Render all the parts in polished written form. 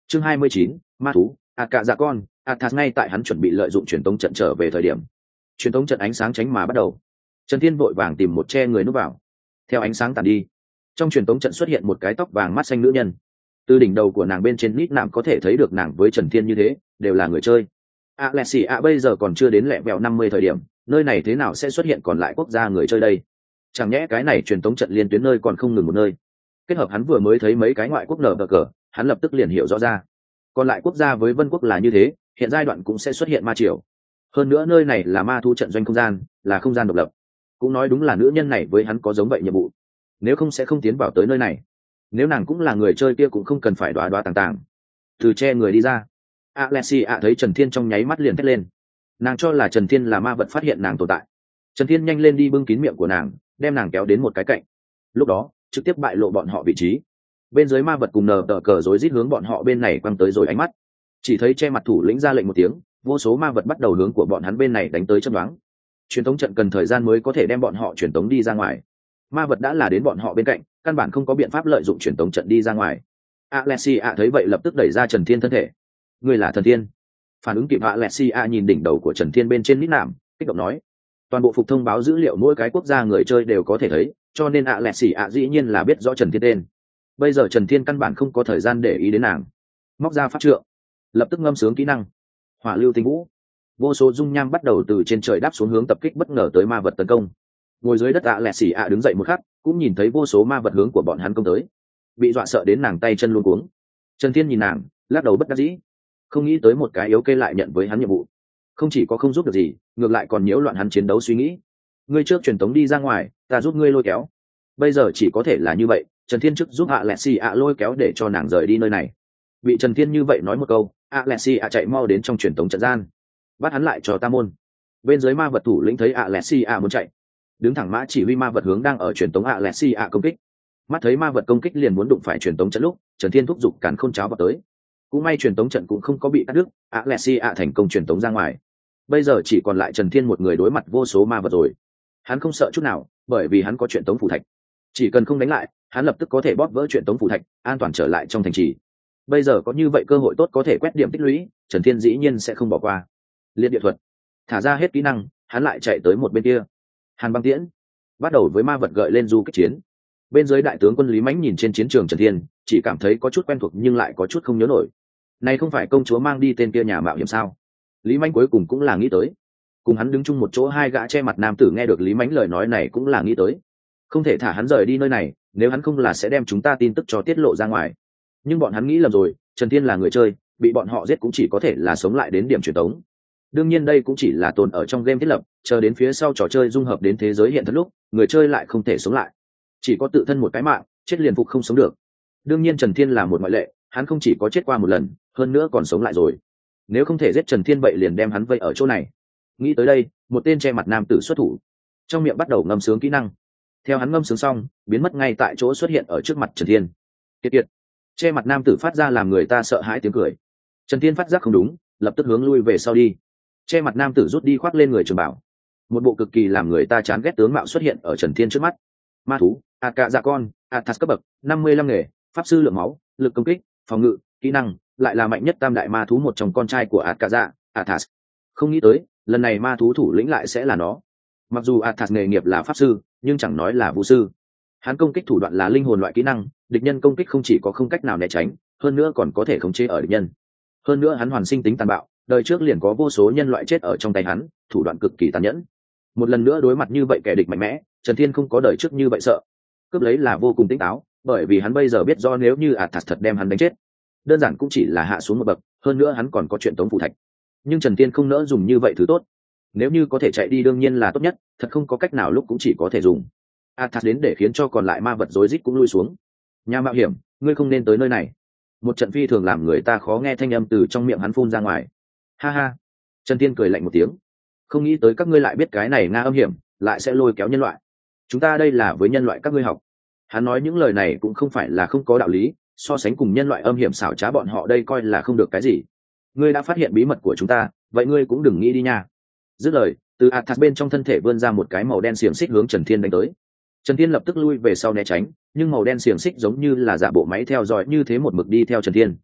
Chương 29, ma thú, cạ dạ con, Athas ngay tại hắn chuẩn bị lợi dụng truyền tống trận trở về thời điểm. Truyền tống trận ánh sáng tránh mà bắt đầu. Trần Thiên vội vàng tìm một che người núp vào. Theo ánh sáng tàn đi, trong truyền tống trận xuất hiện một cái tóc vàng mắt xanh nữ nhân. Từ đỉnh đầu của nàng bên trên nít nạm có thể thấy được nàng với Trần Thiên như thế, đều là người chơi. Alexia bây giờ còn chưa đến lẹ vẹo 50 thời điểm, nơi này thế nào sẽ xuất hiện còn lại quốc gia người chơi đây? Chẳng nhẽ cái này truyền tống trận liên tuyến nơi còn không ngừng một nơi? Kết hợp hắn vừa mới thấy mấy cái ngoại quốc nở cờ, hắn lập tức liền hiểu rõ ra. Còn lại quốc gia với Vân quốc là như thế, hiện giai đoạn cũng sẽ xuất hiện ma triều. Hơn nữa nơi này là ma thú trận doanh không gian, là không gian độc lập. Cũng nói đúng là nữ nhân này với hắn có giống vậy nhiệm vụ. Nếu không sẽ không tiến vào tới nơi này. Nếu nàng cũng là người chơi kia cũng không cần phải đoá tàng. Từ che người đi ra. Alexia thấy Trần Thiên trong nháy mắt liền thét lên. Nàng cho là Trần Thiên là ma vật phát hiện nàng tồn tại. Trần Thiên nhanh lên đi bưng kín miệng của nàng, đem nàng kéo đến một cái cạnh. Lúc đó, trực tiếp bại lộ bọn họ vị trí. Bên dưới ma vật cùng nở tờ cờ rối rít hướng bọn họ bên này quăng tới rồi ánh mắt. Chỉ thấy che mặt thủ lĩnh ra lệnh một tiếng, vô số ma vật bắt đầu hướng của bọn hắn bên này đánh tới chớp nhoáng. Truyền tống trận cần thời gian mới có thể đem bọn họ truyền tống đi ra ngoài. Ma vật đã là đến bọn họ bên cạnh, căn bản không có biện pháp lợi dụng truyền tống trận đi ra ngoài. Alexia thấy vậy lập tức đẩy ra Trần Thiên thân thể. Người là thần thiên. Phản ứng kịp Alexia nhìn đỉnh đầu của Trần Thiên bên trên nít nạm, kích động nói: toàn bộ phục thông báo dữ liệu mỗi cái quốc gia người chơi đều có thể thấy, cho nên Alexia dĩ nhiên là biết rõ Trần Thiên tên. Bây giờ Trần Thiên căn bản không có thời gian để ý đến nàng. Móc ra pháp trượng, lập tức ngâm sướng kỹ năng hỏa lưu tinh vũ. Vô số dung nham bắt đầu từ trên trời đáp xuống hướng tập kích bất ngờ tới ma vật tấn công. Ngồi dưới đất Alexia đứng dậy một khắc, cũng nhìn thấy vô số ma vật hướng của bọn hắn công tới. Bị dọa sợ đến nàng tay chân luống cuống. Trần Thiên nhìn nàng, lắc đầu bất đắc dĩ. Không nghĩ tới một cái yếu kê lại nhận với hắn nhiệm vụ. Không chỉ có không giúp được gì, ngược lại còn nhiễu loạn hắn chiến đấu suy nghĩ. Ngươi trước truyền tống đi ra ngoài, ta giúp ngươi lôi kéo. Bây giờ chỉ có thể là như vậy, Trần Thiên trước giúp Alexia lôi kéo để cho nàng rời đi nơi này. Bị Trần Thiên như vậy nói một câu, Alexia chạy mau đến trong truyền tống trận gian. Bắt hắn lại cho ta môn. Bên dưới ma vật thủ lĩnh thấy Alexia muốn chạy, đứng thẳng mã chỉ huy ma vật hướng đang ở truyền tống Alexia công kích. Mắt thấy ma vật công kích liền muốn đụng phải truyền tống trận lúc, Trần Thiên thúc giục càn khôn cháo vào tới. Cũng may truyền tống trận cũng không có bị cắt đứt, Alexia thành công truyền tống ra ngoài. Bây giờ chỉ còn lại Trần Thiên một người đối mặt vô số ma vật rồi. Hắn không sợ chút nào, bởi vì hắn có truyền tống phù thạch. Chỉ cần không đánh lại, hắn lập tức có thể bóp vỡ truyền tống phù thạch, an toàn trở lại trong thành trì. Bây giờ có như vậy cơ hội tốt có thể quét điểm tích lũy, Trần Thiên dĩ nhiên sẽ không bỏ qua. Liệt địa thuật, thả ra hết kỹ năng, hắn lại chạy tới một bên kia. Hàn băng tiễn, bắt đầu với ma vật gợi lên du kích chiến. Bên dưới đại tướng quân Lý Mãnh nhìn trên chiến trường Trần Thiên, chỉ cảm thấy có chút quen thuộc nhưng lại có chút không nhớ nổi. Này không phải công chúa mang đi tên kia nhà mạo hiểm sao? Lý Mãnh cuối cùng cũng là nghĩ tới. Cùng hắn đứng chung một chỗ hai gã che mặt nam tử nghe được Lý Mãnh lời nói này cũng là nghĩ tới. Không thể thả hắn rời đi nơi này, nếu hắn không là sẽ đem chúng ta tin tức cho tiết lộ ra ngoài. Nhưng bọn hắn nghĩ lầm rồi, Trần Thiên là người chơi, bị bọn họ giết cũng chỉ có thể là sống lại đến điểm truyền tống. Đương nhiên đây cũng chỉ là tồn ở trong game thiết lập, chờ đến phía sau trò chơi dung hợp đến thế giới hiện thật lúc, người chơi lại không thể sống lại. Chỉ có tự thân một cái mạng, chết liền phục không sống được. Đương nhiên Trần Thiên là một ngoại lệ, hắn không chỉ có chết qua một lần, hơn nữa còn sống lại rồi. Nếu không thể giết Trần Thiên vậy liền đem hắn vây ở chỗ này. Nghĩ tới đây, một tên che mặt nam tử xuất thủ, trong miệng bắt đầu ngâm sướng kỹ năng. Theo hắn ngâm sướng xong, biến mất ngay tại chỗ xuất hiện ở trước mặt Trần Thiên. Kiệt kiệt. Che mặt nam tử phát ra làm người ta sợ hãi tiếng cười. Trần Thiên phát giác không đúng, lập tức hướng lui về sau đi. Che mặt nam tử rút đi khoác lên người trường bảo. Một bộ cực kỳ làm người ta chán ghét tướng mạo xuất hiện ở Trần Thiên trước mắt. Ma thú, cạ dạ con, Athas cấp bậc 55 nghề, pháp sư lượng máu, lực công kích, phòng ngự, kỹ năng, lại là mạnh nhất tam đại ma thú một trong con trai của Athas. Không nghĩ tới, lần này ma thú thủ lĩnh lại sẽ là nó. Mặc dù Athas nghề nghiệp là pháp sư, nhưng chẳng nói là vũ sư. Hắn công kích thủ đoạn là linh hồn loại kỹ năng, địch nhân công kích không chỉ có không cách nào né tránh, hơn nữa còn có thể khống chế ở địch nhân. Hơn nữa hắn hoàn sinh tính tàn bạo, đời trước liền có vô số nhân loại chết ở trong tay hắn, thủ đoạn cực kỳ tàn nhẫn. Một lần nữa đối mặt như vậy kẻ địch mạnh mẽ, Trần Thiên không có đời trước như vậy sợ. Cướp lấy là vô cùng tỉnh táo, bởi vì hắn bây giờ biết do nếu như Athas thật đem hắn đánh chết, đơn giản cũng chỉ là hạ xuống một bậc, hơn nữa hắn còn có chuyện tống phù thạch. Nhưng Trần Thiên không nỡ dùng như vậy thứ tốt. Nếu như có thể chạy đi đương nhiên là tốt nhất, thật không có cách nào lúc cũng chỉ có thể dùng. Athas đến để khiến cho còn lại ma vật rối rít cũng lui xuống. Nhà mạo hiểm, ngươi không nên tới nơi này. Một trận phi thường làm người ta khó nghe thanh âm từ trong miệng hắn phun ra ngoài. Ha ha. Trần Thiên cười lạnh một tiếng. Không nghĩ tới các ngươi lại biết cái này nga âm hiểm, lại sẽ lôi kéo nhân loại. Chúng ta đây là với nhân loại các ngươi học. Hắn nói những lời này cũng không phải là không có đạo lý, so sánh cùng nhân loại âm hiểm xảo trá bọn họ đây coi là không được cái gì. Ngươi đã phát hiện bí mật của chúng ta, vậy ngươi cũng đừng nghĩ đi nha. Dứt lời, từ Athas bên trong thân thể vươn ra một cái màu đen xiềng xích hướng Trần Thiên đánh tới. Trần Thiên lập tức lui về sau né tránh, nhưng màu đen xiềng xích giống như là giả bộ máy theo dõi như thế một mực đi theo Trần Thiên.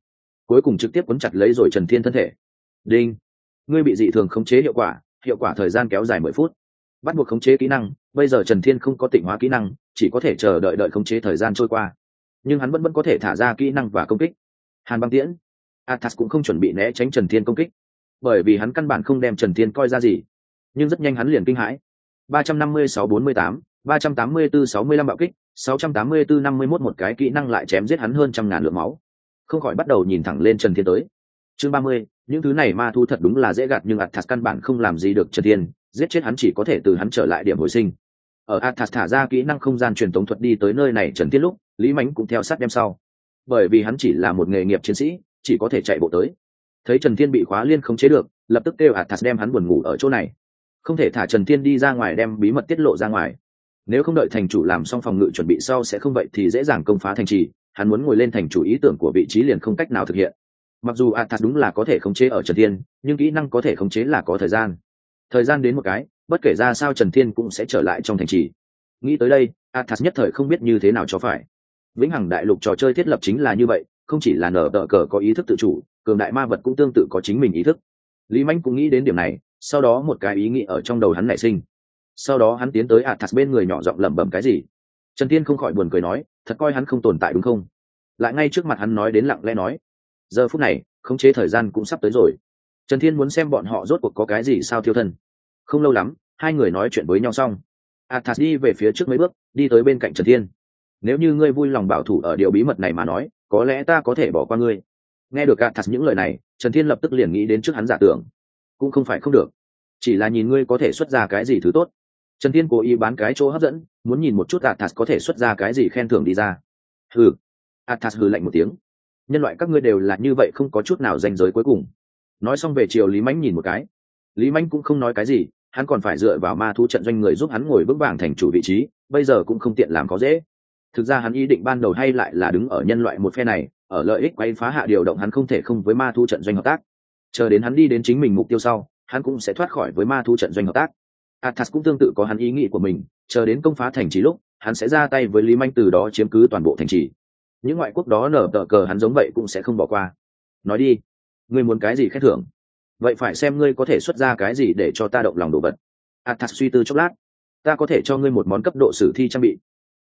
cuối cùng trực tiếp quấn chặt lấy rồi Trần Thiên thân thể. Đinh, ngươi bị dị thường khống chế hiệu quả thời gian kéo dài 10 phút. Bắt buộc khống chế kỹ năng, bây giờ Trần Thiên không có tịnh hóa kỹ năng, chỉ có thể chờ đợi khống chế thời gian trôi qua, nhưng hắn vẫn có thể thả ra kỹ năng và công kích. Hàn băng tiễn. Athas cũng không chuẩn bị né tránh Trần Thiên công kích, bởi vì hắn căn bản không đem Trần Thiên coi ra gì, nhưng rất nhanh hắn liền kinh hãi. 356-48, 384-65 bạo kích, 684-51 một cái kỹ năng lại chém giết hắn hơn 100.000 lượng máu, không khỏi bắt đầu nhìn thẳng lên Trần Thiên tới. Chương 30, những thứ này ma thú thật đúng là dễ gạt, nhưng Athas căn bản không làm gì được Trần Thiên, giết chết hắn chỉ có thể từ hắn trở lại điểm hồi sinh. Ở Athas thả ra kỹ năng không gian truyền tống thuật đi tới nơi này Trần Thiên lúc, Lý Mánh cũng theo sát đem sau, bởi vì hắn chỉ là một nghề nghiệp chiến sĩ, chỉ có thể chạy bộ tới. Thấy Trần Thiên bị khóa liên không chế được, lập tức kêu Athas đem hắn buồn ngủ ở chỗ này, không thể thả Trần Thiên đi ra ngoài đem bí mật tiết lộ ra ngoài. Nếu không đợi thành chủ làm xong phòng ngự chuẩn bị sau sẽ không, vậy thì dễ dàng công phá thành trì, hắn muốn ngồi lên thành chủ ý tưởng của vị trí liền không cách nào thực hiện. Mặc dù Athas đúng là có thể khống chế ở Trần Thiên, nhưng kỹ năng có thể khống chế là có thời gian đến một cái, bất kể ra sao Trần Thiên cũng sẽ trở lại trong thành trì. Nghĩ tới đây, Athas nhất thời không biết như thế nào cho phải. Vĩnh hằng đại lục trò chơi thiết lập chính là như vậy, không chỉ là nở tờ cờ có ý thức tự chủ, cường đại ma vật cũng tương tự có chính mình ý thức. Lý Manh cũng nghĩ đến điểm này, sau đó một cái ý nghĩ ở trong đầu hắn nảy sinh. Sau đó hắn tiến tới Athas bên người nhỏ giọng lẩm bẩm cái gì. Trần Thiên không khỏi buồn cười nói, thật coi hắn không tồn tại đúng không? Lại ngay trước mặt hắn nói đến lặng lẽ nói, giờ phút này khống chế thời gian cũng sắp tới rồi. Trần Thiên muốn xem bọn họ rốt cuộc có cái gì sao thiêu thân. Không lâu lắm, hai người nói chuyện với nhau xong, Athas đi về phía trước mấy bước, đi tới bên cạnh Trần Thiên. Nếu như ngươi vui lòng bảo thủ ở điều bí mật này mà nói, có lẽ ta có thể bỏ qua ngươi. Nghe được Athas những lời này, Trần Thiên lập tức liền nghĩ đến trước hắn giả tưởng. Cũng không phải không được, chỉ là nhìn ngươi có thể xuất ra cái gì thứ tốt. Trần Thiên cố ý bán cái chỗ hấp dẫn, muốn nhìn một chút Athas có thể xuất ra cái gì khen thưởng đi ra. Hừ. Athas hừ lạnh một tiếng. Nhân loại các ngươi đều là như vậy, không có chút nào ranh giới cuối cùng. Nói xong về chiều Lý Mãnh nhìn một cái. Lý Mãnh cũng không nói cái gì, hắn còn phải dựa vào ma thú trận doanh người giúp hắn ngồi vững vàng thành chủ vị trí, bây giờ cũng không tiện làm có dễ. Thực ra hắn ý định ban đầu hay lại là đứng ở nhân loại một phe này, ở lợi ích quay phá hạ điều động hắn không thể không với ma thú trận doanh hợp tác. Chờ đến hắn đi đến chính mình mục tiêu sau, hắn cũng sẽ thoát khỏi với ma thú trận doanh hợp tác. Athas cũng tương tự có hắn ý nghĩ của mình, chờ đến công phá thành trì lúc, hắn sẽ ra tay với Lý Manh, từ đó chiếm cứ toàn bộ thành trì. Những ngoại quốc đó nở tờ cờ hắn giống vậy cũng sẽ không bỏ qua. Nói đi, ngươi muốn cái gì khen thưởng? Vậy phải xem ngươi có thể xuất ra cái gì để cho ta động lòng đồ vật. Athas suy tư chốc lát, ta có thể cho ngươi một món cấp độ sử thi trang bị.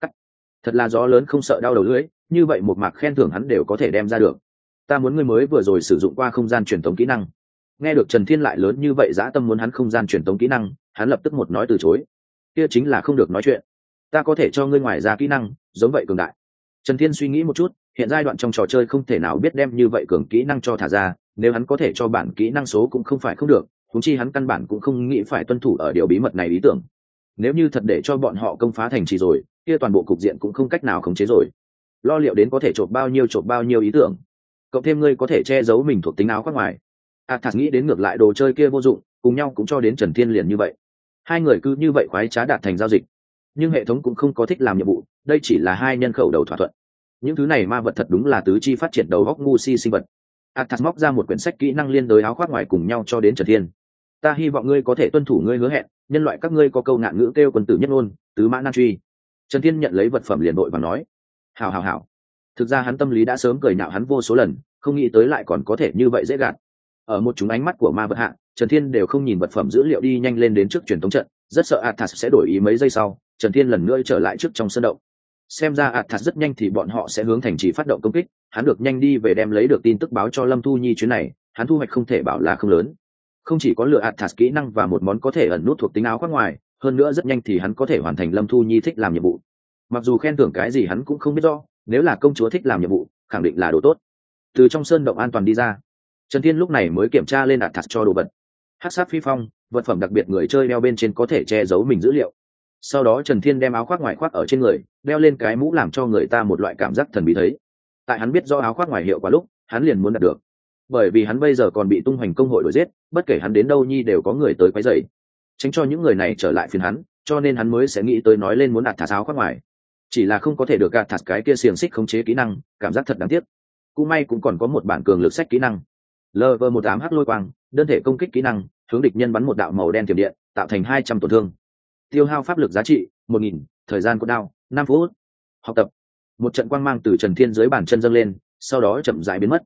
Thật là gió lớn không sợ đau đầu lưỡi, như vậy một mạc khen thưởng hắn đều có thể đem ra được. Ta muốn ngươi mới vừa rồi sử dụng qua không gian truyền tống kỹ năng. Nghe được Trần Thiên lại lớn như vậy dã tâm muốn hắn không gian truyền tống kỹ năng, hắn lập tức một nói từ chối. Kia chính là không được nói chuyện. Ta có thể cho ngươi ngoài ra kỹ năng, giống vậy cường đại. Trần Thiên suy nghĩ một chút, hiện giai đoạn trong trò chơi không thể nào biết đem như vậy cường kỹ năng cho thả ra, nếu hắn có thể cho bản kỹ năng số cũng không phải không được, huống chi hắn căn bản cũng không nghĩ phải tuân thủ ở điều bí mật này ý tưởng. Nếu như thật để cho bọn họ công phá thành trì rồi, kia toàn bộ cục diện cũng không cách nào khống chế rồi. Lo liệu đến có thể chộp bao nhiêu ý tưởng. Cộng thêm ngươi có thể che giấu mình thuộc tính áo khoác ngoài. Athas nghĩ đến ngược lại đồ chơi kia vô dụng, cùng nhau cũng cho đến Trần Thiên liền như vậy. Hai người cứ như vậy khoái trá đạt thành giao dịch. Nhưng hệ thống cũng không có thích làm nhiệm vụ, đây chỉ là hai nhân khẩu đầu thỏa thuận. Những thứ này ma vật thật đúng là tứ chi phát triển đầu góc ngu si sinh vật. Athas móc ra một quyển sách kỹ năng liên đới áo khoác ngoài cùng nhau cho đến Trần Thiên. Ta hy vọng ngươi có thể tuân thủ ngươi hứa hẹn, nhân loại các ngươi có câu ngạn ngữ kêu quân tử nhất ngôn, tứ mã nan truy. Trần Thiên nhận lấy vật phẩm liền vội và nói, hảo. Thực ra hắn tâm lý đã sớm cười nhạo hắn vô số lần, không nghĩ tới lại còn có thể như vậy dễ gạt. Ở một chúng ánh mắt của ma vật hạ, Trần Thiên đều không nhìn vật phẩm dữ liệu đi nhanh lên đến trước truyền tống trận, rất sợ Athas sẽ đổi ý mấy giây sau, Trần Thiên lần nữa trở lại trước trong sân động. Xem ra Athas rất nhanh thì bọn họ sẽ hướng thành trì phát động công kích, hắn được nhanh đi về đem lấy được tin tức báo cho Lâm Thu Nhi chuyến này, hắn thu hoạch không thể bảo là không lớn. Không chỉ có lựa Athas kỹ năng và một món có thể ẩn nút thuộc tính áo khoác ngoài, hơn nữa rất nhanh thì hắn có thể hoàn thành Lâm Thu Nhi thích làm nhiệm vụ. Mặc dù khen thưởng cái gì hắn cũng không biết rõ, nếu là công chúa thích làm nhiệm vụ, khẳng định là đồ tốt. Từ trong sơn động an toàn đi ra, Trần Thiên lúc này mới kiểm tra lên Athas cho đồ vật. Hắc sát phi phong, vật phẩm đặc biệt người chơi đeo bên trên có thể che giấu mình dữ liệu. Sau đó Trần Thiên đem áo khoác ngoài khoác ở trên người, đeo lên cái mũ làm cho người ta một loại cảm giác thần bí thấy. Tại hắn biết do áo khoác ngoài hiệu quả lúc, hắn liền muốn đạt được. Bởi vì hắn bây giờ còn bị tung hoành công hội đuổi giết, bất kể hắn đến đâu nhi đều có người tới quấy rầy. Tránh cho những người này trở lại phiền hắn, cho nên hắn mới sẽ nghĩ tới nói lên muốn đạt thả áo khoác ngoài. Chỉ là không có thể được gạt thạt cái kia xiềng xích khống chế kỹ năng, cảm giác thật đáng tiếc. Cũng may cũng còn có một bản cường lực sách kỹ năng. LV18 hắc lôi quang, đơn thể công kích kỹ năng, hướng địch nhân bắn một đạo màu đen tiềm điện, tạo thành 200 tổn thương. Tiêu hao pháp lực giá trị 1000, thời gian cốt đao 5 phút. Học tập. Một trận quang mang từ Trần Thiên dưới bàn chân dâng lên, sau đó chậm rãi biến mất.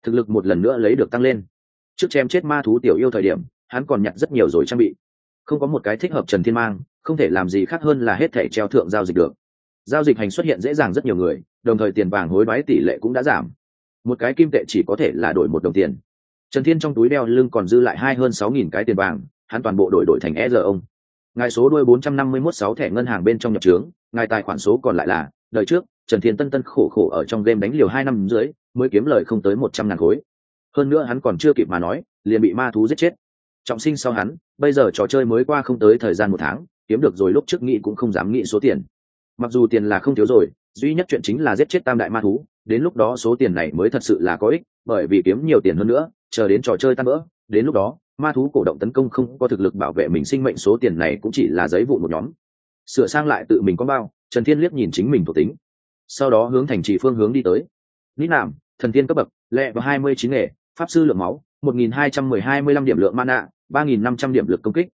thực lực một lần nữa lấy được tăng lên. Trước chém chết ma thú tiểu yêu thời điểm hắn còn nhặt rất nhiều rồi trang bị, không có một cái thích hợp Trần Thiên mang, không thể làm gì khác hơn là hết thảy treo thượng giao dịch được. Giao dịch hành xuất hiện dễ dàng rất nhiều người, đồng thời tiền vàng hối đoái tỷ lệ cũng đã giảm, một cái kim tệ chỉ có thể là đổi 1 đồng tiền. Trần Thiên trong túi đeo lưng còn dư lại hơn 6.000 cái tiền vàng, hắn toàn bộ đổi thành ER ông. Ngài số đuôi 451 thẻ ngân hàng bên trong nhập trướng, ngài tài khoản số còn lại là, đời trước Trần Thiên tân khổ ở trong game đánh liều 2 năm dưới mới kiếm lời không tới 100.000 khối. Hơn nữa hắn còn chưa kịp mà nói, liền bị ma thú giết chết. Trọng sinh sau hắn, bây giờ trò chơi mới qua không tới thời gian 1 tháng, kiếm được rồi lúc trước nghĩ cũng không dám nghĩ số tiền. Mặc dù tiền là không thiếu rồi, duy nhất chuyện chính là giết chết tam đại ma thú, đến lúc đó số tiền này mới thật sự là có ích, bởi vì kiếm nhiều tiền hơn nữa, chờ đến trò chơi tan vỡ, đến lúc đó ma thú cổ động tấn công không có thực lực bảo vệ mình sinh mệnh, số tiền này cũng chỉ là giấy vụn một nhóm. Sửa sang lại tự mình có bao, Trần Thiên liếc nhìn chính mình thuộc tính, sau đó hướng thành trì phương hướng đi tới. Nít nạm, thần tiên cấp bậc, lẹ và 29 nghề, pháp sư lượng máu, 1.215 điểm lượng mana, 3.500 điểm lực công kích,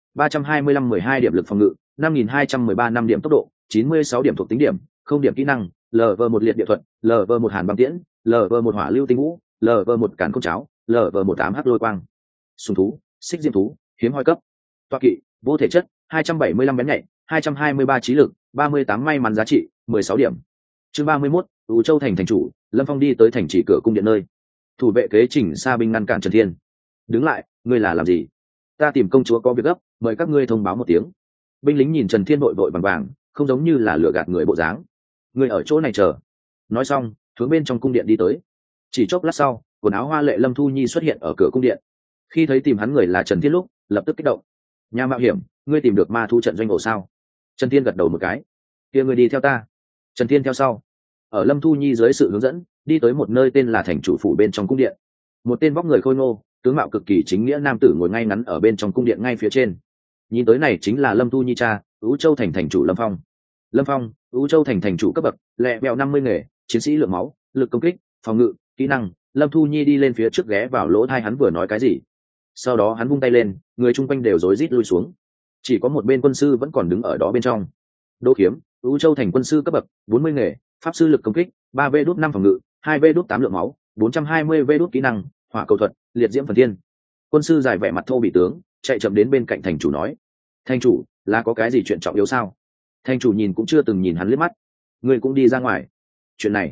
325 điểm lực phòng ngự, 5.213 năm điểm tốc độ, 96 điểm thuộc tính điểm, không điểm kỹ năng, LV1 liệt địa thuật, LV1 hàn băng tiễn, LV1 hỏa lưu tinh vũ, LV1 càn công cháo, LV1 ám hắc lôi quang. Sùng thú, xích diêm thú, hiếm hoi cấp. Toa kỵ, vô thể chất, 275 bén nhạy, 223 trí lực, 38 may mắn giá trị, 16 điểm. Chương 31, U Châu thành thành chủ, Lâm Phong đi tới thành trì cửa cung điện nơi. Thủ vệ kế chỉnh xa binh ngăn cản Trần Thiên. Đứng lại, ngươi là làm gì? Ta tìm công chúa có việc gấp, mời các ngươi thông báo một tiếng. Binh lính nhìn Trần Thiên vội vội vàng vàng, không giống như là lừa gạt người bộ dáng. Ngươi ở chỗ này chờ. Nói xong, hướng bên trong cung điện đi tới. Chỉ chốc lát sau, quần áo hoa lệ Lâm Thu Nhi xuất hiện ở cửa cung điện. Khi thấy tìm hắn người là Trần Thiên lúc, lập tức kích động. Nhà mạo hiểm, ngươi tìm được ma thu trận doanh ổ sao? Trần Thiên gật đầu một cái. Kia ngươi đi theo ta. Trần Thiên theo sau. Ở Lâm Thu Nhi dưới sự hướng dẫn, đi tới một nơi tên là thành chủ phủ bên trong cung điện. Một tên vóc người khôi ngô, tướng mạo cực kỳ chính nghĩa nam tử ngồi ngay ngắn ở bên trong cung điện ngay phía trên. Nhìn tới này chính là Lâm Thu Nhi cha, U Châu thành thành chủ Lâm Phong. Lâm Phong, U Châu thành thành chủ cấp bậc, lẹ bèo 50 nghề, chiến sĩ lượng máu, lực công kích, phòng ngự, kỹ năng. Lâm Thu Nhi đi lên phía trước ghé vào lỗ tai hắn vừa nói cái gì. Sau đó hắn vung tay lên, người chung quanh đều rối rít lui xuống. Chỉ có một bên quân sư vẫn còn đứng ở đó bên trong. Đỗ Kiếm, U Châu thành quân sư cấp bậc, 40 nghề, pháp sư lực công kích, 3V đút 5 phòng ngự, 2V đút 8 lượng máu, 420V đút kỹ năng, hỏa cầu thuật, liệt diễm phần thiên. Quân sư dài vẻ mặt thô bị tướng, chạy chậm đến bên cạnh thành chủ nói: "Thành chủ, là có cái gì chuyện trọng yếu sao?" Thành chủ nhìn cũng chưa từng nhìn hắn liếc mắt: "Ngươi cũng đi ra ngoài." "Chuyện này,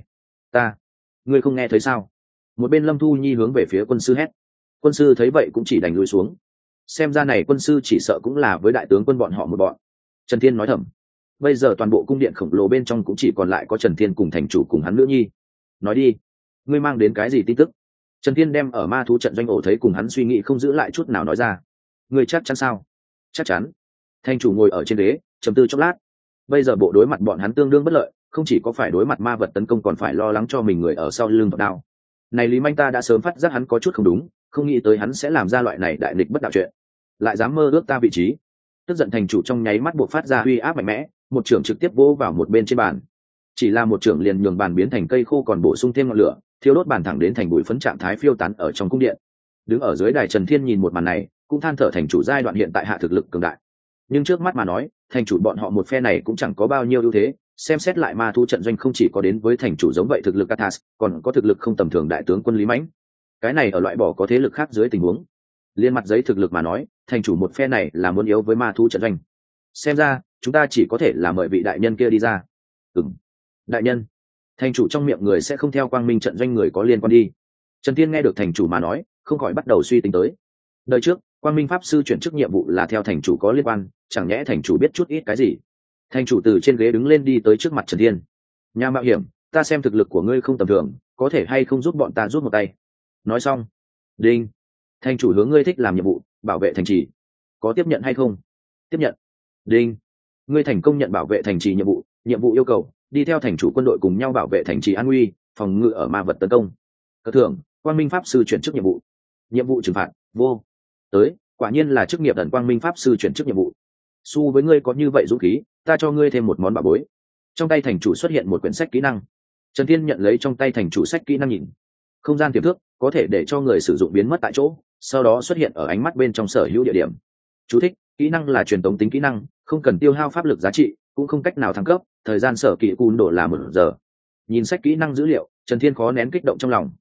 ngươi không nghe thấy sao?" Một bên Lâm Thu Nhi hướng về phía quân sư hét. Quân sư thấy vậy cũng chỉ đành lùi xuống. Xem ra này quân sư chỉ sợ cũng là với đại tướng quân bọn họ một bọn. Trần Thiên nói thầm. Bây giờ toàn bộ cung điện khổng lồ bên trong cũng chỉ còn lại có Trần Thiên cùng thành chủ cùng hắn nữ nhi. Nói đi, ngươi mang đến cái gì tin tức? Trần Thiên đem ở ma thú trận doanh ổ thấy cùng hắn suy nghĩ không giữ lại chút nào nói ra. Ngươi chắc chắn sao? Chắc chắn. Thành chủ ngồi ở trên ghế, trầm tư chốc lát. Bây giờ bộ đối mặt bọn hắn tương đương bất lợi, không chỉ có phải đối mặt ma vật tấn công còn phải lo lắng cho mình người ở sau lưng vật đao. Này Lý Manh ta đã sớm phát giác hắn có chút không đúng, không nghĩ tới hắn sẽ làm ra loại này đại nghịch bất đạo chuyện, lại dám mơ ước ta vị trí. Tức giận thành chủ trong nháy mắt buộc phát ra uy áp mạnh mẽ, một trưởng trực tiếp vỗ vào một bên trên bàn. Chỉ là một trưởng liền nhường bàn biến thành cây khô, còn bổ sung thêm ngọn lửa, thiêu đốt bàn thẳng đến thành bụi phấn, trạng thái phiêu tán ở trong cung điện. Đứng ở dưới đài Trần Thiên nhìn một màn này, cũng than thở thành chủ giai đoạn hiện tại hạ thực lực cường đại. Nhưng trước mắt mà nói, thành chủ bọn họ một phe này cũng chẳng có bao nhiêu ưu thế. Xem xét lại ma thu trận doanh không chỉ có đến với thành chủ giống vậy thực lực Athas, còn có thực lực không tầm thường đại tướng quân Lý Mãnh. Cái này ở loại bỏ có thế lực khác dưới tình huống liên mặt giấy thực lực mà nói, thành chủ một phe này là muốn yếu với ma thu trận doanh. Xem ra chúng ta chỉ có thể là mời vị đại nhân kia đi ra. Đại nhân. Thành chủ trong miệng người sẽ không theo quang minh trận doanh người có liên quan đi. Trần Thiên nghe được thành chủ mà nói, không khỏi bắt đầu suy tính tới. Đời trước quang minh pháp sư chuyển chức nhiệm vụ là theo thành chủ có liên quan, chẳng nhẽ thành chủ biết chút ít cái gì? Thành chủ từ trên ghế đứng lên đi tới trước mặt Trần Thiên. Nhà mạo hiểm, ta xem thực lực của ngươi không tầm thường, có thể hay không giúp bọn ta rút một tay? Nói xong, đinh. Thành chủ hướng ngươi thích làm nhiệm vụ bảo vệ thành trì, có tiếp nhận hay không? Tiếp nhận. Đinh. Ngươi thành công nhận bảo vệ thành trì nhiệm vụ yêu cầu đi theo thành chủ quân đội cùng nhau bảo vệ thành trì an nguy, phòng ngự ở ma vật tấn công. Cờ thưởng, quang minh pháp sư chuyển chức nhiệm vụ trừng phạt vô tới. Quả nhiên là chức nghiệp ẩn quang minh pháp sư chuyển chức nhiệm vụ. Su với ngươi có như vậy dũng khí, ta cho ngươi thêm một món bảo bối. Trong tay thành chủ xuất hiện một quyển sách kỹ năng. Trần Thiên nhận lấy trong tay thành chủ sách kỹ năng nhìn. Không gian tiềm thức có thể để cho người sử dụng biến mất tại chỗ, sau đó xuất hiện ở ánh mắt bên trong sở hữu địa điểm. Chú thích: kỹ năng là truyền tống tính kỹ năng, không cần tiêu hao pháp lực giá trị, cũng không cách nào thăng cấp, thời gian sở kỹ cùn độ là 1 giờ. Nhìn sách kỹ năng dữ liệu, Trần Thiên khó nén kích động trong lòng.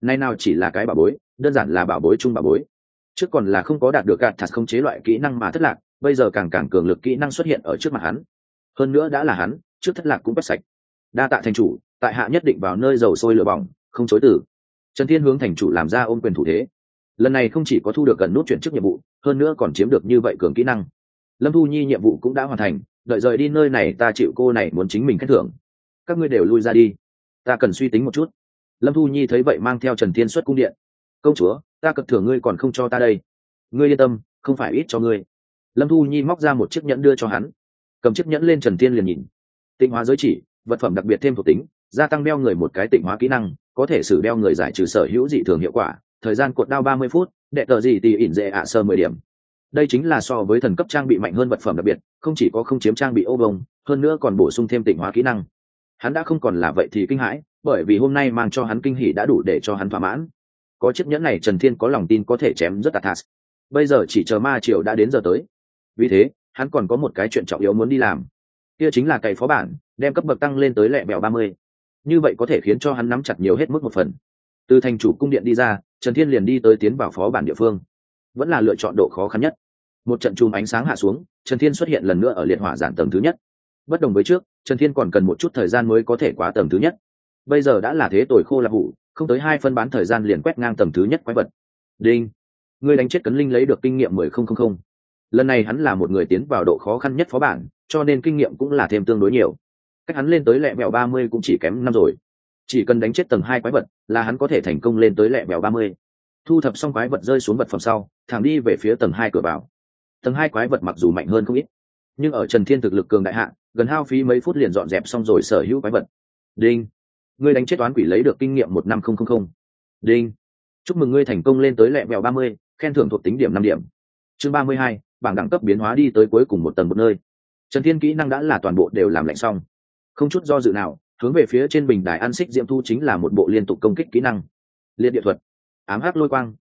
nay nào chỉ là cái bảo bối, đơn giản là bảo bối chung bảo bối. Trước còn là không có đạt được gạt thạt không chế loại kỹ năng mà thất lạc, bây giờ càng càng cường lực kỹ năng xuất hiện ở trước mặt hắn. Hơn nữa đã là hắn trước thất lạc cũng quét sạch. Đa tạ thành chủ, tại hạ nhất định vào nơi dầu sôi lửa bỏng, không chối từ. Trần Thiên hướng thành chủ làm ra ôm quyền thủ thế. Lần này không chỉ có thu được gần nút chuyển chức nhiệm vụ, hơn nữa còn chiếm được như vậy cường kỹ năng. Lâm Thu Nhi nhiệm vụ cũng đã hoàn thành, đợi rời đi nơi này ta chịu cô này muốn chính mình khen thưởng. Các ngươi đều lui ra đi, ta cần suy tính một chút. Lâm Thu Nhi thấy vậy mang theo Trần Thiên xuất cung điện. Công chúa, ta cật thưởng ngươi còn không cho ta đây. Ngươi yên tâm, không phải ít cho ngươi. Lâm Thu Nhi móc ra một chiếc nhẫn đưa cho hắn. Cầm chiếc nhẫn lên, Trần Thiên liền nhìn. Tịnh hóa giới chỉ, vật phẩm đặc biệt thêm thuộc tính, gia tăng đeo người một cái tịnh hóa kỹ năng, có thể sử đeo người giải trừ sở hữu dị thường hiệu quả, thời gian cột đao 30 phút, đệ tờ gì tì ỉn dễ ạ sơ 10 điểm. Đây chính là so với thần cấp trang bị mạnh hơn vật phẩm đặc biệt, không chỉ có không chiếm trang bị ô bông, hơn nữa còn bổ sung thêm tịnh hóa kỹ năng. Hắn đã không còn là vậy thì kinh hãi, bởi vì hôm nay mang cho hắn kinh hỉ đã đủ để cho hắn thỏa mãn. Có chiếc nhẫn này Trần Thiên có lòng tin có thể chém rất Athas. Bây giờ chỉ chờ ma triều đã đến giờ tới. Vì thế, hắn còn có một cái chuyện trọng yếu muốn đi làm. Kia chính là cày phó bản, đem cấp bậc tăng lên tới lẹ bèo 30. Như vậy có thể khiến cho hắn nắm chặt nhiều hết mức một phần. Từ thành chủ cung điện đi ra, Trần Thiên liền đi tới tiến vào phó bản địa phương. Vẫn là lựa chọn độ khó khăn nhất. Một trận chùm ánh sáng hạ xuống, Trần Thiên xuất hiện lần nữa ở liệt hỏa giản tầng thứ nhất. Bất đồng với trước, Trần Thiên còn cần một chút thời gian mới có thể quá tầng thứ nhất. Bây giờ đã là thế tồi khô là hủ, không tới 2 phân bán thời gian liền quét ngang tầng thứ nhất quái vật. Đinh, người đánh chết Cấn Linh lấy được kinh nghiệm 10.000. Lần này hắn là một người tiến vào độ khó khăn nhất phó bản, cho nên kinh nghiệm cũng là thêm tương đối nhiều. Cách hắn lên tới lẹ bèo 30 cũng chỉ kém 5 rồi. Chỉ cần đánh chết tầng 2 quái vật là hắn có thể thành công lên tới lẹ bèo 30. Thu thập xong quái vật rơi xuống vật phẩm sau, thẳng đi về phía tầng 2 cửa vào. Tầng 2 quái vật mặc dù mạnh hơn không ít, nhưng ở Trần Thiên thực lực cường đại hạ, gần hao phí mấy phút liền dọn dẹp xong rồi sở hữu quái vật. Đinh, ngươi đánh chết toán quỷ lấy được kinh nghiệm 15000. Đinh, chúc mừng ngươi thành công lên tới lẹ bèo 30, khen thưởng thuộc tính điểm 5 điểm. Chương 32, bảng đẳng cấp biến hóa đi tới cuối cùng một tầng một nơi. Trần Thiên kỹ năng đã là toàn bộ đều làm lạnh xong, không chút do dự nào, hướng về phía trên bình đài ăn xích diễm thu chính là một bộ liên tục công kích kỹ năng. Liệt địa thuật, ám hắc lôi quang,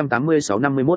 386-51,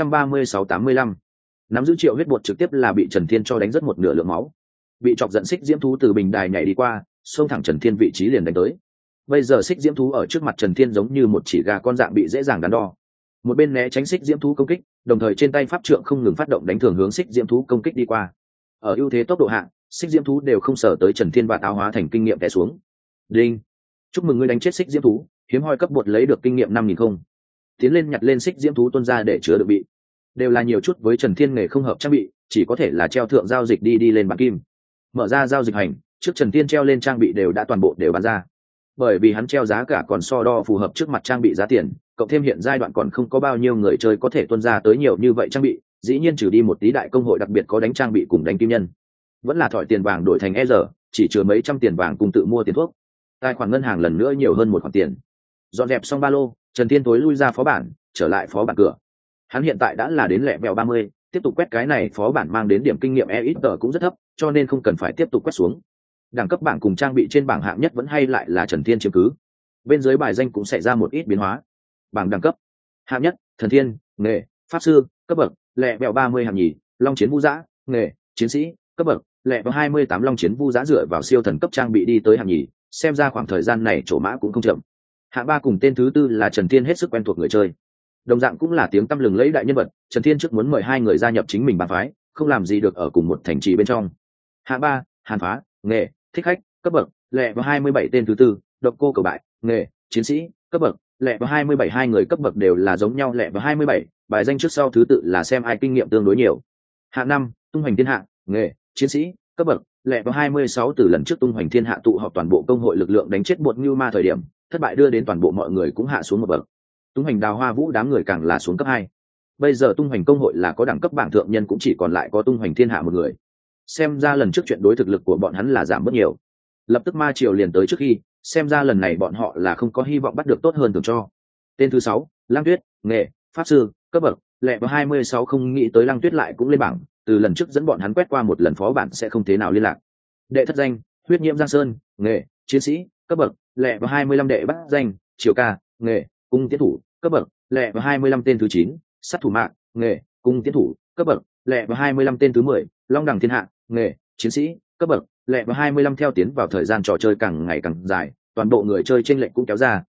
436-85. Nắm giữ triệu huyết bột trực tiếp là bị Trần Thiên cho đánh rất một nửa lượng máu. Bị chọc giận xích diễm thú từ bình đài nhảy đi qua, xông thẳng Trần Thiên vị trí liền đánh tới. Bây giờ xích diễm thú ở trước mặt Trần Thiên giống như một chỉ gà con dạng bị dễ dàng đắn đo. Một bên né tránh xích diễm thú công kích, đồng thời trên tay pháp trượng không ngừng phát động đánh thường hướng xích diễm thú công kích đi qua. Ở ưu thế tốc độ hạng, xích diễm thú đều không sở tới Trần Thiên và táo hóa thành kinh nghiệm té xuống. Đinh, chúc mừng ngươi đánh chết xích diễm thú, hiếm hoi cấp bột lấy được kinh nghiệm 5000. Tiến lên nhặt lên xích diễm thú tuôn ra để chứa được bị. Đều là nhiều chút với Trần Thiên nghề không hợp trang bị, chỉ có thể là treo thượng giao dịch đi lên bàn kim. Mở ra giao dịch hành, trước Trần Thiên treo lên trang bị đều đã toàn bộ đều bán ra. Bởi vì hắn treo giá cả còn so đo phù hợp trước mặt trang bị giá tiền, cộng thêm hiện giai đoạn còn không có bao nhiêu người chơi có thể tuân ra tới nhiều như vậy trang bị, dĩ nhiên trừ đi một tí đại công hội đặc biệt có đánh trang bị cùng đánh kim nhân. Vẫn là thỏi tiền vàng đổi thành e giờ, chỉ chứa mấy trăm tiền vàng cùng tự mua tiền thuốc. Tài khoản ngân hàng lần nữa nhiều hơn một khoản tiền. Dọn dẹp xong ba lô, Trần Thiên tối lui ra phó bản, trở lại phó bản cửa. Hắn hiện tại đã là đến lẹ vẹo 30, tiếp tục quét cái này phó bản mang đến điểm kinh nghiệm ít cũng rất thấp, cho nên không cần phải tiếp tục quét xuống. Đẳng cấp bảng cùng trang bị trên bảng hạng nhất vẫn hay lại là Trần Thiên chiếm cứ. Bên dưới bài danh cũng xảy ra một ít biến hóa. Bảng đẳng cấp: hạng nhất, Thần Thiên, nghề, pháp sư, cấp bậc, lẹ vẹo 30 hạng nhì, Long Chiến Vũ Dã, nghề, chiến sĩ, cấp bậc, lẹ vẹo 28 Long Chiến Vũ Dã dựa vào siêu thần cấp trang bị đi tới hạng nhì, xem ra khoảng thời gian này chỗ mã cũng không chậm. Hạng 3 cùng tên thứ tư là Trần Thiên hết sức quen thuộc người chơi. Đồng dạng cũng là tiếng tăm lừng lẫy đại nhân vật, Trần Thiên trước muốn mời hai người gia nhập chính mình bang phái, không làm gì được ở cùng một thành trì bên trong. Hạng 3, Hàn Phá, nghề, thích khách, cấp bậc, lẹ vào 27 tên thứ tư, Độc Cô Cầu Bại, nghề, chiến sĩ, cấp bậc, lẹ vào 27 hai người cấp bậc đều là giống nhau lẹ vào 27, bài danh trước sau thứ tự là xem ai kinh nghiệm tương đối nhiều. Hạng 5, Tung Hoành Thiên Hạ, nghề, chiến sĩ, cấp bậc, lẹ vào 26 từ lần trước Tung Hoành Thiên Hạ tụ họp toàn bộ công hội lực lượng đánh chết bột như ma thời điểm, thất bại đưa đến toàn bộ mọi người cũng hạ xuống một bậc. Tung Hoành Đào Hoa Vũ đám người càng là xuống cấp 2. Bây giờ Tung Hoành công hội là có đẳng cấp bảng thượng nhân cũng chỉ còn lại có Tung Hoành Thiên Hạ một người. Xem ra lần trước chuyện đối thực lực của bọn hắn là giảm bớt nhiều. Lập tức ma triều liền tới trước khi, xem ra lần này bọn họ là không có hy vọng bắt được tốt hơn tưởng cho. Tên thứ 6, Lăng Tuyết, nghề, pháp sư, cấp bậc, lẹ vào 26 không nghĩ tới Lăng Tuyết lại cũng lên bảng, từ lần trước dẫn bọn hắn quét qua một lần phó bản sẽ không thế nào liên lạc. Đệ thất danh, Huyết Nhiễm Giang Sơn, nghề, chiến sĩ, cấp bậc, lẹ vào 25 đệ bát danh, Triều Ca, nghề, cung tiến thủ, cấp bậc, lẹ vào 25 tên thứ 9, Sát Thủ Mạng, nghề, cung tiến thủ, cấp bậc, lẹ vào 25 tên thứ 10, Long Đẳng Thiên Hạ, nghề, chiến sĩ, cấp bậc, lẹ vào 25 theo tiến vào thời gian trò chơi càng ngày càng dài, toàn bộ người chơi chênh lệch cũng kéo ra,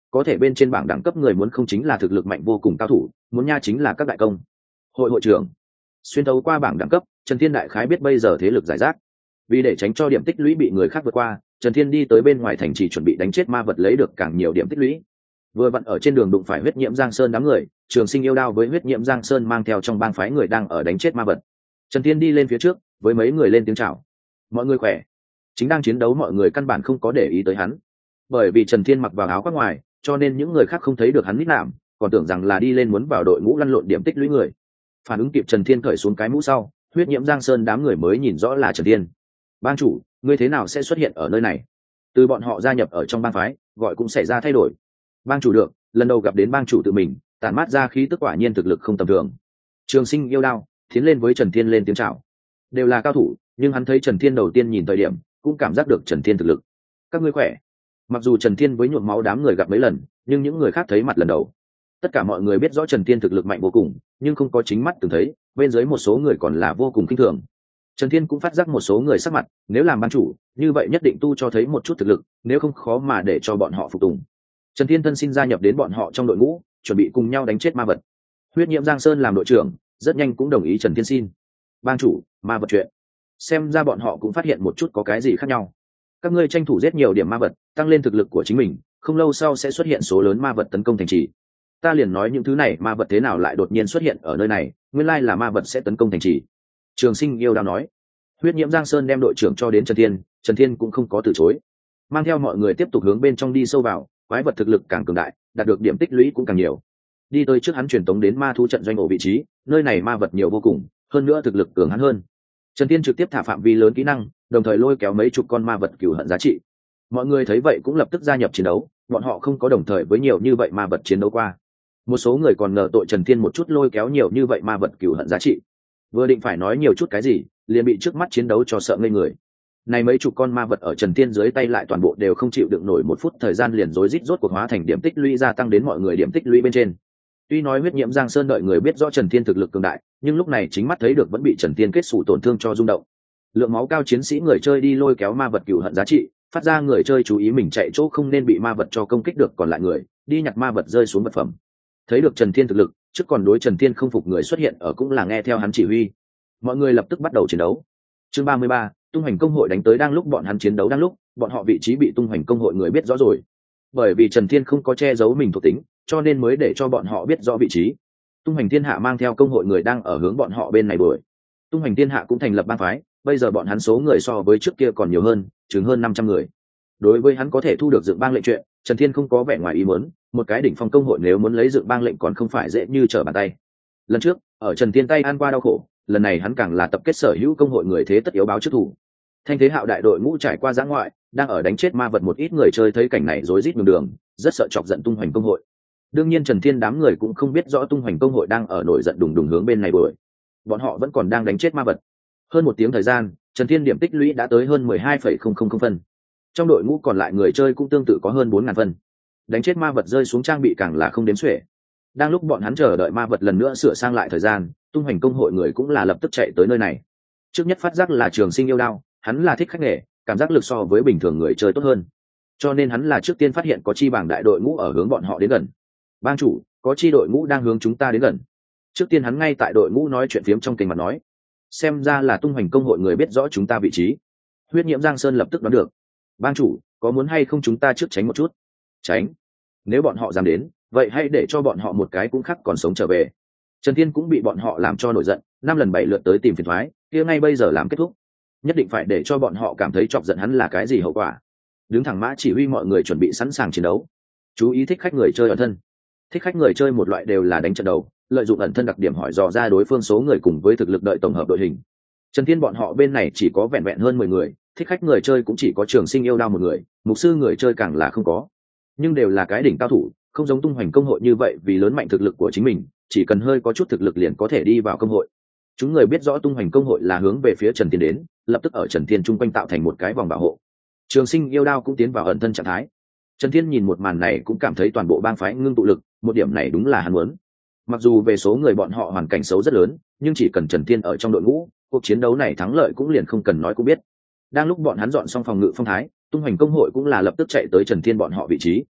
có thể bên trên bảng đẳng cấp người muốn không chính là thực lực mạnh vô cùng cao thủ, muốn nha chính là các đại công hội trưởng. Xuyên thấu qua bảng đẳng cấp, Trần Thiên đại khái biết bây giờ thế lực giải rác. Vì để tránh cho điểm tích lũy bị người khác vượt qua, Trần Thiên đi tới bên ngoài thành trì chuẩn bị đánh chết ma vật lấy được càng nhiều điểm tích lũy. Vừa vặn ở trên đường đụng phải huyết nhiễm Giang Sơn đám người, Trường Sinh yêu đao với huyết nhiễm Giang Sơn mang theo trong bang phái người đang ở đánh chết ma vật. Trần Thiên đi lên phía trước, với mấy người lên tiếng chào. Mọi người khỏe. Chính đang chiến đấu mọi người căn bản không có để ý tới hắn, bởi vì Trần Thiên mặc vào áo khoác ngoài, cho nên những người khác không thấy được hắn nít nạm, còn tưởng rằng là đi lên muốn vào đội ngũ lăn lộn điểm tích lũy người. Phản ứng kịp Trần Thiên cởi xuống cái mũ sau, huyết nhiễm Giang Sơn đám người mới nhìn rõ là Trần Thiên. Bang chủ, ngươi thế nào sẽ xuất hiện ở nơi này? Từ bọn họ gia nhập ở trong bang phái, gọi cũng xảy ra thay đổi. Bang chủ được, lần đầu gặp đến bang chủ tự mình, tản mát ra khí tức quả nhiên thực lực không tầm thường. Trường Sinh yêu đao tiến lên với Trần Thiên lên tiếng chào. Đều là cao thủ, nhưng hắn thấy Trần Thiên đầu tiên nhìn thời điểm, cũng cảm giác được Trần Thiên thực lực. Các ngươi khỏe. Mặc dù Trần Thiên với nhuộm máu đám người gặp mấy lần, nhưng những người khác thấy mặt lần đầu. Tất cả mọi người biết rõ Trần Thiên thực lực mạnh vô cùng, nhưng không có chính mắt từng thấy, bên dưới một số người còn là vô cùng kinh thường. Trần Thiên cũng phát giác một số người sắc mặt, nếu làm ban chủ, như vậy nhất định tu cho thấy một chút thực lực, nếu không khó mà để cho bọn họ phục tùng. Trần Thiên thân xin gia nhập đến bọn họ trong đội ngũ, chuẩn bị cùng nhau đánh chết ma vật. Huyết nhiễm Giang Sơn làm đội trưởng, rất nhanh cũng đồng ý Trần Thiên xin. Bang chủ, ma vật chuyện. Xem ra bọn họ cũng phát hiện một chút có cái gì khác nhau. Các ngươi tranh thủ giết nhiều điểm ma vật, tăng lên thực lực của chính mình, không lâu sau sẽ xuất hiện số lớn ma vật tấn công thành trì. Ta liền nói những thứ này ma vật thế nào lại đột nhiên xuất hiện ở nơi này, nguyên lai là ma vật sẽ tấn công thành trì. Trường Sinh yêu đao nói. Huyết nhiễm Giang Sơn đem đội trưởng cho đến Trần Thiên cũng không có từ chối, mang theo mọi người tiếp tục hướng bên trong đi sâu vào. Quái vật thực lực càng cường đại, đạt được điểm tích lũy cũng càng nhiều. Đi tới trước hắn truyền tống đến ma thú trận doanh ổ vị trí, nơi này ma vật nhiều vô cùng, hơn nữa thực lực cường hắn hơn. Trần Thiên trực tiếp thả phạm vi lớn kỹ năng, đồng thời lôi kéo mấy chục con ma vật cừu hận giá trị. Mọi người thấy vậy cũng lập tức gia nhập chiến đấu, bọn họ không có đồng thời với nhiều như vậy ma vật chiến đấu qua. Một số người còn ngờ tội Trần Thiên một chút lôi kéo nhiều như vậy ma vật cừu hận giá trị, vừa định phải nói nhiều chút cái gì, liền bị trước mắt chiến đấu cho sợ ngây người. Này mấy chục con ma vật ở Trần Thiên dưới tay lại toàn bộ đều không chịu đựng nổi một phút thời gian liền rối rít rốt cuộc hóa thành điểm tích lũy gia tăng đến mọi người điểm tích lũy bên trên. Tuy nói huyết nhiễm Giang Sơn đợi người biết rõ Trần Thiên thực lực cường đại, nhưng lúc này chính mắt thấy được vẫn bị Trần Thiên kết sủ tổn thương cho rung động. Lượng máu cao chiến sĩ người chơi đi lôi kéo ma vật cừu hận giá trị, phát ra người chơi chú ý mình chạy chỗ không nên bị ma vật cho công kích được, còn lại người đi nhặt ma vật rơi xuống vật phẩm. Thấy được Trần Thiên thực lực, trước còn đối Trần Thiên không phục người xuất hiện ở cũng là nghe theo hắn chỉ huy. Mọi người lập tức bắt đầu chiến đấu. Chương 33, tung hoành công hội đánh tới. Đang lúc bọn hắn chiến đấu, đang lúc bọn họ vị trí bị tung hoành công hội người biết rõ rồi. Bởi vì Trần Thiên không có che giấu mình thuộc tính, cho nên mới để cho bọn họ biết rõ vị trí. Tung hoành thiên hạ mang theo công hội người đang ở hướng bọn họ bên này đuổi. Tung hoành thiên hạ cũng thành lập bang phái, bây giờ bọn hắn số người so với trước kia còn nhiều hơn, chừng hơn 500 người. Đối với hắn có thể thu được dựng bang lệnh chuyện, Trần Thiên không có vẻ ngoài ý muốn, một cái đỉnh phong công hội nếu muốn lấy dựng bang lệnh còn không phải dễ như trở bàn tay. Lần trước, ở Trần Thiên tay ăn qua đau khổ, lần này hắn càng là tập kết sở hữu công hội người thế tất yếu báo trước thủ. Thanh thế hạo đại đội ngũ trải qua giã ngoại, đang ở đánh chết ma vật, một ít người chơi thấy cảnh này rối rít nhường đường, rất sợ chọc giận tung hoành công hội. Đương nhiên Trần Thiên đám người cũng không biết rõ tung hoành công hội đang ở nổi giận đùng đùng hướng bên này đuổi. Bọn họ vẫn còn đang đánh chết ma vật. Hơn một tiếng thời gian, Trần Thiên điểm tích lũy đã tới hơn 12,000 phân. Trong đội ngũ còn lại người chơi cũng tương tự có hơn 4.000 phân. Đánh chết ma vật rơi xuống trang bị càng là không đếm xuể. Đang lúc bọn hắn chờ đợi ma vật lần nữa sửa sang lại thời gian, tung hoành công hội người cũng là lập tức chạy tới nơi này. Trước nhất phát giác là Trường Sinh yêu đao, hắn là thích khách nghề, cảm giác lực so với bình thường người chơi tốt hơn, cho nên hắn là trước tiên phát hiện có chi bảng đại đội ngũ ở hướng bọn họ đến gần. Bang chủ, có chi đội ngũ đang hướng chúng ta đến gần. Trước tiên hắn ngay tại đội ngũ nói chuyện phiếm trong kênh mặt nói, xem ra là tung hoành công hội người biết rõ chúng ta vị trí. Huyết nhiễm Giang Sơn lập tức đoán được. Bang chủ, có muốn hay không chúng ta trước tránh một chút? Tránh? Nếu bọn họ dám đến, vậy hãy để cho bọn họ một cái cũng khác còn sống trở về. Trần Thiên cũng bị bọn họ làm cho nổi giận, 5 lần 7 lượt tới tìm phiền toái, kia ngay bây giờ làm kết thúc. Nhất định phải để cho bọn họ cảm thấy chọc giận hắn là cái gì hậu quả. Đứng thẳng mã chỉ huy mọi người chuẩn bị sẵn sàng chiến đấu. Chú ý thích khách người chơi ẩn thân. Thích khách người chơi một loại đều là đánh trận đầu, lợi dụng ẩn thân đặc điểm hỏi dò ra đối phương số người cùng với thực lực đợi tổng hợp đội hình. Trần Thiên bọn họ bên này chỉ có vẹn vẹn hơn 10 người, thích khách người chơi cũng chỉ có Trường Sinh yêu đao một người, mục sư người chơi càng là không có. Nhưng đều là cái đỉnh cao thủ, không giống tung hoành công hội như vậy vì lớn mạnh thực lực của chính mình, chỉ cần hơi có chút thực lực liền có thể đi vào công hội. Chúng người biết rõ tung hoành công hội là hướng về phía Trần Thiên đến, lập tức ở Trần Thiên chung quanh tạo thành một cái vòng bảo hộ. Trường Sinh yêu đao cũng tiến vào ẩn thân trạng thái. Trần Thiên nhìn một màn này cũng cảm thấy toàn bộ bang phái ngưng tụ lực, một điểm này đúng là hắn muốn. Mặc dù về số người bọn họ hoàn cảnh xấu rất lớn, nhưng chỉ cần Trần Thiên ở trong đội ngũ, cuộc chiến đấu này thắng lợi cũng liền không cần nói cũng biết. Đang lúc bọn hắn dọn xong phòng ngự phong thái, tung hoành công hội cũng là lập tức chạy tới Trần Thiên bọn họ vị trí.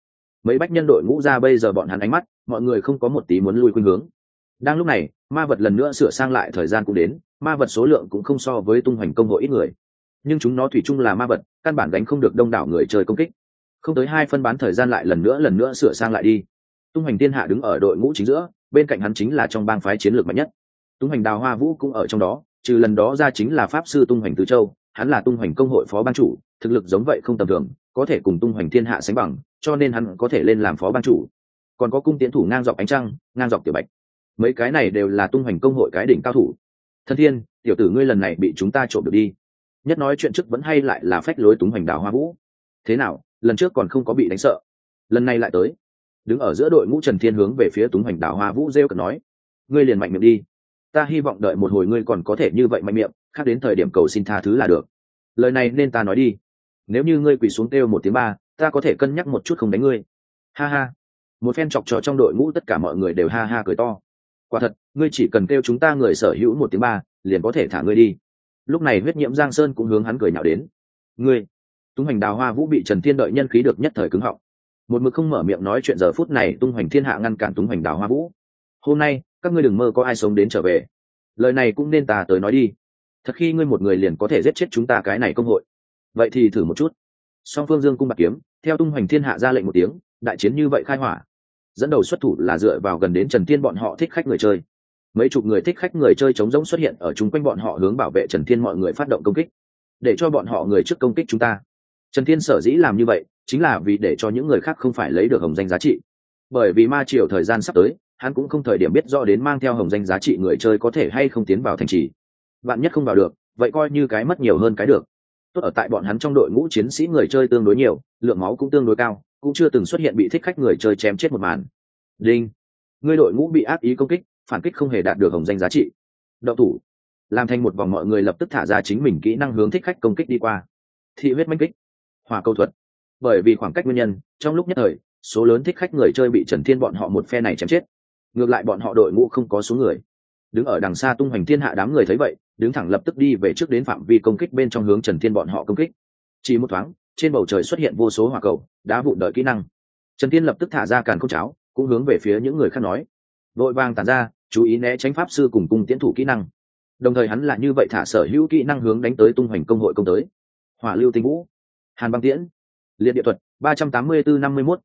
mấy bách nhân đội ngũ ra bây giờ bọn hắn ánh mắt, mọi người không có một tí muốn lui khuynh hướng. Đang lúc này, ma vật lần nữa sửa sang lại thời gian cũng đến, ma vật số lượng cũng không so với tung hoành công hội ít người, nhưng chúng nó thủy chung là ma vật, căn bản đánh không được đông đảo người chơi công kích. Không tới 2 phân bán thời gian lại lần nữa sửa sang lại đi. Tung hoành thiên hạ đứng ở đội ngũ chính giữa, bên cạnh hắn chính là trong bang phái chiến lược mạnh nhất. Tung hoành Đào Hoa Vũ cũng ở trong đó, trừ lần đó ra chính là pháp sư Tung hoành Tứ Châu, hắn là Tung hoành công hội phó ban chủ, thực lực giống vậy không tầm thường, có thể cùng Tung hoành thiên hạ sánh bằng, cho nên hắn có thể lên làm phó ban chủ. Còn có cung tiến thủ ngang dọc ánh trăng, ngang dọc tiểu bạch, mấy cái này đều là Tung hoành công hội cái đỉnh cao thủ. Thân thiên, tiểu tử ngươi lần này bị chúng ta trộm được đi. Nhất nói chuyện trước vẫn hay lại là phách lối Tung hoành Đào Hoa Vũ. Thế nào, lần trước còn không có bị đánh sợ, lần này lại tới. Đứng ở giữa đội ngũ Trần Thiên hướng về phía Tung hoành Đào Hoa Vũ rêu cợt nói, ngươi liền mạnh miệng đi, ta hy vọng đợi một hồi ngươi còn có thể như vậy mạnh miệng, khác đến thời điểm cầu xin tha thứ là được. Lời này nên ta nói đi, nếu như ngươi quỳ xuống kêu 1 tiếng 3, ta có thể cân nhắc một chút không đánh ngươi. Ha ha. Một phen chọc trò trong đội ngũ tất cả mọi người đều ha ha cười to. Quả thật, ngươi chỉ cần kêu chúng ta người sở hữu 1 tiếng 3, liền có thể thả ngươi đi. Lúc này huyết nhiễm Giang Sơn cũng hướng hắn cười nhạo đến. Ngươi. Tung hoành Đào Hoa Vũ bị Trần Thiên đợi nhân khí được nhất thời cứng họng, một mực không mở miệng nói chuyện. Giờ phút này Tung hoành thiên hạ ngăn cản Tung hoành Đào Hoa Vũ. Hôm nay các ngươi đừng mơ có ai sống đến trở về, lời này cũng nên ta tới nói đi. Thật khi ngươi một người liền có thể giết chết chúng ta cái này công hội, vậy thì thử một chút. Song phương dương cung bạc kiếm, theo Tung hoành thiên hạ ra lệnh một tiếng, đại chiến như vậy khai hỏa. Dẫn đầu xuất thủ là dựa vào gần đến Trần Thiên bọn họ thích khách người chơi. Mấy chục người thích khách người chơi trống rỗng xuất hiện ở chung quanh bọn họ, hướng bảo vệ Trần Thiên mọi người phát động công kích, để cho bọn họ người trước công kích chúng ta. Trần Thiên sở dĩ làm như vậy chính là vì để cho những người khác không phải lấy được hồng danh giá trị, bởi vì ma triều thời gian sắp tới, hắn cũng không thời điểm biết rõ đến mang theo hồng danh giá trị người chơi có thể hay không tiến vào thành trì. Vạn nhất không vào được, vậy coi như cái mất nhiều hơn cái được. Tốt ở tại bọn hắn trong đội ngũ chiến sĩ người chơi tương đối nhiều, lượng máu cũng tương đối cao, cũng chưa từng xuất hiện bị thích khách người chơi chém chết một màn. Đinh, ngươi đội ngũ bị ác ý công kích, phản kích không hề đạt được hồng danh giá trị. Đậu thủ. Làm thành một vòng, mọi người lập tức thả ra chính mình kỹ năng hướng thích khách công kích đi qua. Thị huyết mãnh kích, hỏa câu thuật. Bởi vì khoảng cách nguyên nhân, trong lúc nhất thời, số lớn thích khách người chơi bị Trần Thiên bọn họ một phe này chém chết. Ngược lại bọn họ đội ngũ không có số người. Đứng ở đằng xa Tung hoành thiên hạ đám người thấy vậy, đứng thẳng lập tức đi về trước đến phạm vi công kích bên trong hướng Trần Thiên bọn họ công kích. Chỉ một thoáng, trên bầu trời xuất hiện vô số hỏa cầu, đá vụn đợi kỹ năng. Trần Thiên lập tức thả ra càn khôn cháo, cũng hướng về phía những người khác nói, vội vàng tản ra, chú ý né tránh pháp sư cùng cung tiến thủ kỹ năng. Đồng thời hắn là như vậy thả sở hữu kỹ năng hướng đánh tới Tung hoành công hội công tới. Hỏa lưu tinh vũ, hàn băng tiễn, liệt địa thuật, 384-51,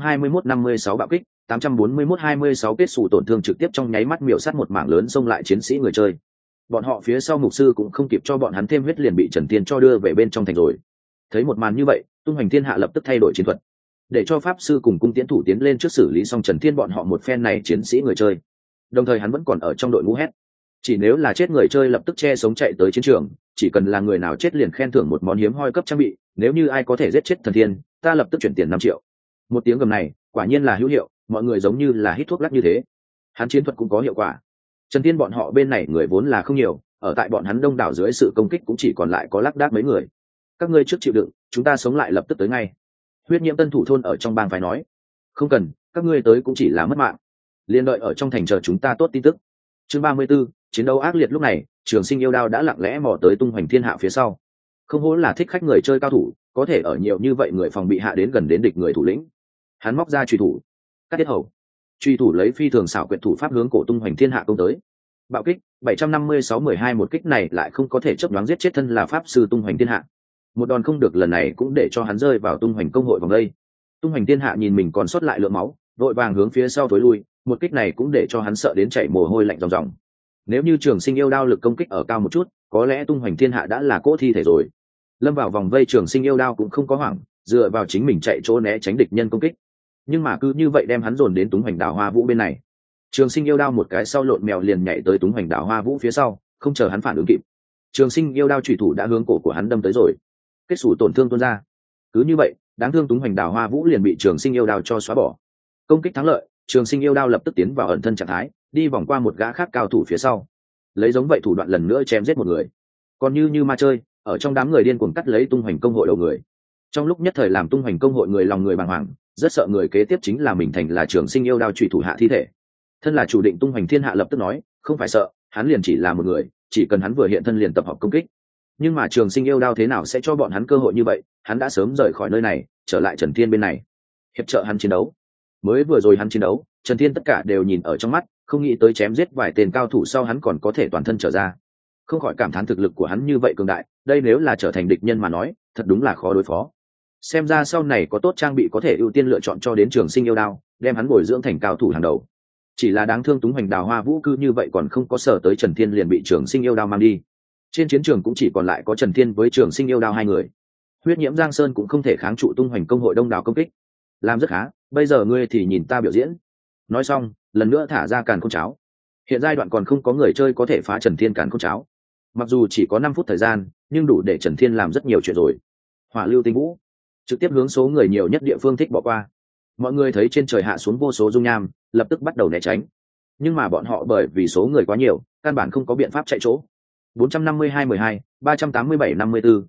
421-56 bạo kích, 841-26 kết xù tổn thương trực tiếp trong nháy mắt miểu sát một mảng lớn xông lại chiến sĩ người chơi. Bọn họ phía sau mục sư cũng không kịp cho bọn hắn thêm huyết liền bị Trần Thiên cho đưa về bên trong thành rồi. Thấy một màn như vậy, Tung hoành thiên hạ lập tức thay đổi chiến thuật, để cho pháp sư cùng cung tiến thủ tiến lên trước xử lý xong Trần Thiên bọn họ một phen này chiến sĩ người chơi. Đồng thời hắn vẫn còn ở trong đội ngũ hét, chỉ nếu là chết người chơi lập tức che sống chạy tới chiến trường, chỉ cần là người nào chết liền khen thưởng một món hiếm hoi cấp trang bị, nếu như ai có thể giết chết thần thiên, ta lập tức chuyển tiền 5 triệu. Một tiếng gầm này quả nhiên là hữu hiệu, mọi người giống như là hít thuốc lắc như thế. Hắn chiến thuật cũng có hiệu quả. Trần Thiên bọn họ bên này người vốn là không nhiều, ở tại bọn hắn đông đảo dưới sự công kích cũng chỉ còn lại có lác đác mấy người. Các ngươi trước chịu đựng, chúng ta sống lại lập tức tới ngay. Huyết nhiễm tân thủ thôn ở trong bang phải nói, không cần, các ngươi tới cũng chỉ là mất mạng, liên đợi ở trong thành chờ chúng ta tốt tin tức. Chương 34, chiến đấu ác liệt. Lúc này Trường Sinh yêu đao đã lặng lẽ mò tới Tung hoành thiên hạ phía sau. Không hổ là thích khách người chơi cao thủ, có thể ở nhiều như vậy người phòng bị hạ đến gần đến địch người thủ lĩnh. Hắn móc ra truy thủ, cắt tiết hầu. Truy thủ lấy phi thường xảo quyệt thủ pháp hướng cổ Tung hoành thiên hạ công tới. Bạo kích 756-12, một kích này lại không có thể chớp nhoáng giết chết thân là pháp sư Tung hoành thiên hạ. Một đòn không được lần này cũng để cho hắn rơi vào Tung hoành công hội vòng đây. Tung hoành thiên hạ nhìn mình còn sót lại lượng máu, vội vàng hướng phía sau tối lui, một kích này cũng để cho hắn sợ đến chảy mồ hôi lạnh ròng ròng. Nếu như Trường Sinh yêu đao lực công kích ở cao một chút, có lẽ Tung hoành thiên hạ đã là cỗ thi thể rồi. Lâm vào vòng vây Trường Sinh yêu đao cũng không có hoảng, dựa vào chính mình chạy chỗ né tránh địch nhân công kích. Nhưng mà cứ như vậy đem hắn dồn đến Tung hoành Đào Hoa Vũ bên này. Trường Sinh yêu đao một cái sau lộn mèo liền nhảy tới Tung hoành Đào Hoa Vũ phía sau, không chờ hắn phản ứng kịp, Trường Sinh yêu đao chủy thủ đã hướng cổ của hắn đâm tới rồi. Kết xù tổn thương tuôn ra. Cứ như vậy, đáng thương Tung hoành Đào Hoa Vũ liền bị Trường Sinh yêu đao cho xóa bỏ. Công kích thắng lợi, Trường Sinh yêu đao lập tức tiến vào ẩn thân trạng thái, đi vòng qua một gã khác cao thủ phía sau, lấy giống vậy thủ đoạn lần nữa chém giết một người. Còn như ma chơi, ở trong đám người điên cuồng cắt lấy Tung hoành công hội đầu người. Trong lúc nhất thời làm Tung hoành công hội người lòng người bàng hoàng, rất sợ người kế tiếp chính là mình thành là Trường Sinh yêu đao chủy thủ hạ thi thể. Thân là chủ định Tung hoành thiên hạ lập tức nói, không phải sợ, hắn liền chỉ là một người, chỉ cần hắn vừa hiện thân liền tập hợp công kích. Nhưng mà Trường Sinh yêu đao thế nào sẽ cho bọn hắn cơ hội như vậy, hắn đã sớm rời khỏi nơi này, trở lại Trần Thiên bên này. hiệp trợ hắn chiến đấu. Mới vừa rồi hắn chiến đấu, Trần Thiên tất cả đều nhìn ở trong mắt, không nghĩ tới chém giết vài tên cao thủ sau hắn còn có thể toàn thân trở ra, không khỏi cảm thán thực lực của hắn như vậy cường đại. Đây nếu là trở thành địch nhân mà nói, thật đúng là khó đối phó. Xem ra sau này có tốt trang bị có thể ưu tiên lựa chọn cho đến Trường Sinh yêu đao, đem hắn bồi dưỡng thành cao thủ hàng đầu. Chỉ là đáng thương Túng Hoành Đào Hoa Vũ cư như vậy còn không có sở tới Trần Thiên liền bị Trường Sinh yêu đao mang đi. Trên chiến trường cũng chỉ còn lại có Trần Thiên với Trường Sinh yêu đao hai người. Huyết Nhiễm Giang Sơn cũng không thể kháng trụ Tung Hoành công hội đông đảo công kích. Làm rất khá, bây giờ ngươi thì nhìn ta biểu diễn. Nói xong, lần nữa thả ra càn khôn cháo. Hiện giai đoạn còn không có người chơi có thể phá Trần Thiên càn khôn cháo. Mặc dù chỉ có 5 phút thời gian, nhưng đủ để Trần Thiên làm rất nhiều chuyện rồi. Hỏa lưu tinh vũ, trực tiếp hướng số người nhiều nhất địa phương thích bỏ qua. Mọi người thấy trên trời hạ xuống vô số dung nham, lập tức bắt đầu né tránh. Nhưng mà bọn họ bởi vì số người quá nhiều, căn bản không có biện pháp chạy chỗ. 452-12, 387-54,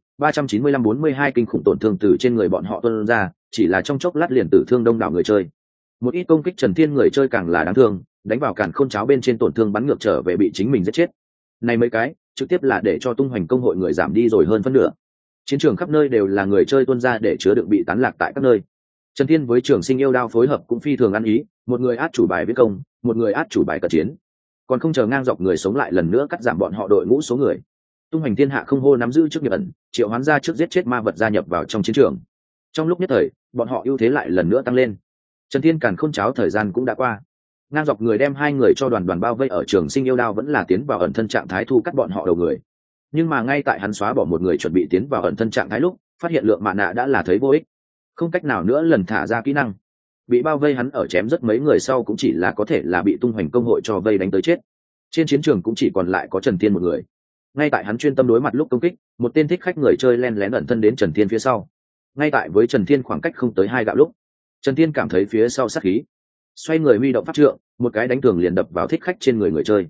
395-42 kinh khủng tổn thương từ trên người bọn họ tuôn ra, chỉ là trong chốc lát liền tử thương đông đảo người chơi. Một ít công kích Trần Thiên người chơi càng là đáng thương, đánh vào càn khôn cháo bên trên tổn thương bắn ngược trở về bị chính mình giết chết. Này mấy cái, trực tiếp là để cho Tung Hoành công hội người giảm đi rồi hơn phân nửa. Chiến trường khắp nơi đều là người chơi tuôn ra để chứa đựng bị tán lạc tại các nơi. Trần Thiên với Trường Sinh yêu đao phối hợp cũng phi thường ăn ý, một người át chủ bài viết công, một người át chủ bài cận chiến, còn không chờ ngang dọc người sống lại lần nữa cắt giảm bọn họ đội ngũ số người. Tung Hoành thiên hạ không hô nắm giữ trước nghiệp ẩn, triệu hoán ra trước giết chết ma vật gia nhập vào trong chiến trường. Trong lúc nhất thời, bọn họ ưu thế lại lần nữa tăng lên. Trần Thiên càn khôn cháo thời gian cũng đã qua, ngang dọc người đem hai người cho đoàn đoàn bao vây ở Trường Sinh yêu đao vẫn là tiến vào ẩn thân trạng thái thu cắt bọn họ đầu người. Nhưng mà ngay tại hắn xóa bỏ một người chuẩn bị tiến vào ẩn thân trạng thái lúc, phát hiện lượng mạ nạ đã là thấy vô ích, không cách nào nữa lần thả ra kỹ năng. Bị bao vây hắn ở chém rất mấy người sau cũng chỉ là có thể là bị Tung Hoành công hội cho vây đánh tới chết. Trên chiến trường cũng chỉ còn lại có Trần Thiên một người. Ngay tại hắn chuyên tâm đối mặt lúc công kích, một tên thích khách người chơi len lén ẩn thân đến Trần Thiên phía sau. Ngay tại với Trần Thiên khoảng cách không tới 2 gạo lúc, Trần Thiên cảm thấy phía sau sát khí, xoay người huy động pháp trượng, một cái đánh tường liền đập vào thích khách trên người người chơi.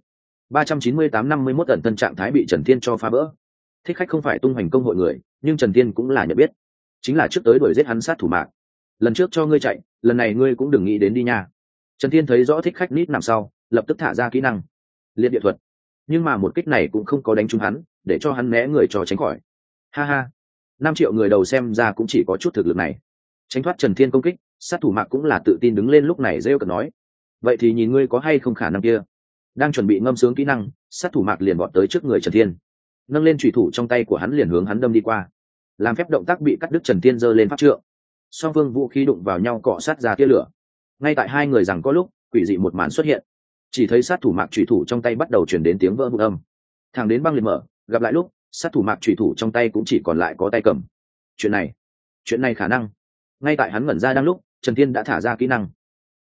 398-51 ẩn thân trạng thái bị Trần Thiên cho phá vỡ. Thích khách không phải Tung Hoành công hội người, nhưng Trần Thiên cũng là nhận biết, chính là trước tới đuổi giết hắn sát thủ Mạc. Lần trước cho ngươi chạy, lần này ngươi cũng đừng nghĩ đến đi nha. Trần Thiên thấy rõ thích khách nít nằm sau, lập tức thả ra kỹ năng liệt địa thuật, nhưng mà một kích này cũng không có đánh trúng hắn, để cho hắn né người cho tránh khỏi. Ha ha, 5 triệu người đầu xem ra cũng chỉ có chút thực lực này. Tránh thoát Trần Thiên công kích, sát thủ Mạc cũng là tự tin đứng lên lúc này rêu cợt nói: vậy thì nhìn ngươi có hay không khả năng kia. Đang chuẩn bị ngâm sướng kỹ năng, sát thủ Mạc liền vọt tới trước người Trần Thiên, nâng lên chủy thủ trong tay của hắn liền hướng hắn đâm đi qua. Làm phép động tác bị cắt đứt, Trần Thiên giơ lên pháp trượng, song phương vũ khí đụng vào nhau cọ sát ra tia lửa. Ngay tại hai người rằng có lúc, quỷ dị một màn xuất hiện, chỉ thấy sát thủ Mạc chủy thủ trong tay bắt đầu truyền đến tiếng vỡ vụn âm, thẳng đến băng liệt mở. Gặp lại lúc, sát thủ Mạc chủy thủ trong tay cũng chỉ còn lại có tay cầm. Chuyện này khả năng. Ngay tại hắn ngẩn ra đang lúc, Trần Thiên đã thả ra kỹ năng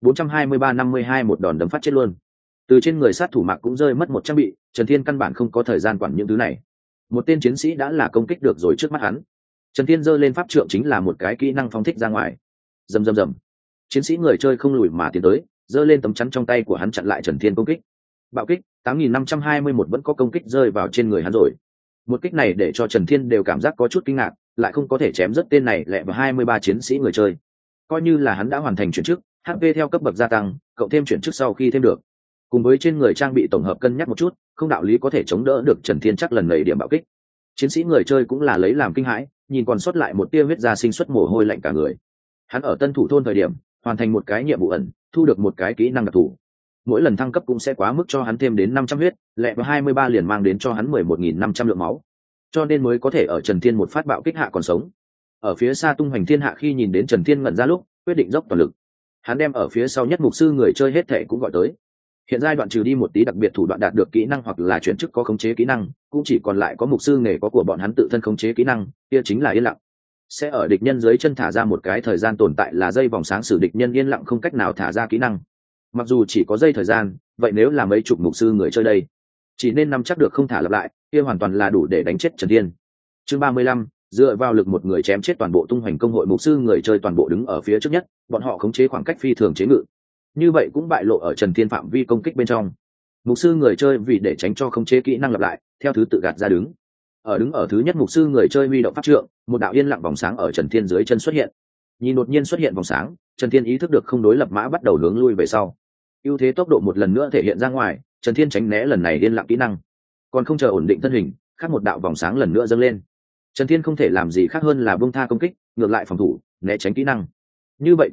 423-52 một đòn đấm phát chết luôn. Từ trên người sát thủ Mạc cũng rơi mất một trang bị, Trần Thiên căn bản không có thời gian quản những thứ này. Một tên chiến sĩ đã là công kích được rồi trước mắt hắn. Trần Thiên giơ lên pháp trượng chính là một cái kỹ năng phóng thích ra ngoài. Rầm rầm rầm. Chiến sĩ người chơi không lùi mà tiến tới, giơ lên tấm chắn trong tay của hắn chặn lại Trần Thiên công kích. Bạo kích 8521 vẫn có công kích rơi vào trên người hắn rồi. Một kích này để cho Trần Thiên đều cảm giác có chút kinh ngạc, lại không có thể chém rất tên này lẹ vào 23 chiến sĩ người chơi. Coi như là hắn đã hoàn thành chuyển chức, HP theo cấp bậc gia tăng, cộng thêm chuyển chức sau khi thêm được, cùng với trên người trang bị tổng hợp cân nhắc một chút, không đạo lý có thể chống đỡ được Trần Thiên chắc lần này điểm bạo kích. Chiến sĩ người chơi cũng là lấy làm kinh hãi, nhìn còn sót lại một tia huyết ra sinh xuất mồ hôi lạnh cả người. Hắn ở Tân Thủ thôn thời điểm hoàn thành một cái nhiệm vụ ẩn, thu được một cái kỹ năng đặc thù, mỗi lần thăng cấp cũng sẽ quá mức cho hắn thêm đến 500 huyết, lẹ vào 23 liền mang đến cho hắn 11.500 lượng máu, cho nên mới có thể ở Trần Thiên một phát bạo kích hạ còn sống. Ở phía xa Tung Hoành thiên hạ khi nhìn đến Trần Thiên ngẩn ra lúc, quyết định dốc toàn lực. Hắn đem ở phía sau nhất mục sư người chơi hết thảy cũng gọi tới. Hiện giai đoạn trừ đi một tí đặc biệt thủ đoạn đạt được kỹ năng hoặc là chuyển chức có khống chế kỹ năng, cũng chỉ còn lại có mục sư nghề có của bọn hắn tự thân khống chế kỹ năng, kia chính là yên lặng. Sẽ ở địch nhân dưới chân thả ra một cái thời gian tồn tại là dây vòng sáng sử địch nhân yên lặng không cách nào thả ra kỹ năng. Mặc dù chỉ có giây thời gian, vậy nếu là mấy chục mục sư người chơi đây, chỉ nên nắm chắc được không thả lặp lại, kia hoàn toàn là đủ để đánh chết Trần Thiên. Chương 35, dựa vào lực một người chém chết toàn bộ Tung Hoành công hội mục sư người chơi toàn bộ đứng ở phía trước nhất, bọn họ khống chế khoảng cách phi thường chế ngự. Như vậy cũng bại lộ ở Trần Thiên phạm vi công kích bên trong. Mục sư người chơi vì để tránh cho khống chế kỹ năng lặp lại, theo thứ tự gạt ra đứng ở thứ nhất mục sư người chơi huy động pháp trượng, một đạo yên lặng vòng sáng ở Trần Thiên dưới chân xuất hiện. Nhìn đột nhiên xuất hiện vòng sáng, Trần Thiên ý thức được không đối lập mã bắt đầu hướng lui về sau. Ưu thế tốc độ một lần nữa thể hiện ra ngoài, Trần Thiên tránh né lần này yên lặng kỹ năng, còn không chờ ổn định thân hình, khác một đạo vòng sáng lần nữa dâng lên. Trần Thiên không thể làm gì khác hơn là buông tha công kích, ngược lại phòng thủ, né tránh kỹ năng. Như vậy công kích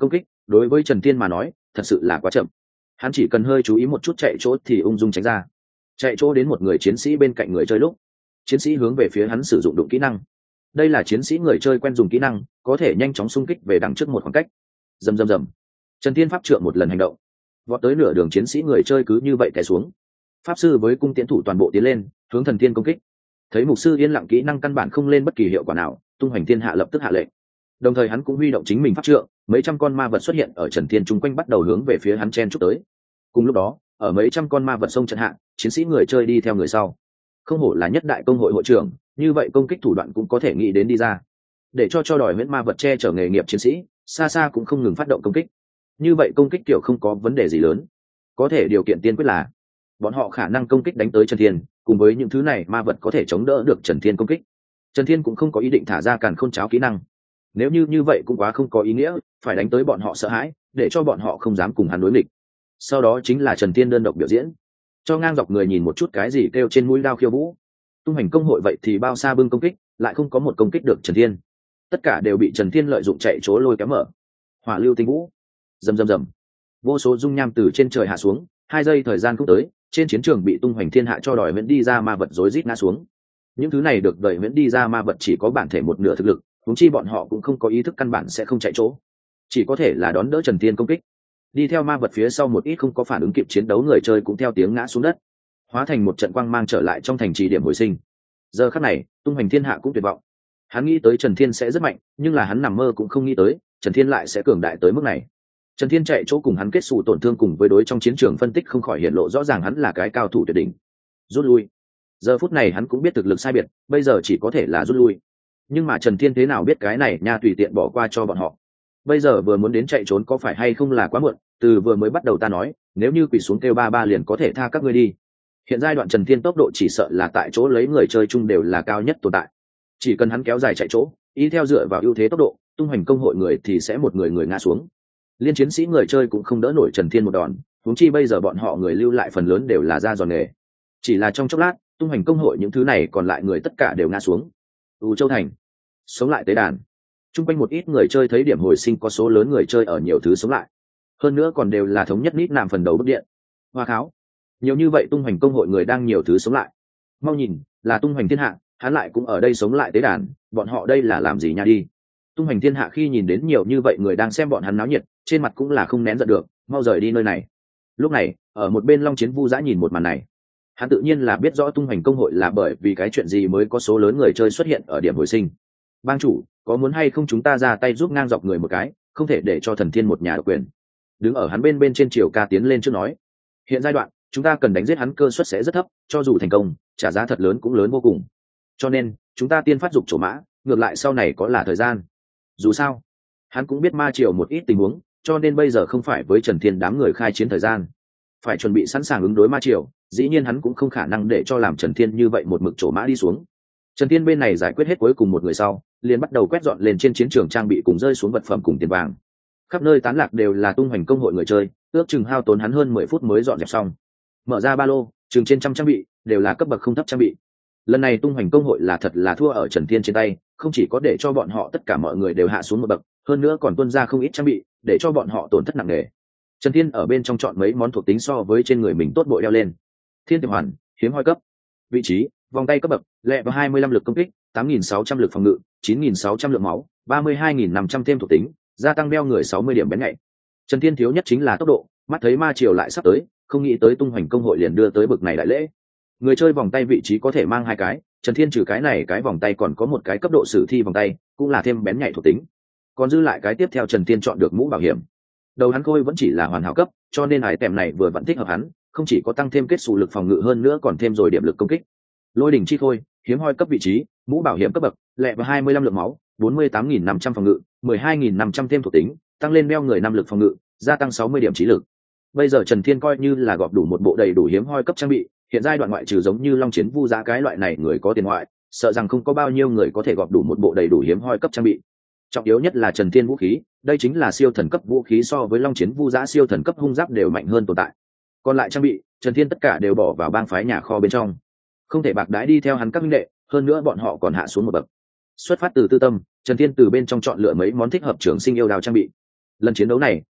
đối với Trần Thiên mà nói thật sự là quá chậm. Hắn chỉ cần hơi chú ý một chút chạy chỗ thì ung dung tránh ra. Chạy chỗ đến một người chiến sĩ bên cạnh người chơi lúc, chiến sĩ hướng về phía hắn sử dụng đụng kỹ năng. Đây là chiến sĩ người chơi quen dùng kỹ năng, có thể nhanh chóng xung kích về đằng trước một khoảng cách. Rầm rầm rầm. Trần Thiên pháp trượng một lần hành động, vọt tới nửa đường chiến sĩ người chơi cứ như vậy té xuống. Pháp sư với cung tiễn thủ toàn bộ tiến lên, hướng thần tiên công kích. Thấy mục sư yên lặng, kỹ năng căn bản không lên bất kỳ hiệu quả nào, tung hoành thiên hạ lập tức hạ lệnh. Đồng thời hắn cũng huy động chính mình pháp trượng, mấy trăm con ma vật xuất hiện ở Trần Thiên chung quanh bắt đầu hướng về phía hắn chen chúc tới. Cùng lúc đó, ở mấy trăm con ma vật xông trận hạ, chiến sĩ người chơi đi theo người sau. Không hổ là nhất đại công hội hội trưởng, như vậy công kích thủ đoạn cũng có thể nghĩ đến đi ra. Để cho đòi miễn ma vật che chở nghề nghiệp chiến sĩ, xa xa cũng không ngừng phát động công kích. Như vậy công kích kiểu không có vấn đề gì lớn. Có thể điều kiện tiên quyết là bọn họ khả năng công kích đánh tới Trần Thiên, cùng với những thứ này ma vật có thể chống đỡ được Trần Thiên công kích. Trần Thiên cũng không có ý định thả ra càn khôn cháo kỹ năng. Nếu như vậy cũng quá không có ý nghĩa, phải đánh tới bọn họ sợ hãi, để cho bọn họ không dám cùng hắn đối nghịch. Sau đó chính là Trần Thiên đơn độc biểu diễn, cho ngang dọc người nhìn một chút cái gì kêu trên mũi đao khiêu vũ. Tung hành công hội vậy thì bao xa bưng công kích, lại không có một công kích được Trần Thiên. Tất cả đều bị Trần Thiên lợi dụng chạy trốn lôi kéo mở. Hỏa lưu tinh vũ, rầm rầm rầm, vô số dung nham từ trên trời hạ xuống. 2 giây thời gian cũng tới, trên chiến trường bị tung hoành thiên hạ cho đòi miễn đi ra ma vật rối rít ngã xuống. Những thứ này được đẩy miễn đi ra ma vật chỉ có bản thể một nửa thực lực, huống chi bọn họ cũng không có ý thức, căn bản sẽ không chạy chỗ, chỉ có thể là đón đỡ Trần Thiên công kích. Đi theo ma vật phía sau một ít không có phản ứng kịp chiến đấu người chơi cũng theo tiếng ngã xuống đất, hóa thành một trận quang mang trở lại trong thành trì điểm hồi sinh. Giờ khắc này tung hoành thiên hạ cũng tuyệt vọng. Hắn nghĩ tới Trần Thiên sẽ rất mạnh, nhưng là hắn nằm mơ cũng không nghĩ tới Trần Thiên lại sẽ cường đại tới mức này. Trần Thiên chạy chỗ cùng hắn kết xù tổn thương cùng với đối trong chiến trường phân tích không khỏi hiện lộ rõ ràng hắn là cái cao thủ tuyệt đỉnh. Rút lui. Giờ phút này hắn cũng biết thực lực sai biệt, bây giờ chỉ có thể là rút lui. Nhưng mà Trần Thiên thế nào biết cái này nha, tùy tiện bỏ qua cho bọn họ. Bây giờ vừa muốn đến chạy trốn có phải hay không là quá muộn, từ vừa mới bắt đầu ta nói, nếu như quỳ xuống kêu ba ba liền có thể tha các ngươi đi. Hiện giai đoạn Trần Thiên tốc độ chỉ sợ là tại chỗ lấy người chơi chung đều là cao nhất tồn tại. Chỉ cần hắn kéo dài chạy chỗ, y theo dựa vào ưu thế tốc độ, tung hoành công hội người thì sẽ một người người ngã xuống. Liên chiến sĩ người chơi cũng không đỡ nổi Trần Thiên một đòn, huống chi bây giờ bọn họ người lưu lại phần lớn đều là ra giòn nghề. Chỉ là trong chốc lát, tung hoành công hội những thứ này còn lại người tất cả đều ngã xuống. Châu thành, sống lại tế đàn. Trung quanh một ít người chơi thấy điểm hồi sinh có số lớn người chơi ở nhiều thứ sống lại, hơn nữa còn đều là thống nhất nít làm phần đầu bức điện. Hoa kháo, nhiều như vậy tung hoành công hội người đang nhiều thứ sống lại. Mau nhìn, là tung hoành thiên hạ, hắn lại cũng ở đây sống lại tế đàn, bọn họ đây là làm gì nha đi. Tung hoành thiên hạ khi nhìn đến nhiều như vậy người đang xem bọn hắn náo nhiệt, trên mặt cũng là không nén giận được, mau rời đi nơi này. Lúc này ở một bên Long Chiến Vu Dã nhìn một màn này, hắn tự nhiên là biết rõ tung hoành công hội là bởi vì cái chuyện gì mới có số lớn người chơi xuất hiện ở điểm hồi sinh. Bang chủ, có muốn hay không chúng ta ra tay giúp ngang dọc người một cái, không thể để cho Thần Thiên một nhà độc quyền. Đứng ở hắn bên trên Triều Ca tiến lên trước nói, hiện giai đoạn chúng ta cần đánh giết hắn cơ suất sẽ rất thấp, cho dù thành công trả giá thật lớn cũng lớn vô cùng, cho nên chúng ta tiên phát dục chỗ mã, ngược lại sau này có là thời gian. Dù sao hắn cũng biết ma triều một ít tình huống, cho nên bây giờ không phải với Trần Thiên đám người khai chiến thời gian, phải chuẩn bị sẵn sàng ứng đối ma triều. Dĩ nhiên hắn cũng không khả năng để cho làm Trần Thiên như vậy một mực chỗ mã đi xuống. Trần Thiên bên này giải quyết hết cuối cùng một người sau, liền bắt đầu quét dọn lên trên chiến trường trang bị cùng rơi xuống vật phẩm cùng tiền vàng. Khắp nơi tán lạc đều là tung hoành công hội người chơi, ước chừng hao tốn hắn hơn 10 phút mới dọn dẹp xong. Mở ra ba lô, chừng trên trăm trang bị đều là cấp bậc không thấp trang bị. Lần này tung hoành công hội là thật là thua ở Trần Thiên trên tay, không chỉ có để cho bọn họ tất cả mọi người đều hạ xuống một bậc, hơn nữa còn tuôn ra không ít trang bị, để cho bọn họ tổn thất nặng nề. Trần Thiên ở bên trong chọn mấy món thuộc tính so với trên người mình tốt bội đeo lên. Thiên tiệp hoàn, hiếm hoi cấp. Vị trí, vòng tay cấp bậc, lẹ và 25 lực công kích, 8.600 lực phòng ngự, 9.600 lượng máu, 32.500 thêm thuộc tính, gia tăng đeo người 60 điểm bén nhạy. Trần Thiên thiếu nhất chính là tốc độ, mắt thấy ma triều lại sắp tới, không nghĩ tới tung hoành công hội liền đưa tới bực này đại lễ. Người chơi vòng tay vị trí có thể mang 2 cái, Trần Thiên trừ cái này cái vòng tay còn có một cái cấp độ sử thi vòng tay, cũng là thêm bén nhạy thuộc tính. Còn dư lại cái tiếp theo Trần Thiên chọn được mũ bảo hiểm. Đầu hắn khôi vẫn chỉ là hoàn hảo cấp, cho nên hải tèm này vừa vẫn thích hợp hắn, không chỉ có tăng thêm kết xù lực phòng ngự, hơn nữa còn thêm rồi điểm lực công kích. Lôi đỉnh chi khôi, hiếm hoi cấp vị trí, mũ bảo hiểm cấp bậc, lẹ và 25 lượng máu, 48.500 phòng ngự, 12.500 thêm thuộc tính, tăng lên đeo người 5 lực phòng ngự, gia tăng 60 điểm trí lực. Bây giờ Trần Thiên coi như là gọp đủ một bộ đầy đủ hiếm hoi cấp trang bị, hiện giai đoạn ngoại trừ giống như Long Chiến Vu Dã cái loại này người có tiền ngoại, sợ rằng không có bao nhiêu người có thể gọp đủ một bộ đầy đủ hiếm hoi cấp trang bị. Trọng yếu nhất là Trần Thiên vũ khí, đây chính là siêu thần cấp vũ khí, so với Long Chiến Vu Dã siêu thần cấp hung giáp đều mạnh hơn tồn tại. Còn lại trang bị, Trần Thiên tất cả đều bỏ vào bang phái nhà kho bên trong, không thể bạc đãi đi theo hắn các huynh đệ, hơn nữa bọn họ còn hạ xuống một bậc. Xuất phát từ tư tâm, Trần Thiên từ bên trong chọn lựa mấy món thích hợp trường sinh yêu đao trang bị. Lần chiến đấu này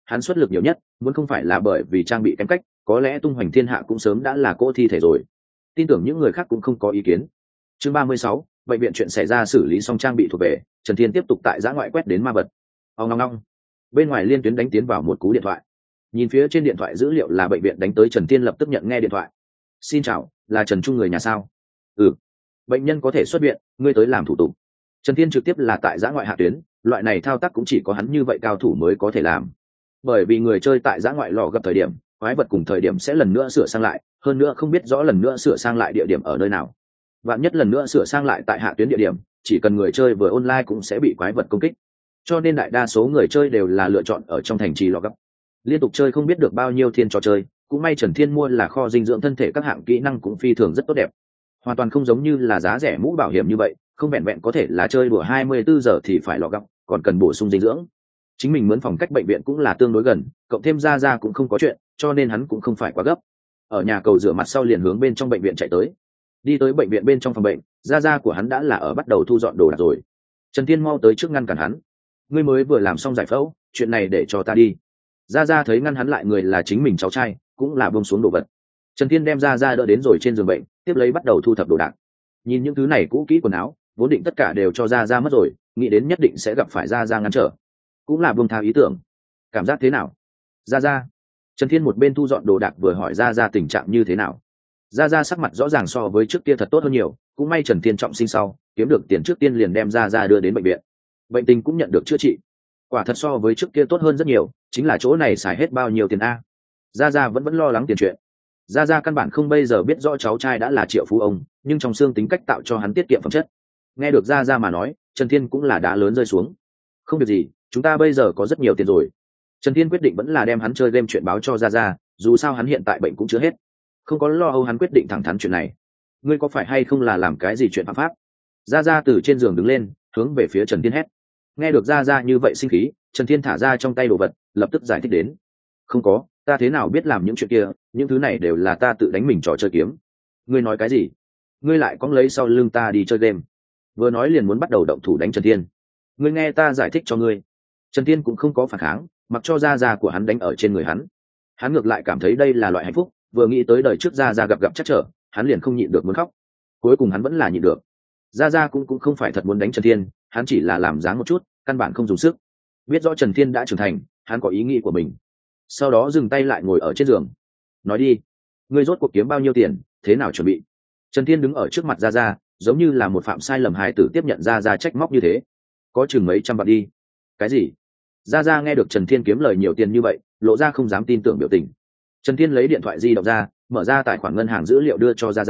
Hắn xuất lực nhiều nhất, muốn không phải là bởi vì trang bị kém cách, có lẽ tung hoành thiên hạ cũng sớm đã là cỗ thi thể rồi. Tin tưởng những người khác cũng không có ý kiến. Chương 36, bệnh viện chuyện xảy ra xử lý xong trang bị thuộc về, Trần Thiên tiếp tục tại giã ngoại quét đến ma vật. Ong ong ong. Bên ngoài liên tuyến đánh tiến vào một cú điện thoại. Nhìn phía trên điện thoại dữ liệu là bệnh viện đánh tới, Trần Thiên lập tức nhận nghe điện thoại. Xin chào, là Trần Trung người nhà sao? Ừ. Bệnh nhân có thể xuất viện, ngươi tới làm thủ tục. Trần Thiên trực tiếp là tại giã ngoại hạ tuyến, loại này thao tác cũng chỉ có hắn như vậy cao thủ mới có thể làm. Bởi vì người chơi tại giã ngoại lò gặp thời điểm, quái vật cùng thời điểm sẽ lần nữa sửa sang lại, hơn nữa không biết rõ lần nữa sửa sang lại địa điểm ở nơi nào. Vạn nhất lần nữa sửa sang lại tại hạ tuyến địa điểm, chỉ cần người chơi vừa online cũng sẽ bị quái vật công kích. Cho nên đại đa số người chơi đều là lựa chọn ở trong thành trì lò gấp. Liên tục chơi không biết được bao nhiêu thiên trò chơi, cũng may Trần Thiên mua là kho dinh dưỡng thân thể, các hạng kỹ năng cũng phi thường rất tốt đẹp. Hoàn toàn không giống như là giá rẻ mũ bảo hiểm như vậy, không vẹn vẹn có thể là chơi đùa 24 giờ thì phải lò gấp, còn cần bổ sung dinh dưỡng. Chính mình mướn phòng cách bệnh viện cũng là tương đối gần, cộng thêm ra cũng không có chuyện, cho nên hắn cũng không phải quá gấp. Ở nhà cầu rửa mặt sau liền hướng bên trong bệnh viện chạy tới. Đi tới bệnh viện bên trong phòng bệnh, da của hắn đã là ở bắt đầu thu dọn đồ đạc rồi. Trần Thiên mau tới trước ngăn cản hắn. Ngươi mới vừa làm xong giải phẫu, chuyện này để cho ta đi. Da thấy ngăn hắn lại người là chính mình cháu trai, cũng là buông xuống đồ vật. Trần Thiên đem da đỡ đến rồi trên giường bệnh, tiếp lấy bắt đầu thu thập đồ đạc. Nhìn những thứ này cũ kỹ quần áo, vốn định tất cả đều cho da mất rồi, nghĩ đến nhất định sẽ gặp phải da ngăn trở, cũng là buông tha ý tưởng. Cảm giác thế nào? Da. Trần Thiên một bên thu dọn đồ đạc vừa hỏi da tình trạng như thế nào. Da sắc mặt rõ ràng so với trước kia thật tốt hơn nhiều, cũng may Trần Thiên trọng sinh sau kiếm được tiền trước tiên liền đem da đưa đến bệnh viện, bệnh tình cũng nhận được chữa trị, quả thật so với trước kia tốt hơn rất nhiều. Chính là chỗ này xài hết bao nhiêu tiền a? Da vẫn lo lắng tiền chuyện. Da căn bản không bây giờ biết rõ cháu trai đã là triệu phú ông, nhưng trong xương tính cách tạo cho hắn tiết kiệm phẩm chất. Nghe được da mà nói, Trần Thiên cũng là đá lớn rơi xuống. Không việc gì, chúng ta bây giờ có rất nhiều tiền rồi. Trần Thiên quyết định vẫn là đem hắn chơi game chuyện báo cho da, dù sao hắn hiện tại bệnh cũng chưa hết, không có lo âu. Hắn quyết định thẳng thắn chuyện này. Ngươi có phải hay không là làm cái gì chuyện phạm pháp? Da từ trên giường đứng lên, hướng về phía Trần Thiên hét. Nghe được da như vậy sinh khí, Trần Thiên thả ra trong tay đồ vật, lập tức giải thích đến. Không có, ta thế nào biết làm những chuyện kia, những thứ này đều là ta tự đánh mình trò chơi kiếm. Ngươi nói cái gì? Ngươi lại cóng lấy sau lưng ta đi chơi game. Vừa nói liền muốn bắt đầu động thủ đánh Trần Thiên. Ngươi nghe ta giải thích cho ngươi. Trần Thiên cũng không có phản kháng, mặc cho da của hắn đánh ở trên người hắn. Hắn ngược lại cảm thấy đây là loại hạnh phúc, vừa nghĩ tới đời trước da gặp chắc trở, hắn liền không nhịn được muốn khóc. Cuối cùng hắn vẫn là nhịn được. Da cũng không phải thật muốn đánh Trần Thiên, hắn chỉ là làm dáng một chút, căn bản không dùng sức. Biết rõ Trần Thiên đã trưởng thành, hắn có ý nghĩ của mình. Sau đó dừng tay lại ngồi ở trên giường. Nói đi, ngươi rốt cuộc kiếm bao nhiêu tiền, thế nào chuẩn bị? Trần Thiên đứng ở trước mặt da, giống như là một phạm sai lầm hài tử tiếp nhận da trách móc như thế. Có chừng mấy trăm bạc đi. Cái gì? Da nghe được Trần Thiên kiếm lời nhiều tiền như vậy, lộ ra không dám tin tưởng biểu tình. Trần Thiên lấy điện thoại di động ra, mở ra tài khoản ngân hàng dữ liệu đưa cho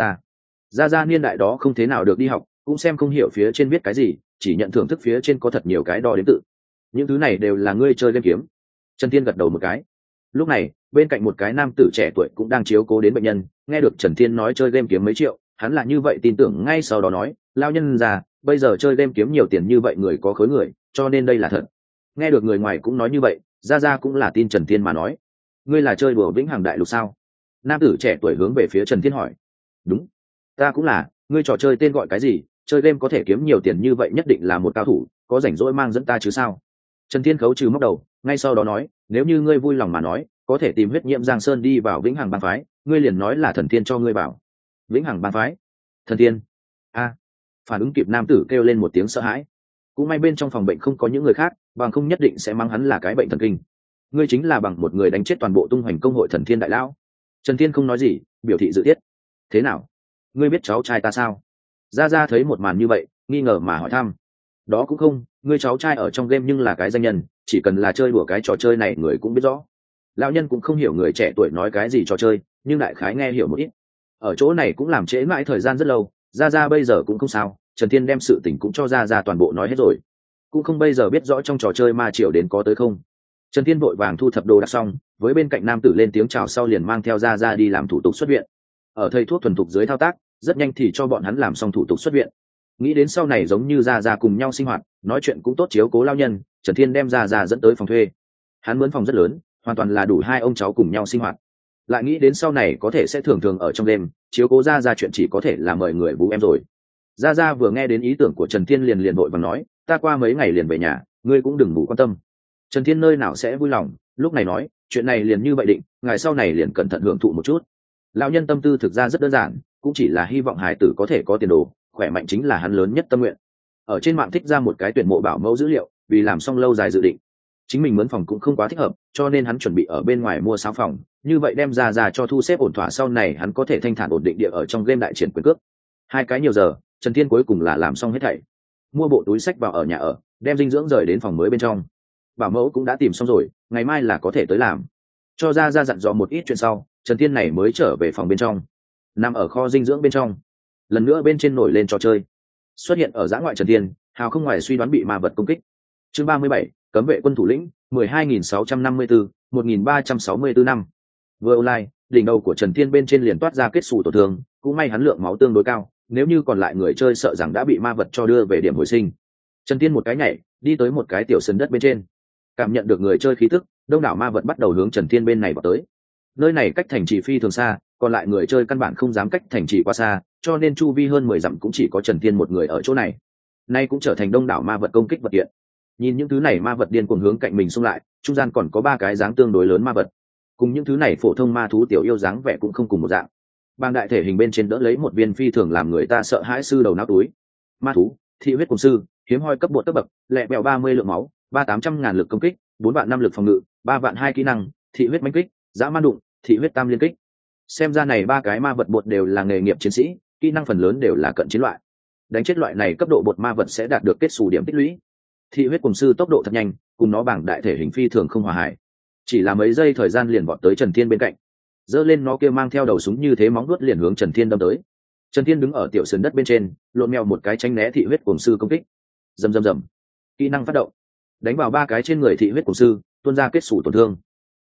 da niên đại đó không thế nào được đi học, cũng xem không hiểu phía trên viết cái gì, chỉ nhận thưởng thức phía trên có thật nhiều cái đo đếm tự. Những thứ này đều là ngươi chơi game kiếm. Trần Thiên gật đầu một cái. Lúc này bên cạnh một cái nam tử trẻ tuổi cũng đang chiếu cố đến bệnh nhân, nghe được Trần Thiên nói chơi game kiếm mấy triệu, hắn là như vậy tin tưởng ngay sau đó nói, lao nhân già, bây giờ chơi game kiếm nhiều tiền như vậy người có khối người, cho nên đây là thật. Nghe được người ngoài cũng nói như vậy, ra cũng là tin Trần Thiên mà nói. Ngươi là chơi đùa vĩnh hằng đại lục sao? Nam tử trẻ tuổi hướng về phía Trần Thiên hỏi. Đúng, ta cũng là. Ngươi trò chơi tên gọi cái gì? Chơi game có thể kiếm nhiều tiền như vậy nhất định là một cao thủ, có rảnh rỗi mang dẫn ta chứ sao? Trần Thiên khấu trừ móc đầu, ngay sau đó nói, nếu như ngươi vui lòng mà nói, có thể tìm huyết nhiễm Giang Sơn đi vào vĩnh hằng bang phái. Ngươi liền nói là thần tiên cho ngươi bảo. Vĩnh hằng bang phái? Thần tiên? A. Phản ứng kịp nam tử kêu lên một tiếng sợ hãi. Cũng may bên trong phòng bệnh không có những người khác, bằng không nhất định sẽ mang hắn là cái bệnh thần kinh. Ngươi chính là bằng một người đánh chết toàn bộ tung hoành công hội thần thiên đại lão. Trần Thiên không nói gì, biểu thị dự thiết. Thế nào? Ngươi biết cháu trai ta sao? Ra thấy một màn như vậy, nghi ngờ mà hỏi thăm. Đó cũng không, ngươi cháu trai ở trong game nhưng là cái danh nhân, chỉ cần là chơi đùa cái trò chơi này người cũng biết rõ. Lão nhân cũng không hiểu người trẻ tuổi nói cái gì trò chơi, nhưng đại khái nghe hiểu một ít. Ở chỗ này cũng làm trễ mãi thời gian rất lâu, ra bây giờ cũng không sao. Trần Thiên đem sự tình cũng cho ra toàn bộ nói hết rồi, cũng không bây giờ biết rõ trong trò chơi ma triều đến có tới không. Trần Thiên vội vàng thu thập đồ đạc xong, với bên cạnh nam tử lên tiếng chào sau liền mang theo ra đi làm thủ tục xuất viện. Ở thầy thuốc thuần thục dưới thao tác, rất nhanh thì cho bọn hắn làm xong thủ tục xuất viện. Nghĩ đến sau này giống như ra cùng nhau sinh hoạt, nói chuyện cũng tốt chiếu cố lao nhân, Trần Thiên đem ra dẫn tới phòng thuê. Hắn mướn phòng rất lớn, hoàn toàn là đủ hai ông cháu cùng nhau sinh hoạt. Lại nghĩ đến sau này có thể sẽ thường thường ở trong đêm, chiếu cố ra chuyện chỉ có thể là mời người bú em rồi. Ra vừa nghe đến ý tưởng của Trần Thiên liền vội vàng nói, ta qua mấy ngày liền về nhà, ngươi cũng đừng ngủ quan tâm. Trần Thiên nơi nào sẽ vui lòng, lúc này nói chuyện này liền như vậy định, ngài sau này liền cẩn thận hưởng thụ một chút. Lão nhân tâm tư thực ra rất đơn giản, cũng chỉ là hy vọng hải tử có thể có tiền đồ, khỏe mạnh chính là hắn lớn nhất tâm nguyện. Ở trên mạng thích ra một cái tuyển mộ bảo mẫu dữ liệu, vì làm xong lâu dài dự định. Chính mình mướn phòng cũng không quá thích hợp, cho nên hắn chuẩn bị ở bên ngoài mua 6 phòng, như vậy đem ra cho thu xếp ổn thỏa, sau này hắn có thể thanh thản ổn định địa ở trong game đại triển quyền cước. 2 cái nhiều giờ, Trần Thiên cuối cùng là làm xong hết thảy. Mua bộ túi sách vào ở nhà ở, đem dinh dưỡng rời đến phòng mới bên trong. Bảo mẫu cũng đã tìm xong rồi, ngày mai là có thể tới làm. Cho ra dặn dò một ít chuyện sau, Trần Thiên này mới trở về phòng bên trong, nằm ở kho dinh dưỡng bên trong. Lần nữa bên trên nổi lên trò chơi xuất hiện ở dã ngoại. Trần Thiên hào không ngoài suy đoán bị ma vật công kích. Chương 37, cấm vệ quân thủ lĩnh 12.654, 1.364 năm. Vừa online, đỉnh đầu của Trần Thiên bên trên liền toát ra kết xù tổn thương, cũng may hắn lượng máu tương đối cao, nếu như còn lại người chơi sợ rằng đã bị ma vật cho đưa về điểm hồi sinh. Trần Thiên một cái nhảy đi tới một cái tiểu sân đất bên trên, cảm nhận được người chơi khí tức, đông đảo ma vật bắt đầu hướng Trần Thiên bên này vào tới. Nơi này cách thành trì phi thường xa, còn lại người chơi căn bản không dám cách thành trì quá xa, cho nên chu vi hơn 10 dặm cũng chỉ có Trần Thiên một người ở chỗ này. Nay cũng trở thành đông đảo ma vật công kích vật kiện. Nhìn những thứ này ma vật điên cuồng hướng cạnh mình xung lại, trung gian còn có 3 cái dáng tương đối lớn ma vật. Cùng những thứ này phổ thông ma thú tiểu yêu dáng vẻ cũng không cùng một dạng. Bang đại thể hình bên trên đỡ lấy một viên phi thường làm người ta sợ hãi sư đầu não túi. Ma thú, thị huyết cùng sư, hiếm hoi cấp bột cấp bậc, lẹ bèo 30 lượng máu, 800.000 lực công kích, 4 vạn 5 lực phòng ngự, 3 vạn 2 kỹ năng, thị huyết mãnh kích, dã man đụng, thị huyết tam liên kích. Xem ra này 3 cái ma vật bột đều là nghề nghiệp chiến sĩ, kỹ năng phần lớn đều là cận chiến loại. Đánh chết loại này cấp độ bột ma vật sẽ đạt được kết xù điểm tích lũy. Thị huyết cùng sư tốc độ thật nhanh, cùng nó bảng đại thể hình phi thường không hòa hài. Chỉ là mấy giây thời gian liền vọt tới Trần Thiên bên cạnh, giơ lên nó kia mang theo đầu súng như thế móng vuốt liền hướng Trần Thiên đâm tới. Trần Thiên đứng ở tiểu sườn đất bên trên, lộn mèo một cái tránh né thị huyết cùng sư công kích. Rầm rầm rầm. Kỹ năng phát động, đánh vào 3 cái trên người thị huyết cùng sư, tuôn ra kết xù tổn thương.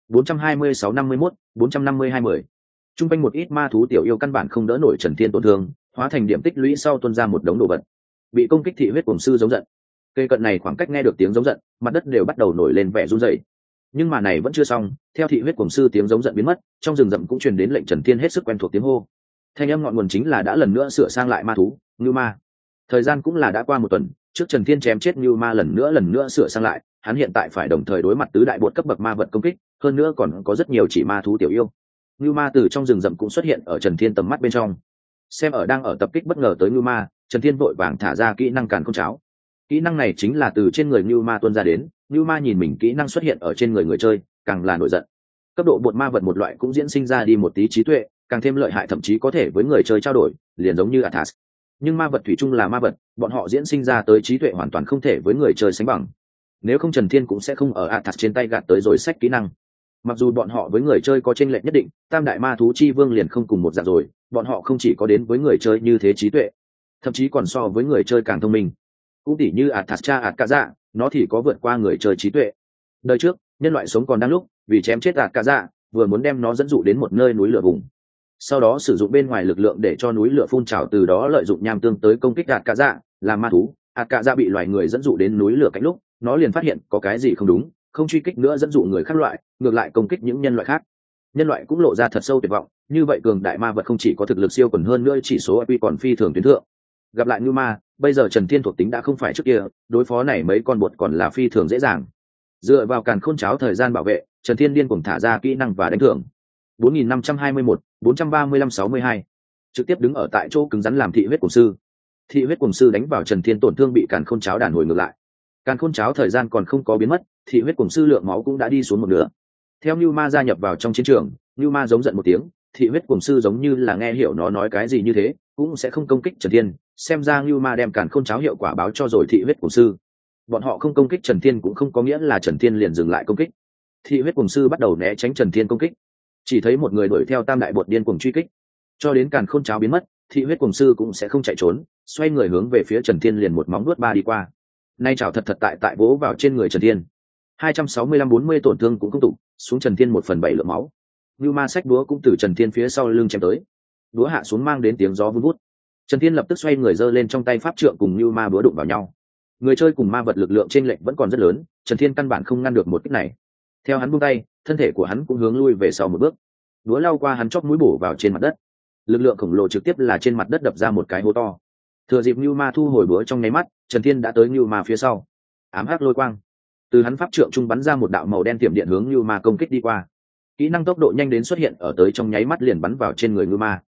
426-51, 450-20. Trung quanh một ít ma thú tiểu yêu căn bản không đỡ nổi Trần Thiên tổn thương, hóa thành điểm tích lũy sau tuôn ra một đống đồ vật. Bị công kích thị huyết cùng sư giống giận. Cây cận này khoảng cách nghe được tiếng giống giận, mặt đất đều bắt đầu nổi lên vẻ run rẩy. Nhưng mà này vẫn chưa xong, theo thị huyết cùng sư tiếng giống giận biến mất, trong rừng rậm cũng truyền đến lệnh Trần Thiên hết sức quen thuộc tiếng hô. Thanh âm ngọn nguồn chính là đã lần nữa sửa sang lại ma thú, Ngưu Ma. Thời gian cũng là đã qua 1 tuần, trước Trần Thiên chém chết Ngưu Ma lần nữa sửa sang lại, hắn hiện tại phải đồng thời đối mặt tứ đại bột cấp bậc ma vật công kích, hơn nữa còn có rất nhiều chỉ ma thú tiểu yêu. Ngưu Ma từ trong rừng rậm cũng xuất hiện ở Trần Thiên tầm mắt bên trong. Xem ở đang ở tập kích bất ngờ tới Ngưu Ma, Trần Thiên vội vàng thả ra kỹ năng càn khôn cháo. Kỹ năng này chính là từ trên người Ngưu Ma tuôn ra đến, Ngưu Ma nhìn mình kỹ năng xuất hiện ở trên người chơi, càng là nổi giận. Cấp độ bột ma vật một loại cũng diễn sinh ra đi một tí trí tuệ, càng thêm lợi hại, thậm chí có thể với người chơi trao đổi, liền giống như Athas. Nhưng ma vật thủy chung là ma vật, bọn họ diễn sinh ra tới trí tuệ hoàn toàn không thể với người chơi sánh bằng. Nếu không Trần Thiên cũng sẽ không ở Athas trên tay gạt tới rồi sách kỹ năng. Mặc dù bọn họ với người chơi có chênh lệch nhất định, tam đại ma thú chi vương liền không cùng một dạng rồi, bọn họ không chỉ có đến với người chơi như thế trí tuệ, thậm chí còn so với người chơi càng thông minh. Cũng tỉ như Athas cha Atkaza, nó thì có vượt qua người chơi trí tuệ. Đời trước, nhân loại sống còn đang lúc, vì chém chết Atkaza, vừa muốn đem nó dẫn dụ đến một nơi núi lửa vùng. Sau đó sử dụng bên ngoài lực lượng để cho núi lửa phun trào, từ đó lợi dụng nham tương tới công kích Atkaza, làm ma thú. Atkaza bị loài người dẫn dụ đến núi lửa cạnh lúc, nó liền phát hiện có cái gì không đúng, không truy kích nữa dẫn dụ người khác loại, ngược lại công kích những nhân loại khác. Nhân loại cũng lộ ra thật sâu tuyệt vọng, như vậy cường đại ma vật không chỉ có thực lực siêu quần hơn nữa chỉ số IQ còn phi thường tuyến thượng. Gặp lại Ngưu Ma, bây giờ Trần Thiên thuộc tính đã không phải trước kia, đối phó này mấy con bột còn là phi thường dễ dàng. Dựa vào càn khôn cháo thời gian bảo vệ, Trần Thiên điên cuồng thả ra kỹ năng và đánh thưởng. 4521, 435-62. Trực tiếp đứng ở tại chỗ cứng rắn làm thị huyết cùng sư. Thị huyết cùng sư đánh vào Trần Thiên, tổn thương bị càn khôn cháo đàn hồi ngược lại. Càn khôn cháo thời gian còn không có biến mất, thị huyết cùng sư lượng máu cũng đã đi xuống một nửa. Theo Nưu Ma gia nhập vào trong chiến trường, Nưu Ma giống giận một tiếng, thị huyết cùng sư giống như là nghe hiểu nó nói cái gì như thế, cũng sẽ không công kích Trần Thiên. Xem ra Nưu Ma đem càn khôn cháo hiệu quả báo cho rồi thị huyết cùng sư. Bọn họ không công kích Trần Thiên cũng không có nghĩa là Trần Thiên liền dừng lại công kích. Thị huyết cùng sư bắt đầu né tránh Trần Thiên công kích, chỉ thấy một người đuổi theo tam đại bột điên cuồng truy kích, cho đến càn khôn cháo biến mất, thị huyết cùng sư cũng sẽ không chạy trốn, xoay người hướng về phía Trần Thiên liền một móng vuốt ba đi qua. Nay chảo thật tại vỗ vào trên người Trần Thiên. 265-40 tổn thương cũng không tụ, xuống Trần Thiên 1/7 lượng máu. Nưu Ma xách búa cũng từ Trần Thiên phía sau lưng chém tới. Búa hạ xuống mang đến tiếng gió vun vút. Trần Thiên lập tức xoay người giơ lên trong tay pháp trượng cùng Nưu Ma búa đụng vào nhau. Người chơi cùng ma vật lực lượng trên lệnh vẫn còn rất lớn, Trần Thiên căn bản không ngăn được một kích này. Theo hắn buông tay, thân thể của hắn cũng hướng lui về sau một bước. Búa lao qua hắn chóp mũi bổ vào trên mặt đất. Lực lượng khổng lồ trực tiếp là trên mặt đất đập ra một cái hố to. Thừa dịp Nưu Ma thu hồi búa trong nháy mắt, Trần Thiên đã tới Nưu Ma phía sau. Ám hắc lôi quang. Từ hắn pháp trượng trung bắn ra một đạo màu đen tiềm điện hướng Như Ma công kích đi qua. Kỹ năng tốc độ nhanh đến xuất hiện ở tới trong nháy mắt liền bắn vào trên người Như Ma.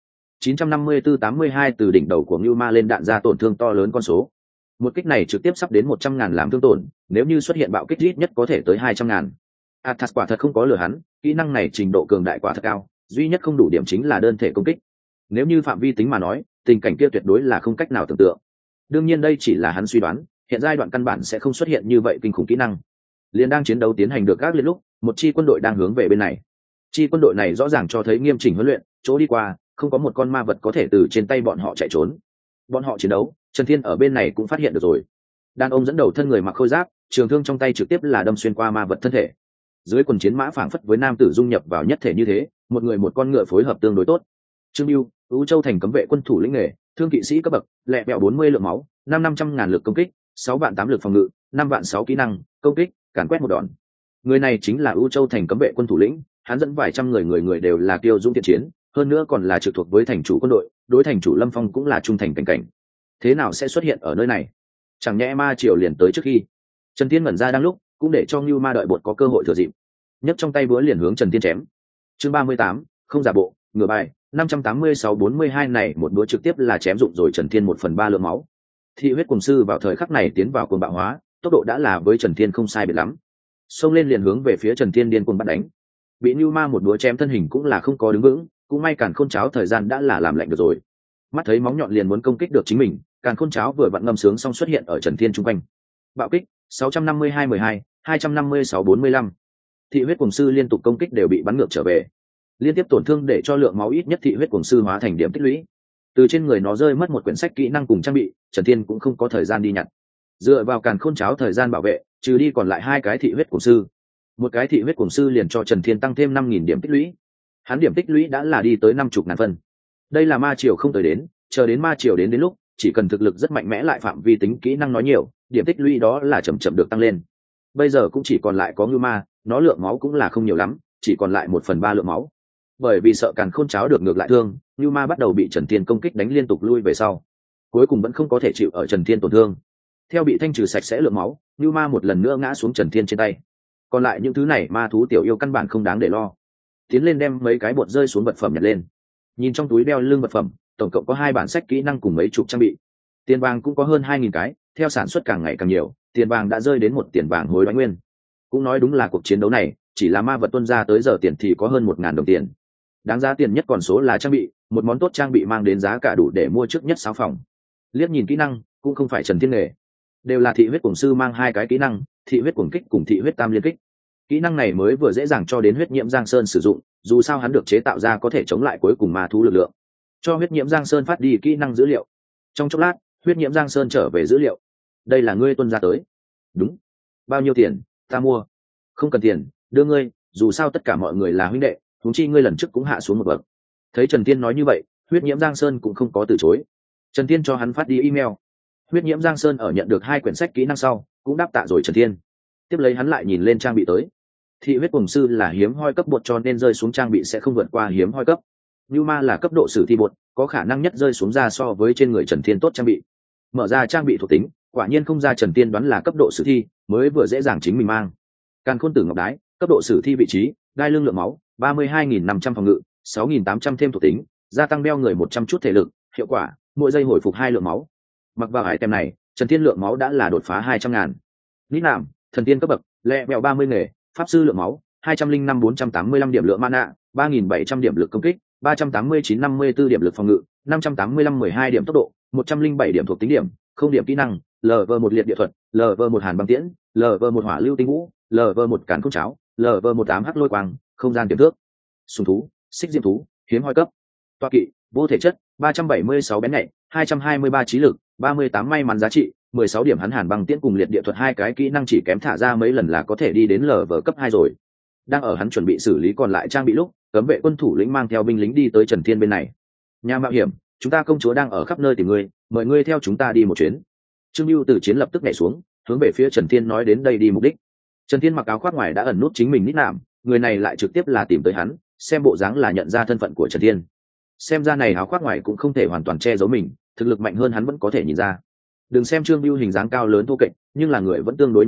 954-82 từ đỉnh đầu của Như Ma lên đạn ra tổn thương to lớn con số. Một kích này trực tiếp sắp đến 100.000 làm thương tổn, nếu như xuất hiện bạo kích ít nhất có thể tới 200.000. Athas quả thật không có lừa hắn, kỹ năng này trình độ cường đại quả thật cao, duy nhất không đủ điểm chính là đơn thể công kích. Nếu như phạm vi tính mà nói, tình cảnh kia tuyệt đối là không cách nào tưởng tượng. Đương nhiên đây chỉ là hắn suy đoán, hiện giai đoạn căn bản sẽ không xuất hiện như vậy kinh khủng kỹ năng. Liên đang chiến đấu tiến hành được các liên lúc, một chi quân đội đang hướng về bên này. Chi quân đội này rõ ràng cho thấy nghiêm chỉnh huấn luyện, chỗ đi qua, không có một con ma vật có thể từ trên tay bọn họ chạy trốn. Bọn họ chiến đấu, Trần Thiên ở bên này cũng phát hiện được rồi. Đàn ông dẫn đầu thân người mặc khôi giáp, trường thương trong tay trực tiếp là đâm xuyên qua ma vật thân thể. Dưới quần chiến mã phảng phất với nam tử dung nhập vào nhất thể như thế, một người một con ngựa phối hợp tương đối tốt. Trương Bưu, Ú Châu thành cấm vệ quân thủ lĩnh nghề, thương kỵ sĩ cấp bậc, lẹ bẹo 40 lượng máu, 500.000 lực công kích, 6.800 lực phòng ngự, 5.600 kỹ năng công kích, càn quét một đòn. Người này chính là Ú Châu thành cấm vệ quân thủ lĩnh, hắn dẫn vài trăm người đều là kiêu dũng thiện chiến, hơn nữa còn là trực thuộc với thành chủ quân đội, đối thành chủ Lâm Phong cũng là trung thành cảnh cảnh. Thế nào sẽ xuất hiện ở nơi này? Chẳng nhẽ ma triều liền tới trước khi? Trần Thiên ngẩn ra đang lúc, cũng để cho Nưu Ma đợi bột có cơ hội thừa dịp. Nhấc trong tay búa liền hướng Trần Thiên chém. Chương 38, không giả bộ, ngửa bài, 586-42 này một búa trực tiếp là chém dụng rồi Trần Thiên 1/3 lượng máu. Thị huyết cùng sư vào thời khắc này tiến vào cuồng bạo hóa, tốc độ đã là với Trần Thiên không sai biệt lắm. Xông lên liền hướng về phía Trần Thiên điên cuồng bắt đánh. Bị Nưu Ma một búa chém thân hình cũng là không có đứng vững, cũng may Càn Khôn Cháo thời gian đã là làm lạnh được rồi. Mắt thấy móng nhọn liền muốn công kích được chính mình, Càn Khôn Cháo vừa vặn ngâm sướng xong xuất hiện ở Trần Thiên trung quanh. Bạo kích 652-12, 256-45. Thị huyết cuồng sư liên tục công kích đều bị bắn ngược trở về, liên tiếp tổn thương để cho lượng máu ít nhất thị huyết cuồng sư hóa thành điểm tích lũy. Từ trên người nó rơi mất một quyển sách kỹ năng cùng trang bị, Trần Thiên cũng không có thời gian đi nhặt. Dựa vào Càn Khôn Cháo thời gian bảo vệ, trừ đi còn lại 2 cái thị huyết cuồng sư. Một cái thị huyết cuồng sư liền cho Trần Thiên tăng thêm 5.000 điểm tích lũy. Hắn điểm tích lũy đã là đi tới 50.000 phân. Đây là ma triều không tới đến, chờ đến ma triều đến lúc, chỉ cần thực lực rất mạnh mẽ lại phạm vi tính kỹ năng nói nhiều, điểm tích lũy đó là chậm được tăng lên. Bây giờ cũng chỉ còn lại có Ngưu Ma, nó lượng máu cũng là không nhiều lắm, chỉ còn lại 1/3 lượng máu. Bởi vì sợ Càn Khôn Cháo được ngược lại thương, Ngưu Ma bắt đầu bị Trần Thiên công kích đánh liên tục lui về sau. Cuối cùng vẫn không có thể chịu ở Trần Thiên tổn thương. Theo bị thanh trừ sạch sẽ lượng máu, Ngưu Ma một lần nữa ngã xuống Trần Thiên trên tay. Còn lại những thứ này ma thú tiểu yêu căn bản không đáng để lo. Tiến lên đem mấy cái bột rơi xuống vật phẩm nhặt lên. Nhìn trong túi đeo lưng vật phẩm, tổng cộng có 2 bản sách kỹ năng cùng mấy chục trang bị. Tiền vàng cũng có hơn 2.000 cái, theo sản xuất càng ngày càng nhiều, tiền vàng đã rơi đến 1 tiền vàng hối đoái nguyên. Cũng nói đúng là cuộc chiến đấu này, chỉ là ma vật tuân ra tới giờ tiền thì có hơn 1.000 đồng tiền. Đáng giá tiền nhất còn số là trang bị, một món tốt trang bị mang đến giá cả đủ để mua trước nhất 6 phòng. Liếc nhìn kỹ năng, cũng không phải Trần Thiên nghề, đều là thị huyết cuồng sư mang 2 cái kỹ năng, thị huyết cuồng kích cùng thị huyết tam liên kích. Kỹ năng này mới vừa dễ dàng cho đến huyết nhiễm Giang Sơn sử dụng, dù sao hắn được chế tạo ra có thể chống lại cuối cùng ma thú lực lượng. Cho huyết nhiễm Giang Sơn phát đi kỹ năng dữ liệu. Trong chốc lát, huyết nhiễm Giang Sơn trở về dữ liệu. Đây là ngươi tuân ra tới. Đúng. Bao nhiêu tiền? Ta mua. Không cần tiền, đưa ngươi, dù sao tất cả mọi người là huynh đệ, huống chi ngươi lần trước cũng hạ xuống một bậc. Thấy Trần Thiên nói như vậy, huyết nhiễm Giang Sơn cũng không có từ chối. Trần Thiên cho hắn phát đi email. Huyết nhiễm Giang Sơn ở nhận được 2 quyển sách kỹ năng sau, cũng đáp tạ rồi Trần Thiên. Tiếp lấy hắn lại nhìn lên trang bị tới. Thị huyết cuồng sư là hiếm hoi cấp bột cho nên rơi xuống trang bị sẽ không vượt qua hiếm hoi cấp. Nưu Ma là cấp độ sử thi bột, có khả năng nhất rơi xuống ra so với trên người Trần Thiên tốt trang bị. Mở ra trang bị thuộc tính, quả nhiên không ra Trần Thiên đoán là cấp độ sử thi, mới vừa dễ dàng chính mình mang. Càn Khôn Tử Ngọc Đái, cấp độ sử thi vị trí, đai lưng lượng máu, 32.500 phòng ngự, 6.800 thêm thuộc tính, gia tăng đeo người 100 chút thể lực, hiệu quả, mỗi giây hồi phục 2 lượng máu. Mặc vào item này, Trần Thiên lượng máu đã là đột phá 200.000. Nít nạm, thần tiên cấp bậc, lẹ mèo 30 nghề, pháp sư lượng máu, 205-485 điểm lượng mana, 3.700 điểm lực công kích, 389-54 điểm lực phòng ngự, 585-12 điểm tốc độ, 107 điểm thuộc tính điểm, không điểm kỹ năng, LV1 liệt địa thuật, LV1 hàn băng tiễn, LV1 hỏa lưu tinh vũ, LV1 càn khôn cháo, LV1 ám hắc lôi quang, không gian tiềm thước. Sùng thú, xích diêm thú, hiếm hoi cấp. Toa kỵ, vô thể chất, 376 bén nhạy, 223 trí lực, 38 may mắn giá trị, 16 điểm hắn hàn băng tiễn cùng liệt địa thuật 2 cái kỹ năng chỉ kém thả ra mấy lần là có thể đi đến LV cấp 2 rồi. Đang ở hắn chuẩn bị xử lý còn lại trang bị lúc, cấm vệ quân thủ lĩnh mang theo binh lính đi tới Trần Thiên bên này. Nhà mạo hiểm, chúng ta công chúa đang ở khắp nơi tìm ngươi, mời ngươi theo chúng ta đi một chuyến. Trương Bưu từ chiến lập tức nhảy xuống, hướng về phía Trần Thiên nói đến đây đi mục đích. Trần Thiên mặc áo khoác ngoài đã ẩn nút chính mình nít nạm, người này lại trực tiếp là tìm tới hắn, xem bộ dáng là nhận ra thân phận của Trần Thiên. Xem ra này áo khoác ngoài cũng không thể hoàn toàn che giấu mình, thực lực mạnh hơn hắn vẫn có thể nhìn ra. Đừng xem Trương Bưu hình dáng cao lớn thô kệch, nhưng là người vẫn tương đối nhắn nhủi,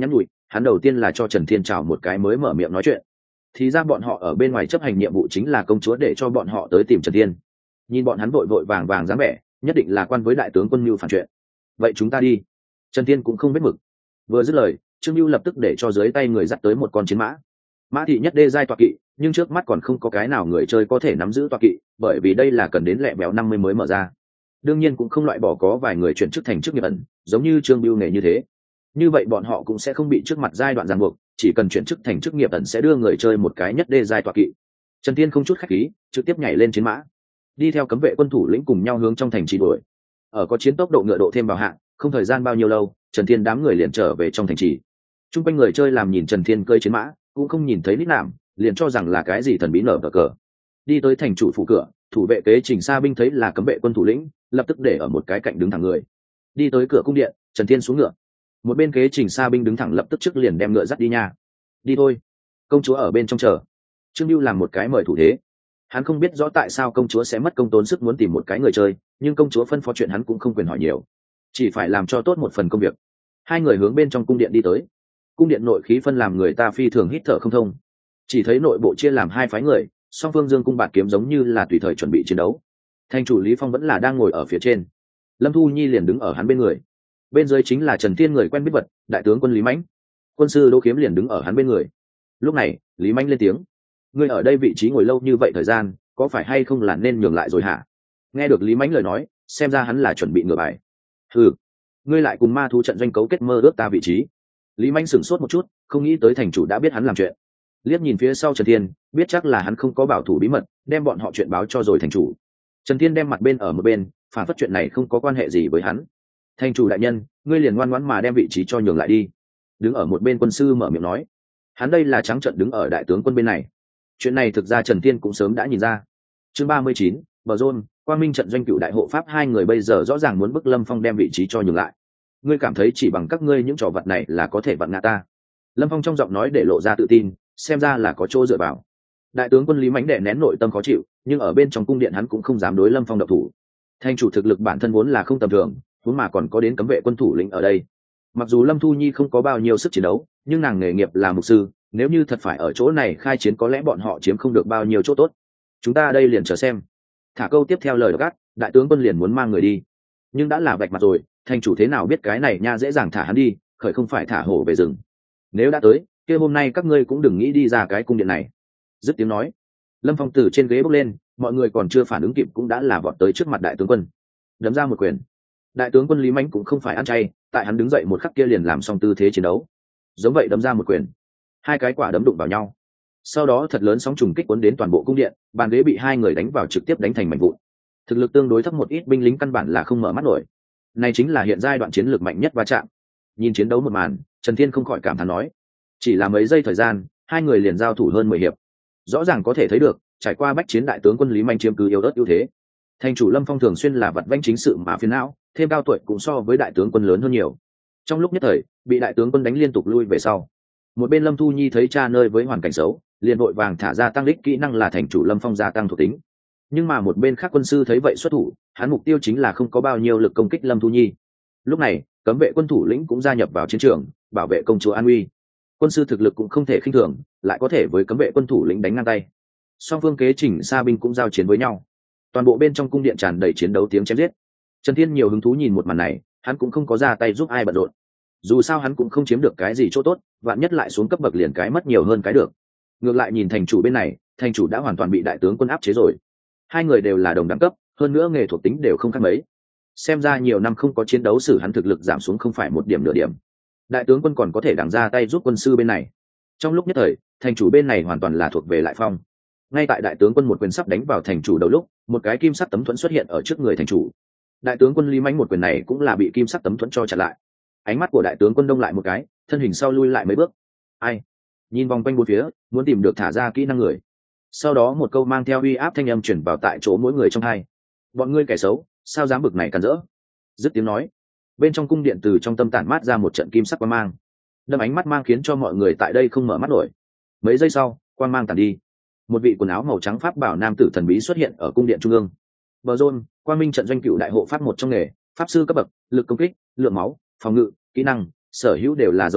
hắn đầu tiên là cho Trần Thiên chào một cái mới mở miệng nói chuyện. Thì ra bọn họ ở bên ngoài chấp hành nhiệm vụ chính là công chúa để cho bọn họ tới tìm Trần Thiên. Nhìn bọn hắn vội vội vàng vàng dáng vẻ, nhất định là quan với đại tướng quân Mưu phản chuyện. Vậy chúng ta đi. Trần Thiên cũng không biết mực. Vừa dứt lời, Trương Mưu lập tức để cho dưới tay người dắt tới một con chiến mã. Mã thị nhất đê giai tọa kỵ, nhưng trước mắt còn không có cái nào người chơi có thể nắm giữ tọa kỵ, bởi vì đây là cần đến lẹ béo 50 mới mở ra. Đương nhiên cũng không loại bỏ có vài người chuyển chức thành chức nghiệp ẩn, giống như Trương Mưu nghề như thế. Như vậy bọn họ cũng sẽ không bị trước mặt giai đoạn ràng buộc, chỉ cần chuyển chức thành chức nghiệp ẩn sẽ đưa người chơi một cái nhất đê giai tọa kỵ. Trần Thiên không chút khách khí, trực tiếp nhảy lên chiến mã, đi theo cấm vệ quân thủ lĩnh cùng nhau hướng trong thành trì đuổi. Ở có chiến tốc độ ngựa độ thêm vào hạng, không thời gian bao nhiêu lâu, Trần Thiên đám người liền trở về trong thành trì. Trung quanh người chơi làm nhìn Trần Thiên cơi chiến mã, cũng không nhìn thấy nít nạm, liền cho rằng là cái gì thần bí nở cờ. Đi tới thành chủ phủ cửa, thủ vệ kế trình xa binh thấy là cấm vệ quân thủ lĩnh, lập tức để ở một cái cạnh đứng thẳng người. Đi tới cửa cung điện, Trần Thiên xuống ngựa. Một bên kế trình xa binh đứng thẳng lập tức trước liền đem ngựa dắt đi nha. Đi thôi, công chúa ở bên trong chờ. Trương Lưu làm một cái mời thủ thế. Hắn không biết rõ tại sao công chúa sẽ mất công tốn sức muốn tìm một cái người chơi, nhưng công chúa phân phó chuyện hắn cũng không quyền hỏi nhiều, chỉ phải làm cho tốt một phần công việc. Hai người hướng bên trong cung điện đi tới. Cung điện nội khí phân làm người ta phi thường hít thở không thông. Chỉ thấy nội bộ chia làm hai phái người, song phương dương cung bạt kiếm giống như là tùy thời chuẩn bị chiến đấu. Thành chủ Lý Phong vẫn là đang ngồi ở phía trên, Lâm Thu Nhi liền đứng ở hắn bên người. Bên dưới chính là Trần Thiên người quen biết vật, đại tướng quân Lý Mãnh. Quân sư Đỗ Kiếm liền đứng ở hắn bên người. Lúc này, Lý Mãnh lên tiếng: "Ngươi ở đây vị trí ngồi lâu như vậy thời gian, có phải hay không là nên nhường lại rồi hả?" Nghe được Lý Mãnh lời nói, xem ra hắn là chuẩn bị ngửa bài. "Hừ, ngươi lại cùng ma thú trận doanh cấu kết mơ ước ta vị trí." Lý Mãnh sửng sốt một chút, không nghĩ tới thành chủ đã biết hắn làm chuyện. Liếc nhìn phía sau Trần Thiên, biết chắc là hắn không có bảo thủ bí mật, đem bọn họ chuyện báo cho rồi thành chủ. Trần Thiên đem mặt bên ở một bên, phản phất chuyện này không có quan hệ gì với hắn. "Thành chủ đại nhân, ngươi liền ngoan ngoãn mà đem vị trí cho nhường lại đi." Đứng ở một bên quân sư mở miệng nói. Hắn đây là trắng trợn đứng ở đại tướng quân bên này. Chuyện này thực ra Trần Thiên cũng sớm đã nhìn ra. Chương 39, Bờ Rôn, Quang Minh trận doanh cựu đại hộ pháp hai người bây giờ rõ ràng muốn bức Lâm Phong đem vị trí cho nhường lại. Ngươi cảm thấy chỉ bằng các ngươi những trò vật này là có thể vặn ngã ta? Lâm Phong trong giọng nói để lộ ra tự tin, xem ra là có chỗ dựa vào. Đại tướng quân Lý Mãnh đè nén nội tâm khó chịu, nhưng ở bên trong cung điện hắn cũng không dám đối Lâm Phong độc thủ. Thành chủ thực lực bản thân vốn là không tầm thường, huống mà còn có đến cấm vệ quân thủ lĩnh ở đây. Mặc dù Lâm Thu Nhi không có bao nhiêu sức chiến đấu, nhưng nàng nghề nghiệp là mục sư, nếu như thật phải ở chỗ này khai chiến có lẽ bọn họ chiếm không được bao nhiêu chỗ tốt. Chúng ta đây liền chờ xem. Thả câu tiếp theo lời gắt, đại tướng quân liền muốn mang người đi, nhưng đã là vạch mặt rồi, thành chủ thế nào biết cái này nha dễ dàng thả hắn đi, khởi không phải thả hổ về rừng. Nếu đã tới, kia hôm nay các ngươi cũng đừng nghĩ đi ra cái cung điện này. Dứt tiếng nói, Lâm Phong từ trên ghế bước lên, mọi người còn chưa phản ứng kịp cũng đã là vọt tới trước mặt đại tướng quân, đấm ra một quyền. Đại tướng quân Lý Mãnh cũng không phải ăn chay, tại hắn đứng dậy một khắc kia liền làm xong tư thế chiến đấu, giống vậy đấm ra một quyền. Hai cái quả đấm đụng vào nhau, sau đó thật lớn sóng trùng kích cuốn đến toàn bộ cung điện, bàn ghế bị hai người đánh vào trực tiếp đánh thành mảnh vụn. Thực lực tương đối thấp một ít binh lính căn bản là không mở mắt nổi. Này chính là hiện giai đoạn chiến lược mạnh nhất va chạm. Nhìn chiến đấu một màn, Trần Thiên không khỏi cảm thán nói, chỉ là mấy giây thời gian, hai người liền giao thủ hơn 10 hiệp. Rõ ràng có thể thấy được, trải qua bách chiến đại tướng quân Lý Mãnh chiếm cứ yếu ớt ưu thế. Thành chủ Lâm Phong thường xuyên là vật vãnh chính sự mà phiền não, thêm cao tuổi cũng so với đại tướng quân lớn hơn nhiều. Trong lúc nhất thời, bị đại tướng quân đánh liên tục lui về sau. Một bên Lâm Thu Nhi thấy cha nơi với hoàn cảnh xấu, liền vội vàng thả ra tăng đích kỹ năng là thành chủ Lâm Phong gia tăng thuộc tính. Nhưng mà một bên khác quân sư thấy vậy xuất thủ, hắn mục tiêu chính là không có bao nhiêu lực công kích Lâm Thu Nhi. Lúc này, cấm vệ quân thủ lĩnh cũng gia nhập vào chiến trường, bảo vệ công chúa an uy. Quân sư thực lực cũng không thể khinh thường, lại có thể với cấm vệ quân thủ lĩnh đánh ngang tay. Song phương kế chỉnh xa binh cũng giao chiến với nhau. Toàn bộ bên trong cung điện tràn đầy chiến đấu tiếng chém giết. Trần Thiên nhiều hứng thú nhìn một màn này, hắn cũng không có ra tay giúp ai bận rộn. Dù sao hắn cũng không chiếm được cái gì chỗ tốt, vạn nhất lại xuống cấp bậc liền cái mất nhiều hơn cái được. Ngược lại nhìn thành chủ bên này, thành chủ đã hoàn toàn bị đại tướng quân áp chế rồi. Hai người đều là đồng đẳng cấp, hơn nữa nghề thuộc tính đều không khác mấy. Xem ra nhiều năm không có chiến đấu sử hắn thực lực giảm xuống không phải một điểm nửa điểm. Đại tướng quân còn có thể đằng ra tay giúp quân sư bên này. Trong lúc nhất thời, thành chủ bên này hoàn toàn là thuộc về lại phong. Ngay tại đại tướng quân một quyền sắp đánh vào thành chủ đầu lúc, một cái kim sắc tấm thuẫn xuất hiện ở trước người thành chủ. Đại tướng quân Lý Mãnh một quyền này cũng là bị kim sắc tấm thuẫn cho chặn lại. Ánh mắt của đại tướng quân đông lại một cái, thân hình sau lui lại mấy bước. Ai? Nhìn vòng quanh bốn phía, muốn tìm được thả ra kỹ năng người. Sau đó một câu mang theo uy áp thanh âm truyền vào tại chỗ mỗi người trong hai. Bọn ngươi kẻ xấu, sao dám bực này càn rỡ? Dứt tiếng nói, bên trong cung điện từ trong tâm tản mát ra một trận kim sắc quang mang, đâm ánh mắt mang khiến cho mọi người tại đây không mở mắt nổi. Mấy giây sau, quang mang tàn đi, một vị quần áo màu trắng pháp bảo nam tử thần bí xuất hiện ở cung điện trung ương. Bờ Rôn, Quang Minh trận doanh cựu đại hộ pháp một trong nghề, pháp sư cấp bậc, lực công kích, lượng máu, phòng ngự, kỹ năng, sở hữu đều là dấu hỏi,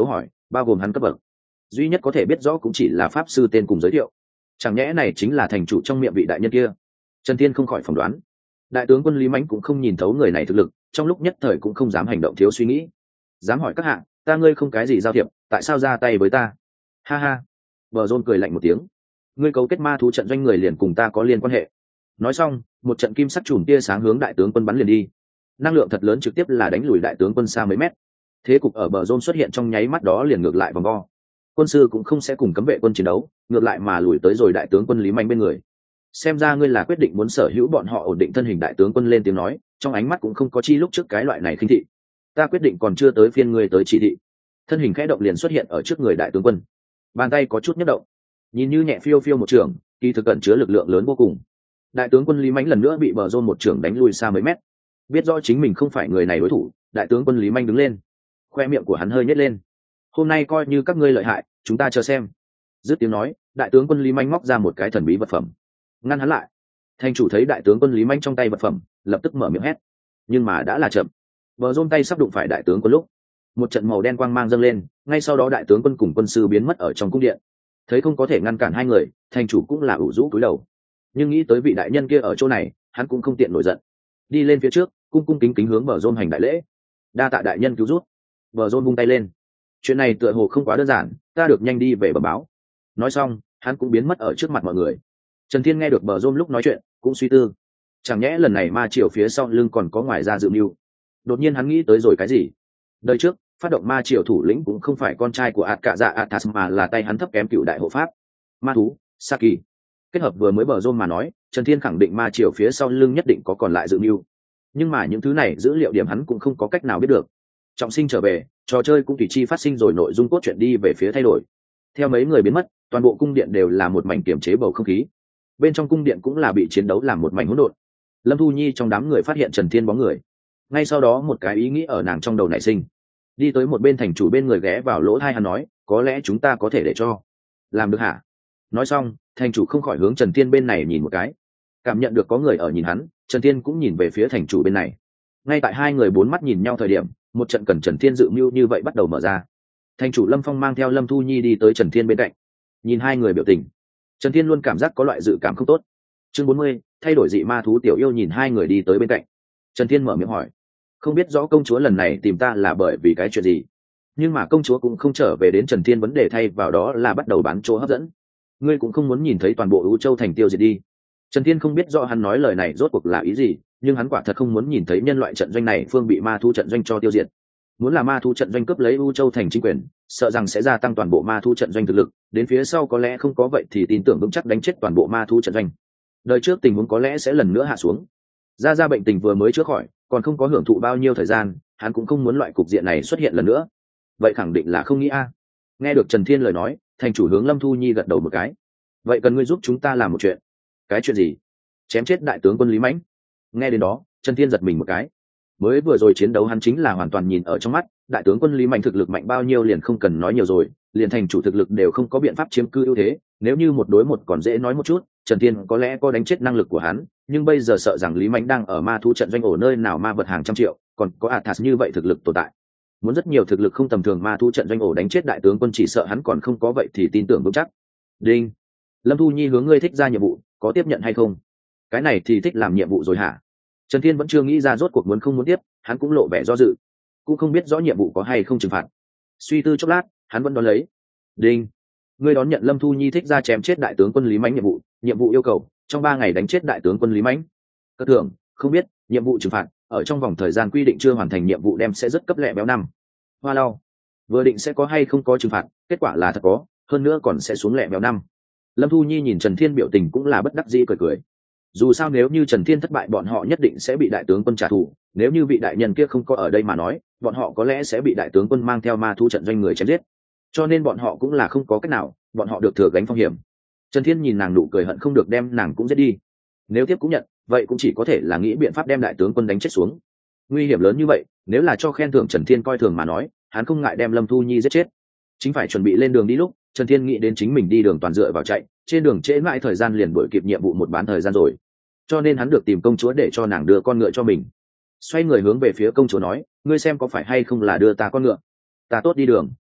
bao gồm hắn cấp bậc. Duy nhất có thể biết rõ cũng chỉ là pháp sư tên cùng giới thiệu. Chẳng nhẽ này chính là thành chủ trong miệng vị đại nhân kia? Trần Thiên không khỏi phỏng đoán. Đại tướng quân Lý Mãnh cũng không nhìn thấu người này thực lực, trong lúc nhất thời cũng không dám hành động thiếu suy nghĩ. Dám hỏi các hạ, ta ngươi không cái gì giao thiệp, tại sao ra tay với ta? Ha ha. Bờ Rôn cười lạnh một tiếng. Ngươi cấu kết ma thú trận doanh người liền cùng ta có liên quan hệ. Nói xong, một trận kim sắc chùm tia sáng hướng đại tướng quân bắn liền đi. Năng lượng thật lớn trực tiếp là đánh lùi đại tướng quân xa mấy mét. Thế cục ở bờ Rôn xuất hiện trong nháy mắt đó liền ngược lại vòng vo. Quân sư cũng không sẽ cùng cấm vệ quân chiến đấu, ngược lại mà lùi tới rồi đại tướng quân Lý Mãnh bên người. Xem ra ngươi là quyết định muốn sở hữu bọn họ ổn định thân hình. Đại tướng quân lên tiếng nói, trong ánh mắt cũng không có chi lúc trước cái loại này khinh thị. Ta quyết định còn chưa tới phiên ngươi tới chỉ thị. Thân hình khẽ động liền xuất hiện ở trước người đại tướng quân, bàn tay có chút nhấc động, nhìn như nhẹ phiêu phiêu một trường, kỳ thực cẩn chứa lực lượng lớn vô cùng. Đại tướng quân Lý Mãnh lần nữa bị bờ Rôn một trường đánh lui xa mấy mét. Biết rõ chính mình không phải người này đối thủ, đại tướng quân Lý Mãnh đứng lên, khoe miệng của hắn hơi nhếch lên. Hôm nay coi như các ngươi lợi hại, chúng ta chờ xem. Dứt tiếng nói, đại tướng quân Lý Mãnh móc ra một cái thần bí vật phẩm, ngăn hắn lại. Thành chủ thấy đại tướng quân Lý Mãnh trong tay vật phẩm, lập tức mở miệng hét, nhưng mà đã là chậm. Bờ Rôn tay sắp đụng phải đại tướng quân lúc, một trận màu đen quang mang dâng lên, ngay sau đó đại tướng quân cùng quân sư biến mất ở trong cung điện. Thấy không có thể ngăn cản hai người, thành chủ cũng là ủ rũ cúi đầu. Nhưng nghĩ tới vị đại nhân kia ở chỗ này, hắn cũng không tiện nổi giận. Đi lên phía trước, cung cung kính kính hướng Bờ Rôn hành đại lễ. Đa tạ đại nhân cứu giúp. Bờ Rôn vung tay lên. Chuyện này tựa hồ không quá đơn giản, ta được nhanh đi về bẩm báo. Nói xong, hắn cũng biến mất ở trước mặt mọi người. Trần Thiên nghe được Bờ Rôn lúc nói chuyện, cũng suy tư. Chẳng nhẽ lần này ma triều phía sau lưng còn có ngoài ra dự mưu. Đột nhiên hắn nghĩ tới rồi cái gì. Đời trước, phát động ma triều thủ lĩnh cũng không phải con trai của ạt cả dạ Athas mà là tay hắn thấp kém cựu đại hộ pháp ma thú Saki. Kết hợp vừa mới Bờ Rôn mà nói, Trần Thiên khẳng định ma triều phía sau lưng nhất định có còn lại dự mưu. Nhưng mà những thứ này dữ liệu điểm hắn cũng không có cách nào biết được. Trọng sinh trở về, trò chơi cũng tùy chi phát sinh rồi nội dung cốt truyện đi về phía thay đổi. Theo mấy người biến mất, toàn bộ cung điện đều là một mảnh kiềm chế bầu không khí. Bên trong cung điện cũng là bị chiến đấu làm một mảnh hỗn độn. Lâm Thu Nhi trong đám người phát hiện Trần Thiên bóng người, ngay sau đó một cái ý nghĩ ở nàng trong đầu nảy sinh, đi tới một bên thành chủ bên người ghé vào lỗ tai hắn nói, có lẽ chúng ta có thể để cho làm được hả? Nói xong, thành chủ không khỏi hướng Trần Thiên bên này nhìn một cái, cảm nhận được có người ở nhìn hắn, Trần Thiên cũng nhìn về phía thành chủ bên này. Ngay tại hai người bốn mắt nhìn nhau thời điểm, một trận cần Trần Thiên dự mưu như vậy bắt đầu mở ra. Thành chủ Lâm Phong mang theo Lâm Thu Nhi đi tới Trần Thiên bên cạnh, nhìn hai người biểu tình, Trần Thiên luôn cảm giác có loại dự cảm không tốt. Chương 40, thay đổi dị ma thú tiểu yêu nhìn hai người đi tới bên cạnh. Trần Thiên mở miệng hỏi, không biết rõ công chúa lần này tìm ta là bởi vì cái chuyện gì? Nhưng mà công chúa cũng không trở về đến Trần Thiên vấn đề thay vào đó là bắt đầu bán chỗ hấp dẫn. Ngươi cũng không muốn nhìn thấy toàn bộ U Châu thành tiêu diệt đi. Trần Thiên không biết rõ hắn nói lời này rốt cuộc là ý gì, nhưng hắn quả thật không muốn nhìn thấy nhân loại trận doanh này phương bị ma thú trận doanh cho tiêu diệt. Muốn là ma thú trận doanh cướp lấy U Châu thành chính quyền, sợ rằng sẽ gia tăng toàn bộ ma thú trận doanh thực lực, đến phía sau có lẽ không có vậy thì tin tưởng vững chắc đánh chết toàn bộ ma thú trận doanh. Đời trước tình huống có lẽ sẽ lần nữa hạ xuống. Ra bệnh tình vừa mới chữa khỏi, còn không có hưởng thụ bao nhiêu thời gian, hắn cũng không muốn loại cục diện này xuất hiện lần nữa. Vậy khẳng định là không nghĩ a. Nghe được Trần Thiên lời nói, thành chủ hướng Lâm Thu Nhi gật đầu một cái. Vậy cần ngươi giúp chúng ta làm một chuyện. Cái chuyện gì? Chém chết đại tướng quân Lý Mãnh. Nghe đến đó, Trần Thiên giật mình một cái. Mới vừa rồi chiến đấu hắn chính là hoàn toàn nhìn ở trong mắt, đại tướng quân Lý Mãnh thực lực mạnh bao nhiêu liền không cần nói nhiều rồi, liền thành chủ thực lực đều không có biện pháp chiếm cư ưu thế, nếu như một đối một còn dễ nói một chút, Trần Thiên có lẽ có đánh chết năng lực của hắn, nhưng bây giờ sợ rằng Lý Mãnh đang ở ma thú trận doanh ổ nơi nào ma vật hàng trăm triệu, còn có Athas như vậy thực lực tồn tại. Muốn rất nhiều thực lực không tầm thường ma thú trận doanh ổ đánh chết đại tướng quân chỉ sợ hắn còn không có vậy thì tin tưởng vững chắc. Đinh. Lâm Thu Nhi hướng ngươi thích ra nhiệm vụ, có tiếp nhận hay không? Cái này thì thích làm nhiệm vụ rồi hả? Trần Thiên vẫn chưa nghĩ ra rốt cuộc muốn không muốn tiếp, hắn cũng lộ vẻ do dự, cũng không biết rõ nhiệm vụ có hay không trừng phạt. Suy tư chốc lát, hắn vẫn đón lấy. Đinh. Ngươi đón nhận Lâm Thu Nhi thích ra chém chết đại tướng quân Lý Mãnh nhiệm vụ yêu cầu trong 3 ngày đánh chết đại tướng quân Lý Mãnh. Cơ thưởng, không biết, nhiệm vụ trừng phạt, ở trong vòng thời gian quy định chưa hoàn thành nhiệm vụ đem sẽ rất cấp lẹ béo năm. Hoa lau. Vừa định sẽ có hay không có trừng phạt, kết quả là thật có, hơn nữa còn sẽ xuống lẹ béo năm. Lâm Thu Nhi nhìn Trần Thiên biểu tình cũng là bất đắc dĩ cười cười. Dù sao nếu như Trần Thiên thất bại bọn họ nhất định sẽ bị đại tướng quân trả thù, nếu như vị đại nhân kia không có ở đây mà nói, bọn họ có lẽ sẽ bị đại tướng quân mang theo ma thu trận doanh người chém giết. Cho nên bọn họ cũng là không có cách nào, bọn họ được thừa gánh phong hiểm. Trần Thiên nhìn nàng nụ cười hận không được đem nàng cũng giết đi. Nếu tiếp cũng nhận, vậy cũng chỉ có thể là nghĩ biện pháp đem đại tướng quân đánh chết xuống. Nguy hiểm lớn như vậy, nếu là cho khen thưởng Trần Thiên coi thường mà nói, hắn không ngại đem Lâm Thu Nhi giết chết. Chính phải chuẩn bị lên đường đi lúc, Trần Thiên nghĩ đến chính mình đi đường toàn dựa vào chạy, trên đường trễ mãi thời gian liền đuổi kịp nhiệm vụ một bán thời gian rồi. Cho nên hắn được tìm công chúa để cho nàng đưa con ngựa cho mình. Xoay người hướng về phía công chúa nói, ngươi xem có phải hay không là đưa ta con ngựa, ta tốt đi đường.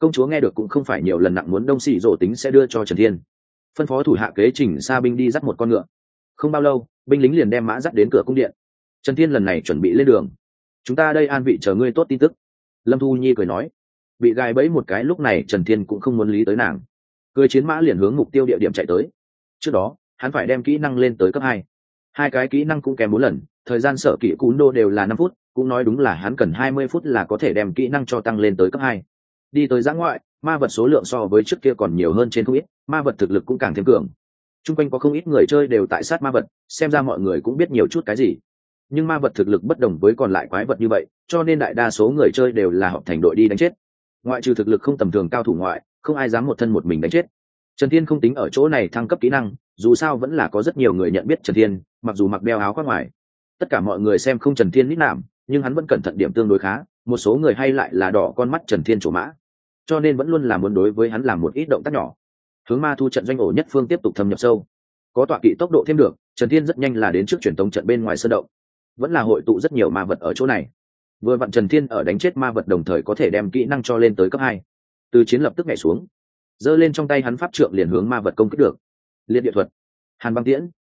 công chúa nghe được cũng không phải nhiều lần nặng muốn đông xỉ rổ tính sẽ đưa cho Trần Thiên. Phân phó thủ hạ kế chỉnh xa binh đi dắt một con ngựa. Không bao lâu binh lính liền đem mã dắt đến cửa cung điện. Trần Thiên lần này chuẩn bị lên đường. Chúng ta đây an vị chờ ngươi tốt tin tức. Lâm Thu Nhi cười nói. Bị gài bẫy một cái lúc này Trần Thiên cũng không muốn lý tới nàng. Cưỡi chiến mã liền hướng mục tiêu địa điểm chạy tới. Trước đó hắn phải đem kỹ năng lên tới cấp 2. Hai cái kỹ năng cũng kém 4 lần, thời gian sở kỹ cún đô đều là 5 phút, cũng nói đúng là hắn cần 20 phút là có thể đem kỹ năng cho tăng lên tới cấp 2. Đi tới giã ngoại, ma vật số lượng so với trước kia còn nhiều hơn trên không ít, ma vật thực lực cũng càng thêm cường. Trung quanh có không ít người chơi đều tại sát ma vật, xem ra mọi người cũng biết nhiều chút cái gì. Nhưng ma vật thực lực bất đồng với còn lại quái vật như vậy, cho nên đại đa số người chơi đều là họp thành đội đi đánh chết. Ngoại trừ thực lực không tầm thường cao thủ ngoại, không ai dám một thân một mình đánh chết. Trần Thiên không tính ở chỗ này thăng cấp kỹ năng, dù sao vẫn là có rất nhiều người nhận biết Trần Thiên, mặc dù mặc đeo áo khoác ngoài. Tất cả mọi người xem không Trần Thiên nít nạm, nhưng hắn vẫn cẩn thận điểm tương đối khá, một số người hay lại là đỏ con mắt Trần Thiên chủ mã, cho nên vẫn luôn là muốn đối với hắn làm một ít động tác nhỏ. Hướng ma thu trận doanh ổ nhất phương tiếp tục thâm nhập sâu. Có tọa kỵ tốc độ thêm được, Trần Thiên rất nhanh là đến trước truyền tống trận bên ngoài sơn động. Vẫn là hội tụ rất nhiều ma vật ở chỗ này. Vừa vặn Trần Thiên ở đánh chết ma vật đồng thời có thể đem kỹ năng cho lên tới cấp 2. Từ chiến lập tức nhảy xuống, giơ lên trong tay hắn pháp trượng liền hướng ma vật công kích được. Liệt địa thuật, Hàn băng tiễn,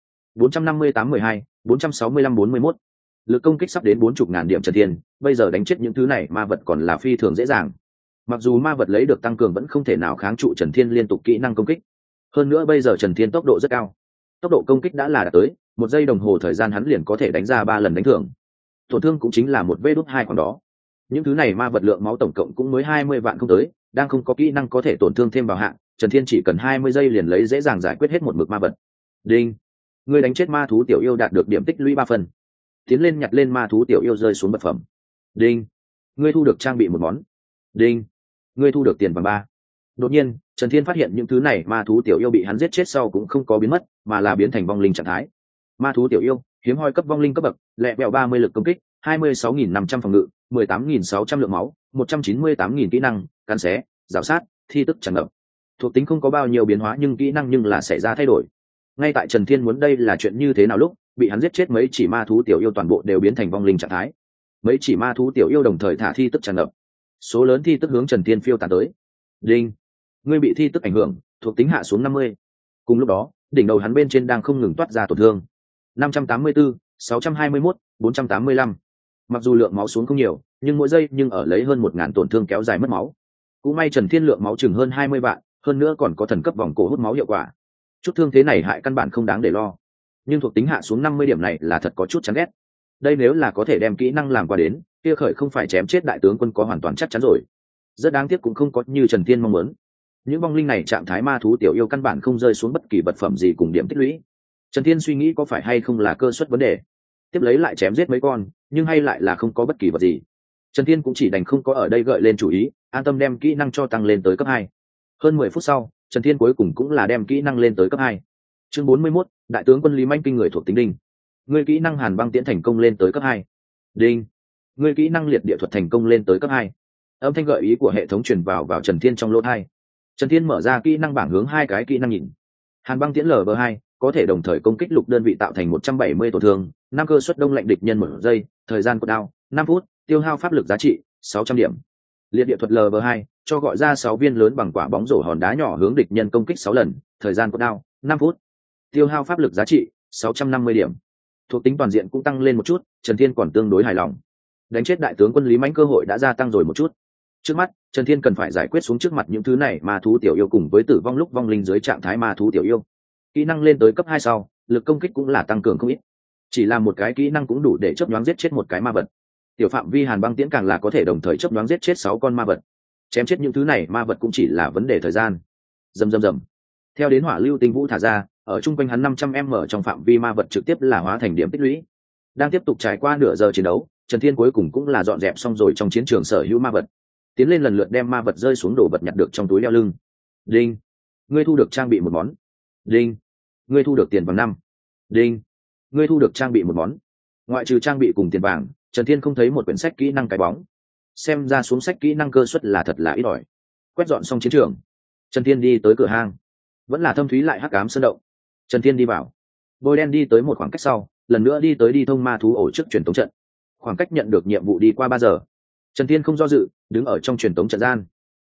458-12, 465-41. Lực công kích sắp đến 40.000 điểm Trần Thiên, bây giờ đánh chết những thứ này ma vật còn là phi thường dễ dàng. Mặc dù ma vật lấy được tăng cường vẫn không thể nào kháng trụ Trần Thiên liên tục kỹ năng công kích. Hơn nữa bây giờ Trần Thiên tốc độ rất cao, tốc độ công kích đã là đạt tới 1 giây đồng hồ thời gian hắn liền có thể đánh ra 3 lần đánh thưởng. Tổn thương cũng chính là 1v2 khoảng đó. Những thứ này ma vật lượng máu tổng cộng cũng mới 20 vạn không tới, đang không có kỹ năng có thể tổn thương thêm vào hạng, Trần Thiên chỉ cần 20 giây liền lấy dễ dàng giải quyết hết một mực ma vật. Đinh, ngươi đánh chết ma thú tiểu yêu đạt được điểm tích lũy 3 phần. Tiến lên nhặt lên ma thú tiểu yêu rơi xuống vật phẩm. Đinh, ngươi thu được trang bị 1 món. Đinh, ngươi thu được tiền vàng 3. Đột nhiên Trần Thiên phát hiện những thứ này ma thú tiểu yêu bị hắn giết chết sau cũng không có biến mất, mà là biến thành vong linh trạng thái. Ma thú tiểu yêu hiếm hoi cấp vong linh cấp bậc, lẹ bẹo 30 lực công kích, 26.500 phòng ngự, 18.600 lượng máu, 198.000 kỹ năng, cắn xé, rào sát, thi tức tràn ngập. Thuộc tính không có bao nhiêu biến hóa nhưng kỹ năng nhưng là xảy ra thay đổi. Ngay tại Trần Thiên muốn đây là chuyện như thế nào lúc bị hắn giết chết mấy chỉ ma thú tiểu yêu toàn bộ đều biến thành vong linh trạng thái. Mấy chỉ ma thú tiểu yêu đồng thời thả thi tức tràn ngập, số lớn thi tức hướng Trần Thiên phiêu tán tới. Đinh, ngươi bị thi tức ảnh hưởng, thuộc tính hạ xuống 50. Cùng lúc đó đỉnh đầu hắn bên trên đang không ngừng toát ra tổn thương. 584, 621, 485. Mặc dù lượng máu xuống không nhiều nhưng mỗi giây nhưng ở lấy hơn 1.000 tổn thương kéo dài mất máu. Cũng may Trần Thiên lượng máu chừng hơn 20 vạn, hơn nữa còn có thần cấp vòng cổ hút máu hiệu quả. Chút thương thế này hại căn bản không đáng để lo, nhưng thuộc tính hạ xuống 50 điểm này là thật có chút chán ghét. Đây nếu là có thể đem kỹ năng làm qua đến kia khởi không phải chém chết đại tướng quân có hoàn toàn chắc chắn rồi. Rất đáng tiếc cũng không có như Trần Thiên mong muốn. Những vong linh này trạng thái ma thú tiểu yêu căn bản không rơi xuống bất kỳ vật phẩm gì cùng điểm tích lũy. Trần Thiên suy nghĩ có phải hay không là cơ suất vấn đề, tiếp lấy lại chém giết mấy con nhưng hay lại là không có bất kỳ vật gì. Trần Thiên cũng chỉ đành không có ở đây gợi lên chủ ý, an tâm đem kỹ năng cho tăng lên tới cấp 2. Hơn 10 phút sau Trần Thiên cuối cùng cũng là đem kỹ năng lên tới cấp 2. Chương 41, đại tướng quân Lý Manh kinh người thuộc tính đinh. Ngươi kỹ năng Hàn băng tiễn thành công lên tới cấp 2. Đinh, ngươi kỹ năng liệt địa thuật thành công lên tới cấp 2. Âm thanh gợi ý của hệ thống truyền vào Trần Thiên trong lỗ tai. Trần Thiên mở ra kỹ năng bảng hướng 2 cái kỹ năng nhìn. Hàn băng tiễn LV2 có thể đồng thời công kích lục đơn vị tạo thành 170 tổn thương, 5 cơ suất đông lạnh địch nhân 1 giây, thời gian cột đao 5 phút, tiêu hao pháp lực giá trị 600 điểm. Liệt địa thuật LV2 cho gọi ra 6 viên lớn bằng quả bóng rổ hòn đá nhỏ hướng địch nhân công kích 6 lần, thời gian cột đao 5 phút, tiêu hao pháp lực giá trị 650 điểm. Thuộc tính toàn diện cũng tăng lên một chút, Trần Thiên còn tương đối hài lòng. Đánh chết đại tướng quân Lý Mãnh cơ hội đã gia tăng rồi một chút. Trước mắt Trần Thiên cần phải giải quyết xuống trước mặt những thứ này ma thú tiểu yêu cùng với tử vong lúc vong linh dưới trạng thái ma thú tiểu yêu. Kỹ năng lên tới cấp 2 sau lực công kích cũng là tăng cường không ít, chỉ là một cái kỹ năng cũng đủ để chớp nhoáng giết chết một cái ma vật. Tiểu phạm vi Hàn băng tiễn càng là có thể đồng thời chớp nhoáng giết chết 6 con ma vật. Chém chết những thứ này ma vật cũng chỉ là vấn đề thời gian. Rầm rầm rầm. Theo đến hỏa lưu tinh vũ thả ra, ở trung quanh hắn 500m trong phạm vi ma vật trực tiếp là hóa thành điểm tích lũy. Đang tiếp tục trải qua nửa giờ chiến đấu, Trần Thiên cuối cùng cũng là dọn dẹp xong rồi trong chiến trường sở hữu ma vật. Tiến lên lần lượt đem ma vật rơi xuống đồ vật nhặt được trong túi đeo lưng. Đinh, ngươi thu được trang bị 1 món. Đinh, ngươi thu được tiền vàng 5. Đinh, ngươi thu được trang bị 1 món. Ngoại trừ trang bị cùng tiền vàng, Trần Thiên không thấy một quyển sách kỹ năng cái bóng. Xem ra xuống sách kỹ năng cơ suất là thật là ít ỏi. Quét dọn xong chiến trường, Trần Thiên đi tới cửa hang, vẫn là thâm thúy lại hắc ám sơn động. Trần Thiên đi vào, bôi đen đi tới một khoảng cách sau, lần nữa đi tới đi thông ma thú ổ trước truyền tống trận. Khoảng cách nhận được nhiệm vụ đi qua 3 giờ, Trần Thiên không do dự, đứng ở trong truyền tống trận gian.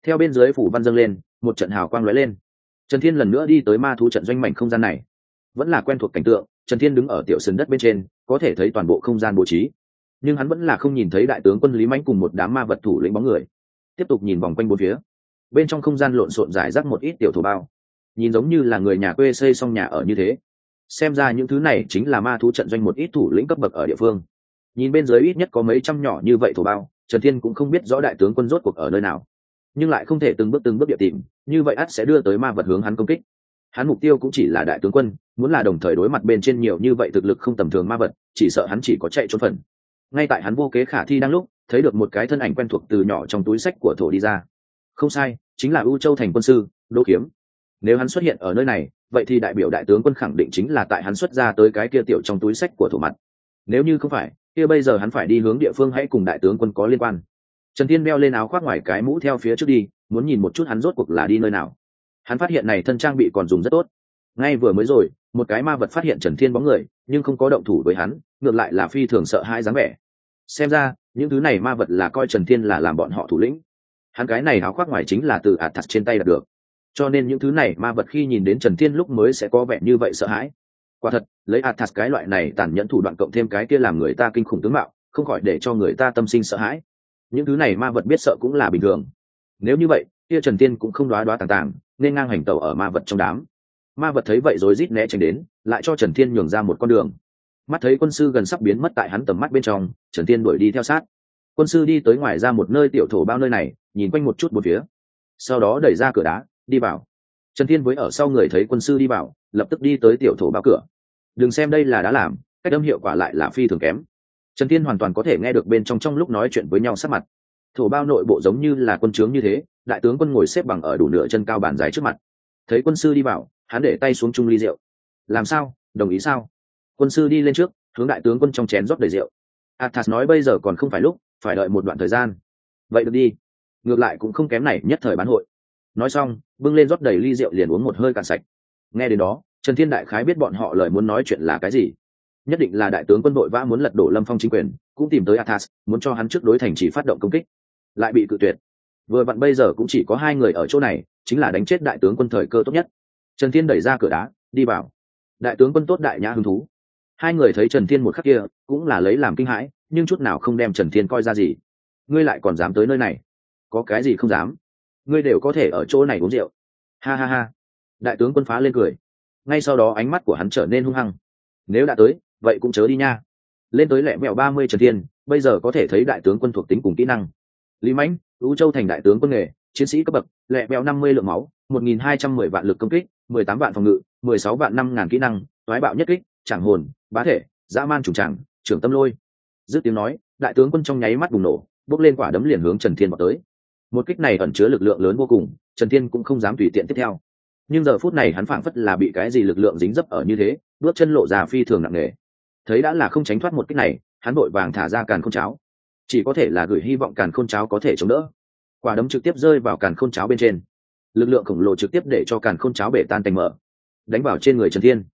Theo bên dưới phủ văn dâng lên, một trận hào quang lóe lên. Trần Thiên lần nữa đi tới ma thú trận doanh mảnh không gian này. Vẫn là quen thuộc cảnh tượng, Trần Thiên đứng ở tiểu sân đất bên trên, có thể thấy toàn bộ không gian bố trí. Nhưng hắn vẫn là không nhìn thấy đại tướng quân Lý Mãnh cùng một đám ma vật thủ lĩnh bóng người. Tiếp tục nhìn vòng quanh bốn phía. Bên trong không gian lộn xộn rải rác một ít tiểu thổ bao. Nhìn giống như là người nhà quê xây xong nhà ở như thế. Xem ra những thứ này chính là ma thú trận doanh một ít thủ lĩnh cấp bậc ở địa phương. Nhìn bên dưới ít nhất có mấy trăm nhỏ như vậy thổ bao, Trần Thiên cũng không biết rõ đại tướng quân rốt cuộc ở nơi nào, nhưng lại không thể từng bước địa tìm, như vậy ắt sẽ đưa tới ma vật hướng hắn công kích. Hắn mục tiêu cũng chỉ là đại tướng quân, muốn là đồng thời đối mặt bên trên nhiều như vậy thực lực không tầm thường ma vật, chỉ sợ hắn chỉ có chạy trốn phần. Ngay tại hắn vô kế khả thi đang lúc, thấy được một cái thân ảnh quen thuộc từ nhỏ trong túi sách của thổ đi ra. Không sai, chính là U Châu thành quân sư Đỗ Kiếm. Nếu hắn xuất hiện ở nơi này, vậy thì đại biểu đại tướng quân khẳng định chính là tại hắn xuất ra tới cái kia tiểu trong túi sách của thổ mặt. Nếu như không phải, kia bây giờ hắn phải đi hướng địa phương hãy cùng đại tướng quân có liên quan. Trần Thiên đeo lên áo khoác ngoài cái mũ theo phía trước đi, muốn nhìn một chút hắn rốt cuộc là đi nơi nào. Hắn phát hiện này thân trang bị còn dùng rất tốt. Ngay vừa mới rồi, một cái ma vật phát hiện Trần Thiên bóng người, nhưng không có động thủ với hắn, ngược lại là phi thường sợ hãi dáng vẻ. Xem ra, những thứ này ma vật là coi Trần Thiên là làm bọn họ thủ lĩnh. Hắn cái này áo khoác ngoài chính là từ Athas trên tay đạt được. Cho nên những thứ này ma vật khi nhìn đến Trần Thiên lúc mới sẽ có vẻ như vậy sợ hãi. Quả thật, lấy Athas cái loại này tàn nhẫn thủ đoạn cộng thêm cái kia làm người ta kinh khủng tướng mạo, không khỏi để cho người ta tâm sinh sợ hãi. Những thứ này ma vật biết sợ cũng là bình thường. Nếu như vậy, kia Trần Thiên cũng không đoá tàng nên ngang hành tẩu ở ma vật trong đám. Ma vật thấy vậy rối rít né tránh đến, lại cho Trần Thiên nhường ra một con đường. Mắt thấy quân sư gần sắp biến mất tại hắn tầm mắt bên trong, Trần Thiên đuổi đi theo sát. Quân sư đi tới ngoài ra một nơi tiểu thổ bao nơi này, nhìn quanh một chút bốn phía, sau đó đẩy ra cửa đá, đi vào. Trần Thiên với ở sau người thấy quân sư đi vào, lập tức đi tới tiểu thổ bao cửa. Đừng xem đây là đá làm, cách âm hiệu quả lại là phi thường kém. Trần Thiên hoàn toàn có thể nghe được bên trong lúc nói chuyện với nhau sát mặt. Thổ bao nội bộ giống như là quân trướng như thế, đại tướng quân ngồi xếp bằng ở đủ nửa chân cao bàn dài trước mặt. Thấy quân sư đi vào, hắn để tay xuống chung ly rượu. Làm sao, đồng ý sao? Quân sư đi lên trước, hướng đại tướng quân trong chén rót đầy rượu. Athas nói bây giờ còn không phải lúc, phải đợi một đoạn thời gian. Vậy được đi, ngược lại cũng không kém này nhất thời bán hội. Nói xong, bưng lên rót đầy ly rượu liền uống một hơi cạn sạch. Nghe đến đó, Trần Thiên đại khái biết bọn họ lời muốn nói chuyện là cái gì. Nhất định là đại tướng quân vội vã muốn lật đổ Lâm Phong chính quyền, cũng tìm tới Athas, muốn cho hắn trước đối thành chỉ phát động công kích, lại bị cự tuyệt. Vừa vặn bây giờ cũng chỉ có hai người ở chỗ này, chính là đánh chết đại tướng quân thời cơ tốt nhất. Trần Thiên đẩy ra cửa đá, đi vào. Đại tướng quân tốt đại nhã hứng thú. Hai người thấy Trần Thiên một khắc kia, cũng là lấy làm kinh hãi, nhưng chút nào không đem Trần Thiên coi ra gì. Ngươi lại còn dám tới nơi này? Có cái gì không dám? Ngươi đều có thể ở chỗ này uống rượu. Ha ha ha. Đại tướng quân phá lên cười. Ngay sau đó ánh mắt của hắn trở nên hung hăng. Nếu đã tới, vậy cũng chớ đi nha. Lên tới lẹ mẹo 30 Trần Thiên, bây giờ có thể thấy đại tướng quân thuộc tính cùng kỹ năng. Lý Mãnh, U Châu thành đại tướng quân nghề, chiến sĩ cấp bậc, lẹ mẹo 50 lượng máu, 1210 vạn lực công kích, 18 vạn phòng ngự, 16 vạn 5000 kỹ năng, toái bạo nhất kích, chẳng hồn, bá thể, dã man trùng tràng, trưởng tâm lôi. Dứt tiếng nói, đại tướng quân trong nháy mắt bùng nổ, bốc lên quả đấm liền hướng Trần Thiên vào tới. Một kích này ẩn chứa lực lượng lớn vô cùng, Trần Thiên cũng không dám tùy tiện tiếp theo. Nhưng giờ phút này hắn phảng phất là bị cái gì lực lượng dính dấp ở như thế, bước chân lộ ra phi thường nặng nề. Thấy đã là không tránh thoát một kích này, hắn vội vàng thả ra càn khôn cháo, chỉ có thể là gửi hy vọng càn khôn cháo có thể chống đỡ. Quả đấm trực tiếp rơi vào càn khôn cháo bên trên, lực lượng khổng lồ trực tiếp để cho càn khôn cháo bể tan tành mở, đánh vào trên người Trần Thiên.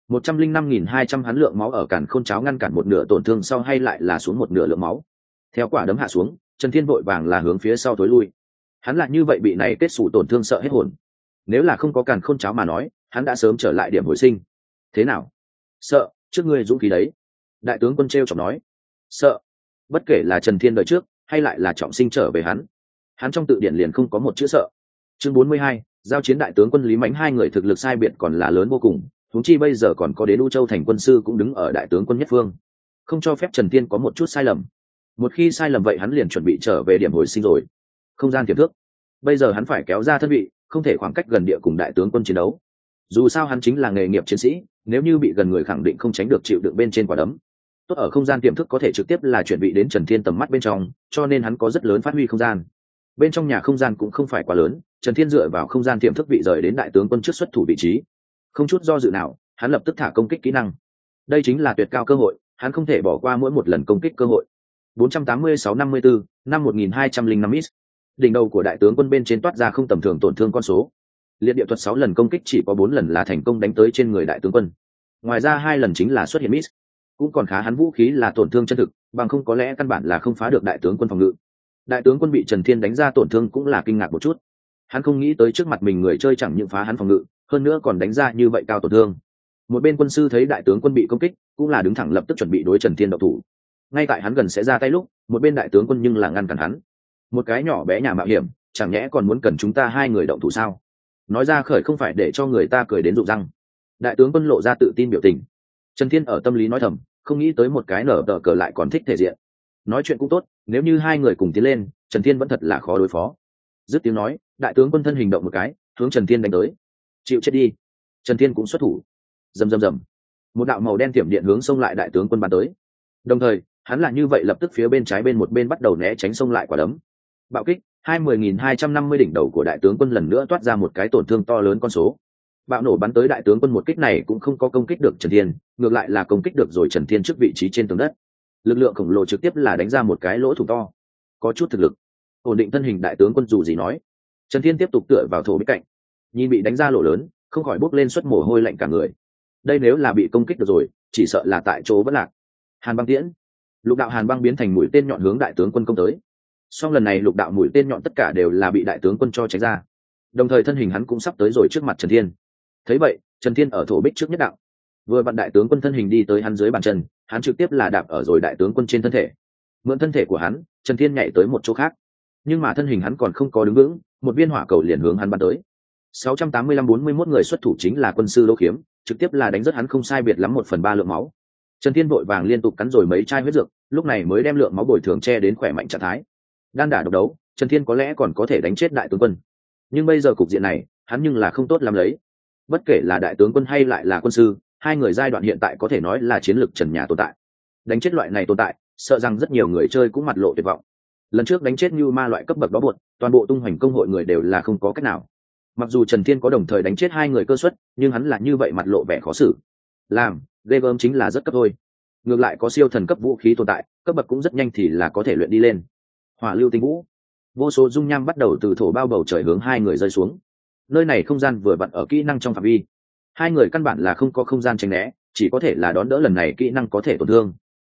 105.200 hắn lượng máu ở càn khôn cháo ngăn cản một nửa tổn thương sau hay lại là xuống một nửa lượng máu. Theo quả đấm hạ xuống, Trần Thiên vội vàng là hướng phía sau tối lui. Hắn lại như vậy bị này kết sủ tổn thương sợ hết hồn. Nếu là không có càn khôn cháo mà nói, hắn đã sớm trở lại điểm hồi sinh. Thế nào? Sợ, trước ngươi dũng khí đấy. Đại tướng quân treo chọc nói. Sợ. Bất kể là Trần Thiên đời trước, hay lại là trọng sinh trở về hắn trong tự điển liền không có một chữ sợ. Chương 42, giao chiến đại tướng quân Lý Mãnh, hai người thực lực sai biệt còn là lớn vô cùng, huống chi bây giờ còn có đến U Châu thành quân sư cũng đứng ở đại tướng quân nhất phương, không cho phép Trần Thiên có một chút sai lầm. Một khi sai lầm vậy hắn liền chuẩn bị trở về điểm hồi sinh rồi. Không gian tiềm thức, bây giờ hắn phải kéo ra thân vị, không thể khoảng cách gần địa cùng đại tướng quân chiến đấu. Dù sao hắn chính là nghề nghiệp chiến sĩ, nếu như bị gần người khẳng định không tránh được chịu đựng bên trên quả đấm. Tốt ở không gian tiềm thức có thể trực tiếp là chuẩn bị đến Trần Thiên tầm mắt bên trong, cho nên hắn có rất lớn phát huy không gian. Bên trong nhà không gian cũng không phải quá lớn, Trần Thiên dựa vào không gian tiềm thức bị rời đến đại tướng quân trước xuất thủ vị trí. Không chút do dự nào, hắn lập tức thả công kích kỹ năng. Đây chính là tuyệt cao cơ hội, hắn không thể bỏ qua mỗi một lần công kích cơ hội. 486-54, năm 1205 miss. Đỉnh đầu của đại tướng quân bên trên toát ra không tầm thường tổn thương con số. Liệt địa thuật 6 lần công kích chỉ có 4 lần là thành công đánh tới trên người đại tướng quân. Ngoài ra 2 lần chính là xuất hiện miss. Cũng còn khá, hắn vũ khí là tổn thương chân thực, bằng không có lẽ căn bản là không phá được đại tướng quân phòng ngự. Đại tướng quân bị Trần Thiên đánh ra tổn thương cũng là kinh ngạc một chút. Hắn không nghĩ tới trước mặt mình người chơi chẳng những phá hắn phòng ngự, hơn nữa còn đánh ra như vậy cao tổn thương. Một bên quân sư thấy đại tướng quân bị công kích, cũng là đứng thẳng lập tức chuẩn bị đối Trần Thiên động thủ. Ngay tại hắn gần sẽ ra tay lúc, một bên đại tướng quân nhưng là ngăn cản hắn. Một cái nhỏ bé nhà mạo hiểm, chẳng nhẽ còn muốn cần chúng ta hai người động thủ sao? Nói ra khởi không phải để cho người ta cười đến rụng răng. Đại tướng quân lộ ra tự tin biểu tình. Trần Thiên ở tâm lý nói thầm, không nghĩ tới một cái nở tờ cờ lại còn thích thể diện. Nói chuyện cũng tốt, nếu như hai người cùng tiến lên, Trần Thiên vẫn thật là khó đối phó. Dứt tiếng nói, đại tướng quân thân hình động một cái, hướng Trần Thiên đánh tới. Chịu chết đi. Trần Thiên cũng xuất thủ. Rầm rầm rầm. Một đạo màu đen tiệm điện hướng xông lại đại tướng quân bắn tới. Đồng thời, hắn là như vậy lập tức phía bên trái bên một bên bắt đầu né tránh xông lại quả đấm. Bạo kích, 20.250 đỉnh đầu của đại tướng quân lần nữa toát ra một cái tổn thương to lớn con số. Bạo nổ bắn tới đại tướng quân một kích này cũng không có công kích được Trần Thiên, ngược lại là công kích được rồi Trần Thiên trước vị trí trên tường đất. Lực lượng khổng lồ trực tiếp là đánh ra một cái lỗ thủng to. Có chút thực lực. Ổn định thân hình đại tướng quân dù gì nói. Trần Thiên tiếp tục tựa vào thổ bích cạnh, nhìn bị đánh ra lỗ lớn, không khỏi bốc lên suất mồ hôi lạnh cả người. Đây nếu là bị công kích được rồi, chỉ sợ là tại chỗ vẫn lạc. Hàn băng tiễn, lục đạo hàn băng biến thành mũi tên nhọn hướng đại tướng quân công tới. Song lần này lục đạo mũi tên nhọn tất cả đều là bị đại tướng quân cho tránh ra. Đồng thời thân hình hắn cũng sắp tới rồi trước mặt Trần Thiên. Thấy vậy, Trần Thiên ở thổ bích trước nhất đạo, vừa vặn đại tướng quân thân hình đi tới hắn dưới bàn chân, hắn trực tiếp là đạp ở rồi đại tướng quân trên thân thể. Mượn thân thể của hắn, Trần Thiên nhảy tới một chỗ khác, nhưng mà thân hình hắn còn không có đứng vững, một viên hỏa cầu liền hướng hắn bắn tới. 685-41 người xuất thủ chính là quân sư Đỗ Khiếm, trực tiếp là đánh rất hắn không sai biệt lắm 1/3 lượng máu. Trần Thiên vội vàng liên tục cắn rồi mấy chai huyết dược, lúc này mới đem lượng máu bồi thường che đến khỏe mạnh trạng thái. Đan đả độc đấu, Trần Thiên có lẽ còn có thể đánh chết đại tướng quân, nhưng bây giờ cục diện này, hắn nhưng là không tốt lắm lấy. Bất kể là đại tướng quân hay lại là quân sư, hai người giai đoạn hiện tại có thể nói là chiến lược trần nhà tồn tại. Đánh chết loại này tồn tại, sợ rằng rất nhiều người chơi cũng mặt lộ tuyệt vọng. Lần trước đánh chết như ma loại cấp bậc đó buộc, toàn bộ tung hoành công hội người đều là không có cách nào. Mặc dù Trần Thiên có đồng thời đánh chết hai người cơ suất, nhưng hắn là như vậy mặt lộ vẻ khó xử. Làm, ghê gớm chính là rất cấp thôi. Ngược lại có siêu thần cấp vũ khí tồn tại, cấp bậc cũng rất nhanh thì là có thể luyện đi lên. Hỏa lưu tinh vũ, vô số dung nham bắt đầu từ thổ bao bầu trời hướng hai người rơi xuống. Nơi này không gian vừa vặn ở kỹ năng trong phạm vi, hai người căn bản là không có không gian tránh né, chỉ có thể là đón đỡ lần này kỹ năng có thể tổn thương.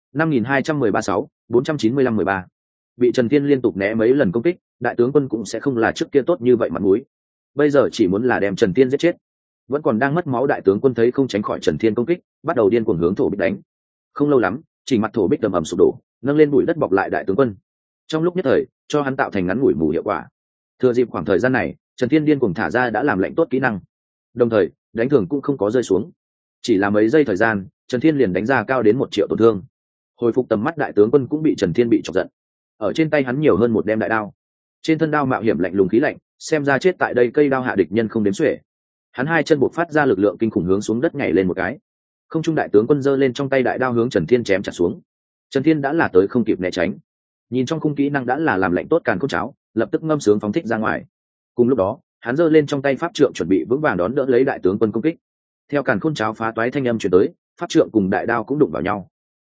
5213-6, 495-13. Bị Trần Thiên liên tục né mấy lần công kích, đại tướng quân cũng sẽ không là trước kia tốt như vậy mặt mũi. Bây giờ chỉ muốn là đem Trần Thiên giết chết. Vẫn còn đang mất máu đại tướng quân thấy không tránh khỏi Trần Thiên công kích, bắt đầu điên cuồng hướng thổ bích đánh. Không lâu lắm, chỉ mặt thổ bích ầm ầm sụp đổ, nâng lên bụi đất bọc lại đại tướng quân. Trong lúc nhất thời, cho hắn tạo thành ngắn ngủi mù hiệu quả. Thừa dịp khoảng thời gian này, Trần Thiên điên cuồng thả ra đã làm lệnh tốt kỹ năng. Đồng thời, đánh thường cũng không có rơi xuống. Chỉ là mấy giây thời gian, Trần Thiên liền đánh ra cao đến 1 triệu tổn thương. Hồi phục tầm mắt đại tướng quân cũng bị Trần Thiên bị chọc giận. Ở trên tay hắn nhiều hơn một đem đại đao. Trên thân đao mạo hiểm lạnh lùng khí lạnh, xem ra chết tại đây cây đao hạ địch nhân không đếm xuể. Hắn hai chân buộc phát ra lực lượng kinh khủng hướng xuống đất nhảy lên một cái. Không trung đại tướng quân giơ lên trong tay đại đao hướng Trần Thiên chém chặt xuống. Trần Thiên đã là tới không kịp né tránh. Nhìn trong khung kỹ năng đã là làm lạnh tốt càn khôn cháo, lập tức ngâm sướng phóng thích ra ngoài. Cùng lúc đó, hắn giơ lên trong tay pháp trượng chuẩn bị vững vàng đón đỡ lấy đại tướng quân công kích. Theo càn khôn cháo phá toái thanh âm truyền tới, pháp trượng cùng đại đao cũng đụng vào nhau.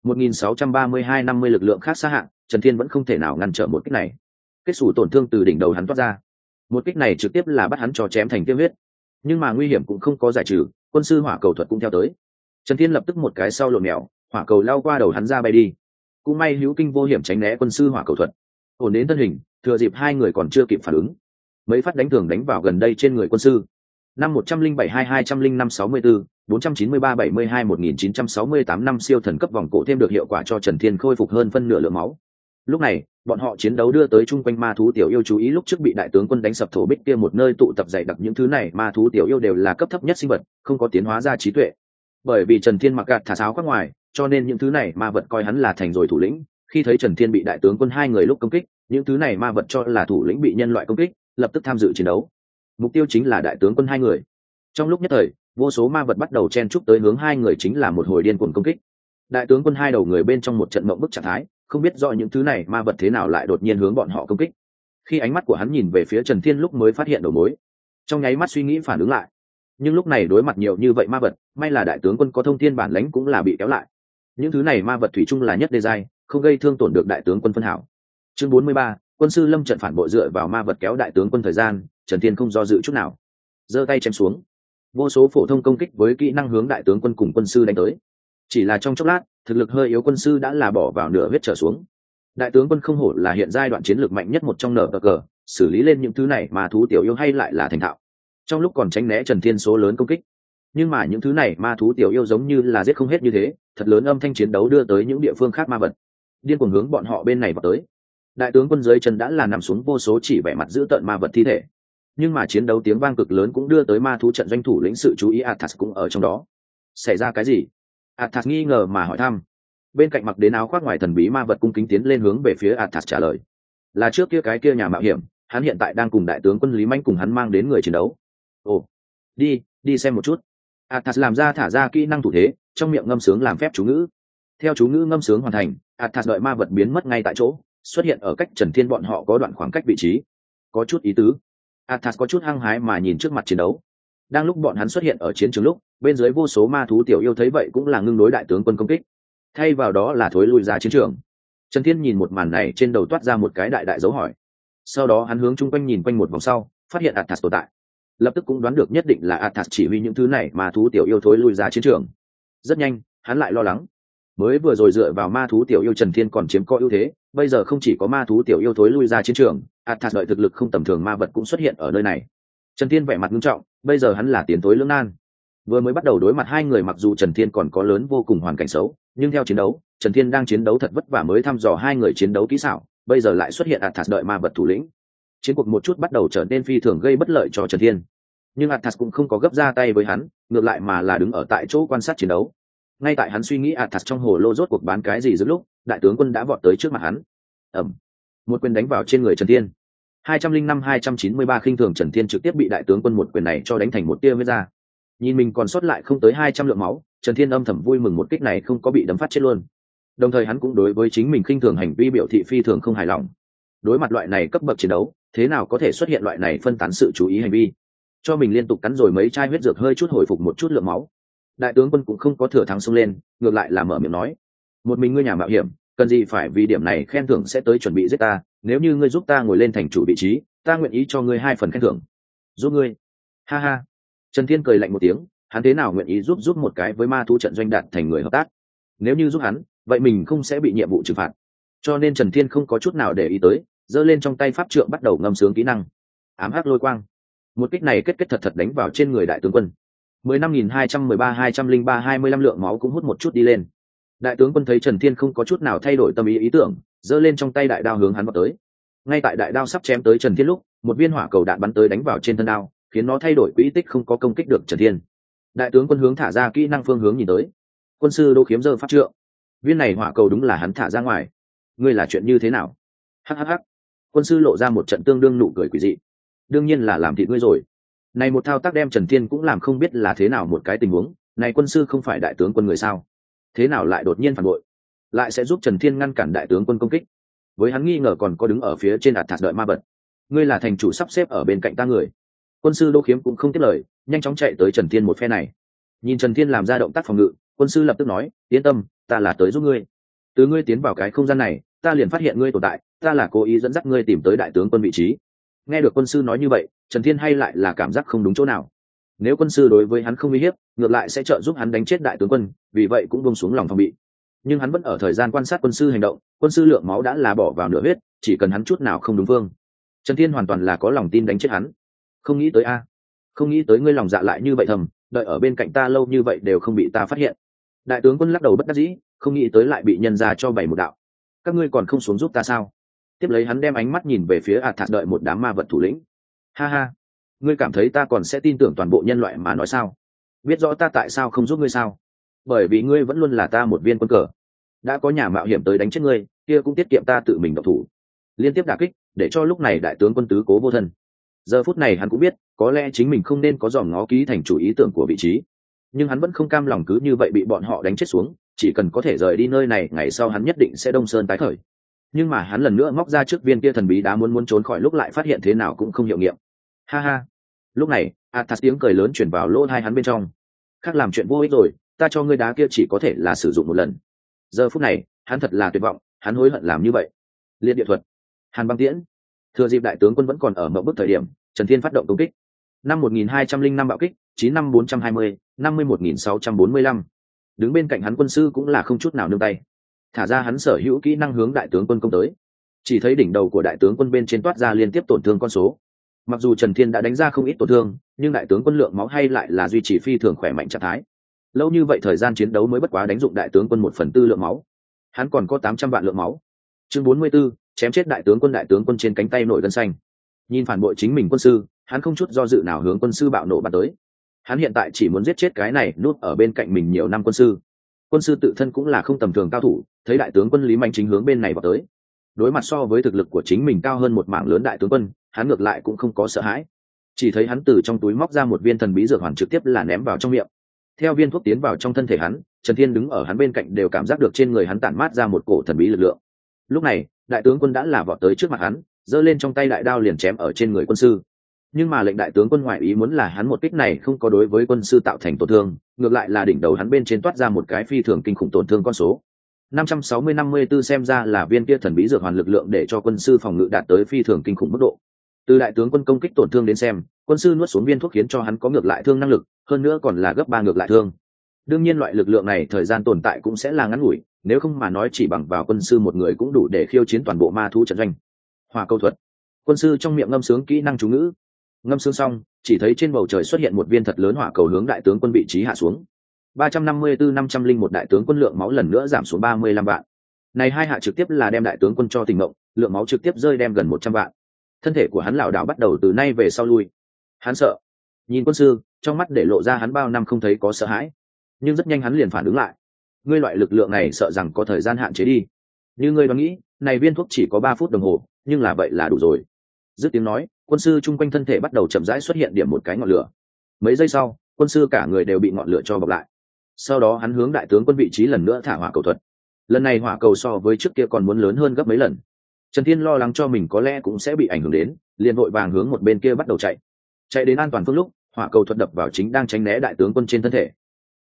1632-50 lực lượng khác xa hạng, Trần Thiên vẫn không thể nào ngăn trở một kích này. Kết xù tổn thương từ đỉnh đầu hắn toát ra. Một kích này trực tiếp là bắt hắn cho chém thành tiêu huyết. Nhưng mà nguy hiểm cũng không có giải trừ, quân sư hỏa cầu thuật cũng theo tới. Trần Thiên lập tức một cái sau lộn mèo, hỏa cầu lao qua đầu hắn ra bay đi. Cũng may hữu kinh vô hiểm tránh né quân sư hỏa cầu thuật. Ổn đến thân hình, thừa dịp hai người còn chưa kịp phản ứng, mấy phát đánh thường đánh vào gần đây trên người quân sư. Năm 107-2205-64, 493-72-1968 năm siêu thần cấp vòng cổ thêm được hiệu quả cho Trần Thiên khôi phục hơn phân nửa lượng máu. Lúc này, bọn họ chiến đấu đưa tới chung quanh ma thú tiểu yêu chú ý lúc trước bị đại tướng quân đánh sập thổ bích kia một nơi tụ tập dày đặc những thứ này ma thú tiểu yêu đều là cấp thấp nhất sinh vật, không có tiến hóa ra trí tuệ. Bởi vì Trần Thiên mặc gạt thả sáo khoác ngoài, cho nên những thứ này ma vật coi hắn là thành rồi thủ lĩnh. Khi thấy Trần Thiên bị đại tướng quân hai người lúc công kích, những thứ này ma vật cho là thủ lĩnh bị nhân loại công kích, lập tức tham dự chiến đấu. Mục tiêu chính là đại tướng quân hai người. Trong lúc nhất thời, vô số ma vật bắt đầu chen chúc tới hướng hai người chính là một hồi điên cuồng công kích. Đại tướng quân hai đầu người bên trong một trận mộng bức trạng thái, không biết do những thứ này ma vật thế nào lại đột nhiên hướng bọn họ công kích. Khi ánh mắt của hắn nhìn về phía Trần Thiên lúc mới phát hiện đầu mối, trong nháy mắt suy nghĩ phản ứng lại. Nhưng lúc này đối mặt nhiều như vậy ma vật, may là đại tướng quân có thông thiên bản lãnh cũng là bị kéo lại. Những thứ này ma vật thủy chung là nhất đê giai, không gây thương tổn được đại tướng quân phân hảo. Chương 43, quân sư lâm trận phản bội dựa vào ma vật kéo đại tướng quân thời gian, Trần Thiên không do dự chút nào, giơ tay chém xuống. Vô số phổ thông công kích với kỹ năng hướng đại tướng quân cùng quân sư đánh tới. Chỉ là trong chốc lát, thực lực hơi yếu quân sư đã là bỏ vào nửa huyết trở xuống. Đại tướng quân không hổ là hiện giai đoạn chiến lược mạnh nhất một trong nở cờ, xử lý lên những thứ này ma thú tiểu yêu hay lại là thành thạo. Trong lúc còn tránh né Trần Thiên số lớn công kích, nhưng mà những thứ này ma thú tiểu yêu giống như là giết không hết như thế, thật lớn âm thanh chiến đấu đưa tới những địa phương khác ma vật điên cuồng hướng bọn họ bên này vào tới. Đại tướng quân dưới chân đã là nằm xuống vô số chỉ vẻ mặt dữ tợn ma vật thi thể, nhưng mà chiến đấu tiếng vang cực lớn cũng đưa tới ma thú trận doanh thủ lĩnh sự chú ý. Athas cũng ở trong đó. Xảy ra cái gì? Athas nghi ngờ mà hỏi thăm. Bên cạnh mặc đến áo khoác ngoài thần bí ma vật cung kính tiến lên hướng về phía Athas trả lời, là trước kia cái kia nhà mạo hiểm, hắn hiện tại đang cùng đại tướng quân Lý Manh cùng hắn mang đến người chiến đấu. Ồ, đi xem một chút. Athas làm ra thả ra kỹ năng thủ thế, trong miệng ngâm sướng làm phép chú ngữ. Theo chú ngữ ngâm sướng hoàn thành, Athas đợi ma vật biến mất ngay tại chỗ, xuất hiện ở cách Trần Thiên bọn họ có đoạn khoảng cách vị trí. Có chút ý tứ. Athas có chút hăng hái mà nhìn trước mặt chiến đấu. Đang lúc bọn hắn xuất hiện ở chiến trường lúc, bên dưới vô số ma thú tiểu yêu thấy vậy cũng là ngưng đối đại tướng quân công kích. Thay vào đó là thối lui ra chiến trường. Trần Thiên nhìn một màn này, trên đầu toát ra một cái đại dấu hỏi. Sau đó hắn hướng chung quanh nhìn quanh một vòng sau, phát hiện Athas tồn tại. Lập tức cũng đoán được nhất định là Athas chỉ huy những thứ này ma thú tiểu yêu thối lui ra chiến trường. Rất nhanh, hắn lại lo lắng. Mới vừa rồi dựa vào ma thú tiểu yêu Trần Thiên còn chiếm có ưu thế, bây giờ không chỉ có ma thú tiểu yêu thối lui ra chiến trường, Athas đợi thực lực không tầm thường ma vật cũng xuất hiện ở nơi này. Trần Thiên vẻ mặt nghiêm trọng, bây giờ hắn là tiến tối lưỡng nan. Vừa mới bắt đầu đối mặt hai người, mặc dù Trần Thiên còn có lớn vô cùng hoàn cảnh xấu, nhưng theo chiến đấu, Trần Thiên đang chiến đấu thật vất vả mới thăm dò hai người chiến đấu kỹ xảo, bây giờ lại xuất hiện Athas đợi ma vật thủ lĩnh. Chiến cuộc một chút bắt đầu trở nên phi thường gây bất lợi cho Trần Thiên. Nhưng Athas cũng không có gấp ra tay với hắn, ngược lại mà là đứng ở tại chỗ quan sát chiến đấu. Ngay tại hắn suy nghĩ Athas trong hồ lô rốt cuộc bán cái gì giữa lúc, đại tướng quân đã vọt tới trước mặt hắn. Ầm, một quyền đánh vào trên người Trần Thiên. 205-293 khinh thường Trần Thiên trực tiếp bị đại tướng quân một quyền này cho đánh thành một tia huyết ra. Nhìn mình còn sót lại không tới 200 lượng máu, Trần Thiên âm thầm vui mừng một kích này không có bị đấm phát chết luôn. Đồng thời hắn cũng đối với chính mình khinh thường hành vi biểu thị phi thường không hài lòng. Đối mặt loại này cấp bậc chiến đấu, thế nào có thể xuất hiện loại này phân tán sự chú ý hành vi? Cho mình liên tục cắn rồi mấy chai huyết dược hơi chút hồi phục một chút lượng máu. Đại tướng quân cũng không có thừa thắng xông lên, ngược lại là mở miệng nói: "Một mình ngươi nhà mạo hiểm, cần gì phải vì điểm này khen thưởng sẽ tới chuẩn bị giết ta, nếu như ngươi giúp ta ngồi lên thành chủ vị trí, ta nguyện ý cho ngươi 2 phần khen thưởng." "Giúp ngươi?" Ha ha. Trần Thiên cười lạnh một tiếng, hắn thế nào nguyện ý giúp một cái với ma thú trận doanh đạt thành người hợp tác? Nếu như giúp hắn, vậy mình không sẽ bị nhiệm vụ trừng phạt. Cho nên Trần Thiên không có chút nào để ý tới, giơ lên trong tay pháp trượng bắt đầu ngâm sướng kỹ năng ám hắc lôi quang. Một kích này kết thật đánh vào trên người đại tướng quân. 15.213-203-25 lượng máu cũng hút một chút đi lên. Đại tướng quân thấy Trần Thiên không có chút nào thay đổi tâm ý tưởng, giơ lên trong tay đại đao hướng hắn vào tới. Ngay tại đại đao sắp chém tới Trần Thiên lúc, một viên hỏa cầu đạn bắn tới đánh vào trên thân đao, khiến nó thay đổi quỹ tích, không có công kích được Trần Thiên. Đại tướng quân hướng thả ra kỹ năng phương hướng nhìn tới. Quân sư Đỗ Khiếm giơ pháp trượng. Viên này hỏa cầu đúng là hắn thả ra ngoài. Ngươi là chuyện như thế nào? Hắc. Quân sư lộ ra một trận tương đương nụ cười quỷ dị. Đương nhiên là làm thịt ngươi rồi. Này một thao tác đem Trần Thiên cũng làm không biết là thế nào một cái tình huống. Này quân sư không phải đại tướng quân người sao? Thế nào lại đột nhiên phản bội, lại sẽ giúp Trần Thiên ngăn cản đại tướng quân công kích? Với hắn nghi ngờ còn có đứng ở phía trên Athas đợi ma vật. Ngươi là thành chủ sắp xếp ở bên cạnh ta người. Quân sư Đỗ Khiếm cũng không tiếp lời, nhanh chóng chạy tới Trần Thiên một phe này. Nhìn Trần Thiên làm ra động tác phòng ngự, quân sư lập tức nói: "Yên tâm, ta là tới giúp ngươi. Từ ngươi tiến vào cái không gian này, ta liền phát hiện ngươi tồn tại, ta là cố ý dẫn dắt ngươi tìm tới đại tướng quân vị trí." Nghe được quân sư nói như vậy, Trần Thiên hay lại là cảm giác không đúng chỗ nào. Nếu quân sư đối với hắn không uy hiếp, ngược lại sẽ trợ giúp hắn đánh chết đại tướng quân, vì vậy cũng buông xuống lòng phòng bị. Nhưng hắn vẫn ở thời gian quan sát quân sư hành động, quân sư lượng máu đã là bỏ vào nửa huyết, chỉ cần hắn chút nào không đúng phương, Trần Thiên hoàn toàn là có lòng tin đánh chết hắn. Không nghĩ tới không nghĩ tới ngươi lòng dạ lại như vậy thầm, đợi ở bên cạnh ta lâu như vậy đều không bị ta phát hiện. Đại tướng quân lắc đầu bất đắc dĩ, không nghĩ tới lại bị nhân ra cho bày một đạo. Các ngươi còn không xuống giúp ta sao? Tiếp lấy hắn đem ánh mắt nhìn về phía Athas đợi một đám ma vật thủ lĩnh. Ha, ngươi cảm thấy ta còn sẽ tin tưởng toàn bộ nhân loại mà nói sao? Biết rõ ta tại sao không giúp ngươi sao? Bởi vì ngươi vẫn luôn là ta một viên quân cờ. Đã có nhà mạo hiểm tới đánh chết ngươi, kia cũng tiết kiệm ta tự mình động thủ. Liên tiếp đả kích, để cho lúc này đại tướng quân tứ cố vô thân. Giờ phút này hắn cũng biết, có lẽ chính mình không nên có dòm ngó ký thành chủ ý tưởng của vị trí. Nhưng hắn vẫn không cam lòng cứ như vậy bị bọn họ đánh chết xuống, chỉ cần có thể rời đi nơi này, ngày sau hắn nhất định sẽ đông sơn tái khởi. Nhưng mà hắn lần nữa móc ra trước viên kia thần bí đá muốn trốn khỏi, lúc lại phát hiện thế nào cũng không hiệu nghiệm. Ha. Lúc này, Athas tiếng cười lớn truyền vào lỗ tai hắn bên trong. Khác làm chuyện vô ích rồi, ta cho ngươi đá kia chỉ có thể là sử dụng một lần. Giờ phút này, hắn thật là tuyệt vọng, hắn hối hận làm như vậy. Liệt địa thuật, Hàn băng tiễn. Thừa dịp đại tướng quân vẫn còn ở mộng bức thời điểm, Trần Thiên phát động công kích. Năm 1205 bạo kích, 95420, 51645. Đứng bên cạnh hắn quân sư cũng là không chút nào nương tay, thả ra hắn sở hữu kỹ năng hướng đại tướng quân công tới. Chỉ thấy đỉnh đầu của đại tướng quân bên trên toát ra liên tiếp tổn thương con số. Mặc dù Trần Thiên đã đánh ra không ít tổn thương, nhưng đại tướng quân lượng máu hay lại là duy trì phi thường khỏe mạnh trạng thái. Lâu như vậy thời gian chiến đấu mới bất quá đánh dụng đại tướng quân 1/4 lượng máu. Hắn còn có 800 vạn lượng máu. Chương 44, chém chết đại tướng quân trên cánh tay nổi gân xanh. Nhìn phản bội chính mình quân sư, hắn không chút do dự nào hướng quân sư bạo nộ bắn tới. Hắn hiện tại chỉ muốn giết chết cái này núp ở bên cạnh mình nhiều năm quân sư. Quân sư tự thân cũng là không tầm thường cao thủ, thấy đại tướng quân Lý Mạnh chính hướng bên này vào tới. Đối mặt so với thực lực của chính mình cao hơn một mảng lớn đại tướng quân, hắn ngược lại cũng không có sợ hãi. Chỉ thấy hắn từ trong túi móc ra một viên thần bí dược hoàn trực tiếp là ném vào trong miệng. Theo viên thuốc tiến vào trong thân thể hắn, Trần Thiên đứng ở hắn bên cạnh đều cảm giác được trên người hắn tản mát ra một cổ thần bí lực lượng. Lúc này, đại tướng quân đã là vọt tới trước mặt hắn, giơ lên trong tay đại đao liền chém ở trên người quân sư. Nhưng mà lệnh đại tướng quân ngoại ý muốn là hắn một kích này không có đối với quân sư tạo thành tổn thương, ngược lại là đỉnh đầu hắn bên trên toát ra một cái phi thường kinh khủng tổn thương con số 560-54, xem ra là viên kia thần bí dược hoàn lực lượng để cho quân sư phòng ngự đạt tới phi thường kinh khủng mức độ. Từ đại tướng quân công kích tổn thương đến xem, quân sư nuốt xuống viên thuốc khiến cho hắn có ngược lại thương năng lực, hơn nữa còn là gấp 3 ngược lại thương. Đương nhiên loại lực lượng này thời gian tồn tại cũng sẽ là ngắn ngủi, nếu không mà nói chỉ bằng vào quân sư một người cũng đủ để khiêu chiến toàn bộ ma thú trận doanh. Hỏa câu thuật. Quân sư trong miệng ngâm sướng kỹ năng chú ngữ. Ngâm sướng xong, chỉ thấy trên bầu trời xuất hiện một viên thật lớn hỏa cầu hướng đại tướng quân vị trí hạ xuống. 354-501 đại tướng quân lượng máu lần nữa giảm xuống 35 vạn. Này hai hạ trực tiếp là đem đại tướng quân cho tỉnh ngộng, lượng máu trực tiếp rơi đem gần 100 vạn. Thân thể của hắn lảo đảo bắt đầu từ nay về sau lui. Hắn sợ. Nhìn quân sư, trong mắt để lộ ra hắn bao năm không thấy có sợ hãi. Nhưng rất nhanh hắn liền phản ứng lại. Ngươi loại lực lượng này sợ rằng có thời gian hạn chế đi. Như ngươi đoán nghĩ, này viên thuốc chỉ có 3 phút đồng hồ, nhưng là vậy là đủ rồi. Dứt tiếng nói, quân sư chung quanh thân thể bắt đầu chậm rãi xuất hiện điểm một cái ngọn lửa. Mấy giây sau, quân sư cả người đều bị ngọn lửa cho bọc lại. Sau đó hắn hướng đại tướng quân vị trí lần nữa thả hỏa cầu thuật. Lần này hỏa cầu so với trước kia còn muốn lớn hơn gấp mấy lần. Trần Thiên lo lắng cho mình có lẽ cũng sẽ bị ảnh hưởng đến, liền vội vàng hướng một bên kia bắt đầu chạy đến an toàn phương lúc, hỏa cầu thuật đập vào chính đang tránh né đại tướng quân trên thân thể.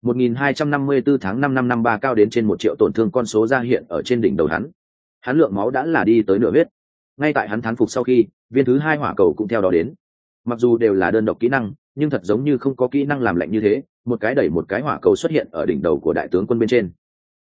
1254 tháng 5 năm 53 cao đến trên 1 triệu tổn thương con số ra hiện ở trên đỉnh đầu hắn. Hắn lượng máu đã là đi tới nửa huyết. Ngay tại hắn thán phục sau khi, viên thứ 2 hỏa cầu cũng theo đó đến. Mặc dù đều là đơn độc kỹ năng, nhưng thật giống như không có kỹ năng làm lạnh như thế, một cái đẩy một cái hỏa cầu xuất hiện ở đỉnh đầu của đại tướng quân bên trên.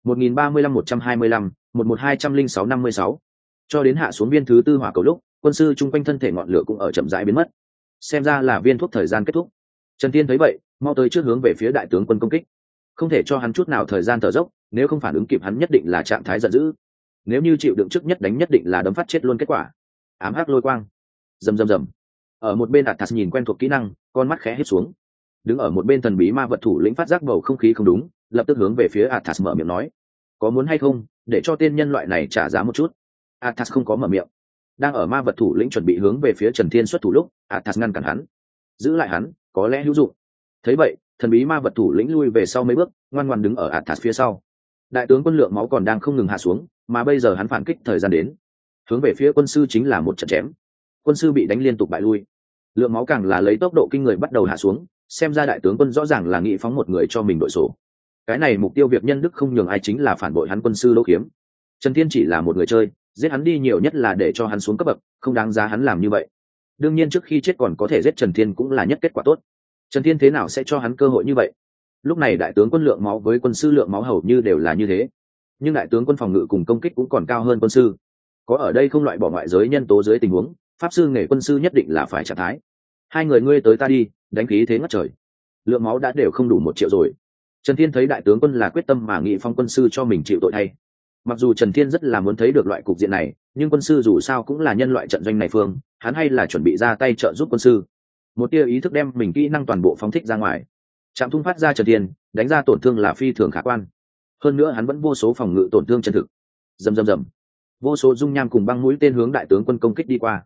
1035-125, 11206-56. Cho đến hạ xuống viên thứ 4 hỏa cầu lúc, quân sư chung quanh thân thể ngọn lửa cũng ở chậm rãi biến mất. Xem ra là viên thuốc thời gian kết thúc. Trần Thiên thấy vậy, mau tới trước hướng về phía đại tướng quân công kích. Không thể cho hắn chút nào thời gian thở dốc, nếu không phản ứng kịp hắn nhất định là trạng thái giận dữ. Nếu như chịu đựng trước nhất đánh nhất định là đấm phát chết luôn kết quả. Ám hắc lôi quang. Rầm rầm rầm. Ở một bên Athas nhìn quen thuộc kỹ năng, con mắt khẽ híp xuống. Đứng ở một bên thần bí ma vật thủ lĩnh phát giác bầu không khí không đúng, lập tức hướng về phía Athas mở miệng nói: "Có muốn hay không, để cho tên nhân loại này trả giá một chút?" Athas không có mở miệng. Đang ở ma vật thủ lĩnh chuẩn bị hướng về phía Trần Thiên xuất thủ lúc, Athas ngăn cản hắn. Giữ lại hắn, có lẽ hữu dụng. Thấy vậy, thần bí ma vật thủ lĩnh lui về sau mấy bước, ngoan ngoãn đứng ở Athas phía sau. Đại tướng quân lượng máu còn đang không ngừng hạ xuống, mà bây giờ hắn phản kích thời gian đến. Hướng về phía quân sư chính là một trận chém. Quân sư bị đánh liên tục bại lui. Lượng máu càng là lấy tốc độ kinh người bắt đầu hạ xuống, xem ra đại tướng quân rõ ràng là nghĩ phóng một người cho mình đội sổ. Cái này mục tiêu việc nhân đức không nhường ai chính là phản bội hắn quân sư Lỗ Kiếm. Trần Thiên chỉ là một người chơi, giết hắn đi nhiều nhất là để cho hắn xuống cấp bậc, không đáng giá hắn làm như vậy. Đương nhiên trước khi chết còn có thể giết Trần Thiên cũng là nhất kết quả tốt. Trần Thiên thế nào sẽ cho hắn cơ hội như vậy? Lúc này đại tướng quân lượng máu với quân sư lượng máu hầu như đều là như thế, nhưng đại tướng quân phòng ngự cùng công kích cũng còn cao hơn quân sư. Có ở đây không loại bỏ ngoại giới nhân tố dưới tình huống, pháp sư nghề quân sư nhất định là phải trạng thái. Hai người ngươi tới ta đi, đánh khí thế ngất trời. Lượng máu đã đều không đủ 1 triệu rồi. Trần Thiên thấy đại tướng quân là quyết tâm mà nghị phong quân sư cho mình chịu tội thay. Mặc dù Trần Thiên rất là muốn thấy được loại cục diện này, nhưng quân sư dù sao cũng là nhân loại trận doanh này phương, hắn hay là chuẩn bị ra tay trợ giúp quân sư. Một tia ý thức đem mình kỹ năng toàn bộ phóng thích ra ngoài. Trạm thung phát ra Trần Thiên, đánh ra tổn thương là phi thường khả quan. Hơn nữa hắn vẫn vô số phòng ngự tổn thương chân thực. Rầm rầm rầm. Vô số dung nham cùng băng mũi tên hướng đại tướng quân công kích đi qua.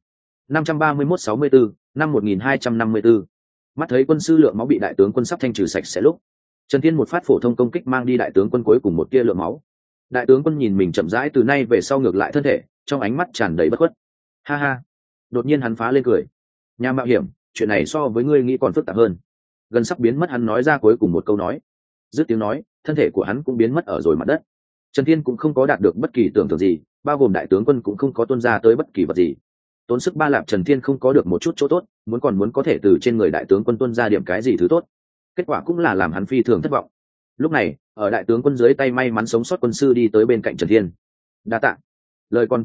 531-64, năm 1254. Mắt thấy quân sư lượng máu bị đại tướng quân sắp thanh trừ sạch sẽ lúc, Trần Thiên một phát phổ thông công kích mang đi đại tướng quân cuối cùng một tia lượng máu. Đại tướng quân nhìn mình chậm rãi từ nay về sau ngược lại thân thể, trong ánh mắt tràn đầy bất khuất. Ha ha. Đột nhiên hắn phá lên cười. Nhà mạo hiểm, chuyện này so với ngươi nghĩ còn phức tạp hơn. Gần sắp biến mất hắn nói ra cuối cùng một câu nói. Dứt tiếng nói, thân thể của hắn cũng biến mất ở rồi mặt đất. Trần Thiên cũng không có đạt được bất kỳ tưởng tượng gì, bao gồm đại tướng quân cũng không có tuôn ra tới bất kỳ vật gì. Tốn sức ba lạp Trần Thiên không có được một chút chỗ tốt, muốn có thể từ trên người đại tướng quân tuôn ra điểm cái gì thứ tốt. Kết quả cũng là làm hắn phi thường thất vọng. Lúc này, ở đại tướng quân dưới tay may mắn sống sót quân sư đi tới bên cạnh Trần Thiên. Đa tạ. Lời còn chưa dứt,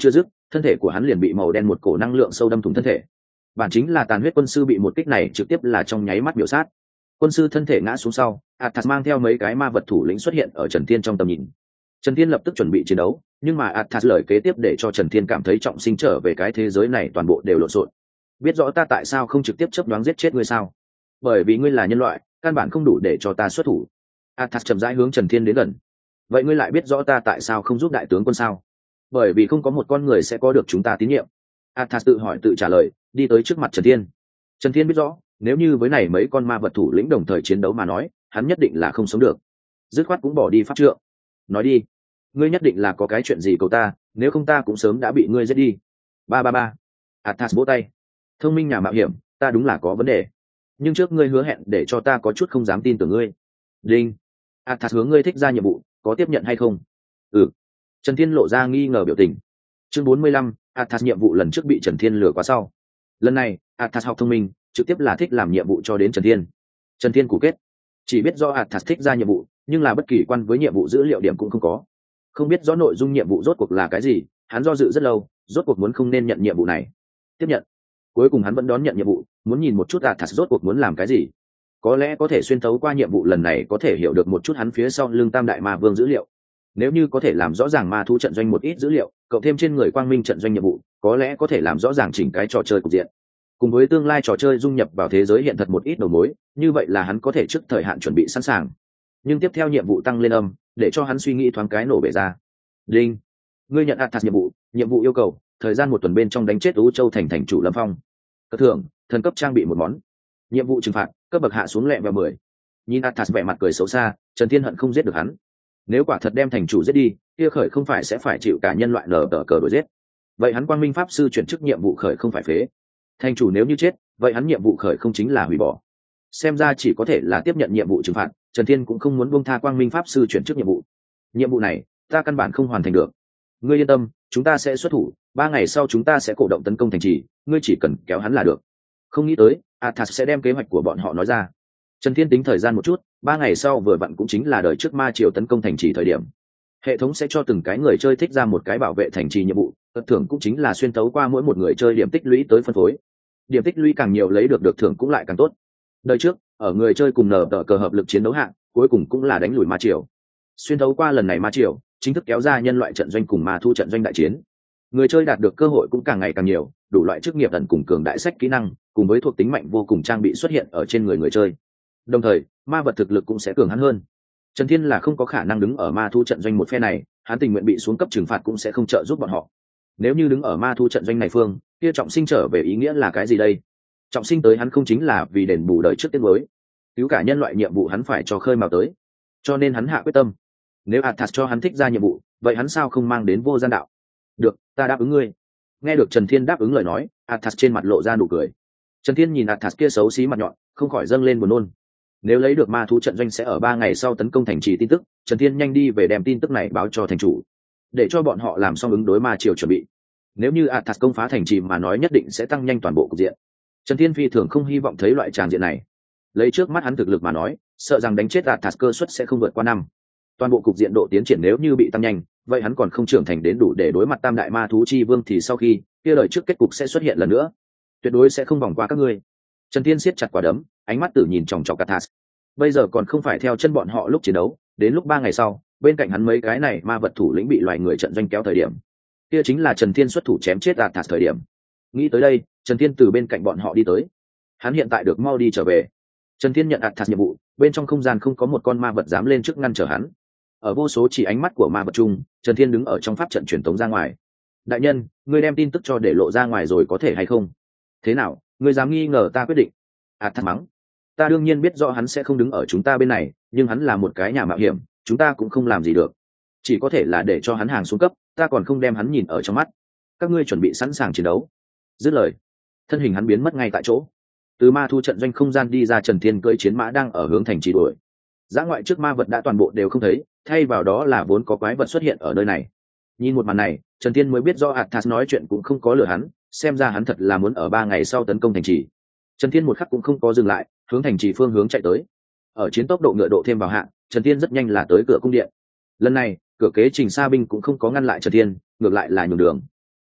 thân thể của hắn liền bị màu đen một cổ năng lượng sâu đâm thủng thân thể. Bản chính là tàn huyết quân sư bị một kích này trực tiếp là trong nháy mắt biểu sát. Quân sư thân thể ngã xuống sau, Athas mang theo mấy cái ma vật thủ lĩnh xuất hiện ở Trần Thiên trong tầm nhìn. Trần Thiên lập tức chuẩn bị chiến đấu, nhưng mà Athas lời kế tiếp để cho Trần Thiên cảm thấy trọng sinh trở về cái thế giới này toàn bộ đều lộn xộn. Biết rõ ta tại sao không trực tiếp chớp đoán giết chết ngươi sao? Bởi vì ngươi là nhân loại, căn bản không đủ để cho ta xuất thủ. Athas chậm rãi hướng Trần Thiên đến gần. Vậy ngươi lại biết rõ ta tại sao không giúp đại tướng quân sao? Bởi vì không có một con người sẽ có được chúng ta tín nhiệm. Athas tự hỏi tự trả lời, đi tới trước mặt Trần Thiên. Trần Thiên biết rõ, nếu như với này mấy con ma vật thủ lĩnh đồng thời chiến đấu mà nói, hắn nhất định là không sống được. Dứt khoát cũng bỏ đi pháp trượng. Nói đi, ngươi nhất định là có cái chuyện gì cầu ta, nếu không ta cũng sớm đã bị ngươi giết đi. Ba. Athas vỗ tay. Thông minh nhà mạo hiểm, ta đúng là có vấn đề. Nhưng trước ngươi hứa hẹn để cho ta có chút không dám tin tưởng ngươi. Đinh. Athas hướng ngươi thích ra nhiệm vụ, có tiếp nhận hay không? Ừ. Trần Thiên lộ ra nghi ngờ biểu tình. Chương 45, Athas nhiệm vụ lần trước bị Trần Thiên lừa qua sau. Lần này, Athas học thông minh, trực tiếp là thích làm nhiệm vụ cho đến Trần Thiên. Trần Thiên cụ kết. Chỉ biết do Athas thích ra nhiệm vụ, nhưng là bất kỳ quan với nhiệm vụ dữ liệu điểm cũng không có. Không biết rõ nội dung nhiệm vụ rốt cuộc là cái gì, hắn do dự rất lâu, rốt cuộc muốn không nên nhận nhiệm vụ này. Tiếp nhận. Cuối cùng hắn vẫn đón nhận nhiệm vụ, muốn nhìn một chút Athas rốt cuộc muốn làm cái gì. Có lẽ có thể xuyên thấu qua nhiệm vụ lần này có thể hiểu được một chút hắn phía sau lưng Tam Đại Ma Vương dữ liệu. Nếu như có thể làm rõ ràng ma thú trận doanh một ít dữ liệu, cộng thêm trên người quang minh trận doanh nhiệm vụ, có lẽ có thể làm rõ ràng chỉnh cái trò chơi cục diện. Cùng với tương lai trò chơi dung nhập vào thế giới hiện thật một ít đầu mối, như vậy là hắn có thể trước thời hạn chuẩn bị sẵn sàng. Nhưng tiếp theo nhiệm vụ tăng lên âm, để cho hắn suy nghĩ thoáng cái nổ bể ra. Đinh, ngươi nhận Athas nhiệm vụ yêu cầu, thời gian 1 tuần bên trong đánh chết U Châu thành chủ Lâm Phong. Cất thưởng, thần cấp trang bị 1 món. Nhiệm vụ trừng phạt, cấp bậc hạ xuống lẹ vào 10. Nhìn Athas vẻ mặt cười xấu xa, Trần Thiên hận không giết được hắn. Nếu quả thật đem thành chủ giết đi, kia khởi không phải sẽ phải chịu cả nhân loại nở tờ cờ đuổi giết. Vậy hắn quang minh pháp sư chuyển chức nhiệm vụ khởi không phải phế. Thành chủ nếu như chết, vậy hắn nhiệm vụ khởi không chính là hủy bỏ. Xem ra chỉ có thể là tiếp nhận nhiệm vụ trừng phạt, Trần Thiên cũng không muốn buông tha quang minh pháp sư chuyển chức nhiệm vụ. Nhiệm vụ này, ta căn bản không hoàn thành được. Ngươi yên tâm, chúng ta sẽ xuất thủ, 3 ngày sau chúng ta sẽ cổ động tấn công thành trì, ngươi chỉ cần kéo hắn là được. Không nghĩ tới, Athas sẽ đem kế hoạch của bọn họ nói ra. Trần Thiên tính thời gian một chút, 3 ngày sau vừa vặn cũng chính là đời trước ma triều tấn công thành trì thời điểm. Hệ thống sẽ cho từng cái người chơi thích ra một cái bảo vệ thành trì nhiệm vụ, thưởng cũng chính là xuyên tấu qua mỗi một người chơi điểm tích lũy tới phân phối. Điểm tích lũy càng nhiều lấy được thưởng cũng lại càng tốt. Đời trước, ở người chơi cùng nở tờ cờ hợp lực chiến đấu hạng, cuối cùng cũng là đánh lùi ma triều. Xuyên tấu qua lần này ma triều, chính thức kéo ra nhân loại trận doanh cùng ma thu trận doanh đại chiến. Người chơi đạt được cơ hội cũng càng ngày càng nhiều, đủ loại chức nghiệp ẩn cùng cường đại sách kỹ năng, cùng với thuộc tính mạnh vô cùng trang bị xuất hiện ở trên người chơi. Đồng thời, ma vật thực lực cũng sẽ cường hắn hơn. Trần Thiên là không có khả năng đứng ở ma thu trận doanh một phe này, hắn tình nguyện bị xuống cấp trừng phạt cũng sẽ không trợ giúp bọn họ. Nếu như đứng ở ma thu trận doanh này phương, kia trọng sinh trở về ý nghĩa là cái gì đây? Trọng sinh tới hắn không chính là vì đền bù đời trước tiết mới, cứu cả nhân loại nhiệm vụ hắn phải cho khơi mào tới. Cho nên hắn hạ quyết tâm, nếu Athas cho hắn thích ra nhiệm vụ, vậy hắn sao không mang đến vô gian đạo? Được, ta đáp ứng ngươi. Nghe được Trần Thiên đáp ứng lời nói, Athas trên mặt lộ ra nụ cười. Trần Thiên nhìn Athas kia xấu xí mặt nhọn, không khỏi dâng lên buồn nôn. Nếu lấy được ma thú trận doanh sẽ ở 3 ngày sau tấn công thành trì tin tức, Trần Thiên nhanh đi về đem tin tức này báo cho thành chủ, để cho bọn họ làm xong ứng đối ma triều chuẩn bị. Nếu như Athas công phá thành trì mà nói nhất định sẽ tăng nhanh toàn bộ cục diện. Trần Thiên phi thường không hy vọng thấy loại tràng diện này. Lấy trước mắt hắn thực lực mà nói, sợ rằng đánh chết Athas cơ suất sẽ không vượt qua 5. Toàn bộ cục diện độ tiến triển nếu như bị tăng nhanh, vậy hắn còn không trưởng thành đến đủ để đối mặt Tam Đại Ma thú chi vương thì sau khi kia lời trước kết cục sẽ xuất hiện lần nữa, tuyệt đối sẽ không vòng qua các ngươi. Trần Thiên siết chặt quả đấm, ánh mắt tử nhìn chòng chọc Athas. Bây giờ còn không phải theo chân bọn họ lúc chiến đấu, đến lúc 3 ngày sau, bên cạnh hắn mấy cái này ma vật thủ lĩnh bị loài người trận doanh kéo thời điểm, kia chính là Trần Thiên xuất thủ chém chết Athas thời điểm. Nghĩ tới đây, Trần Thiên từ bên cạnh bọn họ đi tới. Hắn hiện tại được mau đi trở về. Trần Thiên nhận Athas nhiệm vụ, bên trong không gian không có một con ma vật dám lên trước ngăn trở hắn. Ở vô số chỉ ánh mắt của ma vật chung, Trần Thiên đứng ở trong pháp trận truyền tống ra ngoài. Đại nhân, ngươi đem tin tức cho để lộ ra ngoài rồi có thể hay không? Thế nào, ngươi dám nghi ngờ ta quyết định? Athas mắng. Ta đương nhiên biết rõ hắn sẽ không đứng ở chúng ta bên này, nhưng hắn là một cái nhà mạo hiểm, chúng ta cũng không làm gì được. Chỉ có thể là để cho hắn hàng xuống cấp, ta còn không đem hắn nhìn ở trong mắt. Các ngươi chuẩn bị sẵn sàng chiến đấu. Dứt lời, thân hình hắn biến mất ngay tại chỗ. Từ ma thu trận doanh không gian đi ra, Trần Thiên cưỡi chiến mã đang ở hướng thành trì đuổi. Dã ngoại trước ma vật đã toàn bộ đều không thấy, thay vào đó là vốn có quái vật xuất hiện ở nơi này. Nhìn một màn này, Trần Thiên mới biết do Athas nói chuyện cũng không có lừa hắn, xem ra hắn thật là muốn ở 3 ngày sau tấn công thành trì. Trần Thiên một khắc cũng không có dừng lại, hướng thành trì phương hướng chạy tới. Ở chiến tốc độ ngựa độ thêm vào hạng, Trần Thiên rất nhanh là tới cửa cung điện. Lần này, cửa kế trình xa binh cũng không có ngăn lại Trần Thiên, ngược lại là nhường đường.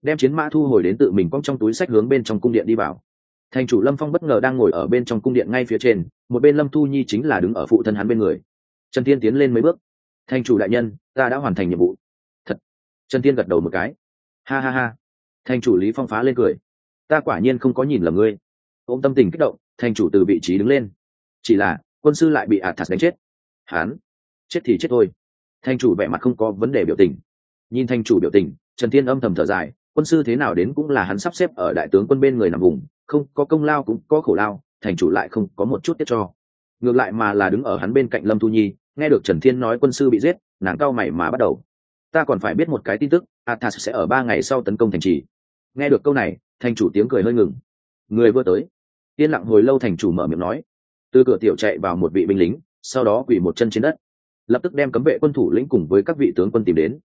đem chiến mã thu hồi đến tự mình cong trong túi sách hướng bên trong cung điện đi vào. Thành chủ Lâm Phong bất ngờ đang ngồi ở bên trong cung điện ngay phía trên, một bên Lâm Thu Nhi chính là đứng ở phụ thân hắn bên người. Trần Thiên tiến lên mấy bước. Thành chủ đại nhân, ta đã hoàn thành nhiệm vụ. Thật. Trần Thiên gật đầu một cái. Ha ha ha. Thành chủ Lý Phong phá lên cười. Ta quả nhiên không có nhìn lầm ngươi. Ôm tâm tình kích động, thành chủ từ vị trí đứng lên. Chỉ là quân sư lại bị Athas đánh chết. Hắn chết thì chết thôi. Thành chủ vẻ mặt không có vấn đề biểu tình. Nhìn thành chủ biểu tình, Trần Thiên âm thầm thở dài, quân sư thế nào đến cũng là hắn sắp xếp ở đại tướng quân bên người nằm vùng, không có công lao cũng có khổ lao, thành chủ lại không có một chút tiết cho. Ngược lại mà là đứng ở hắn bên cạnh Lâm Thu Nhi, nghe được Trần Thiên nói quân sư bị giết, nàng cau mày mà bắt đầu. Ta còn phải biết một cái tin tức, Athas sẽ ở 3 ngày sau tấn công thành trì. Nghe được câu này, thành chủ tiếng cười hơi ngừng. Người vừa tới. Yên lặng hồi lâu, thành chủ mở miệng nói. Từ cửa tiểu chạy vào một vị binh lính, sau đó quỳ một chân trên đất, lập tức đem cấm vệ quân thủ lĩnh cùng với các vị tướng quân tìm đến.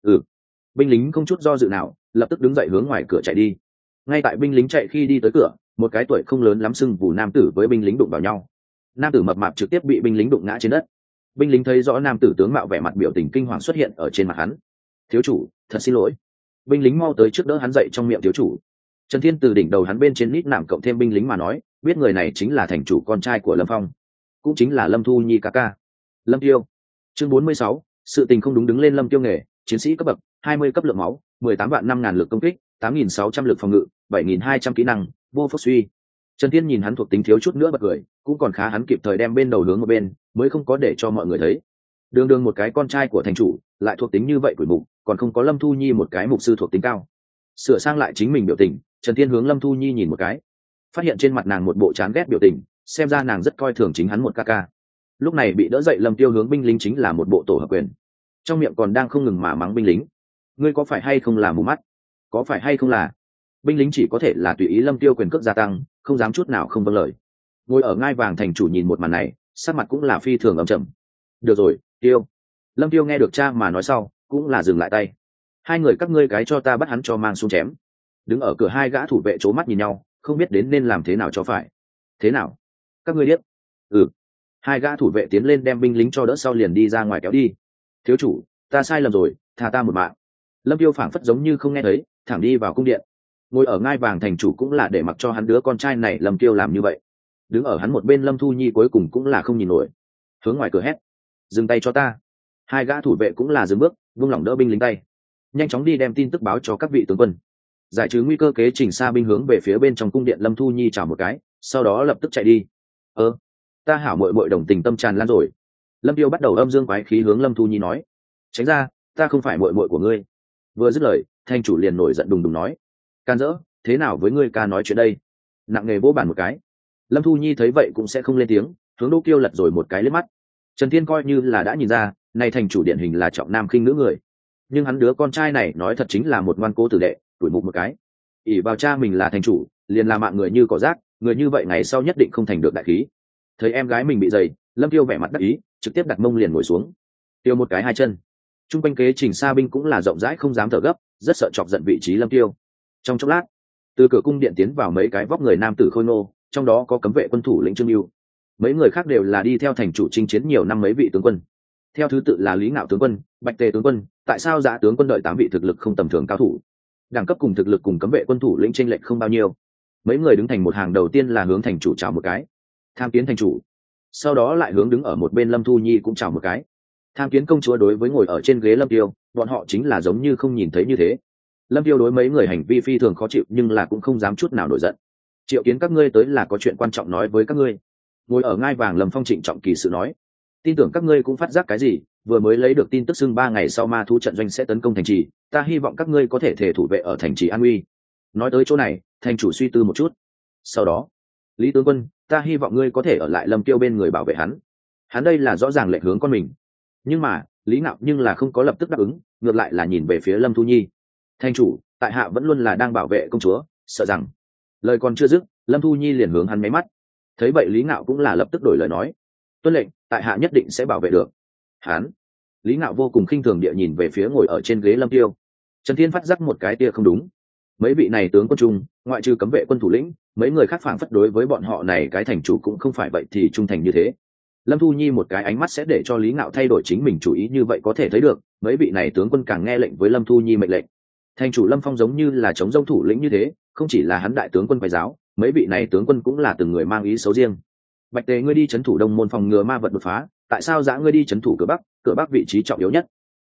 Binh lính không chút do dự nào, lập tức đứng dậy hướng ngoài cửa chạy đi. Ngay tại binh lính chạy khi đi tới cửa, một cái tuổi không lớn lắm sưng vù nam tử với binh lính đụng vào nhau. Nam tử mập mạp trực tiếp bị binh lính đụng ngã trên đất. Binh lính thấy rõ nam tử tướng mạo vẻ mặt biểu tình kinh hoàng xuất hiện ở trên mặt hắn. Thiếu chủ, thật xin lỗi. Binh lính mau tới trước đỡ hắn dậy trong miệng thiếu chủ. Trần Thiên từ đỉnh đầu hắn bên trên nít nạm cộng thêm binh lính mà nói, biết người này chính là thành chủ con trai của Lâm Phong, cũng chính là Lâm Thu Nhi ca ca. Lâm Tiêu. Chương 46, sự tình không đúng đứng lên. Lâm Tiêu nghề, chiến sĩ cấp bậc, 20 cấp lượng máu, 18 vạn 5.000 lực công kích, 8.600 lực phòng ngự, 7.200 kỹ năng, vô phúc suy. Trần Thiên nhìn hắn thuộc tính thiếu chút nữa bật cười, cũng còn khá hắn kịp thời đem bên đầu hướng một bên, mới không có để cho mọi người thấy. Đường đường một cái con trai của thành chủ, lại thuộc tính như vậy quỷ mục, còn không có Lâm Thu Nhi một cái mục sư thuộc tính cao. Sửa sang lại chính mình biểu tình, Trần Thiên hướng Lâm Thu Nhi nhìn một cái, phát hiện trên mặt nàng một bộ chán ghét biểu tình, xem ra nàng rất coi thường chính hắn một ca ca. Lúc này bị đỡ dậy Lâm Tiêu hướng binh lính chính là một bộ tổ hợp quyền, trong miệng còn đang không ngừng mà mắng binh lính. Ngươi có phải hay không là mù mắt? Có phải hay không là? Binh lính chỉ có thể là tùy ý Lâm Tiêu quyền cước gia tăng, không dám chút nào không vâng lời. Ngồi ở ngai vàng thành chủ nhìn một màn này, sắc mặt cũng là phi thường âm trầm. Được rồi, Tiêu. Lâm Tiêu nghe được cha mà nói sau, cũng là dừng lại tay. Hai người các ngươi cái cho ta bắt hắn cho mang xuống chém. Đứng ở cửa hai gã thủ vệ trố mắt nhìn nhau, không biết đến nên làm thế nào cho phải. Thế nào? Các ngươi biết? Hai gã thủ vệ tiến lên đem binh lính cho đỡ sau liền đi ra ngoài kéo đi. Thiếu chủ, ta sai lầm rồi, tha ta một mạng. Lâm Tiêu phảng phất giống như không nghe thấy, thẳng đi vào cung điện. Ngồi ở ngai vàng thành chủ cũng là để mặc cho hắn đứa con trai này Lâm Tiêu làm như vậy. Đứng ở hắn một bên Lâm Thu Nhi cuối cùng cũng là không nhìn nổi, hướng ngoài cửa hét: dừng tay cho ta. Hai gã thủ vệ cũng là dừng bước, vung lỏng đỡ binh lính tay, nhanh chóng đi đem tin tức báo cho các vị tướng quân. Giải trừ nguy cơ kế chỉnh xa binh hướng về phía bên trong cung điện. Lâm Thu Nhi chào một cái, sau đó lập tức chạy đi. Ta hảo muội muội đồng tình tâm tràn lan rồi. Lâm Tiêu bắt đầu âm dương quái khí hướng Lâm Thu Nhi nói: tránh ra, ta không phải muội muội của ngươi. Vừa dứt lời, thành chủ liền nổi giận đùng đùng nói: can dỡ, thế nào với ngươi ca nói chuyện đây? Nặng nề vỗ bàn một cái. Lâm Thu Nhi thấy vậy cũng sẽ không lên tiếng, hướng Đỗ Kiêu lật rồi một cái liếc mắt. Trần Thiên coi như là đã nhìn ra, này thành chủ điển hình là trọng nam khinh nữ người, nhưng hắn đứa con trai này nói thật chính là một ngoan cố tử đệ, tuổi mục một cái, ỷ vào cha mình là thành chủ, liền là mạng người như cỏ rác, người như vậy ngày sau nhất định không thành được đại khí. Thấy em gái mình bị dày, Lâm Tiêu vẻ mặt đắc ý, trực tiếp đặt mông liền ngồi xuống, tiêu một cái hai chân. Trung quanh kế chỉnh xa binh cũng là rộng rãi không dám thở gấp, rất sợ chọc giận vị trí Lâm Tiêu. Trong chốc lát, từ cửa cung điện tiến vào mấy cái vóc người nam tử khôi ngô, trong đó có cấm vệ quân thủ lĩnh Trương Lưu, mấy người khác đều là đi theo thành chủ chinh chiến nhiều năm mấy vị tướng quân, theo thứ tự là Lý Ngạo tướng quân, Bạch Tề tướng quân. Tại sao Dạ tướng quân đợi 8 vị thực lực không tầm thường cao thủ, đẳng cấp cùng thực lực cùng cấm vệ quân thủ lĩnh chênh lệch không bao nhiêu. Mấy người đứng thành một hàng, đầu tiên là hướng thành chủ chào một cái, tham kiến thành chủ. Sau đó lại hướng đứng ở một bên Lâm Thu Nhi cũng chào một cái, tham kiến công chúa. Đối với ngồi ở trên ghế Lâm Tiêu, bọn họ chính là giống như không nhìn thấy như thế. Lâm Tiêu đối mấy người hành vi phi thường khó chịu, nhưng là cũng không dám chút nào nổi giận. Triệu kiến các ngươi tới là có chuyện quan trọng nói với các ngươi. Ngồi ở ngai vàng Lâm Phong trịnh trọng kỳ sự nói: tin tưởng các ngươi cũng phát giác cái gì, vừa mới lấy được tin tức xưng 3 ngày sau ma thú trận doanh sẽ tấn công thành trì, ta hy vọng các ngươi có thể thể thủ vệ ở thành trì an uy. Nói tới chỗ này, thành chủ suy tư một chút, sau đó: Lý tướng quân, ta hy vọng ngươi có thể ở lại Lâm Tiêu bên người bảo vệ hắn. Hắn đây là rõ ràng lệch hướng con mình. Nhưng mà Lý Ngạo nhưng là không có lập tức đáp ứng, ngược lại là nhìn về phía Lâm Thu Nhi. Thành chủ, tại hạ vẫn luôn là đang bảo vệ công chúa, sợ rằng. Lời còn chưa dứt, Lâm Thu Nhi liền hướng hắn máy mắt. Thấy vậy Lý Ngạo cũng là lập tức đổi lời nói: tuân lệnh, tại hạ nhất định sẽ bảo vệ được hắn. Lý Ngạo vô cùng khinh thường địa nhìn về phía ngồi ở trên ghế Lâm Tiêu. Trần Thiên phát giác một cái tia không đúng. Mấy vị này tướng quân trung, ngoại trừ cấm vệ quân thủ lĩnh, mấy người khác phảng phất đối với bọn họ này cái thành chủ cũng không phải vậy thì trung thành như thế. Lâm Thu Nhi một cái ánh mắt sẽ để cho Lý Ngạo thay đổi chính mình chủ ý, như vậy có thể thấy được mấy vị này tướng quân càng nghe lệnh với Lâm Thu Nhi mệnh lệnh. Thành chủ Lâm Phong giống như là chống dông thủ lĩnh như thế, không chỉ là hắn đại tướng quân phải giáo, mấy vị này tướng quân cũng là từng người mang ý xấu riêng. Bạch Tề, ngươi đi trấn thủ Đông môn phòng ngừa ma vật đột phá, tại sao dã ngươi đi trấn thủ cửa bắc vị trí trọng yếu nhất?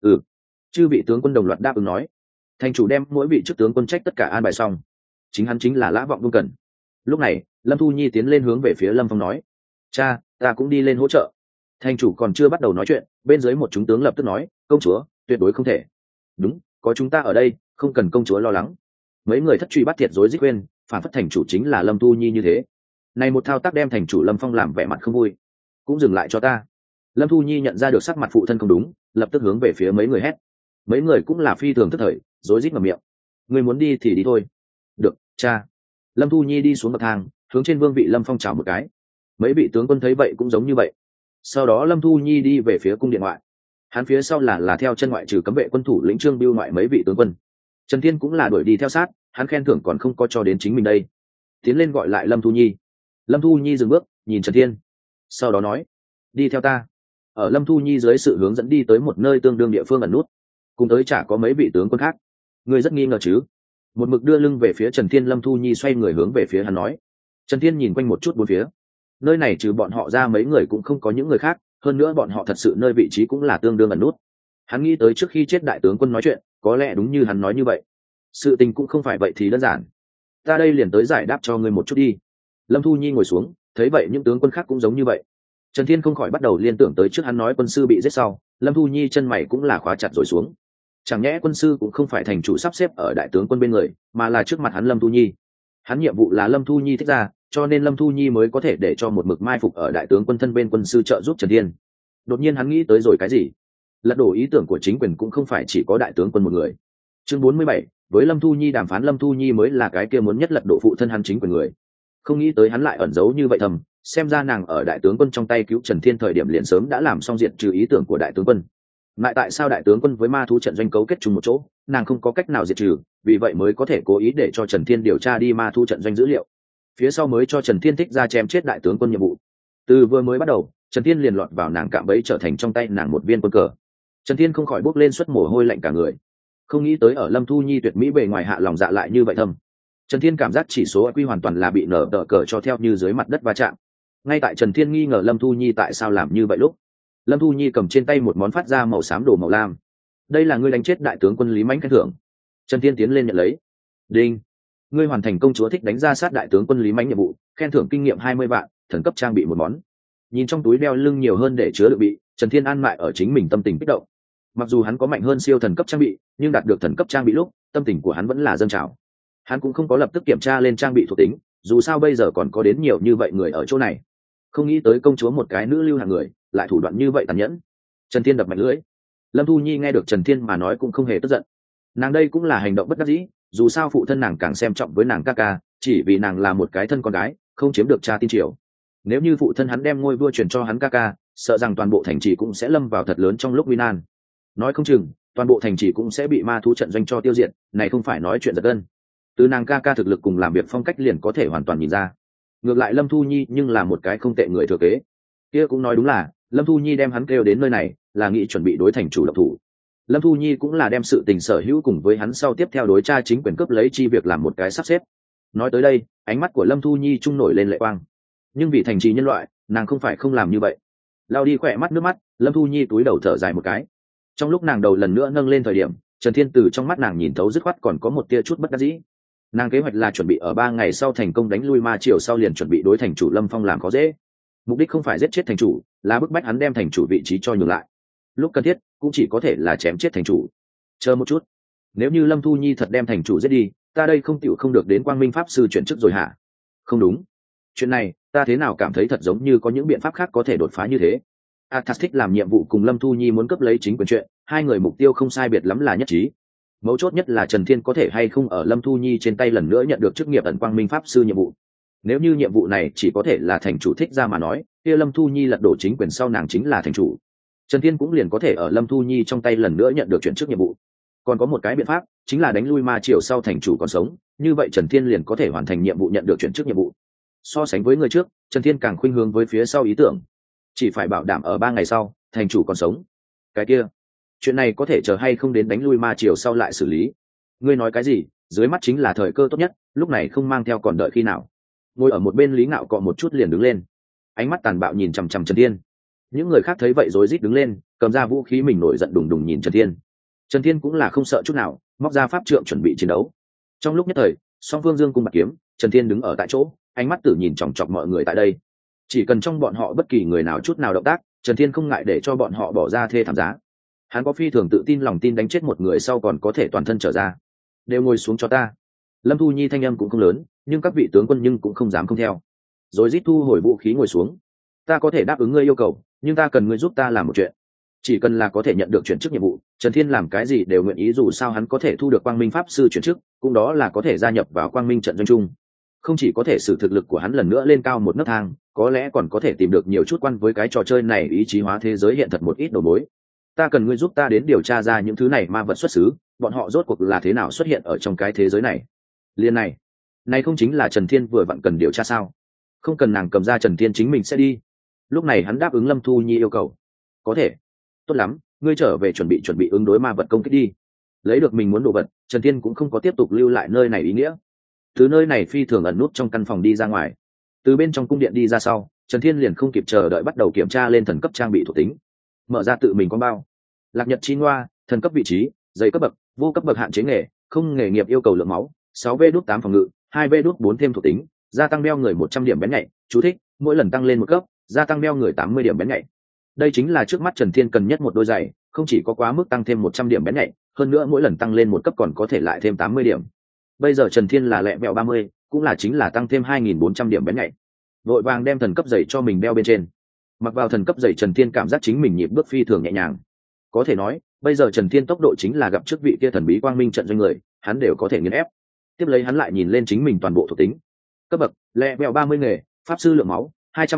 Chư vị tướng quân đồng loạt đáp ứng nói. Thành chủ đem mỗi vị trước tướng quân trách tất cả an bài xong, chính hắn chính là Lã Vọng Vương Cần. Lúc này Lâm Thu Nhi tiến lên hướng về phía Lâm Phong nói: cha, ta cũng đi lên hỗ trợ. Thành chủ còn chưa bắt đầu nói chuyện, bên dưới một chúng tướng lập tức nói: công chúa, tuyệt đối không thể. Đúng, có chúng ta ở đây, không cần công chúa lo lắng. Mấy người thất truy bắt thiệt rối rít quên, phản phất thành chủ chính là Lâm Thu Nhi như thế. Này một thao tác đem thành chủ Lâm Phong làm vẻ mặt không vui. Cũng dừng lại cho ta. Lâm Thu Nhi nhận ra được sắc mặt phụ thân không đúng, lập tức hướng về phía mấy người hét. Mấy người cũng là phi thường tức thời, rối rít ngậm miệng. Người muốn đi thì đi thôi. Được, cha. Lâm Thu Nhi đi xuống bậc thang, hướng trên vương vị Lâm Phong chào một cái. Mấy vị tướng quân thấy vậy cũng giống như vậy. Sau đó Lâm Thu Nhi đi về phía cung điện ngoại. Hắn phía sau là theo chân ngoại trừ cấm vệ quân thủ lĩnh Trương Bưu ngoại mấy vị tướng quân. Trần Thiên cũng là đuổi đi theo sát, hắn khen thưởng còn không có cho đến chính mình đây. Tiến lên gọi lại Lâm Thu Nhi. Lâm Thu Nhi dừng bước, nhìn Trần Thiên, sau đó nói: đi theo ta. Ở Lâm Thu Nhi dưới sự hướng dẫn đi tới một nơi tương đương địa phương ẩn nút, cùng tới chả có mấy vị tướng quân khác. Ngươi rất nghi ngờ chứ? Một mực đưa lưng về phía Trần Thiên, Lâm Thu Nhi xoay người hướng về phía hắn nói. Trần Thiên nhìn quanh một chút bốn phía, nơi này trừ bọn họ ra mấy người cũng không có những người khác, hơn nữa bọn họ thật sự nơi vị trí cũng là tương đương ẩn nút. Hắn nghĩ tới trước khi chết đại tướng quân nói chuyện, có lẽ đúng như hắn nói như vậy, sự tình cũng không phải vậy thì đơn giản. Ta đây liền tới giải đáp cho ngươi một chút đi. Lâm Thu Nhi ngồi xuống, thấy vậy những tướng quân khác cũng giống như vậy. Trần Thiên không khỏi bắt đầu liên tưởng tới trước hắn nói quân sư bị giết sau, Lâm Thu Nhi chân mày cũng là khóa chặt rồi xuống. Chẳng nhẽ quân sư cũng không phải thành chủ sắp xếp ở đại tướng quân bên người, mà là trước mặt hắn Lâm Thu Nhi. Hắn nhiệm vụ là Lâm Thu Nhi thích ra, cho nên Lâm Thu Nhi mới có thể để cho một mực mai phục ở đại tướng quân thân bên quân sư trợ giúp Trần Thiên. Đột nhiên hắn nghĩ tới rồi cái gì? Lật đổ ý tưởng của chính quyền cũng không phải chỉ có đại tướng quân một người. Chương 47, với Lâm Thu Nhi đàm phán, Lâm Thu Nhi mới là cái kia muốn nhất lật đổ phụ thân hắn chính quyền người. Không nghĩ tới hắn lại ẩn giấu như vậy thầm, xem ra nàng ở đại tướng quân trong tay cứu Trần Thiên thời điểm liền sớm đã làm xong diệt trừ ý tưởng của đại tướng quân. Lại tại sao đại tướng quân với ma thú trận doanh cấu kết chung một chỗ, nàng không có cách nào diệt trừ, vì vậy mới có thể cố ý để cho Trần Thiên điều tra đi ma thú trận doanh dữ liệu, phía sau mới cho Trần Thiên thích ra chém chết đại tướng quân nhiệm vụ. Từ vừa mới bắt đầu, Trần Thiên liền lọt vào nàng cạm bẫy, trở thành trong tay nàng một viên quân cờ. Trần Thiên không khỏi bốc lên suất mồ hôi lạnh cả người. Không nghĩ tới ở Lâm Thu Nhi tuyệt mỹ bề ngoài hạ lòng dạ lại như vậy thâm. Trần Thiên cảm giác chỉ số IQ hoàn toàn là bị nở tờ cờ cho theo như dưới mặt đất va chạm. Ngay tại Trần Thiên nghi ngờ Lâm Thu Nhi tại sao làm như vậy lúc, Lâm Thu Nhi cầm trên tay một món phát ra màu xám đồ màu lam. Đây là ngươi đánh chết đại tướng quân Lý Mãnh khen thưởng. Trần Thiên tiến lên nhận lấy. Đinh, ngươi hoàn thành công chúa thích đánh ra sát đại tướng quân Lý Mãnh nhiệm vụ, khen thưởng kinh nghiệm 20 vạn, thần cấp trang bị một món. Nhìn trong túi đeo lưng nhiều hơn để chứa đựng bị, Trần Thiên an mại ở chính mình tâm tình kích động. Mặc dù hắn có mạnh hơn siêu thần cấp trang bị, nhưng đạt được thần cấp trang bị lúc, tâm tình của hắn vẫn là dâng trào. Hắn cũng không có lập tức kiểm tra lên trang bị thuộc tính, dù sao bây giờ còn có đến nhiều như vậy người ở chỗ này. Không nghĩ tới công chúa một cái nữ lưu hàng người lại thủ đoạn như vậy tàn nhẫn. Trần Thiên đập mạnh lưỡi. Lâm Thu Nhi nghe được Trần Thiên mà nói cũng không hề tức giận. Nàng đây cũng là hành động bất đắc dĩ, dù sao phụ thân nàng càng xem trọng với nàng ca ca, chỉ vì nàng là một cái thân con gái, không chiếm được cha tin triều. Nếu như phụ thân hắn đem ngôi vua truyền cho hắn ca ca, sợ rằng toàn bộ thành trì cũng sẽ lâm vào thật lớn trong lúc nguy nan. Nói không chừng toàn bộ thành trì cũng sẽ bị ma thú trận doanh cho tiêu diệt, này không phải nói chuyện giật gân. Từ nàng ca ca thực lực cùng làm việc phong cách liền có thể hoàn toàn nhìn ra. Ngược lại Lâm Thu Nhi nhưng là một cái không tệ người thừa kế. Kia cũng nói đúng là Lâm Thu Nhi đem hắn kêu đến nơi này là nghĩ chuẩn bị đối thành chủ độc thủ. Lâm Thu Nhi cũng là đem sự tình sở hữu cùng với hắn sau tiếp theo đối tra chính quyền cướp lấy chi việc làm một cái sắp xếp. Nói tới đây, ánh mắt của Lâm Thu Nhi trung nổi lên lệ quang. Nhưng vì thành trì nhân loại, nàng không phải không làm như vậy. Lao đi khỏe mắt nước mắt, Lâm Thu Nhi túi đầu thở dài một cái. Trong lúc nàng đầu lần nữa nâng lên thời điểm, Trần Thiên từ trong mắt nàng nhìn thấu dứt khoát còn có một tia chút bất đắc dĩ. Nàng kế hoạch là chuẩn bị ở 3 ngày sau thành công đánh lui ma triều sau liền chuẩn bị đối thành chủ Lâm Phong làm khó dễ. Mục đích không phải giết chết thành chủ, là bức bách hắn đem thành chủ vị trí cho nhường lại. Lúc cần thiết cũng chỉ có thể là chém chết thành chủ. Chờ một chút, nếu như Lâm Thu Nhi thật đem thành chủ giết đi, ta đây không tiểu không được đến Quang Minh pháp sư chuyển chức rồi hả? Không đúng, chuyện này ta thế nào cảm thấy thật giống như có những biện pháp khác có thể đột phá như thế. Athas thích làm nhiệm vụ cùng Lâm Thu Nhi muốn cướp lấy chính quyền chuyện, hai người mục tiêu không sai biệt lắm là nhất trí. Mấu chốt nhất là Trần Thiên có thể hay không ở Lâm Thu Nhi trên tay lần nữa nhận được chức nghiệp ẩn Quang Minh pháp sư nhiệm vụ. Nếu như nhiệm vụ này chỉ có thể là thành chủ thích ra mà nói, kia Lâm Thu Nhi lật đổ chính quyền sau nàng chính là thành chủ. Trần Thiên cũng liền có thể ở Lâm Thu Nhi trong tay lần nữa nhận được chuyển chức nhiệm vụ. Còn có một cái biện pháp, chính là đánh lui ma triều sau thành chủ còn sống, như vậy Trần Thiên liền có thể hoàn thành nhiệm vụ nhận được chuyển chức nhiệm vụ. So sánh với người trước, Trần Thiên càng khuynh hướng với phía sau ý tưởng. Chỉ phải bảo đảm ở 3 ngày sau, thành chủ còn sống. Cái kia, chuyện này có thể chờ hay không đến đánh lui ma triều sau lại xử lý. Ngươi nói cái gì? Dưới mắt chính là thời cơ tốt nhất, lúc này không mang theo còn đợi khi nào? Ngồi ở một bên Lý Ngạo cọ một chút liền đứng lên, ánh mắt tàn bạo nhìn chằm chằm Trần Thiên. Những người khác thấy vậy rối rít đứng lên, cầm ra vũ khí, mình nổi giận đùng đùng nhìn Trần Thiên. Trần Thiên cũng là không sợ chút nào, móc ra pháp trượng chuẩn bị chiến đấu. Trong lúc nhất thời, song phương dương cung bạc kiếm, Trần Thiên đứng ở tại chỗ, ánh mắt tử nhìn chòng chọc mọi người tại đây. Chỉ cần trong bọn họ bất kỳ người nào chút nào động tác, Trần Thiên không ngại để cho bọn họ bỏ ra thê thảm giá. Hắn có phi thường tự tin, lòng tin đánh chết một người sau còn có thể toàn thân trở ra. Đều ngồi xuống cho ta. Lâm Thu Nhi thanh âm cũng không lớn, nhưng các vị tướng quân nhưng cũng không dám không theo. Rồi rít thu hồi vũ khí ngồi xuống. Ta có thể đáp ứng ngươi yêu cầu, nhưng ta cần ngươi giúp ta làm một chuyện. Chỉ cần là có thể nhận được chuyển chức nhiệm vụ, Trần Thiên làm cái gì đều nguyện ý, dù sao hắn có thể thu được Quang Minh pháp sư chuyển chức, cũng đó là có thể gia nhập vào Quang Minh trận doanh chung. Không chỉ có thể sử thực lực của hắn lần nữa lên cao một nấc thang, có lẽ còn có thể tìm được nhiều chút quan với cái trò chơi này ý chí hóa thế giới hiện thật một ít đầu mối. Ta cần ngươi giúp ta đến điều tra ra những thứ này ma vật xuất xứ, bọn họ rốt cuộc là thế nào xuất hiện ở trong cái thế giới này. Liên này không chính là Trần Thiên vừa vặn cần điều tra sao? Không cần nàng cầm ra, Trần Thiên chính mình sẽ đi. Lúc này hắn đáp ứng Lâm Thu Nhi yêu cầu. Có thể. Tốt lắm, ngươi trở về chuẩn bị ứng đối ma vật công kích đi. Lấy được mình muốn đồ vật, Trần Thiên cũng không có tiếp tục lưu lại nơi này ý nghĩa. Từ nơi này phi thường ẩn nút trong căn phòng đi ra ngoài. Từ bên trong cung điện đi ra sau, Trần Thiên liền không kịp chờ đợi bắt đầu kiểm tra lên thần cấp trang bị thuộc tính. Mở ra tự mình con bao. Lạc nhật chi ngoa, thần cấp vị trí, giấy cấp bậc, vô cấp bậc hạn chế nghề, không nghề nghiệp yêu cầu lượng máu, 6V8 phòng ngự, 2V4 thêm thuộc tính, gia tăng đeo người 100 điểm bén nhạy. Chú thích: mỗi lần tăng lên một cấp, gia tăng đeo người 80 điểm bén nhạy. Đây chính là trước mắt Trần Thiên cần nhất một đôi giày, không chỉ có quá mức tăng thêm 100 điểm bén nhạy, hơn nữa mỗi lần tăng lên một cấp còn có thể lại thêm 80 điểm. Bây giờ Trần Thiên là lẹ mẹo 30, cũng là chính là tăng thêm 2.400 điểm bén nhạy. Vội vàng đem thần cấp giày cho mình đeo bên trên. Mặc vào thần cấp giày, Trần Thiên cảm giác chính mình nhịp bước phi thường nhẹ nhàng. Có thể nói, bây giờ Trần Thiên tốc độ chính là gặp trước vị kia thần bí Quang Minh trận doanh người, hắn đều có thể nghiền ép. Tiếp lấy hắn lại nhìn lên chính mình toàn bộ thuộc tính. Cấp bậc: lẹ mẹo 30 nghề, pháp sư lượng máu,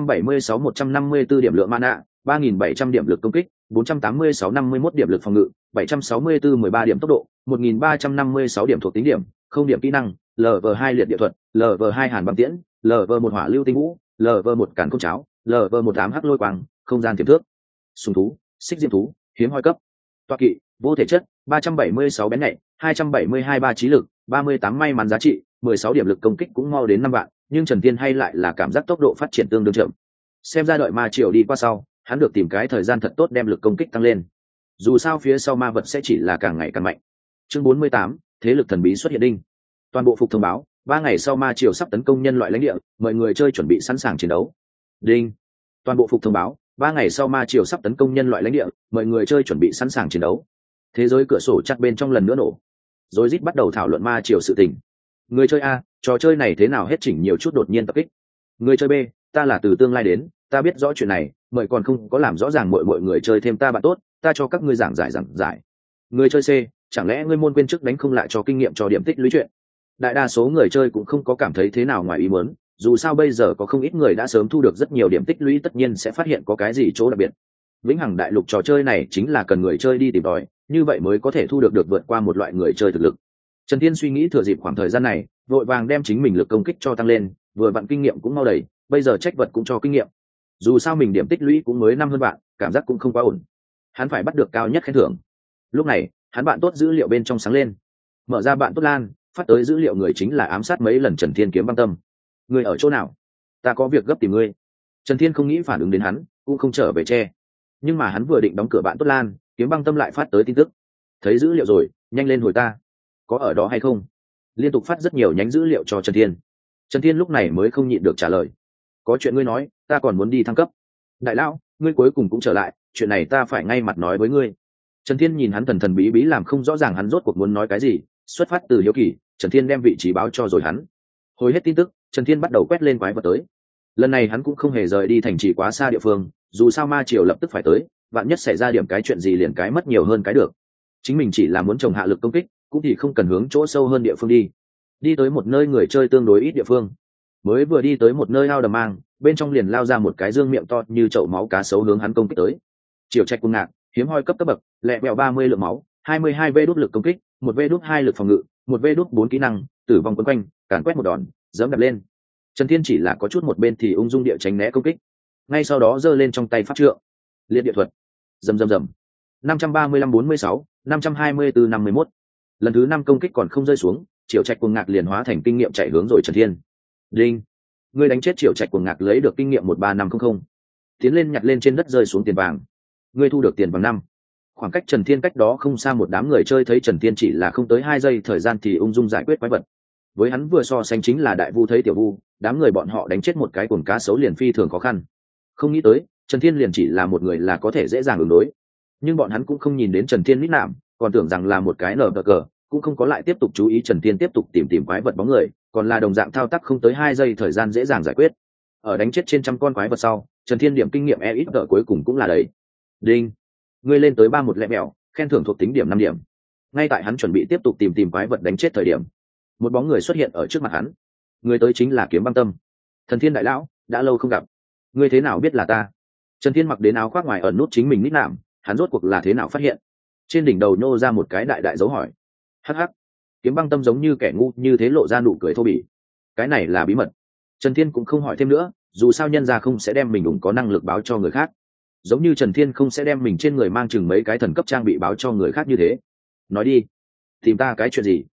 276-154 điểm lượng mana, 3.700 điểm lực công kích, 486-51 điểm lực phòng ngự, 764-13 điểm tốc độ, 1.356 điểm thuộc tính điểm, không điểm kỹ năng, LV2 liệt địa thuật, LV2 hàn băng tiễn, LV1 hỏa lưu tinh vũ, LV1 cản công cháo, LV1 ám hắc lôi quang, không gian tiềm thước. Sùng thú, xích diêm thú, hiếm hoi cấp. Toa kỵ, vô thể chất, 376 bén nhạy, 272 ba trí lực, 38 may mắn giá trị, 16 điểm lực công kích cũng mau đến 5 vạn, nhưng Trần Thiên hay lại là cảm giác tốc độ phát triển tương đương chậm. Xem ra đợi ma triều đi qua sau, hắn được tìm cái thời gian thật tốt đem lực công kích tăng lên. Dù sao phía sau ma vật sẽ chỉ là càng ngày càng mạnh. Chương 48, thế lực thần bí xuất hiện đinh. Toàn bộ phục thông báo, 3 ngày sau ma triều sắp tấn công nhân loại lãnh địa, mời người chơi chuẩn bị sẵn sàng chiến đấu. Đinh. Toàn bộ phục thông báo, 3 ngày sau ma triều sắp tấn công nhân loại lãnh địa, mời người chơi chuẩn bị sẵn sàng chiến đấu. Thế giới cửa sổ chắc bên trong lần nữa nổ. Rồi rít bắt đầu thảo luận ma triều sự tình. Người chơi A, trò chơi này thế nào hết chỉnh nhiều chút đột nhiên tập kích. Người chơi B, ta là từ tương lai đến, ta biết rõ chuyện này, mời còn không có làm rõ ràng mọi người chơi thêm ta bạn tốt, ta cho các ngươi giảng giải. Người chơi C, chẳng lẽ ngươi môn quên trước đánh không lại cho kinh nghiệm cho điểm tích lũy chuyện. Đại đa số người chơi cũng không có cảm thấy thế nào ngoài ý muốn, dù sao bây giờ có không ít người đã sớm thu được rất nhiều điểm tích lũy, tất nhiên sẽ phát hiện có cái gì chỗ đặc biệt. Vĩnh hằng đại lục trò chơi này chính là cần người chơi đi tìm tòi, như vậy mới có thể thu được vượt qua một loại người chơi thực lực. Trần Thiên suy nghĩ thừa dịp khoảng thời gian này, vội vàng đem chính mình lực công kích cho tăng lên, vừa vặn kinh nghiệm cũng mau đầy, bây giờ trách vật cũng cho kinh nghiệm. Dù sao mình điểm tích lũy cũng mới 5 hơn bạn, cảm giác cũng không quá ổn. Hắn phải bắt được cao nhất khen thưởng. Lúc này, hắn bạn tốt dữ liệu bên trong sáng lên. Mở ra bạn tốt lan, phát tới dữ liệu người chính là ám sát mấy lần Trần Thiên kiếm băng tâm. Người ở chỗ nào? Ta có việc gấp tìm ngươi. Trần Thiên không nghĩ phản ứng đến hắn, cũng không trở về che. Nhưng mà hắn vừa định đóng cửa bạn tốt lan, kiếm băng tâm lại phát tới tin tức. Thấy dữ liệu rồi, nhanh lên hồi ta. Có ở đó hay không? Liên tục phát rất nhiều nhánh dữ liệu cho Trần Thiên. Trần Thiên lúc này mới không nhịn được trả lời. Có chuyện ngươi nói, ta còn muốn đi thăng cấp. Đại lão, ngươi cuối cùng cũng trở lại, chuyện này ta phải ngay mặt nói với ngươi. Trần Thiên nhìn hắn thần thần bí bí làm không rõ ràng hắn rốt cuộc muốn nói cái gì, xuất phát từ hiếu kỳ, Trần Thiên đem vị trí báo cho rồi hắn. Hồi hết tin tức, Trần Thiên bắt đầu quét lên quái vật tới. Lần này hắn cũng không hề rời đi thành trì quá xa địa phương, dù sao ma triều lập tức phải tới, vạn nhất xảy ra điểm cái chuyện gì liền cái mất nhiều hơn cái được. Chính mình chỉ là muốn trồng hạ lực công kích, cũng thì không cần hướng chỗ sâu hơn địa phương đi. Đi tới một nơi người chơi tương đối ít địa phương. Mới vừa đi tới một nơi ao đầm mang, bên trong liền lao ra một cái dương miệng to như chậu máu cá sấu hướng hắn công kích tới. Triều trạch cung ngạc, hiếm hoi cấp bậc, lẹ bẹo 30 lượng máu, 22 v đút lực công kích, 1 v đút 2 lực phòng ngự, 1 v đút 4 kỹ năng, tử vong quấn quanh, càn quét một đòn, giẫm đạp lên. Trần Thiên chỉ là có chút một bên thì ung dung địa tránh né công kích. Ngay sau đó giơ lên trong tay pháp trượng. Liệt địa thuật. Rầm rầm rầm. 535-46, 524-51. lần thứ 5 công kích còn không rơi xuống, Triệu Trạch Cuồng Ngạc liền hóa thành kinh nghiệm chạy hướng rồi Trần Thiên. Đinh, ngươi đánh chết Triệu Trạch Cuồng Ngạc lấy được kinh nghiệm 13500. Tiến lên nhặt lên trên đất rơi xuống tiền vàng. Ngươi thu được tiền vàng 5. Khoảng cách Trần Thiên cách đó không xa một đám người chơi thấy Trần Thiên chỉ là không tới 2 giây thời gian thì ung dung giải quyết quái vật. Với hắn vừa so sánh chính là đại vu thấy tiểu vu, đám người bọn họ đánh chết một cái cuồng cá sấu liền phi thường khó khăn. Không nghĩ tới, Trần Thiên liền chỉ là một người là có thể dễ dàng ứng đối. Nhưng bọn hắn cũng không nhìn đến Trần Thiên nít nạm, còn tưởng rằng là một cái nở cờ, cũng không có lại tiếp tục chú ý Trần Thiên tiếp tục tìm quái vật bóng người, còn là đồng dạng thao tác không tới 2 giây thời gian dễ dàng giải quyết. Ở đánh chết trên trăm con quái vật sau, Trần Thiên điểm kinh nghiệm ít cuối cùng cũng là đấy. Đinh, ngươi lên tới 31 lẹ mèo, khen thưởng thuộc tính điểm 5 điểm. Ngay tại hắn chuẩn bị tiếp tục tìm quái vật đánh chết thời điểm, một bóng người xuất hiện ở trước mặt hắn. Người tới chính là Kiếm Băng Tâm. Thần Thiên đại lão, đã lâu không gặp, ngươi thế nào biết là ta? Trần Thiên mặc đến áo khoác ngoài ẩn nút chính mình nít nạm, hắn rốt cuộc là thế nào phát hiện? Trên đỉnh đầu nhô ra một cái đại dấu hỏi. Hắc hắc, Kiếm Băng Tâm giống như kẻ ngu như thế lộ ra nụ cười thô bỉ. Cái này là bí mật. Trần Thiên cũng không hỏi thêm nữa, dù sao nhân gia không sẽ đem mình có năng lực báo cho người khác, giống như Trần Thiên không sẽ đem mình trên người mang chừng mấy cái thần cấp trang bị báo cho người khác như thế. Nói đi, tìm ta cái chuyện gì?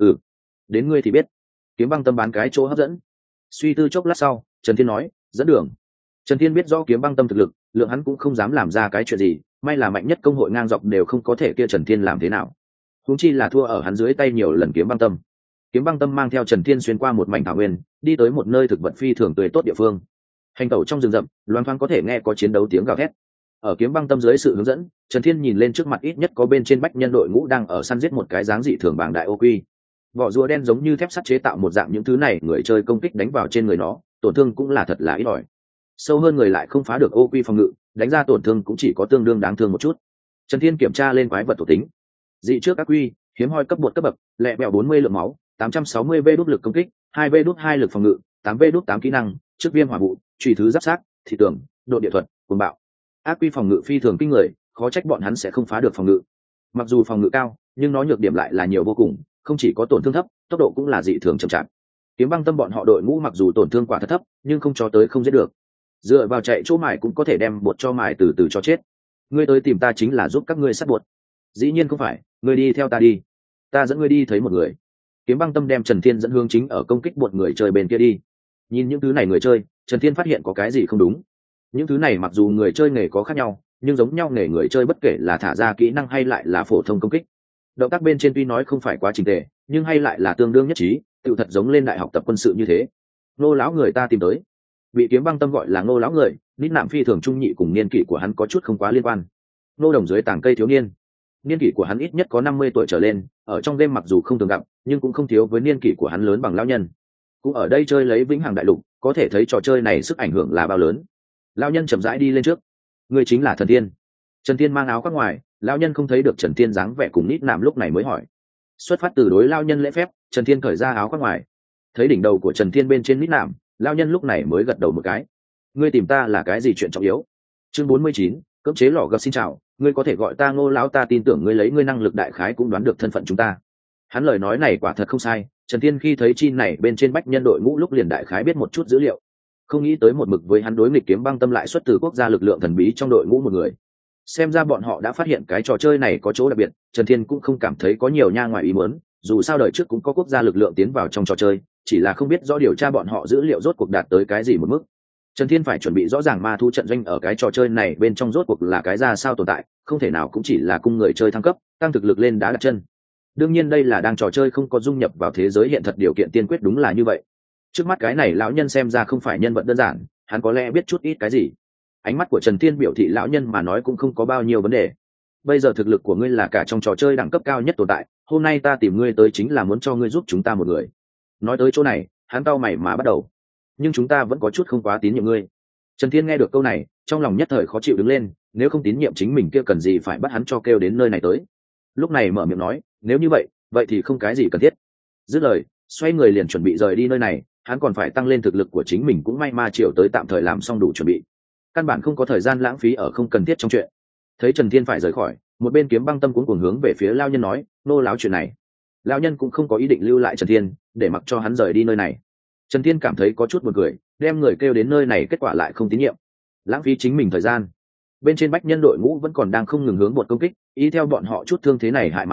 Đến ngươi thì biết. Kiếm Băng Tâm bán cái chỗ hấp dẫn. Suy tư chốc lát sau, Trần Thiên nói, dẫn đường. Trần Thiên biết rõ Kiếm Băng Tâm thực lực, lượng hắn cũng không dám làm ra cái chuyện gì, may là mạnh nhất công hội ngang dọc đều không có thể kia Trần Thiên làm thế nào. Huống chi là thua ở hắn dưới tay nhiều lần Kiếm Băng Tâm. Kiếm Băng Tâm mang theo Trần Thiên xuyên qua một mảnh thảo nguyên, đi tới một nơi thực vật phi thường tươi tốt địa phương. Hành tẩu trong rừng rậm, loáng thoáng có thể nghe có chiến đấu tiếng gào thét. Ở Kiếm Băng Tâm dưới sự hướng dẫn, Trần Thiên nhìn lên trước mặt ít nhất có bên trên bách nhân đội ngũ đang ở săn giết một cái dáng dị thường bảng đại ô quy. Vỏ rùa đen giống như thép sắt chế tạo một dạng những thứ này, người chơi công kích đánh vào trên người nó, tổn thương cũng là thật là ít ỏi. Sâu hơn người lại không phá được ô quy phòng ngự, đánh ra tổn thương cũng chỉ có tương đương đáng thương một chút. Trần Thiên kiểm tra lên quái vật thuộc tính. Dị trước các quy, hiếm hoi cấp bột cấp bậc, lẹ bẹo 40 lượng máu, 860 v đốt lực công kích, 2 v đốt 2 lực phòng ngự, 8 v đốt 8 kỹ năng, trước viêm hỏa vụ, truy thứ giáp sát, thị tường, độ địa thuật, cuồng bạo. Ác quy phòng ngự phi thường kinh người, khó trách bọn hắn sẽ không phá được phòng ngự. Mặc dù phòng ngự cao, nhưng nó nhược điểm lại là nhiều vô cùng, không chỉ có tổn thương thấp, tốc độ cũng là dị thường chậm chạp. Kiếm Băng Tâm bọn họ đội ngũ mặc dù tổn thương quả thật thấp, nhưng không cho tới không giết được. Dựa vào chạy chỗ mài cũng có thể đem bột cho mài từ từ cho chết. Ngươi tới tìm ta chính là giúp các ngươi sát bột? Dĩ nhiên không phải, ngươi đi theo ta đi, ta dẫn ngươi đi thấy một người. Kiếm Băng Tâm đem Trần Thiên dẫn hướng chính ở công kích bột người chơi bên kia đi. Nhìn những thứ này người chơi, Trần Thiên phát hiện có cái gì không đúng. Những thứ này mặc dù người chơi nghề có khác nhau, nhưng giống nhau nghề người chơi bất kể là thả ra kỹ năng hay lại là phổ thông công kích, động tác bên trên tuy nói không phải quá trình tề, nhưng hay lại là tương đương nhất trí, tự thật giống lên đại học tập quân sự như thế. Ngô lão người ta tìm tới, bị Kiếm Băng Tâm gọi là Ngô lão người, nít nạm phi thường trung nhị, cùng niên kỷ của hắn có chút không quá liên quan. Ngô đồng dưới tảng cây thiếu niên, niên kỷ của hắn ít nhất có 50 tuổi trở lên, ở trong game mặc dù không thường gặp, nhưng cũng không thiếu với niên kỷ của hắn lớn bằng lão nhân. Cũng ở đây chơi lấy Vĩnh Hằng Đại Lục, có thể thấy trò chơi này sức ảnh hưởng là bao lớn. Lão nhân chậm rãi đi lên trước. Người chính là Thần Thiên. Trần Thiên mang áo khoác ngoài, lão nhân không thấy được Trần Thiên dáng vẻ cùng nít nạm lúc này mới hỏi. Xuất phát từ đối lão nhân lễ phép, Trần Thiên cởi ra áo khoác ngoài. Thấy đỉnh đầu của Trần Thiên bên trên nít nạm, lão nhân lúc này mới gật đầu một cái. Ngươi tìm ta là cái gì chuyện trọng yếu? Chương 49, cưỡng chế lò gập. Xin chào, ngươi có thể gọi ta Ngô lão, ta tin tưởng ngươi lấy ngươi năng lực đại khái cũng đoán được thân phận chúng ta. Hắn lời nói này quả thật không sai, Trần Thiên khi thấy chi này bên trên bách nhân đội ngũ lúc liền đại khái biết một chút dữ liệu. Không nghĩ tới một mực với hắn đối nghịch Kiếm Băng Tâm lại xuất từ quốc gia lực lượng thần bí trong đội ngũ một người. Xem ra bọn họ đã phát hiện cái trò chơi này có chỗ đặc biệt, Trần Thiên cũng không cảm thấy có nhiều nha ngoài ý muốn, dù sao đời trước cũng có quốc gia lực lượng tiến vào trong trò chơi, chỉ là không biết rõ điều tra bọn họ dữ liệu rốt cuộc đạt tới cái gì một mức. Trần Thiên phải chuẩn bị rõ ràng ma thu trận doanh ở cái trò chơi này bên trong rốt cuộc là cái ra sao tồn tại, không thể nào cũng chỉ là cung người chơi thăng cấp, tăng thực lực lên đá đặt chân. Đương nhiên đây là đang trò chơi không có dung nhập vào thế giới hiện thật điều kiện tiên quyết đúng là như vậy. Trước mắt cái này lão nhân xem ra không phải nhân vật đơn giản, hắn có lẽ biết chút ít cái gì. Ánh mắt của Trần Thiên biểu thị lão nhân mà nói cũng không có bao nhiêu vấn đề. Bây giờ thực lực của ngươi là cả trong trò chơi đẳng cấp cao nhất tồn tại, hôm nay ta tìm ngươi tới chính là muốn cho ngươi giúp chúng ta một người. Nói tới chỗ này, hắn cau mày mà bắt đầu. Nhưng chúng ta vẫn có chút không quá tín nhiệm ngươi. Trần Thiên nghe được câu này, trong lòng nhất thời khó chịu đứng lên, nếu không tín nhiệm chính mình kia cần gì phải bắt hắn cho kêu đến nơi này tới. Lúc này mở miệng nói, nếu như vậy thì không cái gì cần thiết. Dứt lời, xoay người liền chuẩn bị rời đi nơi này, hắn còn phải tăng lên thực lực của chính mình, cũng may ma chiều tới tạm thời làm xong đủ chuẩn bị. Căn bản không có thời gian lãng phí ở không cần thiết trong chuyện. Thấy Trần Thiên phải rời khỏi, một bên Kiếm Băng Tâm cuống cuồng hướng về phía lão nhân nói, nô láo chuyện này. Lão nhân cũng không có ý định lưu lại Trần Thiên, để mặc cho hắn rời đi nơi này. Trần Thiên cảm thấy có chút buồn cười, đem người kêu đến nơi này kết quả lại không tín nhiệm, lãng phí chính mình thời gian. Bên trên bách nhân đội ngũ vẫn còn đang không ngừng hướng bột công kích, ý theo bọn họ chút thương thế này hại mà nói,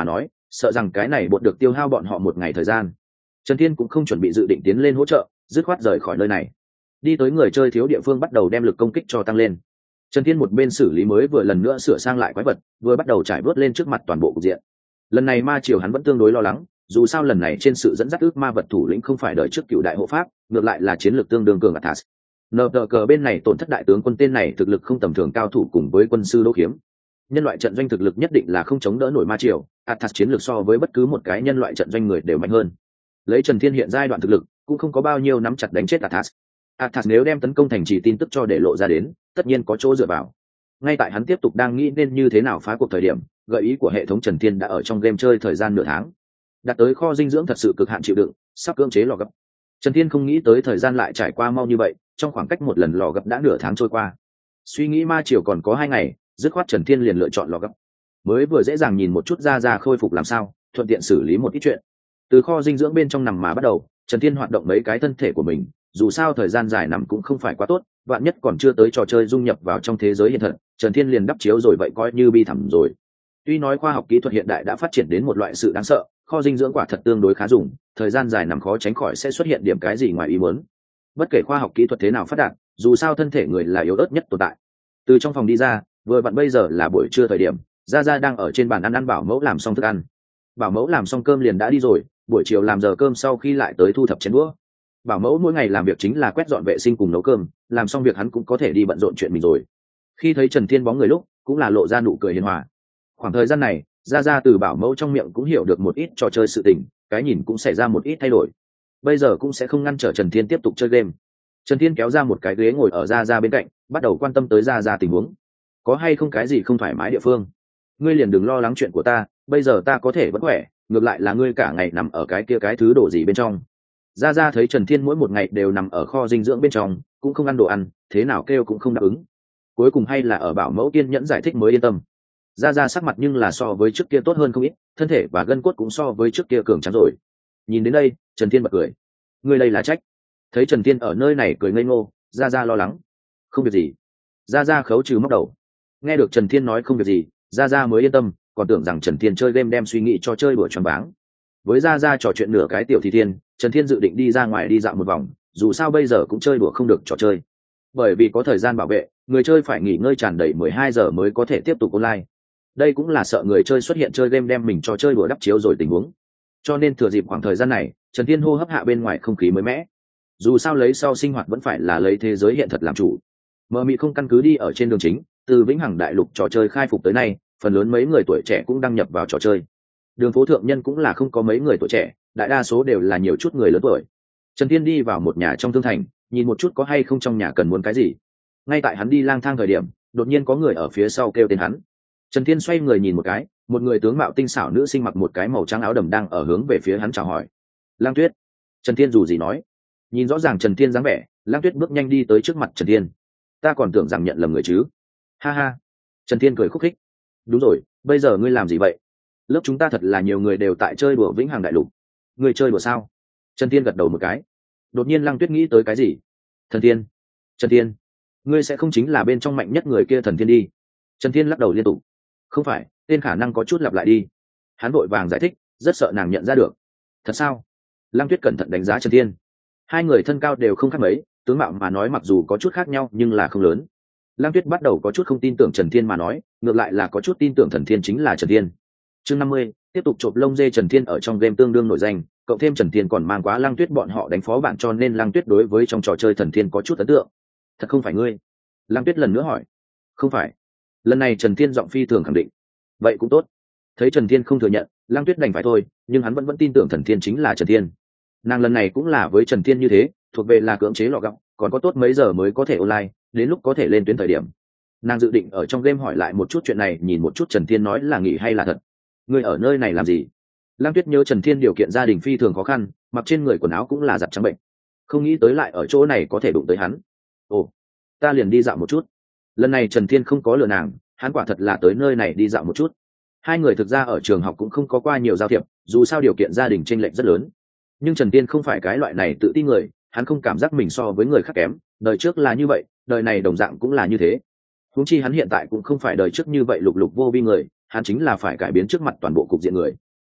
sợ rằng cái này bột được tiêu hao bọn họ một ngày thời gian. Trần Thiên cũng không chuẩn bị dự định tiến lên hỗ trợ, dứt khoát rời khỏi nơi này, đi tới người chơi thiếu địa phương bắt đầu đem lực công kích cho tăng lên. Trần Thiên một bên xử lý mới vừa lần nữa sửa sang lại quái vật, vừa bắt đầu trải bớt lên trước mặt toàn bộ cục diện. Lần này ma triều hắn vẫn tương đối lo lắng, dù sao lần này trên sự dẫn dắt ước ma vật thủ lĩnh không phải đợi trước cựu đại hộ pháp, ngược lại là chiến lược tương đương cường Athas. Nờ cờ bên này tổn thất đại tướng quân tên này thực lực không tầm thường cao thủ cùng với quân sư Đỗ Khiếm. Nhân loại trận doanh thực lực nhất định là không chống đỡ nổi ma triều, Athas chiến lược so với bất cứ một cái nhân loại trận doanh người đều mạnh hơn. Lấy Trần Thiên hiện giai đoạn thực lực, cũng không có bao nhiêu nắm chặt đánh chết Athas. Athas nếu đem tấn công thành trì tin tức cho để lộ ra đến, tất nhiên có chỗ dựa vào. Ngay tại hắn tiếp tục đang nghĩ nên như thế nào phá cuộc thời điểm, gợi ý của hệ thống Trần Thiên đã ở trong game chơi thời gian nửa tháng, đạt tới kho dinh dưỡng thật sự cực hạn chịu đựng, sắp cưỡng chế lò gấp. Trần Thiên không nghĩ tới thời gian lại trải qua mau như vậy, trong khoảng cách một lần lò gấp đã nửa tháng trôi qua. Suy nghĩ ma triều còn có 2 ngày, dứt khoát Trần Thiên liền lựa chọn lò gấp. Mới vừa dễ dàng nhìn một chút ra khôi phục làm sao, thuận tiện xử lý một ít chuyện. Từ kho dinh dưỡng bên trong nằm mà bắt đầu, Trần Thiên hoạt động mấy cái thân thể của mình, dù sao thời gian dài nằm cũng không phải quá tốt, vạn nhất còn chưa tới trò chơi dung nhập vào trong thế giới hiện thực, Trần Thiên liền đắp chiếu rồi vậy coi như bi thảm rồi. Tuy nói khoa học kỹ thuật hiện đại đã phát triển đến một loại sự đáng sợ, kho dinh dưỡng quả thật tương đối khá dùng, thời gian dài nằm khó tránh khỏi sẽ xuất hiện điểm cái gì ngoài ý muốn. Bất kể khoa học kỹ thuật thế nào phát đạt, dù sao thân thể người là yếu ớt nhất tồn tại. Từ trong phòng đi ra, vừa vặn bây giờ là buổi trưa thời điểm, Gia đang ở trên bàn ăn bảo mẫu làm xong thức ăn. Bảo mẫu làm xong cơm liền đã đi rồi, buổi chiều làm giờ cơm sau khi lại tới thu thập chén đũa. Bảo mẫu mỗi ngày làm việc chính là quét dọn vệ sinh cùng nấu cơm, làm xong việc hắn cũng có thể đi bận rộn chuyện mình rồi. Khi thấy Trần Thiên bóng người lúc, cũng là lộ ra nụ cười hiền hòa. Khoảng thời gian này, Gia từ bảo mẫu trong miệng cũng hiểu được một ít trò chơi sự tình, cái nhìn cũng xảy ra một ít thay đổi. Bây giờ cũng sẽ không ngăn trở Trần Thiên tiếp tục chơi game. Trần Thiên kéo ra một cái ghế ngồi ở Gia bên cạnh, bắt đầu quan tâm tới Gia tình huống. Có hay không cái gì không thoải mái địa phương? Ngươi liền đừng lo lắng chuyện của ta, bây giờ ta có thể vẫn khỏe, ngược lại là ngươi cả ngày nằm ở cái kia cái thứ đổ gì bên trong. Gia thấy Trần Thiên mỗi một ngày đều nằm ở kho dinh dưỡng bên trong, cũng không ăn đồ ăn, thế nào kêu cũng không đáp ứng. Cuối cùng hay là ở bảo mẫu kiên nhẫn giải thích mới yên tâm. Gia sắc mặt nhưng là so với trước kia tốt hơn không ít, thân thể và gân cốt cũng so với trước kia cường tráng rồi. Nhìn đến đây, Trần Thiên bật cười. Ngươi đây là trách? Thấy Trần Thiên ở nơi này cười ngây ngô, Gia lo lắng. Không việc gì. Gia khấu trừ móc đầu. Nghe được Trần Thiên nói không việc gì, Gia mới yên tâm, còn tưởng rằng Trần Thiên chơi game đem suy nghĩ cho chơi đùa choáng váng. Với Gia trò chuyện nửa cái tiểu thì thiên, Trần Thiên dự định đi ra ngoài đi dạo một vòng, dù sao bây giờ cũng chơi đùa không được trò chơi. Bởi vì có thời gian bảo vệ, người chơi phải nghỉ ngơi tràn đầy 12 giờ mới có thể tiếp tục online. Đây cũng là sợ người chơi xuất hiện chơi game đem mình cho chơi đùa đắp chiếu rồi tình huống. Cho nên thừa dịp khoảng thời gian này, Trần Thiên hô hấp hạ bên ngoài không khí mới mẻ. Dù sao lấy sau sinh hoạt vẫn phải là lấy thế giới hiện thật làm chủ. Mờ mị không căn cứ đi ở trên đường chính, từ vĩnh hằng đại lục trò chơi khai phục tới nay, phần lớn mấy người tuổi trẻ cũng đăng nhập vào trò chơi. Đường phố thượng nhân cũng là không có mấy người tuổi trẻ, đại đa số đều là nhiều chút người lớn tuổi. Trần Thiên đi vào một nhà trong thương thành, nhìn một chút có hay không trong nhà cần muốn cái gì. Ngay tại hắn đi lang thang thời điểm, đột nhiên có người ở phía sau kêu tên hắn. Trần Thiên xoay người nhìn một cái, một người tướng mạo tinh xảo nữ sinh mặc một cái màu trắng áo đầm đang ở hướng về phía hắn chào hỏi. Lang Tuyết. Trần Thiên dù gì nói. Nhìn rõ ràng Trần Thiên dáng vẻ, Lang Tuyết bước nhanh đi tới trước mặt Trần Thiên. Ta còn tưởng rằng nhận lầm người chứ. Ha ha. Trần Thiên cười khúc khích. Đúng rồi, bây giờ ngươi làm gì vậy? Lớp chúng ta thật là nhiều người đều tại chơi đùa vĩnh hằng đại lục. Ngươi chơi đùa sao? Trần Thiên gật đầu một cái. Đột nhiên Lăng Tuyết nghĩ tới cái gì. Thần Thiên. Trần Thiên, ngươi sẽ không chính là bên trong mạnh nhất người kia Thần Thiên đi? Trần Thiên lắc đầu liên tục. Không phải, tên khả năng có chút lặp lại đi. Hắn vội vàng giải thích, rất sợ nàng nhận ra được. Thật sao? Lăng Tuyết cẩn thận đánh giá Trần Thiên. Hai người thân cao đều không khác mấy, tướng mạo mà nói mặc dù có chút khác nhau nhưng là không lớn. Lăng Tuyết bắt đầu có chút không tin tưởng Trần Thiên mà nói, ngược lại là có chút tin tưởng Thần Thiên chính là Trần Thiên. Chương 50, tiếp tục chộp lông dê. Trần Thiên ở trong game tương đương nổi danh, cộng thêm Trần Thiên còn mang quá Lăng Tuyết bọn họ đánh phó bạn, cho nên Lăng Tuyết đối với trong trò chơi Thần Thiên có chút ấn tượng. Thật không phải ngươi? Lăng Tuyết lần nữa hỏi. Không phải. Lần này Trần Thiên giọng phi thường khẳng định. Vậy cũng tốt. Thấy Trần Thiên không thừa nhận, Lăng Tuyết đành phải thôi, nhưng hắn vẫn tin tưởng Thần Thiên chính là Trần Thiên. Nàng lần này cũng là với Trần Thiên như thế, thuộc về là cưỡng chế lọ gọng, còn có tốt mấy giờ mới có thể online, đến lúc có thể lên tuyến thời điểm. Nàng dự định ở trong game hỏi lại một chút chuyện này, nhìn một chút Trần Thiên nói là nghỉ hay là thật. Ngươi ở nơi này làm gì? Lăng Tuyết nhớ Trần Thiên điều kiện gia đình phi thường khó khăn, mặc trên người quần áo cũng là giặt trắng bệnh, không nghĩ tới lại ở chỗ này có thể đụng tới hắn. Ồ, ta liền đi dạo một chút. Lần này Trần Thiên không có lừa nàng, hắn quả thật là tới nơi này đi dạo một chút. Hai người thực ra ở trường học cũng không có qua nhiều giao thiệp, dù sao điều kiện gia đình chênh lệch rất lớn. Nhưng Trần Thiên không phải cái loại này tự tin người, hắn không cảm giác mình so với người khác kém, đời trước là như vậy, đời này đồng dạng cũng là như thế. Huống chi hắn hiện tại cũng không phải đời trước như vậy lục lục vô vi người, hắn chính là phải cải biến trước mặt toàn bộ cục diện người.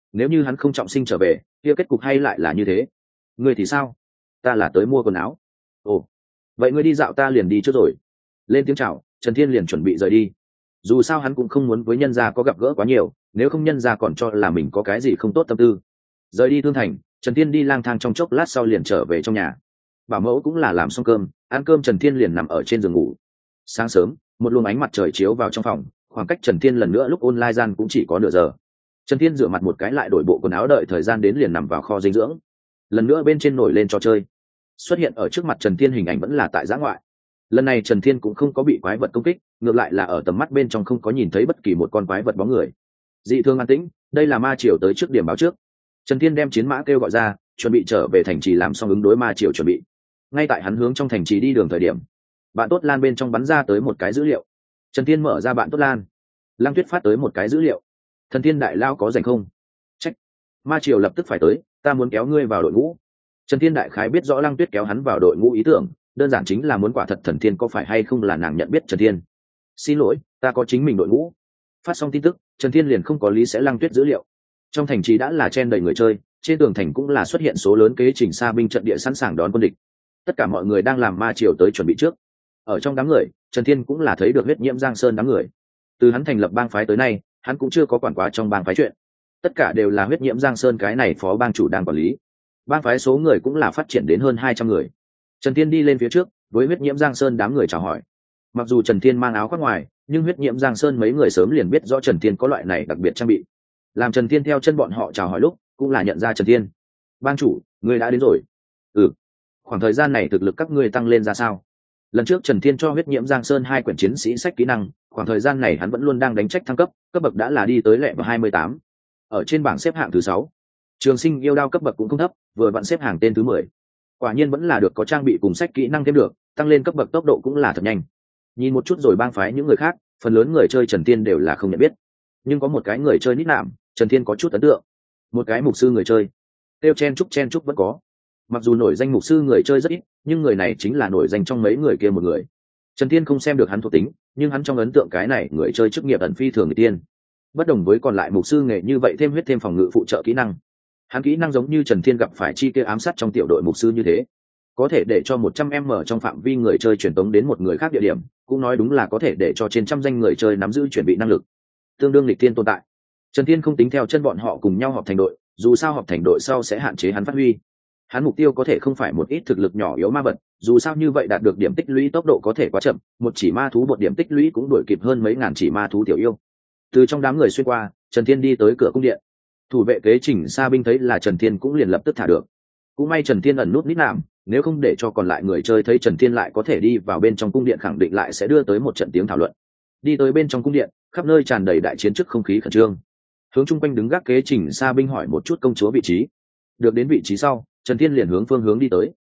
nếu như hắn không trọng sinh trở về kia kết cục hay lại là như thế. Ngươi thì sao? Ta là tới mua quần áo. Ồ, vậy ngươi đi dạo ta liền đi trước rồi. Lên tiếng chào, Trần Thiên liền chuẩn bị rời đi. Dù sao hắn cũng không muốn với nhân gia có gặp gỡ quá nhiều, nếu không nhân gia còn cho là mình có cái gì không tốt tâm tư. Rời đi Thương Thành, Trần Thiên đi lang thang trong chốc lát sau liền trở về trong nhà. Bảo mẫu cũng là làm xong cơm, ăn cơm Trần Thiên liền nằm ở trên giường ngủ. Sáng sớm, một luồng ánh mặt trời chiếu vào trong phòng, khoảng cách Trần Thiên lần nữa lúc online gian cũng chỉ có nửa giờ. Trần Thiên rửa mặt một cái lại đổi bộ quần áo đợi thời gian đến liền nằm vào kho dinh dưỡng. Lần nữa bên trên nổi lên trò chơi. Xuất hiện ở trước mặt Trần Thiên hình ảnh vẫn là tại giã ngoại. Lần này Trần Thiên cũng không có bị quái vật công kích, ngược lại là ở tầm mắt bên trong không có nhìn thấy bất kỳ một con quái vật bóng người. Dị thường an tĩnh, đây là ma triều tới trước điểm báo trước. Trần Thiên đem chiến mã kêu gọi ra, chuẩn bị trở về thành trì làm xong ứng đối ma triều chuẩn bị. Ngay tại hắn hướng trong thành trì đi đường thời điểm, bạn tốt lan bên trong bắn ra tới một cái dữ liệu. Trần Thiên mở ra bạn tốt lan, Lăng Tuyết phát tới một cái dữ liệu. Thần Thiên đại lao có rảnh không? Trách. Ma triều lập tức phải tới, ta muốn kéo ngươi vào đội ngũ. Trần Thiên đại khái biết rõ Lăng Tuyết kéo hắn vào đội ngũ ý tưởng, đơn giản chính là muốn quả thật Thần Thiên có phải hay không là nàng nhận biết Trần Thiên. Xin lỗi, ta có chính mình đội ngũ. Phát xong tin tức, Trần Thiên liền không có lý sẽ Lăng Tuyết dữ liệu. Trong thành trì đã là chen đầy người chơi, trên tường thành cũng là xuất hiện số lớn kế trình xa binh trận địa sẵn sàng đón quân địch. Tất cả mọi người đang làm ma triều tới chuẩn bị trước. Ở trong đám người, Trần Thiên cũng là thấy được huyết nhiễm Giang Sơn đám người. Từ hắn thành lập bang phái tới nay, hắn cũng chưa có quản quá trong bang phái chuyện. Tất cả đều là huyết nhiễm Giang Sơn cái này phó bang chủ đang quản lý. Bang phái số người cũng là phát triển đến hơn 200 người. Trần Thiên đi lên phía trước, với huyết nhiễm Giang Sơn đám người chào hỏi. Mặc dù Trần Thiên mang áo khoác ngoài, nhưng huyết nhiễm Giang Sơn mấy người sớm liền biết rõ Trần Thiên có loại này đặc biệt trang bị. Làm Trần Thiên theo chân bọn họ chào hỏi lúc, cũng là nhận ra Trần Thiên. Bang chủ, ngươi đã đến rồi. Ừ. Khoảng thời gian này thực lực các ngươi tăng lên ra sao? Lần trước Trần Thiên cho huyết nhiễm Giang Sơn 2 quyển chiến sĩ sách kỹ năng, khoảng thời gian này hắn vẫn luôn đang đánh trách thăng cấp, cấp bậc đã là đi tới lẹ vào 28. Ở trên bảng xếp hạng thứ 6. Trường Sinh yêu đao cấp bậc cũng không thấp, vừa vặn xếp hàng tên thứ 10. Quả nhiên vẫn là được có trang bị cùng sách kỹ năng thêm được, tăng lên cấp bậc tốc độ cũng là thật nhanh. Nhìn một chút rồi bang phái những người khác, phần lớn người chơi Trần Thiên đều là không nhận biết. Nhưng có một cái người chơi nít nạm, Trần Thiên có chút ấn tượng. Một cái mục sư người chơi. Tiêu chen chúc vẫn có. Mặc dù nổi danh mục sư người chơi rất ít, nhưng người này chính là nổi danh trong mấy người kia một người. Trần Thiên không xem được hắn thuộc tính, nhưng hắn trong ấn tượng cái này người chơi chức nghiệp ẩn phi thường người tiên. Bất đồng với còn lại mục sư nghề như vậy thêm huyết thêm phòng ngự phụ trợ kỹ năng. Hắn kỹ năng giống như Trần Thiên gặp phải chi kia ám sát trong tiểu đội mục sư như thế, có thể để cho 100m trong phạm vi người chơi truyền tống đến một người khác địa điểm, cũng nói đúng là có thể để cho trên trăm danh người chơi nắm giữ chuẩn bị năng lực, tương đương lịch tiên tồn tại. Trần Thiên không tính theo chân bọn họ cùng nhau họp thành đội, dù sao họp thành đội sau sẽ hạn chế hắn phát huy. Hắn mục tiêu có thể không phải một ít thực lực nhỏ yếu ma vật, dù sao như vậy đạt được điểm tích lũy tốc độ có thể quá chậm, một chỉ ma thú một điểm tích lũy cũng đuổi kịp hơn mấy ngàn chỉ ma thú tiểu yêu. Từ trong đám người xuyên qua, Trần Thiên đi tới cửa cung điện. Thủ vệ kế chỉnh xa binh thấy là Trần Thiên cũng liền lập tức thả được. Cũng may Trần Thiên ẩn nút nít nạm, nếu không để cho còn lại người chơi thấy Trần Thiên lại có thể đi vào bên trong cung điện khẳng định lại sẽ đưa tới một trận tiếng thảo luận. Đi tới bên trong cung điện, khắp nơi tràn đầy đại chiến trước không khí khẩn trương. Hướng chung quanh đứng gác kế chỉnh xa binh hỏi một chút công chúa vị trí. Được đến vị trí sau, Trần Thiên liền hướng phương hướng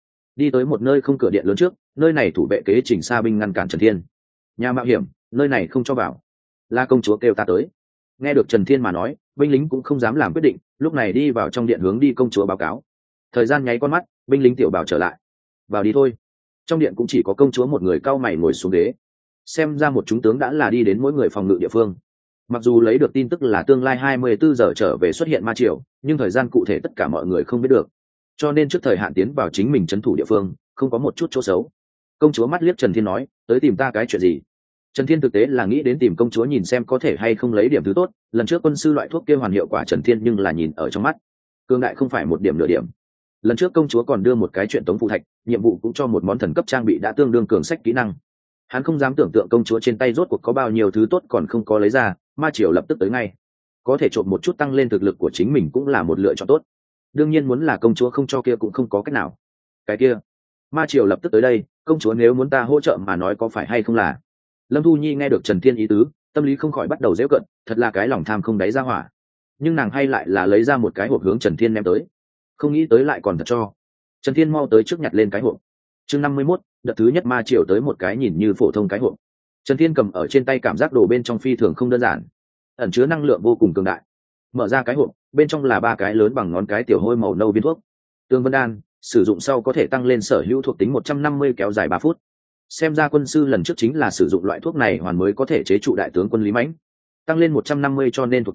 đi tới một nơi không cửa điện lớn trước, nơi này thủ vệ kế chỉnh xa binh ngăn cản Trần Thiên. Nhà mạo hiểm, nơi này không cho vào. La công chúa kêu ta tới. Nghe được Trần Thiên mà nói, binh lính cũng không dám làm quyết định, lúc này đi vào trong điện hướng đi công chúa báo cáo. Thời gian nháy con mắt, binh lính tiểu bảo trở lại. Vào đi thôi. Trong điện cũng chỉ có công chúa một người cau mày ngồi xuống ghế. Xem ra một chúng tướng đã là đi đến mỗi người phòng ngự địa phương. Mặc dù lấy được tin tức là tương lai 24 giờ trở về xuất hiện ma triều, nhưng thời gian cụ thể tất cả mọi người không biết được. Cho nên trước thời hạn tiến vào chính mình trấn thủ địa phương, không có một chút chỗ xấu. Công chúa mắt liếc Trần Thiên nói, tới tìm ta cái chuyện gì? Trần Thiên thực tế là nghĩ đến tìm công chúa nhìn xem có thể hay không lấy điểm thứ tốt, lần trước quân sư loại thuốc kia hoàn hiệu quả Trần Thiên nhưng là nhìn ở trong mắt. Cương đại không phải một điểm nửa điểm. Lần trước công chúa còn đưa một cái chuyện tống phụ thạch, nhiệm vụ cũng cho một món thần cấp trang bị đã tương đương cường sách kỹ năng. Hắn không dám tưởng tượng công chúa trên tay rốt cuộc có bao nhiêu thứ tốt còn không có lấy ra, ma triều lập tức tới ngay. Có thể trộm một chút tăng lên thực lực của chính mình cũng là một lựa chọn tốt. Đương nhiên muốn là công chúa không cho kia cũng không có cách nào. Cái kia, ma triều lập tức tới đây, công chúa nếu muốn ta hỗ trợ mà nói có phải hay không là. Lâm Thu Nhi nghe được Trần Thiên ý tứ, tâm lý không khỏi bắt đầu giễu cận, thật là cái lòng tham không đáy ra hỏa. Nhưng nàng hay lại là lấy ra một cái hộp hướng Trần Thiên ném tới. Không nghĩ tới lại còn thật cho. Trần Thiên mau tới trước nhặt lên cái hộp. Chương 51, đợt thứ nhất ma triều tới một cái nhìn như phổ thông cái hộp. Trần Thiên cầm ở trên tay cảm giác đồ bên trong phi thường không đơn giản, ẩn chứa năng lượng vô cùng cường đại. Mở ra cái hộp, bên trong là 3 cái lớn bằng ngón cái tiểu hôi màu nâu viên thuốc. Tương Vân Đan, sử dụng sau có thể tăng lên sở hữu thuộc tính 150 kéo dài 3 phút. Xem ra quân sư lần trước chính là sử dụng loại thuốc này hoàn mới có thể chế trụ đại tướng quân Lý Mãnh. Tăng lên 150 cho nên thuộc tính,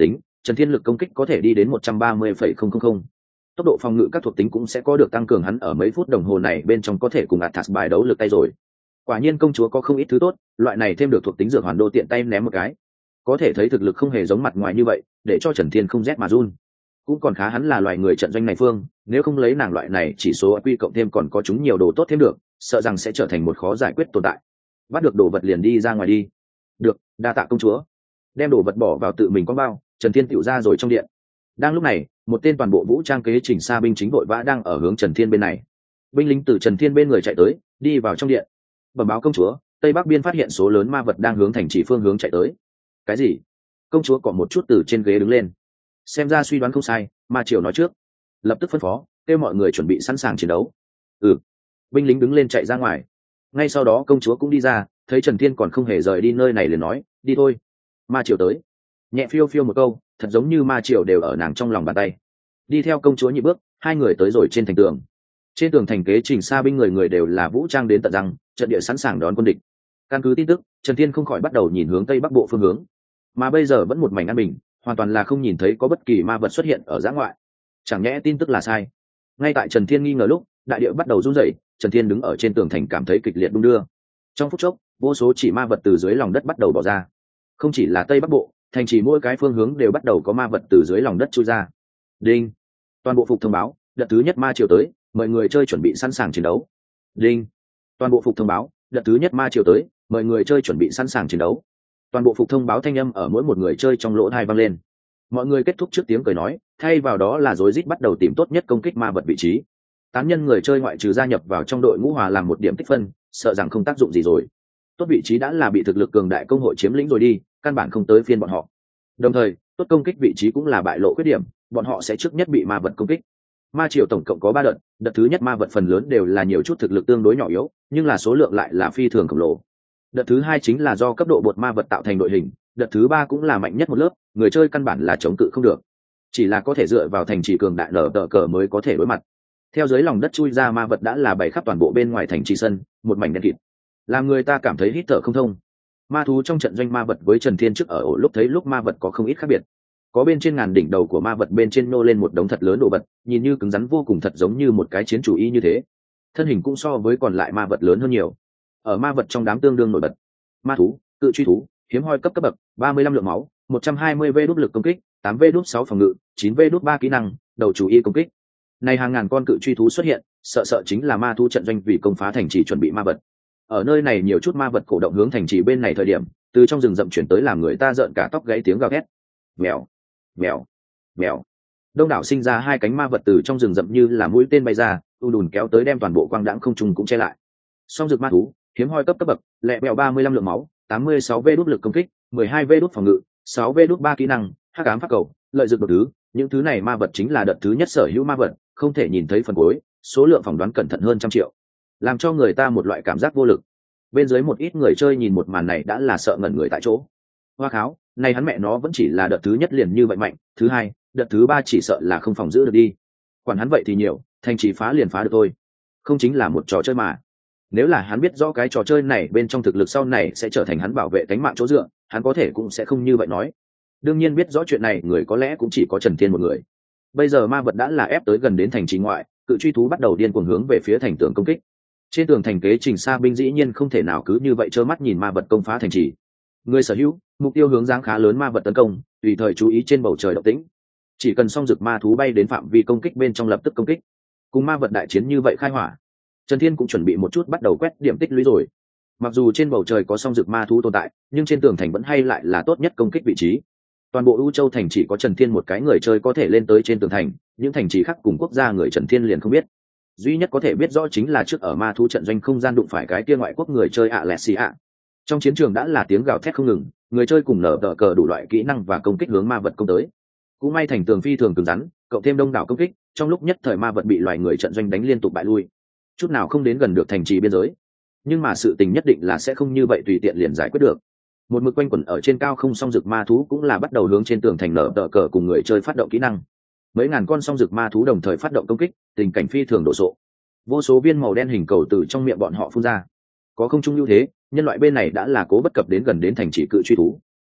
Trần Thiên lực công kích có thể đi đến 130,000. Tốc độ phòng ngự các thuộc tính cũng sẽ có được tăng cường, hắn ở mấy phút đồng hồ này bên trong có thể cùng Athas bài đấu lực tay rồi. Quả nhiên công chúa có không ít thứ tốt, loại này thêm được thuộc tính dược hoàn đô tiện tay ném một cái. Có thể thấy thực lực không hề giống mặt ngoài như vậy, để cho Trần Thiên không rét mà run. Cũng còn khá hắn là loài người trận doanh này phương, nếu không lấy nàng loại này chỉ số quy cộng thêm còn có chúng nhiều đồ tốt thêm được, sợ rằng sẽ trở thành một khó giải quyết tồn tại. Bắt được đồ vật liền đi ra ngoài đi. Được, đa tạ công chúa. Đem đồ vật bỏ vào tự mình con bao, Trần Thiên tiểu ra rồi trong điện. Đang lúc này, một tên toàn bộ vũ trang kế chỉnh xa binh chính vội vã đang ở hướng Trần Thiên bên này. Binh lính từ Trần Thiên bên người chạy tới, đi vào trong điện. Bẩm báo công chúa, Tây Bắc biên phát hiện số lớn ma vật đang hướng thành trì phương hướng chạy tới. Cái gì? Công chúa cọ một chút từ trên ghế đứng lên. Xem ra suy đoán không sai, Ma Triều nói trước. Lập tức phân phó, kêu mọi người chuẩn bị sẵn sàng chiến đấu. Ừ. Binh lính đứng lên chạy ra ngoài. Ngay sau đó công chúa cũng đi ra, thấy Trần Thiên còn không hề rời đi nơi này liền nói, đi thôi. Ma Triều tới. Nhẹ phiêu phiêu một câu, thật giống như Ma Triều đều ở nàng trong lòng bàn tay. Đi theo công chúa nhị bước, hai người tới rồi trên thành tường. Trên tường thành kế chỉnh xa binh người đều là vũ trang đến tận răng, trận địa sẵn sàng đón quân địch. Căn cứ tin tức, Trần Thiên không khỏi bắt đầu nhìn hướng tây bắc bộ phương hướng, mà bây giờ vẫn một mảnh an bình, hoàn toàn là không nhìn thấy có bất kỳ ma vật xuất hiện ở giã ngoại. Chẳng nhẽ tin tức là sai? Ngay tại Trần Thiên nghi ngờ lúc, đại địa bắt đầu rung rẩy, Trần Thiên đứng ở trên tường thành cảm thấy kịch liệt đung đưa. Trong phút chốc, vô số chỉ ma vật từ dưới lòng đất bắt đầu bỏ ra. Không chỉ là tây bắc bộ, thành chỉ mỗi cái phương hướng đều bắt đầu có ma vật từ dưới lòng đất chui ra. Đinh! Toàn bộ phục thông báo, đợt thứ nhất Ma Triều tới, mời người chơi chuẩn bị sẵn sàng chiến đấu. Đinh! Toàn bộ phục thông báo, đợt thứ nhất Ma Triều tới, mời người chơi chuẩn bị sẵn sàng chiến đấu. Toàn bộ phục thông báo thanh âm ở mỗi một người chơi trong lỗ tai vang lên. Mọi người kết thúc trước tiếng cười nói, thay vào đó là rối rít bắt đầu tìm tốt nhất công kích ma vật vị trí. Tán nhân người chơi ngoại trừ gia nhập vào trong đội ngũ hòa làm một điểm tích phân, sợ rằng không tác dụng gì rồi. Tốt vị trí đã là bị thực lực cường đại công hội chiếm lĩnh rồi đi, căn bản không tới phiên bọn họ. Đồng thời, tốt công kích vị trí cũng là bại lộ khuyết điểm, bọn họ sẽ trước nhất bị ma vật công kích. Ma Triều tổng cộng có 3 đợt, đợt thứ nhất ma vật phần lớn đều là nhiều chút thực lực tương đối nhỏ yếu, nhưng là số lượng lại là phi thường khổng lồ. Đợt thứ hai chính là do cấp độ bột ma vật tạo thành đội hình, đợt thứ ba cũng là mạnh nhất một lớp, người chơi căn bản là chống cự không được, chỉ là có thể dựa vào thành trì cường đại nở tờ cờ mới có thể đối mặt. Theo dưới lòng đất chui ra ma vật đã là bày khắp toàn bộ bên ngoài thành trì sân, một mảnh đen kịt, làm người ta cảm thấy hít thở không thông. Ma thú trong trận doanh ma vật với Trần Thiên trước ở ổ lúc thấy lúc ma vật có không ít khác biệt. Có bên trên ngàn đỉnh đầu của ma vật bên trên nô lên một đống thật lớn đồ vật, nhìn như cứng rắn vô cùng, thật giống như một cái chiến chủ y như thế. Thân hình cũng so với còn lại ma vật lớn hơn nhiều. Ở ma vật trong đám tương đương nổi bật, ma thú, cự truy thú, hiếm hoi cấp bậc, 35 lượng máu, 120 v đút lực công kích, 8 v đút 6 phòng ngự, 9 v đút 3 kỹ năng, đầu chủ y công kích. Này hàng ngàn con cự truy thú xuất hiện, sợ chính là ma thú trận doanh vì công phá thành trì chuẩn bị ma vật. Ở nơi này nhiều chút ma vật cổ động hướng thành trì bên này thời điểm, từ trong rừng rậm chuyển tới làm người ta rợn cả tóc gáy tiếng gào thét. Mèo, mèo, mèo. Đông đảo sinh ra hai cánh ma vật từ trong rừng rậm như là mũi tên bay ra, đùn kéo tới đem toàn bộ quang đãng không trung cũng che lại. Song dược ma thú, hiếm hoi cấp bậc, lẹ bèo 35 lượng máu, 86 v đút lực công kích, 12 v đút phòng ngự, 6 v đút 3 kỹ năng, hắc ám pháp cầu, lợi dược đột thứ, những thứ này ma vật chính là đợt thứ nhất sở hữu ma vật, không thể nhìn thấy phần cuối, số lượng phỏng đoán cẩn thận hơn 100 triệu, làm cho người ta một loại cảm giác vô lực. Bên dưới một ít người chơi nhìn một màn này đã là sợ ngẩn người tại chỗ. Hoa kháo, này hắn mẹ nó vẫn chỉ là đợt thứ nhất liền như vậy mạnh, thứ hai, đợt thứ ba chỉ sợ là không phòng giữ được đi. Quản hắn vậy thì nhiều, thành trì phá liền phá được thôi, không chính là một trò chơi mà. Nếu là hắn biết rõ cái trò chơi này bên trong thực lực sau này sẽ trở thành hắn bảo vệ cánh mạng chỗ dựa, hắn có thể cũng sẽ không như vậy nói. Đương nhiên biết rõ chuyện này người có lẽ cũng chỉ có Trần Thiên một người. Bây giờ ma vật đã là ép tới gần đến thành trì ngoại, cự truy thú bắt đầu điên cuồng hướng về phía thành tường công kích. Trên tường thành kế trình xa binh dĩ nhiên không thể nào cứ như vậy trơ mắt nhìn ma vật công phá thành trì. Người sở hữu mục tiêu hướng dáng khá lớn ma vật tấn công, tùy thời chú ý trên bầu trời động tĩnh. Chỉ cần song dực ma thú bay đến phạm vi công kích bên trong lập tức công kích. Cùng ma vật đại chiến như vậy khai hỏa. Trần Thiên cũng chuẩn bị một chút bắt đầu quét điểm tích lũy rồi. Mặc dù trên bầu trời có song dực ma thú tồn tại, nhưng trên tường thành vẫn hay lại là tốt nhất công kích vị trí. Toàn bộ U Châu thành chỉ có Trần Thiên một cái người chơi có thể lên tới trên tường thành, những thành trì khác cùng quốc gia người Trần Thiên liền không biết. Duy nhất có thể biết rõ chính là trước ở ma thú trận doanh không gian đụng phải cái kia ngoại quốc người chơi Alexia. Trong chiến trường đã là tiếng gào thét không ngừng, người chơi cùng nở tờ cờ đủ loại kỹ năng và công kích hướng ma vật công tới. Cũng may thành tường phi thường cứng rắn, cộng thêm đông đảo công kích, trong lúc nhất thời ma vật bị loài người trận doanh đánh liên tục bại lui, chút nào không đến gần được thành trì biên giới. Nhưng mà sự tình nhất định là sẽ không như vậy tùy tiện liền giải quyết được. Một mực quanh quẩn ở trên cao không song dực ma thú cũng là bắt đầu hướng trên tường thành nở tờ cờ cùng người chơi phát động kỹ năng. Mấy ngàn con song dực ma thú đồng thời phát động công kích, tình cảnh phi thường đổ sộ. Vô số viên màu đen hình cầu từ trong miệng bọn họ phun ra. Có không trung ưu thế, nhân loại bên này đã là cố bất cập đến gần đến thành trì cự truy thú.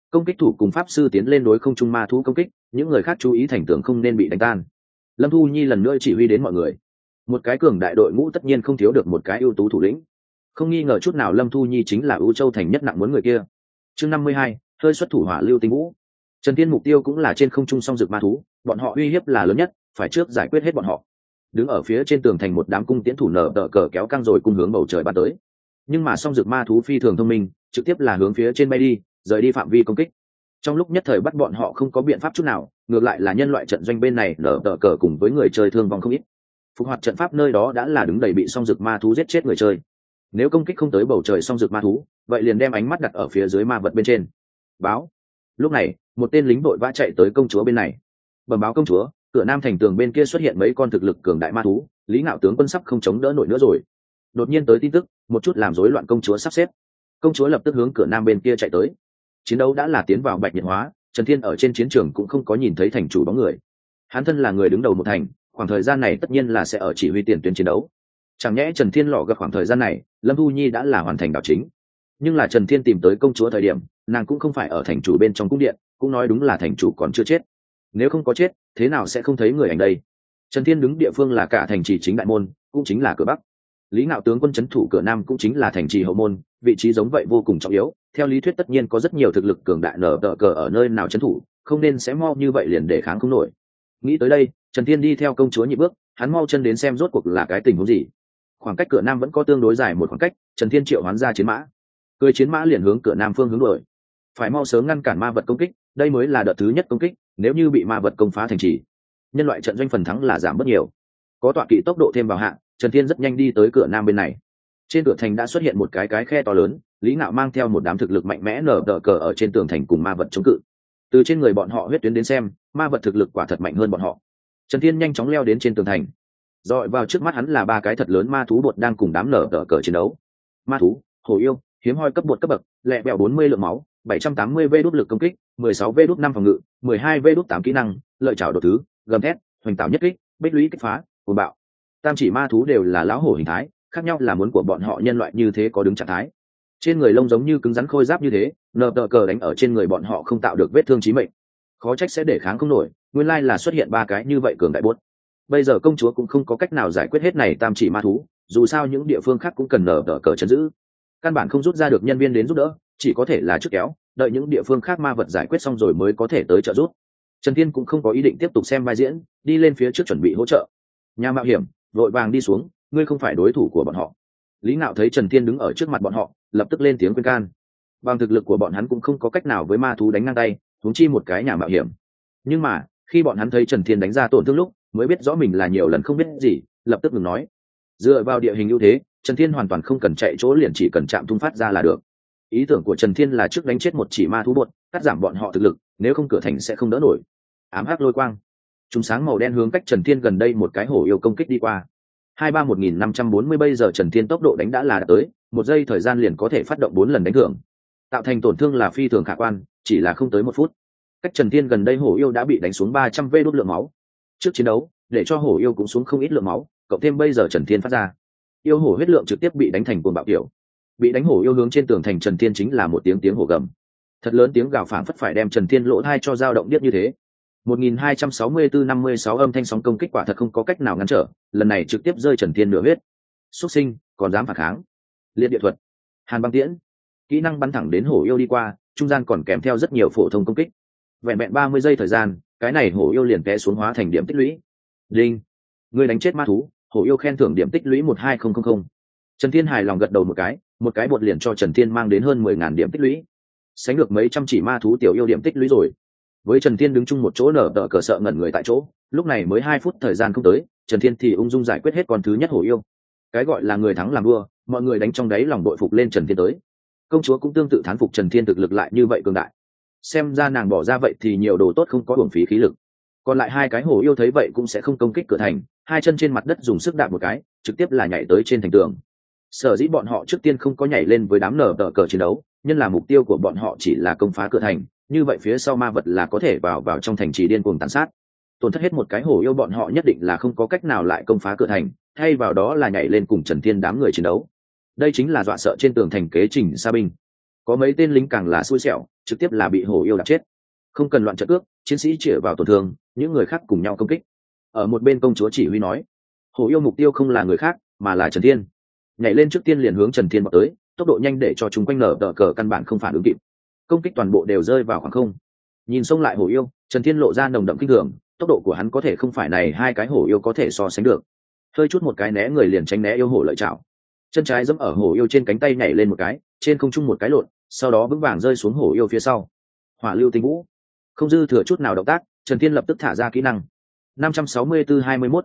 công kích thủ cùng pháp sư tiến lên đối không trung ma thú công kích, những người khác chú ý thành tường không nên bị đánh tan. Lâm Thu Nhi lần nữa chỉ huy đến mọi người. Một cái cường đại đội ngũ tất nhiên không thiếu được một cái ưu tú thủ lĩnh. Không nghi ngờ chút nào Lâm Thu Nhi chính là ưu châu thành nhất nặng muốn người kia. Chương 52, hơi xuất thủ hỏa lưu tinh vũ. Trần Thiên mục tiêu cũng là trên không trung song dược ma thú, bọn họ uy hiếp là lớn nhất, phải trước giải quyết hết bọn họ. Đứng ở phía trên tường thành một đám cung tiễn thủ nở đỡ cờ kéo căng rồi cung hướng bầu trời bắn tới. Nhưng mà song dược ma thú phi thường thông minh, trực tiếp là hướng phía trên bay đi, rời đi phạm vi công kích. Trong lúc nhất thời bắt bọn họ không có biện pháp chút nào, ngược lại là nhân loại trận doanh bên này nở đỡ cờ cùng với người chơi thương vong không ít. Phục hoạt trận pháp nơi đó đã là đứng đầy bị song dược ma thú giết chết người chơi. Nếu công kích không tới bầu trời song dược ma thú, vậy liền đem ánh mắt đặt ở phía dưới ma vật bên trên. Báo. Lúc này, một tên lính vội vã chạy tới công chúa bên này. Bẩm báo công chúa, cửa nam thành tường bên kia xuất hiện mấy con thực lực cường đại ma thú, Lý Ngạo tướng quân sắp không chống đỡ nổi nữa rồi. Đột nhiên tới tin tức, một chút làm rối loạn công chúa sắp xếp. Công chúa lập tức hướng cửa nam bên kia chạy tới. Chiến đấu đã là tiến vào bạch nhiệt hóa, Trần Thiên ở trên chiến trường cũng không có nhìn thấy thành chủ bóng người. Hắn thân là người đứng đầu một thành, khoảng thời gian này tất nhiên là sẽ ở chỉ huy tiền tuyến chiến đấu. Chẳng nhẽ Trần Thiên lọ gặp khoảng thời gian này, Lâm Thu Nhi đã là hoàn thành đảo chính. Nhưng là Trần Thiên tìm tới công chúa thời điểm, nàng cũng không phải ở thành chủ bên trong cung điện, cũng nói đúng là thành chủ còn chưa chết. Nếu không có chết, thế nào sẽ không thấy người ảnh đây? Trần Thiên đứng địa phương là cả thành trì chính đại môn, cũng chính là cửa bắc. Lý Ngạo tướng quân trấn thủ cửa nam cũng chính là thành trì hậu môn, vị trí giống vậy vô cùng trọng yếu. Theo lý thuyết tất nhiên có rất nhiều thực lực cường đại nở đỡ cờ ở nơi nào trấn thủ, không nên sẽ mau như vậy liền để kháng không nổi. Nghĩ tới đây, Trần Thiên đi theo công chúa nhị bước, hắn mau chân đến xem rốt cuộc là cái tình huống gì. Khoảng cách cửa nam vẫn có tương đối dài một khoảng cách, Trần Thiên triệu hoán ra chiến mã, cưỡi chiến mã liền hướng cửa nam phương hướng đuổi. Phải mau sớm ngăn cản ma vật công kích, đây mới là đợt thứ nhất công kích, nếu như bị ma vật công phá thành trì, nhân loại trận doanh phần thắng là giảm bớt nhiều. Có tọa kỵ tốc độ thêm vào hạ, Trần Thiên rất nhanh đi tới cửa nam bên này. Trên cửa thành đã xuất hiện một cái khe to lớn, Lý Ngạo mang theo một đám thực lực mạnh mẽ nở đỡ cờ ở trên tường thành cùng ma vật chống cự. Từ trên người bọn họ huyết tuyến đến xem, ma vật thực lực quả thật mạnh hơn bọn họ. Trần Thiên nhanh chóng leo đến trên tường thành. Dọi vào trước mắt hắn là ba cái thật lớn ma thú bột đang cùng đám nở đỡ cờ chiến đấu. Ma thú, hổ yêu, hiếm hoi cấp bột cấp bậc, lẹ bẹo 40 lượng máu, 780 vê đốt lực công kích, 16 vê đốt 5 phòng ngự, 12 vê đốt 8 kỹ năng, lợi chảo đột thứ, gầm thét, hoành tạo nhất kích, bích lũy kích phá, cuồng bạo. Tam chỉ ma thú đều là lão hổ hình thái, khác nhau là muốn của bọn họ nhân loại như thế có đứng trạng thái. Trên người lông giống như cứng rắn khôi giáp như thế, nở đỡ cờ đánh ở trên người bọn họ không tạo được vết thương chí mệnh. Khó trách sẽ để kháng không nổi, nguyên lai là xuất hiện ba cái như vậy cường đại bốt. Bây giờ công chúa cũng không có cách nào giải quyết hết này tam chỉ ma thú, dù sao những địa phương khác cũng cần nở đỡ cờ chấn giữ. Căn bản không rút ra được nhân viên đến giúp đỡ, chỉ có thể là trước kéo, đợi những địa phương khác ma vật giải quyết xong rồi mới có thể tới trợ giúp. Trần Thiên cũng không có ý định tiếp tục xem vai diễn, đi lên phía trước chuẩn bị hỗ trợ. Nhà mạo hiểm, vội vàng đi xuống, ngươi không phải đối thủ của bọn họ. Lý Ngạo thấy Trần Thiên đứng ở trước mặt bọn họ, lập tức lên tiếng khuyên can. Bằng thực lực của bọn hắn cũng không có cách nào với ma thú đánh ngang tay, huống chi một cái nhà mạo hiểm. Nhưng mà, khi bọn hắn thấy Trần Thiên đánh ra tổn thương lúc, mới biết rõ mình là nhiều lần không biết gì, lập tức ngừng nói. Dựa vào địa hình ưu thế, Trần Thiên hoàn toàn không cần chạy chỗ liền chỉ cần chạm tung phát ra là được. Ý tưởng của Trần Thiên là trước đánh chết một chỉ ma thú bột, cắt giảm bọn họ thực lực, nếu không cửa thành sẽ không đỡ nổi. Ám hắc lôi quang, chúng sáng màu đen hướng cách Trần Thiên gần đây một cái hổ yêu công kích đi qua. 231540 bây giờ Trần Thiên tốc độ đánh đã là đạt tới, một giây thời gian liền có thể phát động 4 lần đánh thưởng. Tạo thành tổn thương là phi thường khả quan, chỉ là không tới 1 phút. Cách Trần Thiên gần đây hổ yêu đã bị đánh xuống 300 vê đốt lượng máu. Trước chiến đấu, để cho hổ yêu cũng xuống không ít lượng máu, cộng thêm bây giờ Trần Thiên phát ra, yêu hổ huyết lượng trực tiếp bị đánh thành cuồng bạo kiểu. Bị đánh hổ yêu hướng trên tường thành Trần Thiên chính là một tiếng hổ gầm. Thật lớn tiếng gào phảng phất phải đem Trần Thiên lỗ tai cho dao động điếc như thế. 1264-56 âm thanh sóng công kích quả thật không có cách nào ngăn trở, lần này trực tiếp rơi Trần Thiên nửa huyết. Xuất sinh, còn dám phản kháng. Liệt địa thuật, Hàn băng tiễn, kỹ năng bắn thẳng đến hổ yêu đi qua, trung gian còn kèm theo rất nhiều phổ thông công kích. Vẹn vẹn 30 giây thời gian, cái này hổ yêu liền té xuống hóa thành điểm tích lũy. Đinh, ngươi đánh chết ma thú, hổ yêu khen thưởng điểm tích lũy 12000. Trần Thiên hài lòng gật đầu một cái bột liền cho Trần Thiên mang đến hơn 10.000 điểm tích lũy, sánh được mấy trăm chỉ ma thú tiểu yêu điểm tích lũy rồi. Với Trần Thiên đứng chung một chỗ nở đỡ cờ sợ ngẩn người tại chỗ, lúc này mới 2 phút thời gian không tới, Trần Thiên thì ung dung giải quyết hết con thứ nhất hổ yêu. Cái gọi là người thắng làm vua, mọi người đánh trong đáy lòng đội phục lên Trần Thiên tới. Công chúa cũng tương tự thán phục Trần Thiên thực lực lại như vậy cường đại. Xem ra nàng bỏ ra vậy thì nhiều đồ tốt không có uổng phí khí lực. Còn lại hai cái hổ yêu thấy vậy cũng sẽ không công kích cửa thành, hai chân trên mặt đất dùng sức đạp một cái, trực tiếp là nhảy tới trên thành tường. Sở dĩ bọn họ trước tiên không có nhảy lên với đám nở đỡ cờ chiến đấu, nhân là mục tiêu của bọn họ chỉ là công phá cửa thành, như vậy phía sau ma vật là có thể vào trong thành trì điên cuồng tàn sát. Tổn thất hết một cái hổ yêu bọn họ nhất định là không có cách nào lại công phá cửa thành, thay vào đó là nhảy lên cùng Trần Thiên đám người chiến đấu. Đây chính là dọa sợ trên tường thành kế trình sa binh. Có mấy tên lính càng là xui xẻo, trực tiếp là bị hổ yêu đạp chết. Không cần loạn trận cước, chiến sĩ chĩa vào tổn thương, những người khác cùng nhau công kích. Ở một bên công chúa chỉ huy nói, hổ yêu mục tiêu không là người khác mà là Trần Thiên. Nhảy lên trước tiên liền hướng Trần Thiên vọt tới, tốc độ nhanh để cho chúng quanh nở đỡ cờ căn bản không phản ứng kịp, công kích toàn bộ đều rơi vào khoảng không. Nhìn xông lại hổ yêu, Trần Thiên lộ ra nồng đậm kinh thường, tốc độ của hắn có thể không phải này hai cái hổ yêu có thể so sánh được. Hơi chút một cái né người liền tránh né yêu hổ lợi chảo, chân trái giẫm ở hổ yêu trên cánh tay, nhảy lên một cái, trên không trung một cái lộn, sau đó vững vàng rơi xuống hổ yêu phía sau. Hỏa lưu tinh vũ, không dư thừa chút nào động tác, Trần Thiên lập tức thả ra kỹ năng 564-21,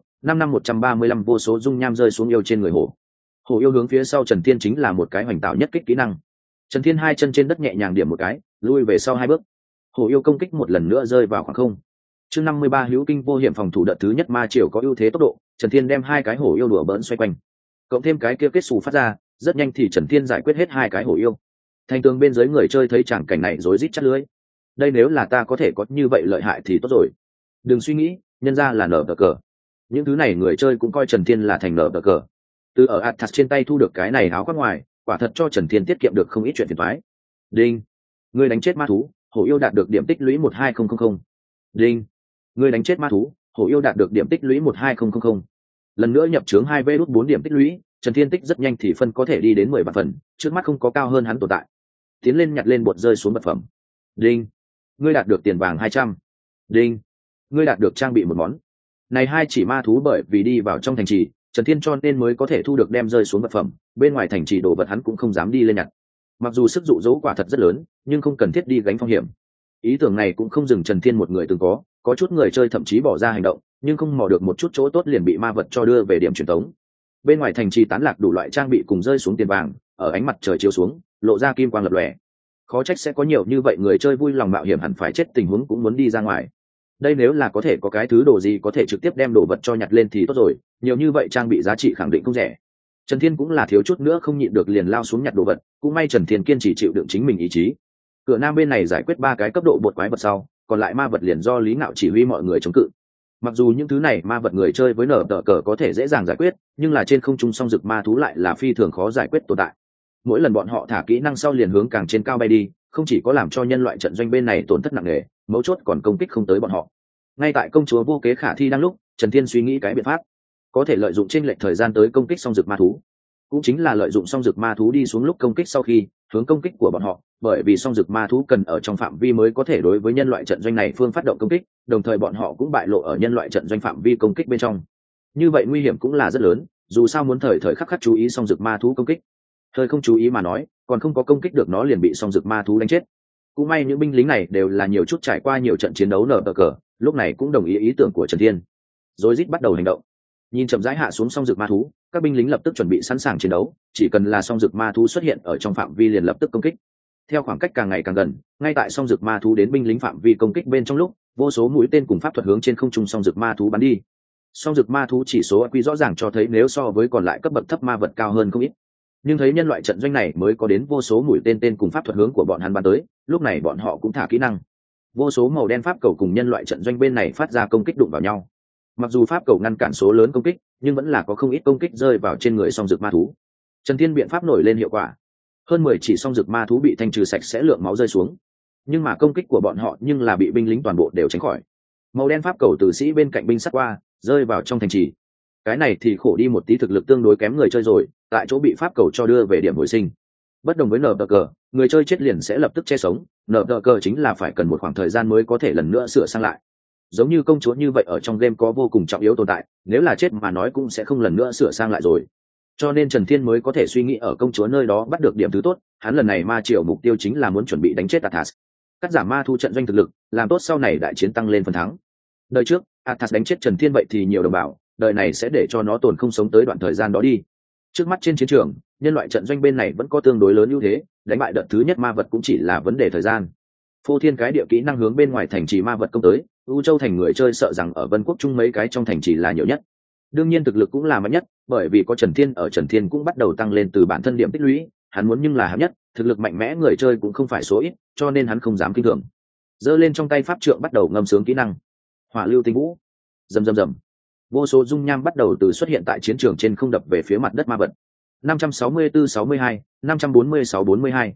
55-135 vô số dung nham rơi xuống yêu trên người hổ. Hổ yêu hướng phía sau Trần Thiên chính là một cái hoành tạo nhất kích kỹ năng. Trần Thiên hai chân trên đất nhẹ nhàng điểm một cái, lui về sau hai bước. Hổ yêu công kích một lần nữa rơi vào khoảng không. Chương 53 hữu kinh vô hiểm phòng thủ đợt thứ nhất ma triều có ưu thế tốc độ, Trần Thiên đem hai cái hổ yêu đùa bỡn xoay quanh. Cộng thêm cái kia kết xù phát ra, rất nhanh thì Trần Thiên giải quyết hết hai cái hổ yêu. Thành tường bên dưới người chơi thấy tràng cảnh này rối rít chắt lưới. Đây nếu là ta có thể có như vậy lợi hại thì tốt rồi. Đừng suy nghĩ, nhân ra là nở cờ. Những thứ này người chơi cũng coi Trần Thiên là thành nở cờ. Từ ở Athas trên tay thu được cái này áo khoác ngoài, quả thật cho Trần Thiên tiết kiệm được không ít chuyện phiền toái. Đinh, người đánh chết ma thú, hổ yêu đạt được điểm tích lũy 12000. Đinh, người đánh chết ma thú, hổ yêu đạt được điểm tích lũy 12000. Lần nữa nhập chướng 2v4 điểm tích lũy, Trần Thiên tích rất nhanh thì phân có thể đi đến 10 phần, trước mắt không có cao hơn hắn tồn tại. Tiến lên nhặt lên bột rơi xuống vật phẩm. Đinh, ngươi đạt được tiền vàng 200. Đinh, ngươi đạt được trang bị một món. Này hai chỉ ma thú bởi vì đi vào trong thành trì, Trần Thiên cho nên mới có thể thu được đem rơi xuống vật phẩm, bên ngoài thành trì đồ vật hắn cũng không dám đi lên nhặt. Mặc dù sức dụ dỗ quả thật rất lớn, nhưng không cần thiết đi gánh phong hiểm. Ý tưởng này cũng không dừng Trần Thiên một người từng có chút người chơi thậm chí bỏ ra hành động, nhưng không mò được một chút chỗ tốt liền bị ma vật cho đưa về điểm truyền tống. Bên ngoài thành trì tán lạc đủ loại trang bị cùng rơi xuống tiền vàng, ở ánh mặt trời chiếu xuống, lộ ra kim quang lập lòe. Khó trách sẽ có nhiều như vậy người chơi vui lòng mạo hiểm hẳn phải chết tình huống cũng muốn đi ra ngoài. Đây nếu là có thể có cái thứ đồ gì có thể trực tiếp đem đồ vật cho nhặt lên thì tốt rồi, nhiều như vậy trang bị giá trị khẳng định không rẻ. Trần Thiên cũng là thiếu chút nữa không nhịn được liền lao xuống nhặt đồ vật, cũng may Trần Thiên kiên trì chịu đựng chính mình ý chí. Cửa nam bên này giải quyết 3 cái cấp độ bột quái vật sau, còn lại ma vật liền do Lý Ngạo chỉ huy mọi người chống cự. Mặc dù những thứ này ma vật người chơi với nở tờ cờ có thể dễ dàng giải quyết, nhưng là trên không trung song dực ma thú lại là phi thường khó giải quyết tồn tại. Mỗi lần bọn họ thả kỹ năng sau liền hướng càng trên cao bay đi, không chỉ có làm cho nhân loại trận doanh bên này tổn thất nặng nề, mấu chốt còn công kích không tới bọn họ. Ngay tại công chúa vô kế khả thi đang lúc, Trần Thiên suy nghĩ cái biện pháp có thể lợi dụng chênh lệch thời gian tới công kích song dực ma thú, cũng chính là lợi dụng song dực ma thú đi xuống lúc công kích sau khi hướng công kích của bọn họ, bởi vì song dực ma thú cần ở trong phạm vi mới có thể đối với nhân loại trận doanh này phương phát động công kích, đồng thời bọn họ cũng bại lộ ở nhân loại trận doanh phạm vi công kích bên trong. Như vậy nguy hiểm cũng là rất lớn, dù sao muốn thời thời khắc khắc chú ý song dực ma thú công kích, hơi không chú ý mà nói còn không có công kích được nó liền bị song dực ma thú đánh chết. Cũng may những binh lính này đều là nhiều chút trải qua nhiều trận chiến đấu nở cờ, lúc này cũng đồng ý tưởng của Trần Thiên, rồi rít bắt đầu hành động. Nhìn chậm rãi hạ xuống song dực ma thú, các binh lính lập tức chuẩn bị sẵn sàng chiến đấu, chỉ cần là song dực ma thú xuất hiện ở trong phạm vi liền lập tức công kích. Theo khoảng cách càng ngày càng gần, ngay tại song dực ma thú đến binh lính phạm vi công kích bên trong lúc, vô số mũi tên cùng pháp thuật hướng trên không trung song dực ma thú bắn đi. Song dực ma thú chỉ số IQ rõ ràng cho thấy nếu so với còn lại cấp bậc thấp ma vật cao hơn không ít. Nhưng thấy nhân loại trận doanh này mới có đến vô số mũi tên cùng pháp thuật hướng của bọn hắn bắn tới, lúc này bọn họ cũng thả kỹ năng. Vô số màu đen pháp cầu cùng nhân loại trận doanh bên này phát ra công kích đụng vào nhau. Mặc dù pháp cầu ngăn cản số lớn công kích, nhưng vẫn là có không ít công kích rơi vào trên người song dực ma thú. Trần Thiên biện pháp nổi lên hiệu quả, hơn 10 chỉ song dực ma thú bị thanh trừ sạch sẽ, lượng máu rơi xuống. Nhưng mà công kích của bọn họ nhưng là bị binh lính toàn bộ đều tránh khỏi. Màu đen pháp cầu tử sĩ bên cạnh binh sát qua, rơi vào trong thành trì. Cái này thì khổ đi một tí thực lực tương đối kém người chơi rồi, tại chỗ bị pháp cầu cho đưa về điểm hồi sinh. Bất đồng với nở cờ, người chơi chết liền sẽ lập tức che sống, nở cờ chính là phải cần một khoảng thời gian mới có thể lần nữa sửa sang lại. Giống như công chúa như vậy ở trong game có vô cùng trọng yếu tồn tại, nếu là chết mà nói cũng sẽ không lần nữa sửa sang lại rồi. Cho nên Trần Thiên mới có thể suy nghĩ ở công chúa nơi đó bắt được điểm thứ tốt, hắn lần này ma triều mục tiêu chính là muốn chuẩn bị đánh chết Athas, cắt giảm ma thu trận doanh thực lực, làm tốt sau này đại chiến tăng lên phần thắng. Đời trước Athas đánh chết Trần Thiên vậy thì nhiều đồng bào, đời này sẽ để cho nó tồn không sống tới đoạn thời gian đó đi. Trước mắt trên chiến trường, nhân loại trận doanh bên này vẫn có tương đối lớn ưu thế, đánh bại đợt thứ nhất ma vật cũng chỉ là vấn đề thời gian. Phô thiên cái địa kỹ năng hướng bên ngoài thành trì ma vật công tới, U Châu thành người chơi sợ rằng ở Vân Quốc chung mấy cái trong thành trì là nhiều nhất. Đương nhiên thực lực cũng là mạnh nhất, bởi vì có Trần Thiên ở, Trần Thiên cũng bắt đầu tăng lên từ bản thân điểm tích lũy, hắn muốn nhưng là hạng nhất, thực lực mạnh mẽ người chơi cũng không phải số ít, cho nên hắn không dám kinh thường. Giơ lên trong tay pháp trượng bắt đầu ngâm sướng kỹ năng. Hỏa lưu tinh vũ. Rầm rầm rầm. Vô số dung nham bắt đầu từ xuất hiện tại chiến trường trên không đập về phía mặt đất ma vật. 564-62, 546-42.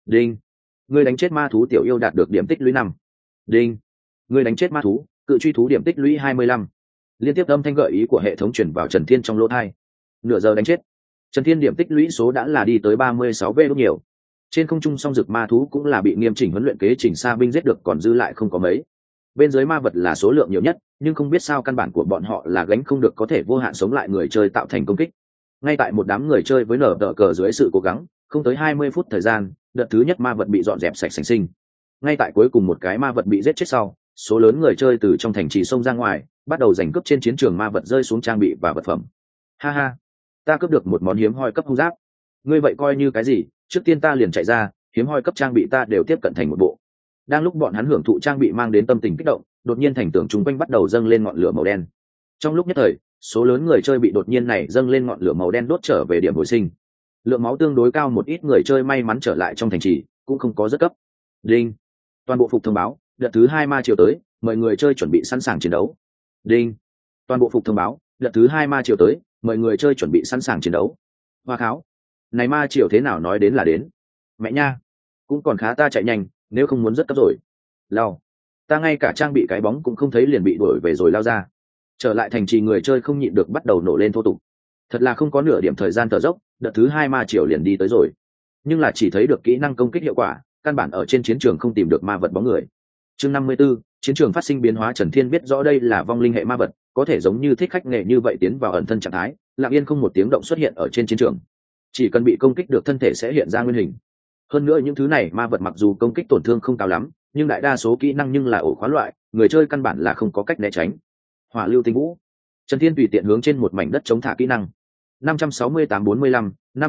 Đinh. Ngươi đánh chết ma thú tiểu yêu đạt được điểm tích lũy 5. Đinh. Ngươi đánh chết ma thú cự truy thú điểm tích lũy 25. Liên tiếp âm thanh gợi ý của hệ thống truyền vào Trần Thiên trong lỗ tai. Nửa giờ đánh chết, Trần Thiên điểm tích lũy số đã là đi tới 36 v đốt nhiều. Trên không trung song dực ma thú cũng là bị nghiêm chỉnh huấn luyện kế chỉnh xa binh giết được, còn dư lại không có mấy. Bên dưới ma vật là số lượng nhiều nhất, nhưng không biết sao căn bản của bọn họ là gánh không được có thể vô hạn sống lại người chơi tạo thành công kích. Ngay tại một đám người chơi với nở tờ cờ dưới sự cố gắng, không tới 20 phút thời gian, đợt thứ nhất ma vật bị dọn dẹp sạch sành sinh. Ngay tại cuối cùng một cái ma vật bị giết chết sau, số lớn người chơi từ trong thành trì xông ra ngoài, bắt đầu giành cướp trên chiến trường ma vật rơi xuống trang bị và vật phẩm. Ha ha, ta cướp được một món hiếm hoi cấp hung giáp. Ngươi vậy coi như cái gì, trước tiên ta liền chạy ra, hiếm hoi cấp trang bị ta đều tiếp cận thành một bộ. Đang lúc bọn hắn hưởng thụ trang bị mang đến tâm tình kích động, đột nhiên thành tường chung quanh bắt đầu dâng lên ngọn lửa màu đen. Trong lúc nhất thời, số lớn người chơi bị đột nhiên này dâng lên ngọn lửa màu đen đốt trở về điểm hồi sinh. Lượng máu tương đối cao, một ít người chơi may mắn trở lại trong thành trì, cũng không có rất cấp. Đinh. Toàn bộ phục thông báo, đợt thứ 2 ma chiều tới, mời người chơi chuẩn bị sẵn sàng chiến đấu. Đinh. Toàn bộ phục thông báo, đợt thứ 2 ma chiều tới, mời người chơi chuẩn bị sẵn sàng chiến đấu. Hoa kháo. Này ma chiều thế nào nói đến là đến. Mẹ nha. Cũng còn khá, ta chạy nhanh, nếu không muốn rất cấp rồi. Lao. Ta ngay cả trang bị cái bóng cũng không thấy liền bị đuổi về rồi lao ra. Trở lại thành trì người chơi không nhịn được bắt đầu nổ lên thô tục. Thật là không có nửa điểm thời gian thở dốc, đợt thứ 2 ma chiều liền đi tới rồi. Nhưng là chỉ thấy được kỹ năng công kích hiệu quả, căn bản ở trên chiến trường không tìm được ma vật bóng người. Chương 54, chiến trường phát sinh biến hóa. Trần Thiên biết rõ đây là vong linh hệ ma vật, có thể giống như thích khách nghệ như vậy tiến vào ẩn thân trạng thái, lặng yên không một tiếng động xuất hiện ở trên chiến trường. Chỉ cần bị công kích được thân thể sẽ hiện ra nguyên hình. Hơn nữa những thứ này ma vật mặc dù công kích tổn thương không cao lắm, nhưng đại đa số kỹ năng nhưng là ổ khóa loại, người chơi căn bản là không có cách né tránh. Hỏa lưu tinh vũ. Trần Thiên tùy tiện hướng trên một mảnh đất chống thả kỹ năng. 568-45,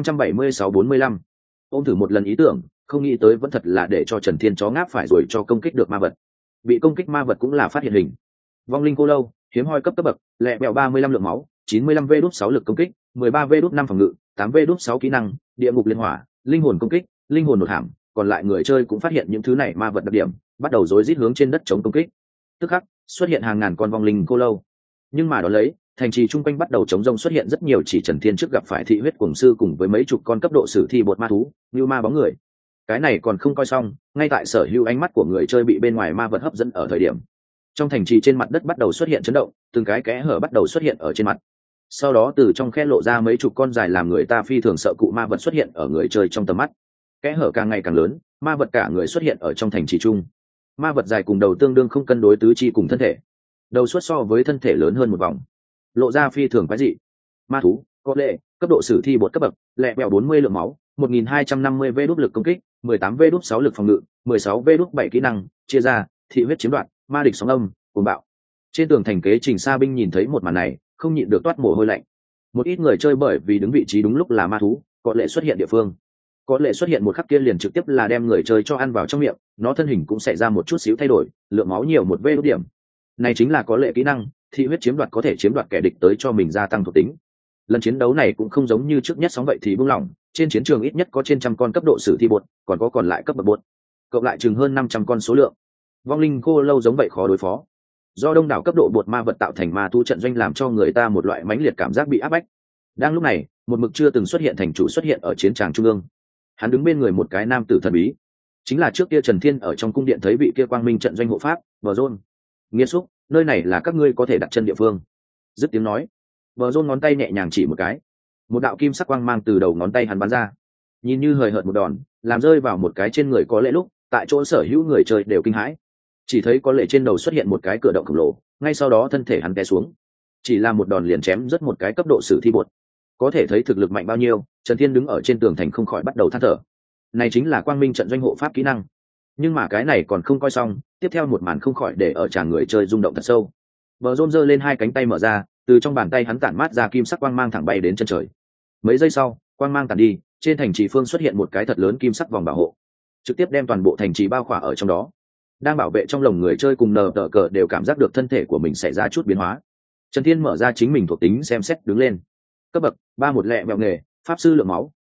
576-45. Ôm thử một lần ý tưởng, không nghĩ tới vẫn thật là để cho Trần Thiên chó ngáp phải rồi cho công kích được ma vật. Bị công kích ma vật cũng là phát hiện hình. Vong linh cô lâu, hiếm hoi cấp bậc, lẹ bèo 35 lượng máu, 95 v đút 6 lực công kích, 13 v đút 5 phòng ngự, 8 v đút 6 kỹ năng, địa ngục liên hỏa, linh hồn công kích, linh hồn đột hàm. Còn lại người chơi cũng phát hiện những thứ này ma vật đặc điểm, bắt đầu rối rít hướng trên đất chống công kích. Tức khắc xuất hiện hàng ngàn con vong linh cô lâu. Nhưng mà đó lấy, thành trì chung quanh bắt đầu chống rông xuất hiện rất nhiều chỉ Trần Thiên trước gặp phải thị huyết cuồng sư cùng với mấy chục con cấp độ sử thi bột ma thú, như ma bóng người. Cái này còn không coi xong, ngay tại sở hữu ánh mắt của người chơi bị bên ngoài ma vật hấp dẫn ở thời điểm, trong thành trì trên mặt đất bắt đầu xuất hiện chấn động, từng cái kẽ hở bắt đầu xuất hiện ở trên mặt. Sau đó từ trong khe lộ ra mấy chục con dài làm người ta phi thường sợ cụ ma vật xuất hiện ở người chơi trong tầm mắt. Kẽ hở càng ngày càng lớn, ma vật cả người xuất hiện ở trong thành trì chung. Ma vật dài cùng đầu tương đương không cân đối tứ chi cùng thân thể, đầu suốt so với thân thể lớn hơn một vòng, lộ ra phi thường quái dị. Ma thú có lệ cấp độ sử thi bột cấp bậc, lẹ bèo 40 lượng máu, 1250 v đút lực công kích, 18 v đút 6 lực phòng ngự, 16 v đút 7 kỹ năng, chia ra thị huyết chiếm đoạt, ma địch sóng âm, cuồng bạo. Trên tường thành kế trình xa binh nhìn thấy một màn này, không nhịn được toát mồ hôi lạnh. Một ít người chơi bởi vì đứng vị trí đúng lúc là ma thú có lệ xuất hiện địa phương, có lệ xuất hiện một khắc kia liền trực tiếp là đem người chơi cho ăn vào trong miệng, nó thân hình cũng xảy ra một chút xíu thay đổi, lượng máu nhiều một v đút điểm. Này chính là có lệ kỹ năng thị huyết chiếm đoạt, có thể chiếm đoạt kẻ địch tới cho mình gia tăng thuộc tính. Lần chiến đấu này cũng không giống như trước nhất sóng vậy thì buông lỏng, trên chiến trường ít nhất có trên trăm con cấp độ sử thi bột, còn có còn lại cấp bậc bột, cộng lại chừng hơn 500 con số lượng. Vong linh khô lâu giống vậy khó đối phó. Do đông đảo cấp độ bột ma vật tạo thành ma tu trận doanh làm cho người ta một loại mãnh liệt cảm giác bị áp bách. Đang lúc này, một mực chưa từng xuất hiện thành chủ xuất hiện ở chiến tràng trung ương. Hắn đứng bên người một cái nam tử thần bí, chính là trước kia Trần Thiên ở trong cung điện thấy vị kia quang minh trận doanh hộ pháp, Bờ Rôn. Nghĩa xúc, nơi này là các ngươi có thể đặt chân địa phương. Dứt tiếng nói, Bờ Rôn ngón tay nhẹ nhàng chỉ một cái, một đạo kim sắc quang mang từ đầu ngón tay hắn bắn ra, nhìn như hời hợt một đòn, làm rơi vào một cái trên người có lẽ lúc, tại chỗ sở hữu người chơi đều kinh hãi. Chỉ thấy có lẽ trên đầu xuất hiện một cái cửa động khổng lồ, ngay sau đó thân thể hắn té xuống, chỉ là một đòn liền chém rất một cái cấp độ sử thi bột. Có thể thấy thực lực mạnh bao nhiêu. Trần Thiên đứng ở trên tường thành không khỏi bắt đầu than thở. Này chính là quang minh trận doanh hộ pháp kỹ năng. Nhưng mà cái này còn không coi xong, tiếp theo một màn không khỏi để ở tràng người chơi rung động thật sâu. Bờ Rôn giơ lên hai cánh tay mở ra, từ trong bàn tay hắn tản mát ra kim sắc quang mang thẳng bay đến chân trời. Mấy giây sau, quang mang tàn đi, trên thành trì phương xuất hiện một cái thật lớn kim sắc vòng bảo hộ, trực tiếp đem toàn bộ thành trì bao khỏa ở trong đó. Đang bảo vệ trong lồng người chơi cùng nờ tờ cờ đều cảm giác được thân thể của mình xảy ra chút biến hóa. Trần Thiên mở ra chính mình thuộc tính xem xét đứng lên. Cấp bậc 31 lẹ mẹo nghề, pháp sư lượng máu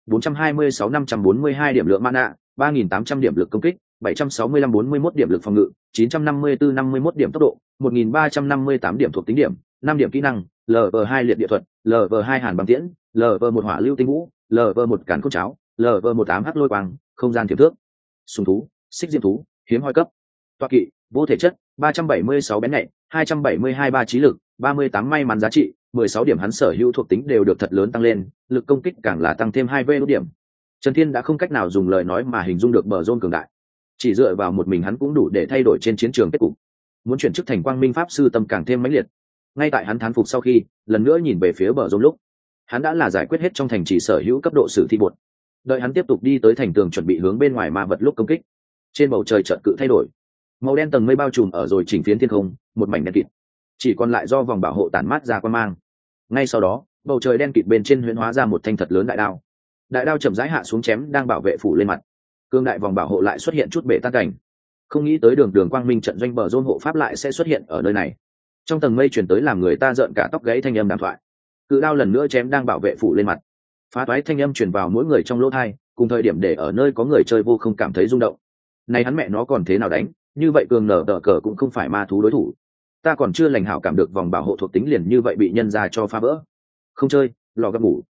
426-542 điểm lượng mana, 3.800 điểm lực công kích, 765-41 điểm lực phòng ngự, 954-51 điểm tốc độ, 1.358 điểm thuộc tính điểm, 5 điểm kỹ năng, LV2 liệt địa thuật, LV2 hàn băng tiễn, LV1 hỏa lưu tinh vũ, LV1 cản cốt cháo, LV1 ám hắc lôi quang, không gian tiềm thước. sùng thú, xích diêm thú, hiếm hoi cấp. Toa kỵ, vô thể chất, 376 bén nhạy, 272 ba trí lực, 38 may mắn giá trị, 16 điểm hắn sở hữu thuộc tính đều được thật lớn tăng lên, lực công kích càng là tăng thêm 2 đốt điểm. Trần Thiên đã không cách nào dùng lời nói mà hình dung được bờ rôn cường đại. Chỉ dựa vào một mình hắn cũng đủ để thay đổi trên chiến trường kết cục. Muốn chuyển chức thành quang minh pháp sư tâm càng thêm mãnh liệt. Ngay tại hắn thán phục sau khi, lần nữa nhìn về phía bờ rôn lúc, hắn đã là giải quyết hết trong thành trì sở hữu cấp độ sử thi buột. Đợi hắn tiếp tục đi tới thành tường chuẩn bị hướng bên ngoài ma vật lúc công kích, trên bầu trời chợt cự thay đổi, màu đen tầng mây bao trùm ở rồi chỉnh phiến thiên không, một mảnh đen kịt, chỉ còn lại do vòng bảo hộ tản mát ra quang mang. Ngay sau đó, bầu trời đen kịt bên trên huyễn hóa ra một thanh thật lớn đại đao. Đại đao chậm rãi hạ xuống chém đang bảo vệ phủ lên mặt. Cương đại vòng bảo hộ lại xuất hiện chút bể tan cảnh. Không nghĩ tới đường quang minh trận doanh bờ rôn hộ pháp lại sẽ xuất hiện ở nơi này. Trong tầng mây truyền tới làm người ta rợn cả tóc gáy thanh âm đàm thoại. Cự đao lần nữa chém đang bảo vệ phủ lên mặt. Phá toái thanh âm truyền vào mỗi người trong lỗ tai, cùng thời điểm để ở nơi có người chơi vô không cảm thấy rung động. Này hắn mẹ nó còn thế nào đánh, như vậy cường nở tờ cờ cũng không phải ma thú đối thủ. Ta còn chưa lành hảo cảm được vòng bảo hộ thuộc tính liền như vậy bị nhân ra cho phá vỡ. Không chơi, lò gấp ngủ.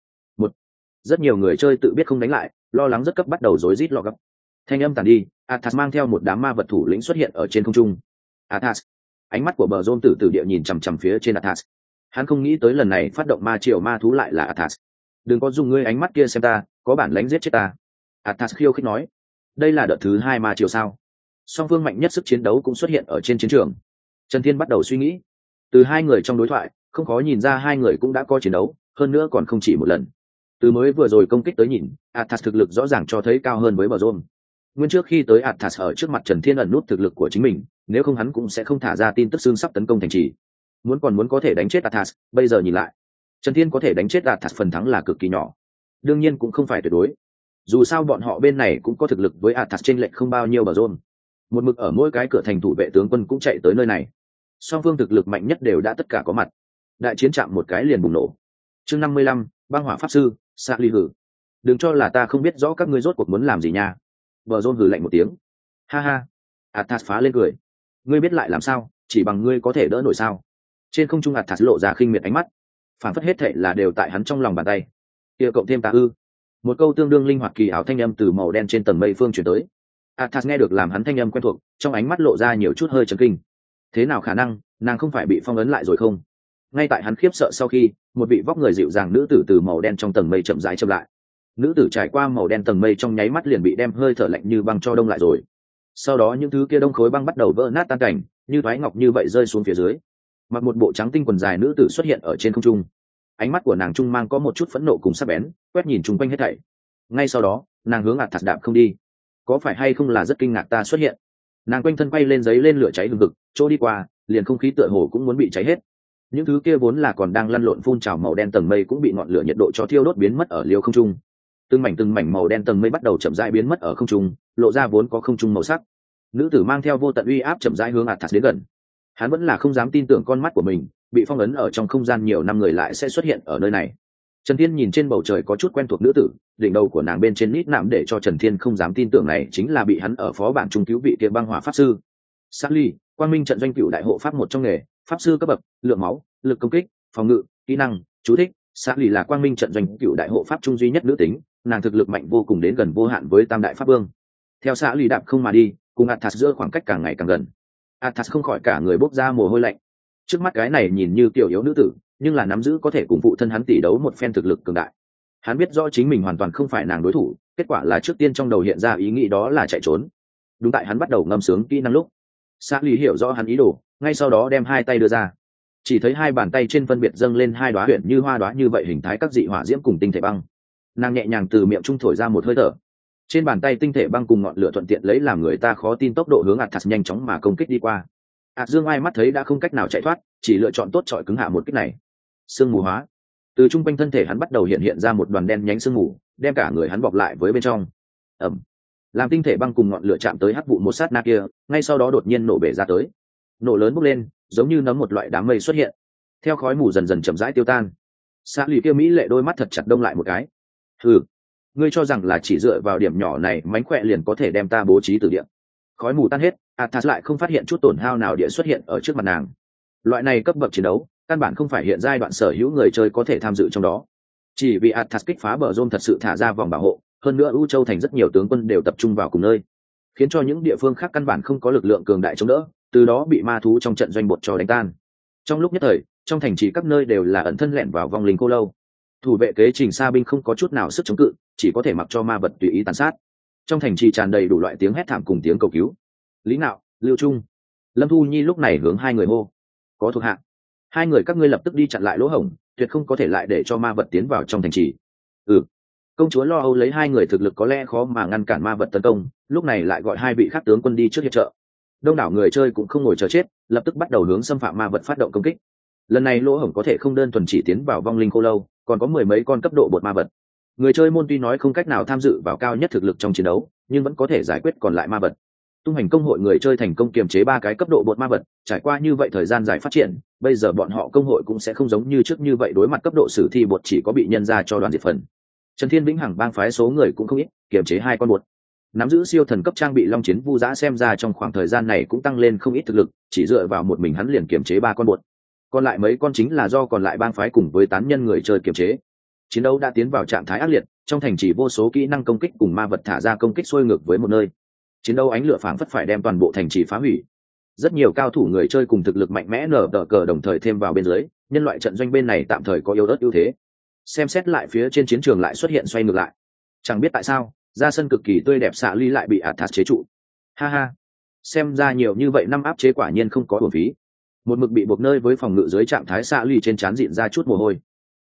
Rất nhiều người chơi tự biết không đánh lại, lo lắng rất cấp bắt đầu rối rít lò gấp. Thanh âm tàn đi, Athas mang theo một đám ma vật thủ lĩnh xuất hiện ở trên không trung. Athas, ánh mắt của bờ rôn tử địa nhìn chằm chằm phía trên Athas. Hắn không nghĩ tới lần này phát động ma triều ma thú lại là Athas. Đừng có dùng ngươi ánh mắt kia xem ta, có bản lãnh giết chết ta. Athas khiêu khích nói. Đây là đợt thứ 2 ma triều sao? Song phương mạnh nhất sức chiến đấu cũng xuất hiện ở trên chiến trường. Trần Thiên bắt đầu suy nghĩ. Từ hai người trong đối thoại, không khó nhìn ra hai người cũng đã có chiến đấu, hơn nữa còn không chỉ một lần. Từ mới vừa rồi công kích tới nhìn, Athas thực lực rõ ràng cho thấy cao hơn với bờ rôn. Nguyên trước khi tới Athas ở trước mặt Trần Thiên ẩn nút thực lực của chính mình, nếu không hắn cũng sẽ không thả ra tin tức xương sắp tấn công thành trì. Muốn có thể đánh chết Athas, bây giờ nhìn lại, Trần Thiên có thể đánh chết Athas phần thắng là cực kỳ nhỏ. Đương nhiên cũng không phải tuyệt đối. Dù sao bọn họ bên này cũng có thực lực với Athas chênh lệch không bao nhiêu bờ rôn. Một mực ở mỗi cái cửa thành thủ vệ tướng quân cũng chạy tới nơi này. Song phương thực lực mạnh nhất đều đã tất cả có mặt. Đại chiến chạm một cái liền bùng nổ. Chương 55, băng hỏa pháp sư, Sa Ly hử. Đừng cho là ta không biết rõ các ngươi rốt cuộc muốn làm gì nha. Bờ rôn hừ lạnh một tiếng. Ha ha. Athas phá lên cười. Ngươi biết lại làm sao, chỉ bằng ngươi có thể đỡ nổi sao? Trên không trung Athas lộ ra khinh miệt ánh mắt. Phản phất hết thệ là đều tại hắn trong lòng bàn tay. Kia cộng thêm ta ư? Một câu tương đương linh hoạt kỳ ảo thanh âm từ màu đen trên tầng mây phương truyền tới. Athas nghe được làm hắn thanh âm quen thuộc, trong ánh mắt lộ ra nhiều chút hơi chấn kinh. Thế nào khả năng, nàng không phải bị phong ấn lại rồi không? Ngay tại hắn khiếp sợ sau khi, một vị vóc người dịu dàng nữ tử từ màu đen trong tầng mây chậm rãi chậm lại. Nữ tử trải qua màu đen tầng mây trong nháy mắt liền bị đem hơi thở lạnh như băng cho đông lại rồi. Sau đó những thứ kia đông khối băng bắt đầu vỡ nát tan cảnh, như thoái ngọc như vậy rơi xuống phía dưới. Mặc một bộ trắng tinh quần dài nữ tử xuất hiện ở trên không trung. Ánh mắt của nàng trung mang có một chút phẫn nộ cùng sắc bén, quét nhìn chung quanh hết thảy. Ngay sau đó, nàng hướng Athas đạp không đi. Có phải hay không là rất kinh ngạc ta xuất hiện? Nàng quanh thân quay lên giấy lên lửa cháy hừng hực, chỗ đi qua, liền không khí tựa hồ cũng muốn bị cháy hết. Những thứ kia vốn là còn đang lăn lộn phun trào màu đen tầng mây cũng bị ngọn lửa nhiệt độ cho thiêu đốt biến mất ở liều không trung. Từng mảnh màu đen tầng mây bắt đầu chậm rãi biến mất ở không trung, lộ ra vốn có không trung màu sắc. Nữ tử mang theo vô tận uy áp chậm rãi hướng Athas đến gần. Hắn vẫn là không dám tin tưởng con mắt của mình, bị phong ấn ở trong không gian nhiều năm người lại sẽ xuất hiện ở nơi này. Trần Thiên nhìn trên bầu trời có chút quen thuộc nữ tử, đỉnh đầu của nàng bên trên nít nạm để cho Trần Thiên không dám tin tưởng này chính là bị hắn ở phó bản trung cứu vị kia băng hỏa pháp sư. Sally, quang minh trận doanh cựu đại hộ pháp một trong nghề, pháp sư cấp bậc, lượng máu, lực công kích, phòng ngự, kỹ năng, chú thích. Sally là quang minh trận doanh cựu đại hộ pháp trung duy nhất nữ tính, nàng thực lực mạnh vô cùng đến gần vô hạn với tam đại pháp vương. Theo Sally đạp không mà đi, cùng Athas giữa khoảng cách càng ngày càng gần. Athas không khỏi cả người bốc ra mồ hôi lạnh. Trước mắt cái này nhìn như tiểu yếu nữ tử, nhưng là nắm giữ có thể cùng phụ thân hắn tỷ đấu một phen thực lực cường đại. Hắn biết rõ chính mình hoàn toàn không phải nàng đối thủ, kết quả là trước tiên trong đầu hiện ra ý nghĩ đó là chạy trốn. Đúng tại hắn bắt đầu ngâm sướng kỹ năng lúc, Sally hiểu rõ hắn ý đồ, ngay sau đó đem hai tay đưa ra. Chỉ thấy hai bàn tay trên phân biệt dâng lên hai đóa huyền như hoa đóa như vậy hình thái các dị hỏa diễm cùng tinh thể băng. Nàng nhẹ nhàng từ miệng trung thổi ra một hơi thở. Trên bàn tay tinh thể băng cùng ngọn lửa thuận tiện lấy làm người ta khó tin tốc độ hướng Athas nhanh chóng mà công kích đi qua. Dương ai mắt thấy đã không cách nào chạy thoát, chỉ lựa chọn tốt chọi cứng hạ một kích này. Sương mù hóa. Từ trung quanh thân thể hắn bắt đầu hiện ra một đoàn đen nhánh sương mù, đem cả người hắn bọc lại với bên trong. Ẩm. Làm tinh thể băng cùng ngọn lửa chạm tới hắc vụ một sát na kia, ngay sau đó đột nhiên nổ bể ra tới. Nổ lớn bốc lên, giống như nấm một loại đám mây xuất hiện. Theo khói mù dần dần chậm rãi tiêu tan. Xã lì kia mỹ lệ đôi mắt thật chặt đông lại một cái. Hừ, ngươi cho rằng là chỉ dựa vào điểm nhỏ này mánh khỏe liền có thể đem ta bố trí từ địa? Khói mù tan hết, Athas lại không phát hiện chút tổn hao nào địa xuất hiện ở trước mặt nàng. Loại này cấp bậc chiến đấu, căn bản không phải hiện giai đoạn sở hữu người chơi có thể tham dự trong đó. Chỉ vì Athas kích phá bờ rôn thật sự thả ra vòng bảo hộ, hơn nữa U Châu thành rất nhiều tướng quân đều tập trung vào cùng nơi. khiến cho những địa phương khác căn bản không có lực lượng cường đại chống đỡ, từ đó bị ma thú trong trận doanh bột cho đánh tan. Trong lúc nhất thời, trong thành trì các nơi đều là ẩn thân lẻn vào vong linh cô lâu. Thủ vệ kế trình xa binh không có chút nào sức chống cự, chỉ có thể mặc cho ma vật tùy ý tàn sát. Trong thành trì tràn đầy đủ loại tiếng hét thảm cùng tiếng cầu cứu. Lý Nạo, Lưu Trung, Lâm Thu Nhi lúc này hướng hai người hô: có thuộc hạ, hai người các ngươi lập tức đi chặn lại lỗ hổng, tuyệt không có thể lại để cho ma vật tiến vào trong thành trì. Công chúa Lo Âu lấy hai người thực lực có lẽ khó mà ngăn cản ma vật tấn công, lúc này lại gọi hai vị khác tướng quân đi trước hiệp trợ. Đông đảo người chơi cũng không ngồi chờ chết, lập tức bắt đầu hướng xâm phạm ma vật phát động công kích. Lần này lỗ hổng có thể không đơn thuần chỉ tiến vào vong linh khô lâu, còn có mười mấy con cấp độ bột ma vật. Người chơi môn tuy nói không cách nào tham dự vào cao nhất thực lực trong chiến đấu, nhưng vẫn có thể giải quyết còn lại ma vật. Tung hành công hội người chơi thành công kiềm chế 3 cái cấp độ bột ma vật, trải qua như vậy thời gian dài phát triển, bây giờ bọn họ công hội cũng sẽ không giống như trước như vậy đối mặt cấp độ sử thi bột chỉ có bị nhân ra cho đoàn diệt phần. Trần Thiên Vĩnh Hằng bang phái số người cũng không ít, kiềm chế 2 con bột. Nắm giữ siêu thần cấp trang bị Long Chiến Vu Dã xem ra trong khoảng thời gian này cũng tăng lên không ít thực lực, chỉ dựa vào một mình hắn liền kiềm chế 3 con bột. Còn lại mấy con chính là do còn lại bang phái cùng với tán nhân người chơi kiềm chế. Chiến đấu đã tiến vào trạng thái ác liệt, trong thành chỉ vô số kỹ năng công kích cùng ma vật thả ra công kích xuôi ngược với một nơi. Chiến đấu ánh lửa phảng phất phải đem toàn bộ thành trì phá hủy. Rất nhiều cao thủ người chơi cùng thực lực mạnh mẽ nở tờ cờ đồng thời thêm vào bên dưới, nhân loại trận doanh bên này tạm thời có yếu ớt ưu thế. Xem xét lại phía trên chiến trường lại xuất hiện xoay ngược lại. Chẳng biết tại sao, ra sân cực kỳ tươi đẹp xạ ly lại bị Athas chế trụ. Ha ha, xem ra nhiều như vậy năm áp chế quả nhiên không có uổng phí. Một mực bị buộc nơi với phòng ngự dưới trạng thái xạ ly trên trán dịn ra chút mồ hôi.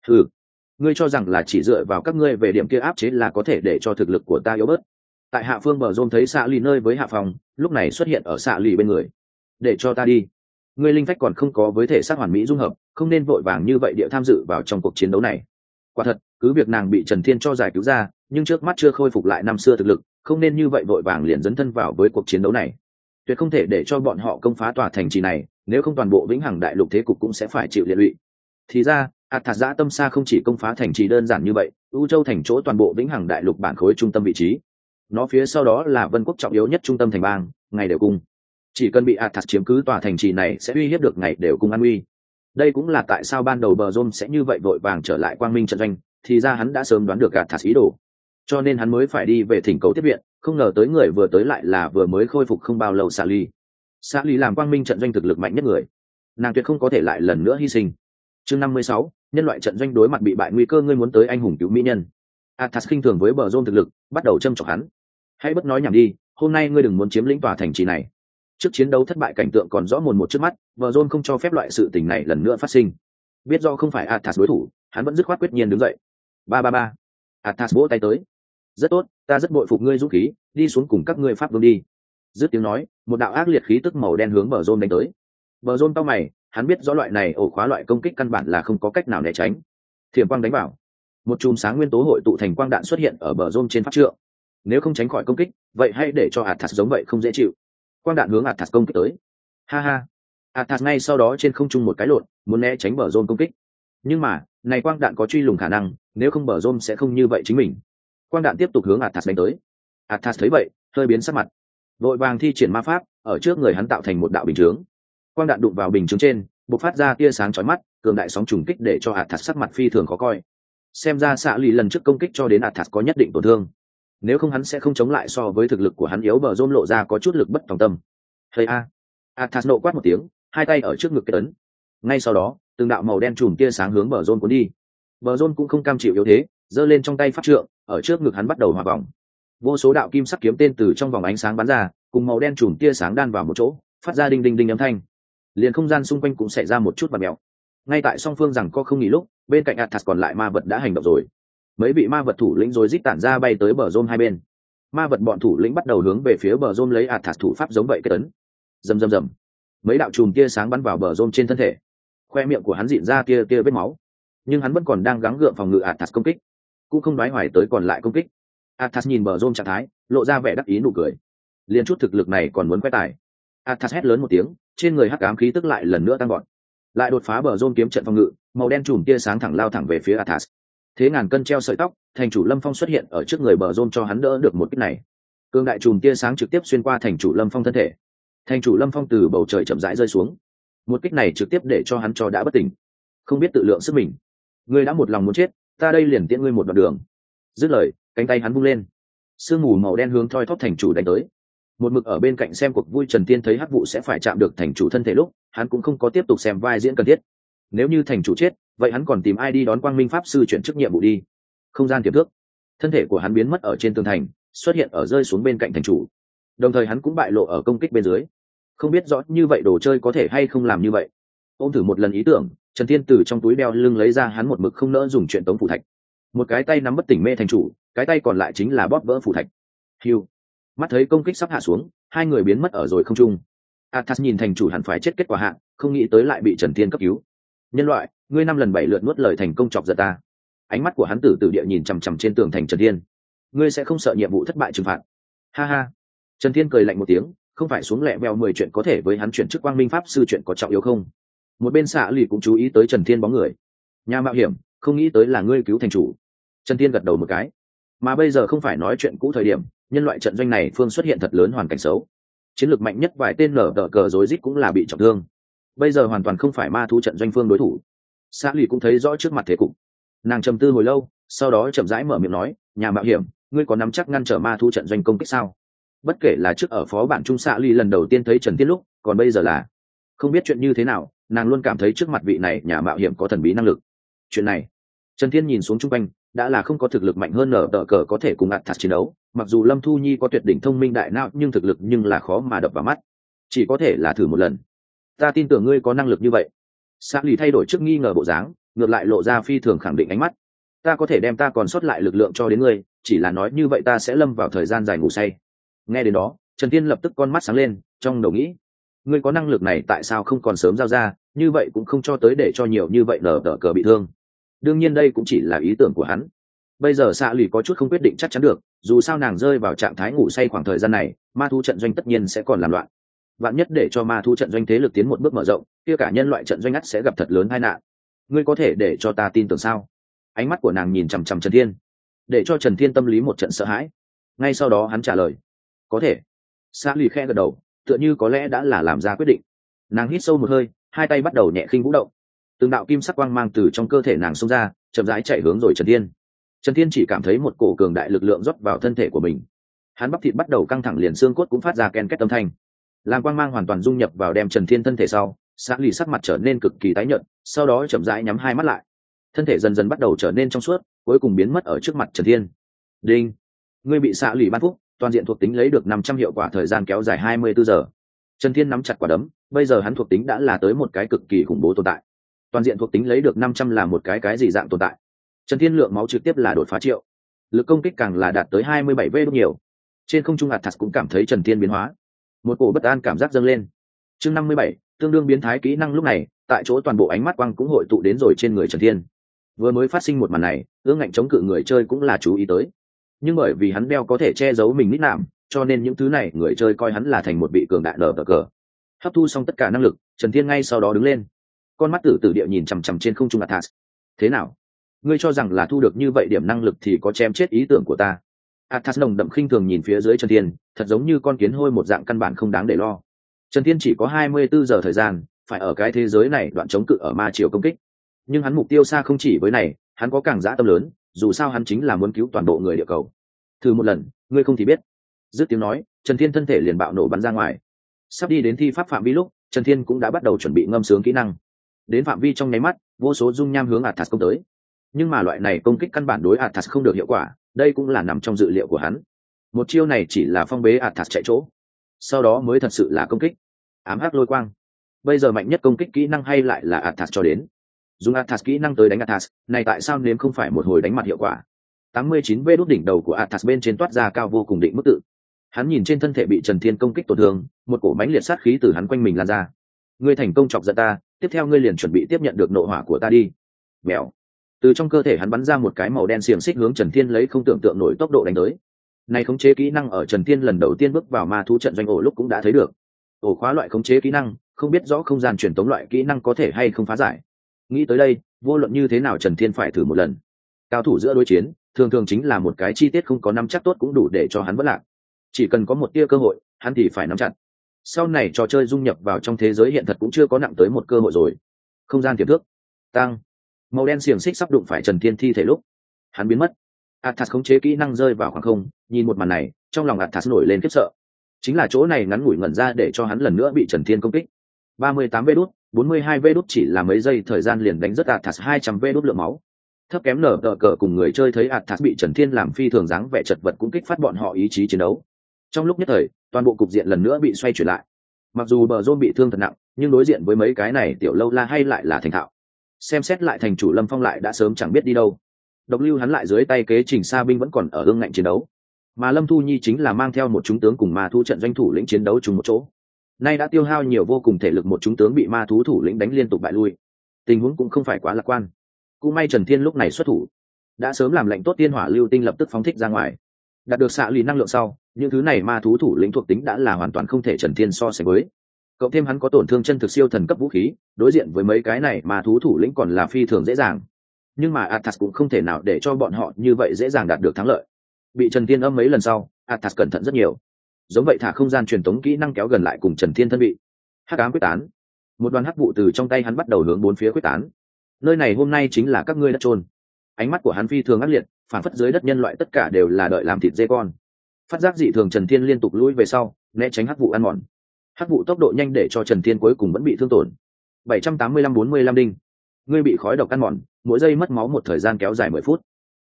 Ngươi cho rằng là chỉ dựa vào các ngươi về điểm kia áp chế là có thể để cho thực lực của ta yếu bớt. Tại hạ phương bờ rôn thấy xạ lì nơi với hạ phòng, lúc này xuất hiện ở xạ lì bên người. Để cho ta đi. Ngươi linh phách còn không có với thể xác hoàn mỹ dung hợp, không nên vội vàng như vậy địa tham dự vào trong cuộc chiến đấu này. Quả thật, cứ việc nàng bị Trần Thiên cho giải cứu ra, nhưng trước mắt chưa khôi phục lại năm xưa thực lực, không nên như vậy vội vàng liền dấn thân vào với cuộc chiến đấu này. Tuyệt không thể để cho bọn họ công phá tòa thành trì này, nếu không toàn bộ vĩnh hằng đại lục thế cục cũng sẽ phải chịu liệt lụy. Thì ra, Athas dã tâm xa không chỉ công phá thành trì đơn giản như vậy, U Châu thành chỗ toàn bộ vĩnh hằng đại lục bản khối trung tâm vị trí. Nó phía sau đó là Vân quốc trọng yếu nhất trung tâm thành bang, Ngày Đều Cung. Chỉ cần bị Athas chiếm cứ tòa thành trì này sẽ uy hiếp được Ngày Đều Cung an uy. Đây cũng là tại sao ban đầu Bờ Rôn sẽ như vậy vội vàng trở lại Quang Minh trận doanh, thì ra hắn đã sớm đoán được Athas ý đồ. Cho nên hắn mới phải đi về thỉnh cầu tiếp viện, không ngờ tới người vừa tới lại là vừa mới khôi phục không bao lâu Sally. Sally làm Quang Minh trận doanh thực lực mạnh nhất người, nàng tuyệt không có thể lại lần nữa hy sinh. Chương 56, nhân loại trận doanh đối mặt bị bại nguy cơ, ngươi muốn tới anh hùng cứu mỹ nhân. Athas khinh thường với Bờ Rôn thực lực, bắt đầu châm chọc hắn. Hãy bất nói nhảm đi, hôm nay ngươi đừng muốn chiếm lĩnh tòa thành trì này. Trước chiến đấu thất bại cảnh tượng còn rõ mồn một trước mắt, Bờ Rôn không cho phép loại sự tình này lần nữa phát sinh. Biết do không phải Athas đối thủ, hắn vẫn dứt khoát quyết nhiên đứng dậy. Ba. Athas vỗ tay tới. Rất tốt, ta rất bội phục ngươi dũng khí, đi xuống cùng các ngươi pháp vương đi. Dứt tiếng nói, một đạo ác liệt khí tức màu đen hướng Bờ Rôn đánh tới. Bờ Rôn cau mày, hắn biết rõ loại này ổ khóa loại công kích căn bản là không có cách nào né tránh. Thiểm quang đánh vào, một chùm sáng nguyên tố hội tụ thành quang đạn xuất hiện ở Bờ Rôn trên pháp trượng. Nếu không tránh khỏi công kích, vậy hãy để cho Athas giống vậy không dễ chịu. Quang đạn hướng Athas công kích tới. Ha ha. Athas ngay sau đó trên không trung một cái lộn, muốn né tránh Bờ Rôn công kích. Nhưng mà, này quang đạn có truy lùng khả năng, nếu không Bờ Rôn sẽ không như vậy chính mình. Quang đạn tiếp tục hướng Athas đánh tới. Athas thấy vậy, hơi biến sắc mặt, vội vàng thi triển ma pháp, ở trước người hắn tạo thành một đạo bình chướng. Quang đạn đụng vào bình chướng trên, bộc phát ra tia sáng chói mắt, cường đại sóng trùng kích để cho Athas sắc mặt phi thường khó coi. Xem ra xạ lì lần trước công kích cho đến Athas có nhất định tổn thương, nếu không hắn sẽ không chống lại, so với thực lực của hắn yếu. Bờ Rôn lộ ra có chút lực bất tòng tâm. Hey a! Athas nộ quát một tiếng, hai tay ở trước ngực kết ấn. Ngay sau đó, từng đạo màu đen chùm tia sáng hướng Bờ Rôn cuốn đi. Bờ Rôn cũng không cam chịu yếu thế, giơ lên trong tay pháp trượng, ở trước ngực hắn bắt đầu hòa vòng. Vô số đạo kim sắc kiếm tên từ trong vòng ánh sáng bắn ra, cùng màu đen chùm tia sáng đan vào một chỗ, phát ra đinh đinh đinh âm thanh. Liền không gian xung quanh cũng xảy ra một chút bạt mèo. Ngay tại song phương rằng có không nghỉ lúc, bên cạnh Athas còn lại ma vật đã hành động rồi. Mấy vị ma vật thủ lĩnh rồi rít tản ra bay tới Bờ Rôn hai bên. Ma vật bọn thủ lĩnh bắt đầu hướng về phía Bờ Rôn lấy Athas thủ pháp giống vậy kết ấn. Rầm rầm rầm. Mấy đạo chùm tia sáng bắn vào Bờ Rôn trên thân thể. Khoe miệng của hắn rịn ra tia vết máu, nhưng hắn vẫn còn đang gắng gượng phòng ngự Athas công kích, cũng không đoái hoài tới còn lại công kích. Athas nhìn Bờ Rôn trạng thái, lộ ra vẻ đắc ý nụ cười. Liên chút thực lực này còn muốn quét tài. Athas hét lớn một tiếng, trên người hắc ám khí tức lại lần nữa tăng vọt, lại đột phá Bờ Rôn kiếm trận phòng ngự, màu đen chùm tia sáng thẳng lao thẳng về phía Athas. Thế ngàn cân treo sợi tóc, thành chủ Lâm Phong xuất hiện ở trước người Bờ Rôn cho hắn đỡ được một kích này. Cương đại chùm tia sáng trực tiếp xuyên qua thành chủ Lâm Phong thân thể. Thành chủ Lâm Phong từ bầu trời chậm rãi rơi xuống. Một kích này trực tiếp để cho hắn cho đã bất tỉnh, không biết tự lượng sức mình. Ngươi đã một lòng muốn chết, ta đây liền tiễn ngươi một đoạn đường. Dứt lời, cánh tay hắn vung lên, sương mù màu đen hướng thoi thóp thành chủ đánh tới. Một mực ở bên cạnh xem cuộc vui Trần Tiên thấy hắc vụ sẽ phải chạm được thành chủ thân thể lúc, hắn cũng không có tiếp tục xem vai diễn cần thiết. Nếu như thành chủ chết, vậy hắn còn tìm ai đi đón Quang Minh pháp sư chuyển chức nhiệm vụ đi. Không gian tiềm thức, thân thể của hắn biến mất ở trên tường thành, xuất hiện ở rơi xuống bên cạnh thành chủ, đồng thời hắn cũng bại lộ ở công kích bên dưới. Không biết rõ như vậy đồ chơi có thể hay không làm như vậy. Ôm thử một lần ý tưởng, Trần Thiên từ trong túi đeo lưng lấy ra hắn một mực không nỡ dùng chuyện tống phủ thạch. Một cái tay nắm bất tỉnh mê thành chủ, cái tay còn lại chính là bóp vỡ phủ thạch. Hiu. Mắt thấy công kích sắp hạ xuống, hai người biến mất ở rồi không trung. Athas nhìn thành chủ hẳn phải chết kết quả hạ, không nghĩ tới lại bị Trần Thiên cấp cứu. Nhân loại, ngươi 5 lần 7 lượt nuốt lời thành công chọc giận ta. Ánh mắt của hắn tử địa nhìn chằm chằm trên tường thành Trần Thiên. Ngươi sẽ không sợ nhiệm vụ thất bại trừng phạt? Ha ha. Trần Thiên cười lạnh một tiếng, không phải xuống lẹ bèo 10 chuyện có thể với hắn chuyển chức Quang Minh pháp sư chuyện có trọng yếu không? Một bên xạ lì cũng chú ý tới Trần Thiên bóng người. Nhà mạo hiểm, không nghĩ tới là ngươi cứu thành chủ. Trần Thiên gật đầu một cái. Mà bây giờ không phải nói chuyện cũ thời điểm, nhân loại trận doanh này phương xuất hiện thật lớn hoàn cảnh xấu. Chiến lược mạnh nhất vài tên nở tờ cờ rối rít cũng là bị trọng thương. Bây giờ hoàn toàn không phải ma thú trận doanh phương đối thủ. Xạ lì cũng thấy rõ trước mặt thế cục. Nàng trầm tư hồi lâu, sau đó chậm rãi mở miệng nói, nhà mạo hiểm, ngươi có nắm chắc ngăn trở ma thú trận doanh công kích sao? Bất kể là trước ở phó bản trung xạ lì lần đầu tiên thấy Trần Thiên lúc, còn bây giờ là không biết chuyện như thế nào, nàng luôn cảm thấy trước mặt vị này nhà mạo hiểm có thần bí năng lực. Chuyện này, Trần Thiên nhìn xuống chung quanh, đã là không có thực lực mạnh hơn nở tờ cờ có thể cùng Athas chiến đấu. Mặc dù Lâm Thu Nhi có tuyệt đỉnh thông minh đại não, nhưng thực lực nhưng là khó mà đập vào mắt. Chỉ có thể là thử một lần. Ta tin tưởng ngươi có năng lực như vậy. Sa lì thay đổi trước nghi ngờ bộ dáng, ngược lại lộ ra phi thường khẳng định ánh mắt. Ta có thể đem ta còn sót lại lực lượng cho đến ngươi, chỉ là nói như vậy ta sẽ lâm vào thời gian dài ngủ say. Nghe đến đó, Trần Thiên lập tức con mắt sáng lên, trong đầu nghĩ, ngươi có năng lực này tại sao không còn sớm giao ra, như vậy cũng không cho tới để cho nhiều như vậy nở tờ cờ bị thương. Đương nhiên đây cũng chỉ là ý tưởng của hắn. Bây giờ xạ lì có chút không quyết định chắc chắn được, dù sao nàng rơi vào trạng thái ngủ say khoảng thời gian này, ma thú trận doanh tất nhiên sẽ còn làm loạn. Vạn nhất để cho ma thú trận doanh thế lực tiến một bước mở rộng, kia cả nhân loại trận doanh ắt sẽ gặp thật lớn tai nạn. Ngươi có thể để cho ta tin tưởng sao? Ánh mắt của nàng nhìn chằm chằm Trần Thiên, để cho Trần Thiên tâm lý một trận sợ hãi. Ngay sau đó hắn trả lời, có thể. Xạ lì khẽ gật đầu, tựa như có lẽ đã là làm ra quyết định. Nàng hít sâu một hơi, hai tay bắt đầu nhẹ khinh vũ động. Từng đạo kim sắc quang mang từ trong cơ thể nàng xông ra, chậm rãi chạy hướng rồi Trần Thiên. Trần Thiên chỉ cảm thấy một cổ cường đại lực lượng rót vào thân thể của mình. Hắn bắp thịt bắt đầu căng thẳng, liền xương cốt cũng phát ra ken két âm thanh. Làm quang mang hoàn toàn dung nhập vào đem Trần Thiên thân thể sau, Xã Lì sắc mặt trở nên cực kỳ tái nhợt, sau đó chậm rãi nhắm hai mắt lại. Thân thể dần dần bắt đầu trở nên trong suốt, cuối cùng biến mất ở trước mặt Trần Thiên. Đinh, ngươi bị Xã Lì ban phúc, toàn diện thuộc tính lấy được 500 hiệu quả thời gian kéo dài 24 giờ. Trần Thiên nắm chặt quả đấm, bây giờ hắn thuộc tính đã là tới một cái cực kỳ khủng bố tồn tại. Toàn diện thuộc tính lấy được 500 là một cái gì dạng tồn tại. Trần Thiên lượng máu trực tiếp là đột phá triệu, lực công kích càng là đạt tới 27 v nhiều. Trên không trung Athas cũng cảm thấy Trần Thiên biến hóa, một cổ bất an cảm giác dâng lên. Chương 57, tương đương biến thái kỹ năng. Lúc này, tại chỗ toàn bộ ánh mắt quang cũng hội tụ đến rồi trên người Trần Thiên. Vừa mới phát sinh một màn này, ương ngạnh chống cự người chơi cũng là chú ý tới. Nhưng bởi vì hắn đeo có thể che giấu mình nít nạm, cho nên những thứ này người chơi coi hắn là thành một vị cường đại nở cờ. Hấp thu xong tất cả năng lực, Trần Thiên ngay sau đó đứng lên, con mắt tử địa nhìn chằm chằm trên không trung Athas. Thế nào? Ngươi cho rằng là thu được như vậy điểm năng lực thì có chém chết ý tưởng của ta? Athas nồng đậm khinh thường nhìn phía dưới Trần Thiên, thật giống như con kiến hôi một dạng, căn bản không đáng để lo. Trần Thiên chỉ có 24 giờ thời gian, phải ở cái thế giới này đoạn chống cự ở ma triều công kích. Nhưng hắn mục tiêu xa không chỉ với này, hắn có càng dã tâm lớn, dù sao hắn chính là muốn cứu toàn bộ người địa cầu. Thử một lần, ngươi không thì biết. Dứt tiếng nói, Trần Thiên thân thể liền bạo nổ bắn ra ngoài. Sắp đi đến thi pháp phạm vi lúc, Trần Thiên cũng đã bắt đầu chuẩn bị ngâm sướng kỹ năng. Đến phạm vi trong nháy mắt, vô số dung nham hướng Athas công tới. Nhưng mà loại này công kích căn bản đối Athas không được hiệu quả, đây cũng là nằm trong dự liệu của hắn. Một chiêu này chỉ là phong bế Athas chạy chỗ, sau đó mới thật sự là công kích. Ám hắc lôi quang. Bây giờ mạnh nhất công kích kỹ năng hay lại là Athas cho đến. Dùng Athas kỹ năng tới đánh Athas, này tại sao nếm không phải một hồi đánh mặt hiệu quả? 89 v đốt đỉnh đầu của Athas bên trên toát ra cao vô cùng định mức tự. Hắn nhìn trên thân thể bị Trần Thiên công kích tổn thương, một cổ mãnh liệt sát khí từ hắn quanh mình lan ra. Ngươi thành công chọc giận ta, tiếp theo ngươi liền chuẩn bị tiếp nhận được nộ hỏa của ta đi. Mèo. Từ trong cơ thể hắn bắn ra một cái màu đen xiềng xích hướng Trần Thiên lấy không tưởng tượng nổi tốc độ đánh tới. Này khống chế kỹ năng ở Trần Thiên lần đầu tiên bước vào ma thú trận doanh ổ lúc cũng đã thấy được. Ổ khóa loại khống chế kỹ năng, không biết rõ không gian truyền tống loại kỹ năng có thể hay không phá giải. Nghĩ tới đây, vô luận như thế nào Trần Thiên phải thử một lần. Cao thủ giữa đối chiến, thường thường chính là một cái chi tiết không có nắm chắc tốt cũng đủ để cho hắn vỡ lạc. Chỉ cần có một tia cơ hội, hắn thì phải nắm chặt. Sau này trò chơi dung nhập vào trong thế giới hiện thật cũng chưa có nặng tới một cơ hội rồi. Không gian tiềm thức tăng, màu đen xiềng xích sắp đụng phải Trần Thiên thi thể lúc hắn biến mất. Athas khống chế kỹ năng rơi vào khoảng không, nhìn một màn này, trong lòng Athas nổi lên khiếp sợ. chính là chỗ này ngắn ngủi ngẩn ra để cho hắn lần nữa bị Trần Thiên công kích. 38 vê đút, 42 vê đút chỉ là mấy giây thời gian liền đánh rất Athas 200 vê đút lượng máu. Thấp kém nở tờ cờ cùng người chơi thấy Athas bị Trần Thiên làm phi thường dáng vẻ chật vật cũng kích phát bọn họ ý chí chiến đấu. Trong lúc nhất thời, toàn bộ cục diện lần nữa bị xoay chuyển lại. Mặc dù bờ rôn bị thương thật nặng, nhưng đối diện với mấy cái này tiểu lâu la hay lại là thành thạo. Xem xét lại thành chủ Lâm Phong lại đã sớm chẳng biết đi đâu. Độc lưu hắn lại dưới tay kế trình sa binh vẫn còn ở ương ngạnh chiến đấu. Mà Lâm Thu Nhi chính là mang theo một chúng tướng cùng ma thú trận doanh thủ lĩnh chiến đấu chung một chỗ. Nay đã tiêu hao nhiều vô cùng thể lực, một chúng tướng bị ma thú thủ lĩnh đánh liên tục bại lui. Tình huống cũng không phải quá lạc quan. Cũng may Trần Thiên lúc này xuất thủ, đã sớm làm lệnh tốt tiên hỏa lưu tinh lập tức phóng thích ra ngoài. Đạt được xạ lì năng lượng sau, những thứ này ma thú thủ lĩnh thuộc tính đã là hoàn toàn không thể Trần Thiên so sánh với. Cộng thêm hắn có tổn thương chân thực siêu thần cấp vũ khí, đối diện với mấy cái này ma thú thủ lĩnh còn là phi thường dễ dàng. Nhưng mà Athas cũng không thể nào để cho bọn họ như vậy dễ dàng đạt được thắng lợi. Bị Trần Thiên âm mấy lần sau, Athas cẩn thận rất nhiều. Giống vậy thả không gian truyền tống kỹ năng kéo gần lại cùng Trần Thiên thân vị. Hắc ám quyết tán. Một đoàn hắc vụ từ trong tay hắn bắt đầu hướng bốn phía quyết tán. Nơi này hôm nay chính là các ngươi đất trôn. Ánh mắt của hắn phi thường ác liệt, phản phất dưới đất nhân loại tất cả đều là đợi làm thịt dê con. Phát giác dị thường, Trần Thiên liên tục lùi về sau, né tránh hắc vụ ăn mòn. Hắc vụ tốc độ nhanh để cho Trần Thiên cuối cùng vẫn bị thương tổn. 785-45 đinh. Ngươi bị khói độc ăn mòn, mỗi giây mất máu một thời gian kéo dài 10 phút.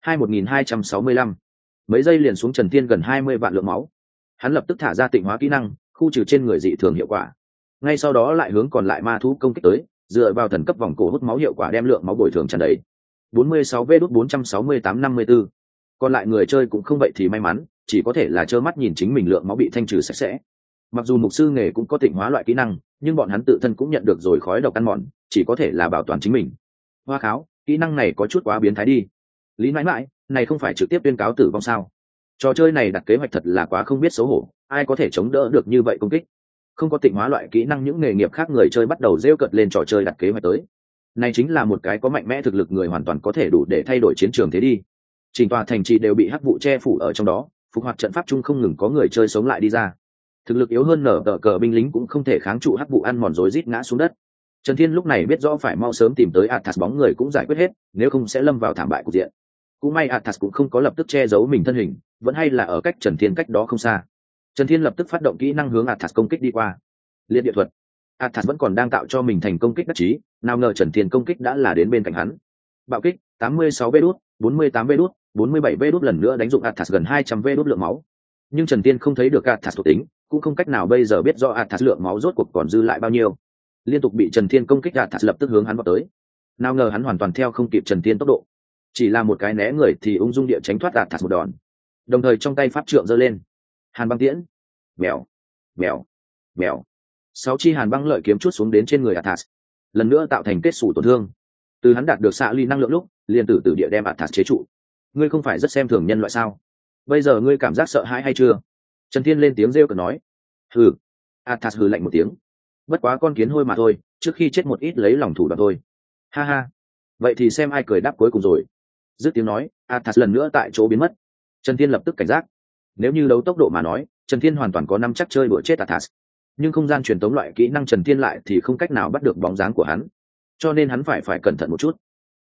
1265. Mấy giây liền xuống Trần Thiên gần 20 vạn lượng máu. Hắn lập tức thả ra tịnh hóa kỹ năng, khu trừ trên người dị thường hiệu quả. Ngay sau đó lại hướng còn lại ma thú công kích tới, dựa vào thần cấp vòng cổ hút máu hiệu quả đem lượng máu bồi thường tràn đầy. 46 v đút 468-54. Còn lại người chơi cũng không vậy thì may mắn, chỉ có thể là trơ mắt nhìn chính mình lượng máu bị thanh trừ sạch sẽ. Mặc dù mục sư nghề cũng có tịnh hóa loại kỹ năng, nhưng bọn hắn tự thân cũng nhận được rồi khói độc ăn mòn, chỉ có thể là bảo toàn chính mình. Hoa kháo, kỹ năng này có chút quá biến thái đi. Lý mãi mãi, này không phải trực tiếp tuyên cáo tử vong sao? Trò chơi này đặt kế hoạch thật là quá không biết xấu hổ, ai có thể chống đỡ được như vậy công kích? Không có tịnh hóa loại kỹ năng, những nghề nghiệp khác người chơi bắt đầu rêu cợt lên trò chơi đặt kế hoạch tới. Này chính là một cái có mạnh mẽ thực lực người hoàn toàn có thể đủ để thay đổi chiến trường thế đi. Chỉnh tòa thành trì đều bị hắc vụ che phủ ở trong đó, phục hoạt trận pháp chung không ngừng có người chơi sống lại đi ra. Thực lực yếu hơn nở tờ cờ binh lính cũng không thể kháng trụ hắc vụ ăn mòn rối rít ngã xuống đất. Trần Thiên lúc này biết rõ phải mau sớm tìm tới Athas bóng người cũng giải quyết hết, nếu không sẽ lâm vào thảm bại cục diện. Cũng may Athas cũng không có lập tức che giấu mình thân hình, vẫn hay là ở cách Trần Thiên cách đó không xa. Trần Thiên lập tức phát động kỹ năng hướng Athas công kích đi qua. Liệt địa thuật. Athas vẫn còn đang tạo cho mình thành công kích đắc chí, nào ngờ Trần Thiên công kích đã là đến bên cạnh hắn. Bạo kích, 86 vê đút, 48 vê đút, 47 vê đút lần nữa đánh dụng Athas gần 200 vê đút lượng máu. Nhưng Trần Thiên không thấy được Athas thuộc tính, cũng không cách nào bây giờ biết rõ Athas lượng máu rốt cuộc còn dư lại bao nhiêu. Liên tục bị Trần Thiên công kích, Athas lập tức hướng hắn vào tới. Nào ngờ hắn hoàn toàn theo không kịp Trần Thiên tốc độ, chỉ là một cái né người thì ung dung địa tránh thoát Athas một đòn. Đồng thời trong tay pháp trượng giơ lên, hàn băng tiễn, mèo, mèo, mèo. 6 chi hàn băng lợi kiếm chuốt xuống đến trên người Athas, lần nữa tạo thành kết xù tổn thương. Từ hắn đạt được xạ ly năng lượng lúc, liền tử tử địa đem Athas chế trụ. Ngươi không phải rất xem thường nhân loại sao? Bây giờ ngươi cảm giác sợ hãi hay chưa? Trần Thiên lên tiếng rêu cợt nói. Hừ. Athas hừ lạnh một tiếng. Bất quá con kiến hôi mà thôi, trước khi chết một ít lấy lòng thủ đoạn thôi. Ha ha. Vậy thì xem ai cười đáp cuối cùng rồi. Dứt tiếng nói, Athas lần nữa tại chỗ biến mất. Trần Thiên lập tức cảnh giác. Nếu như đấu tốc độ mà nói, Trần Thiên hoàn toàn có năm chắc chơi đùa chết Athas. Nhưng không gian truyền tống loại kỹ năng Trần Thiên lại thì không cách nào bắt được bóng dáng của hắn. Cho nên hắn phải cẩn thận một chút.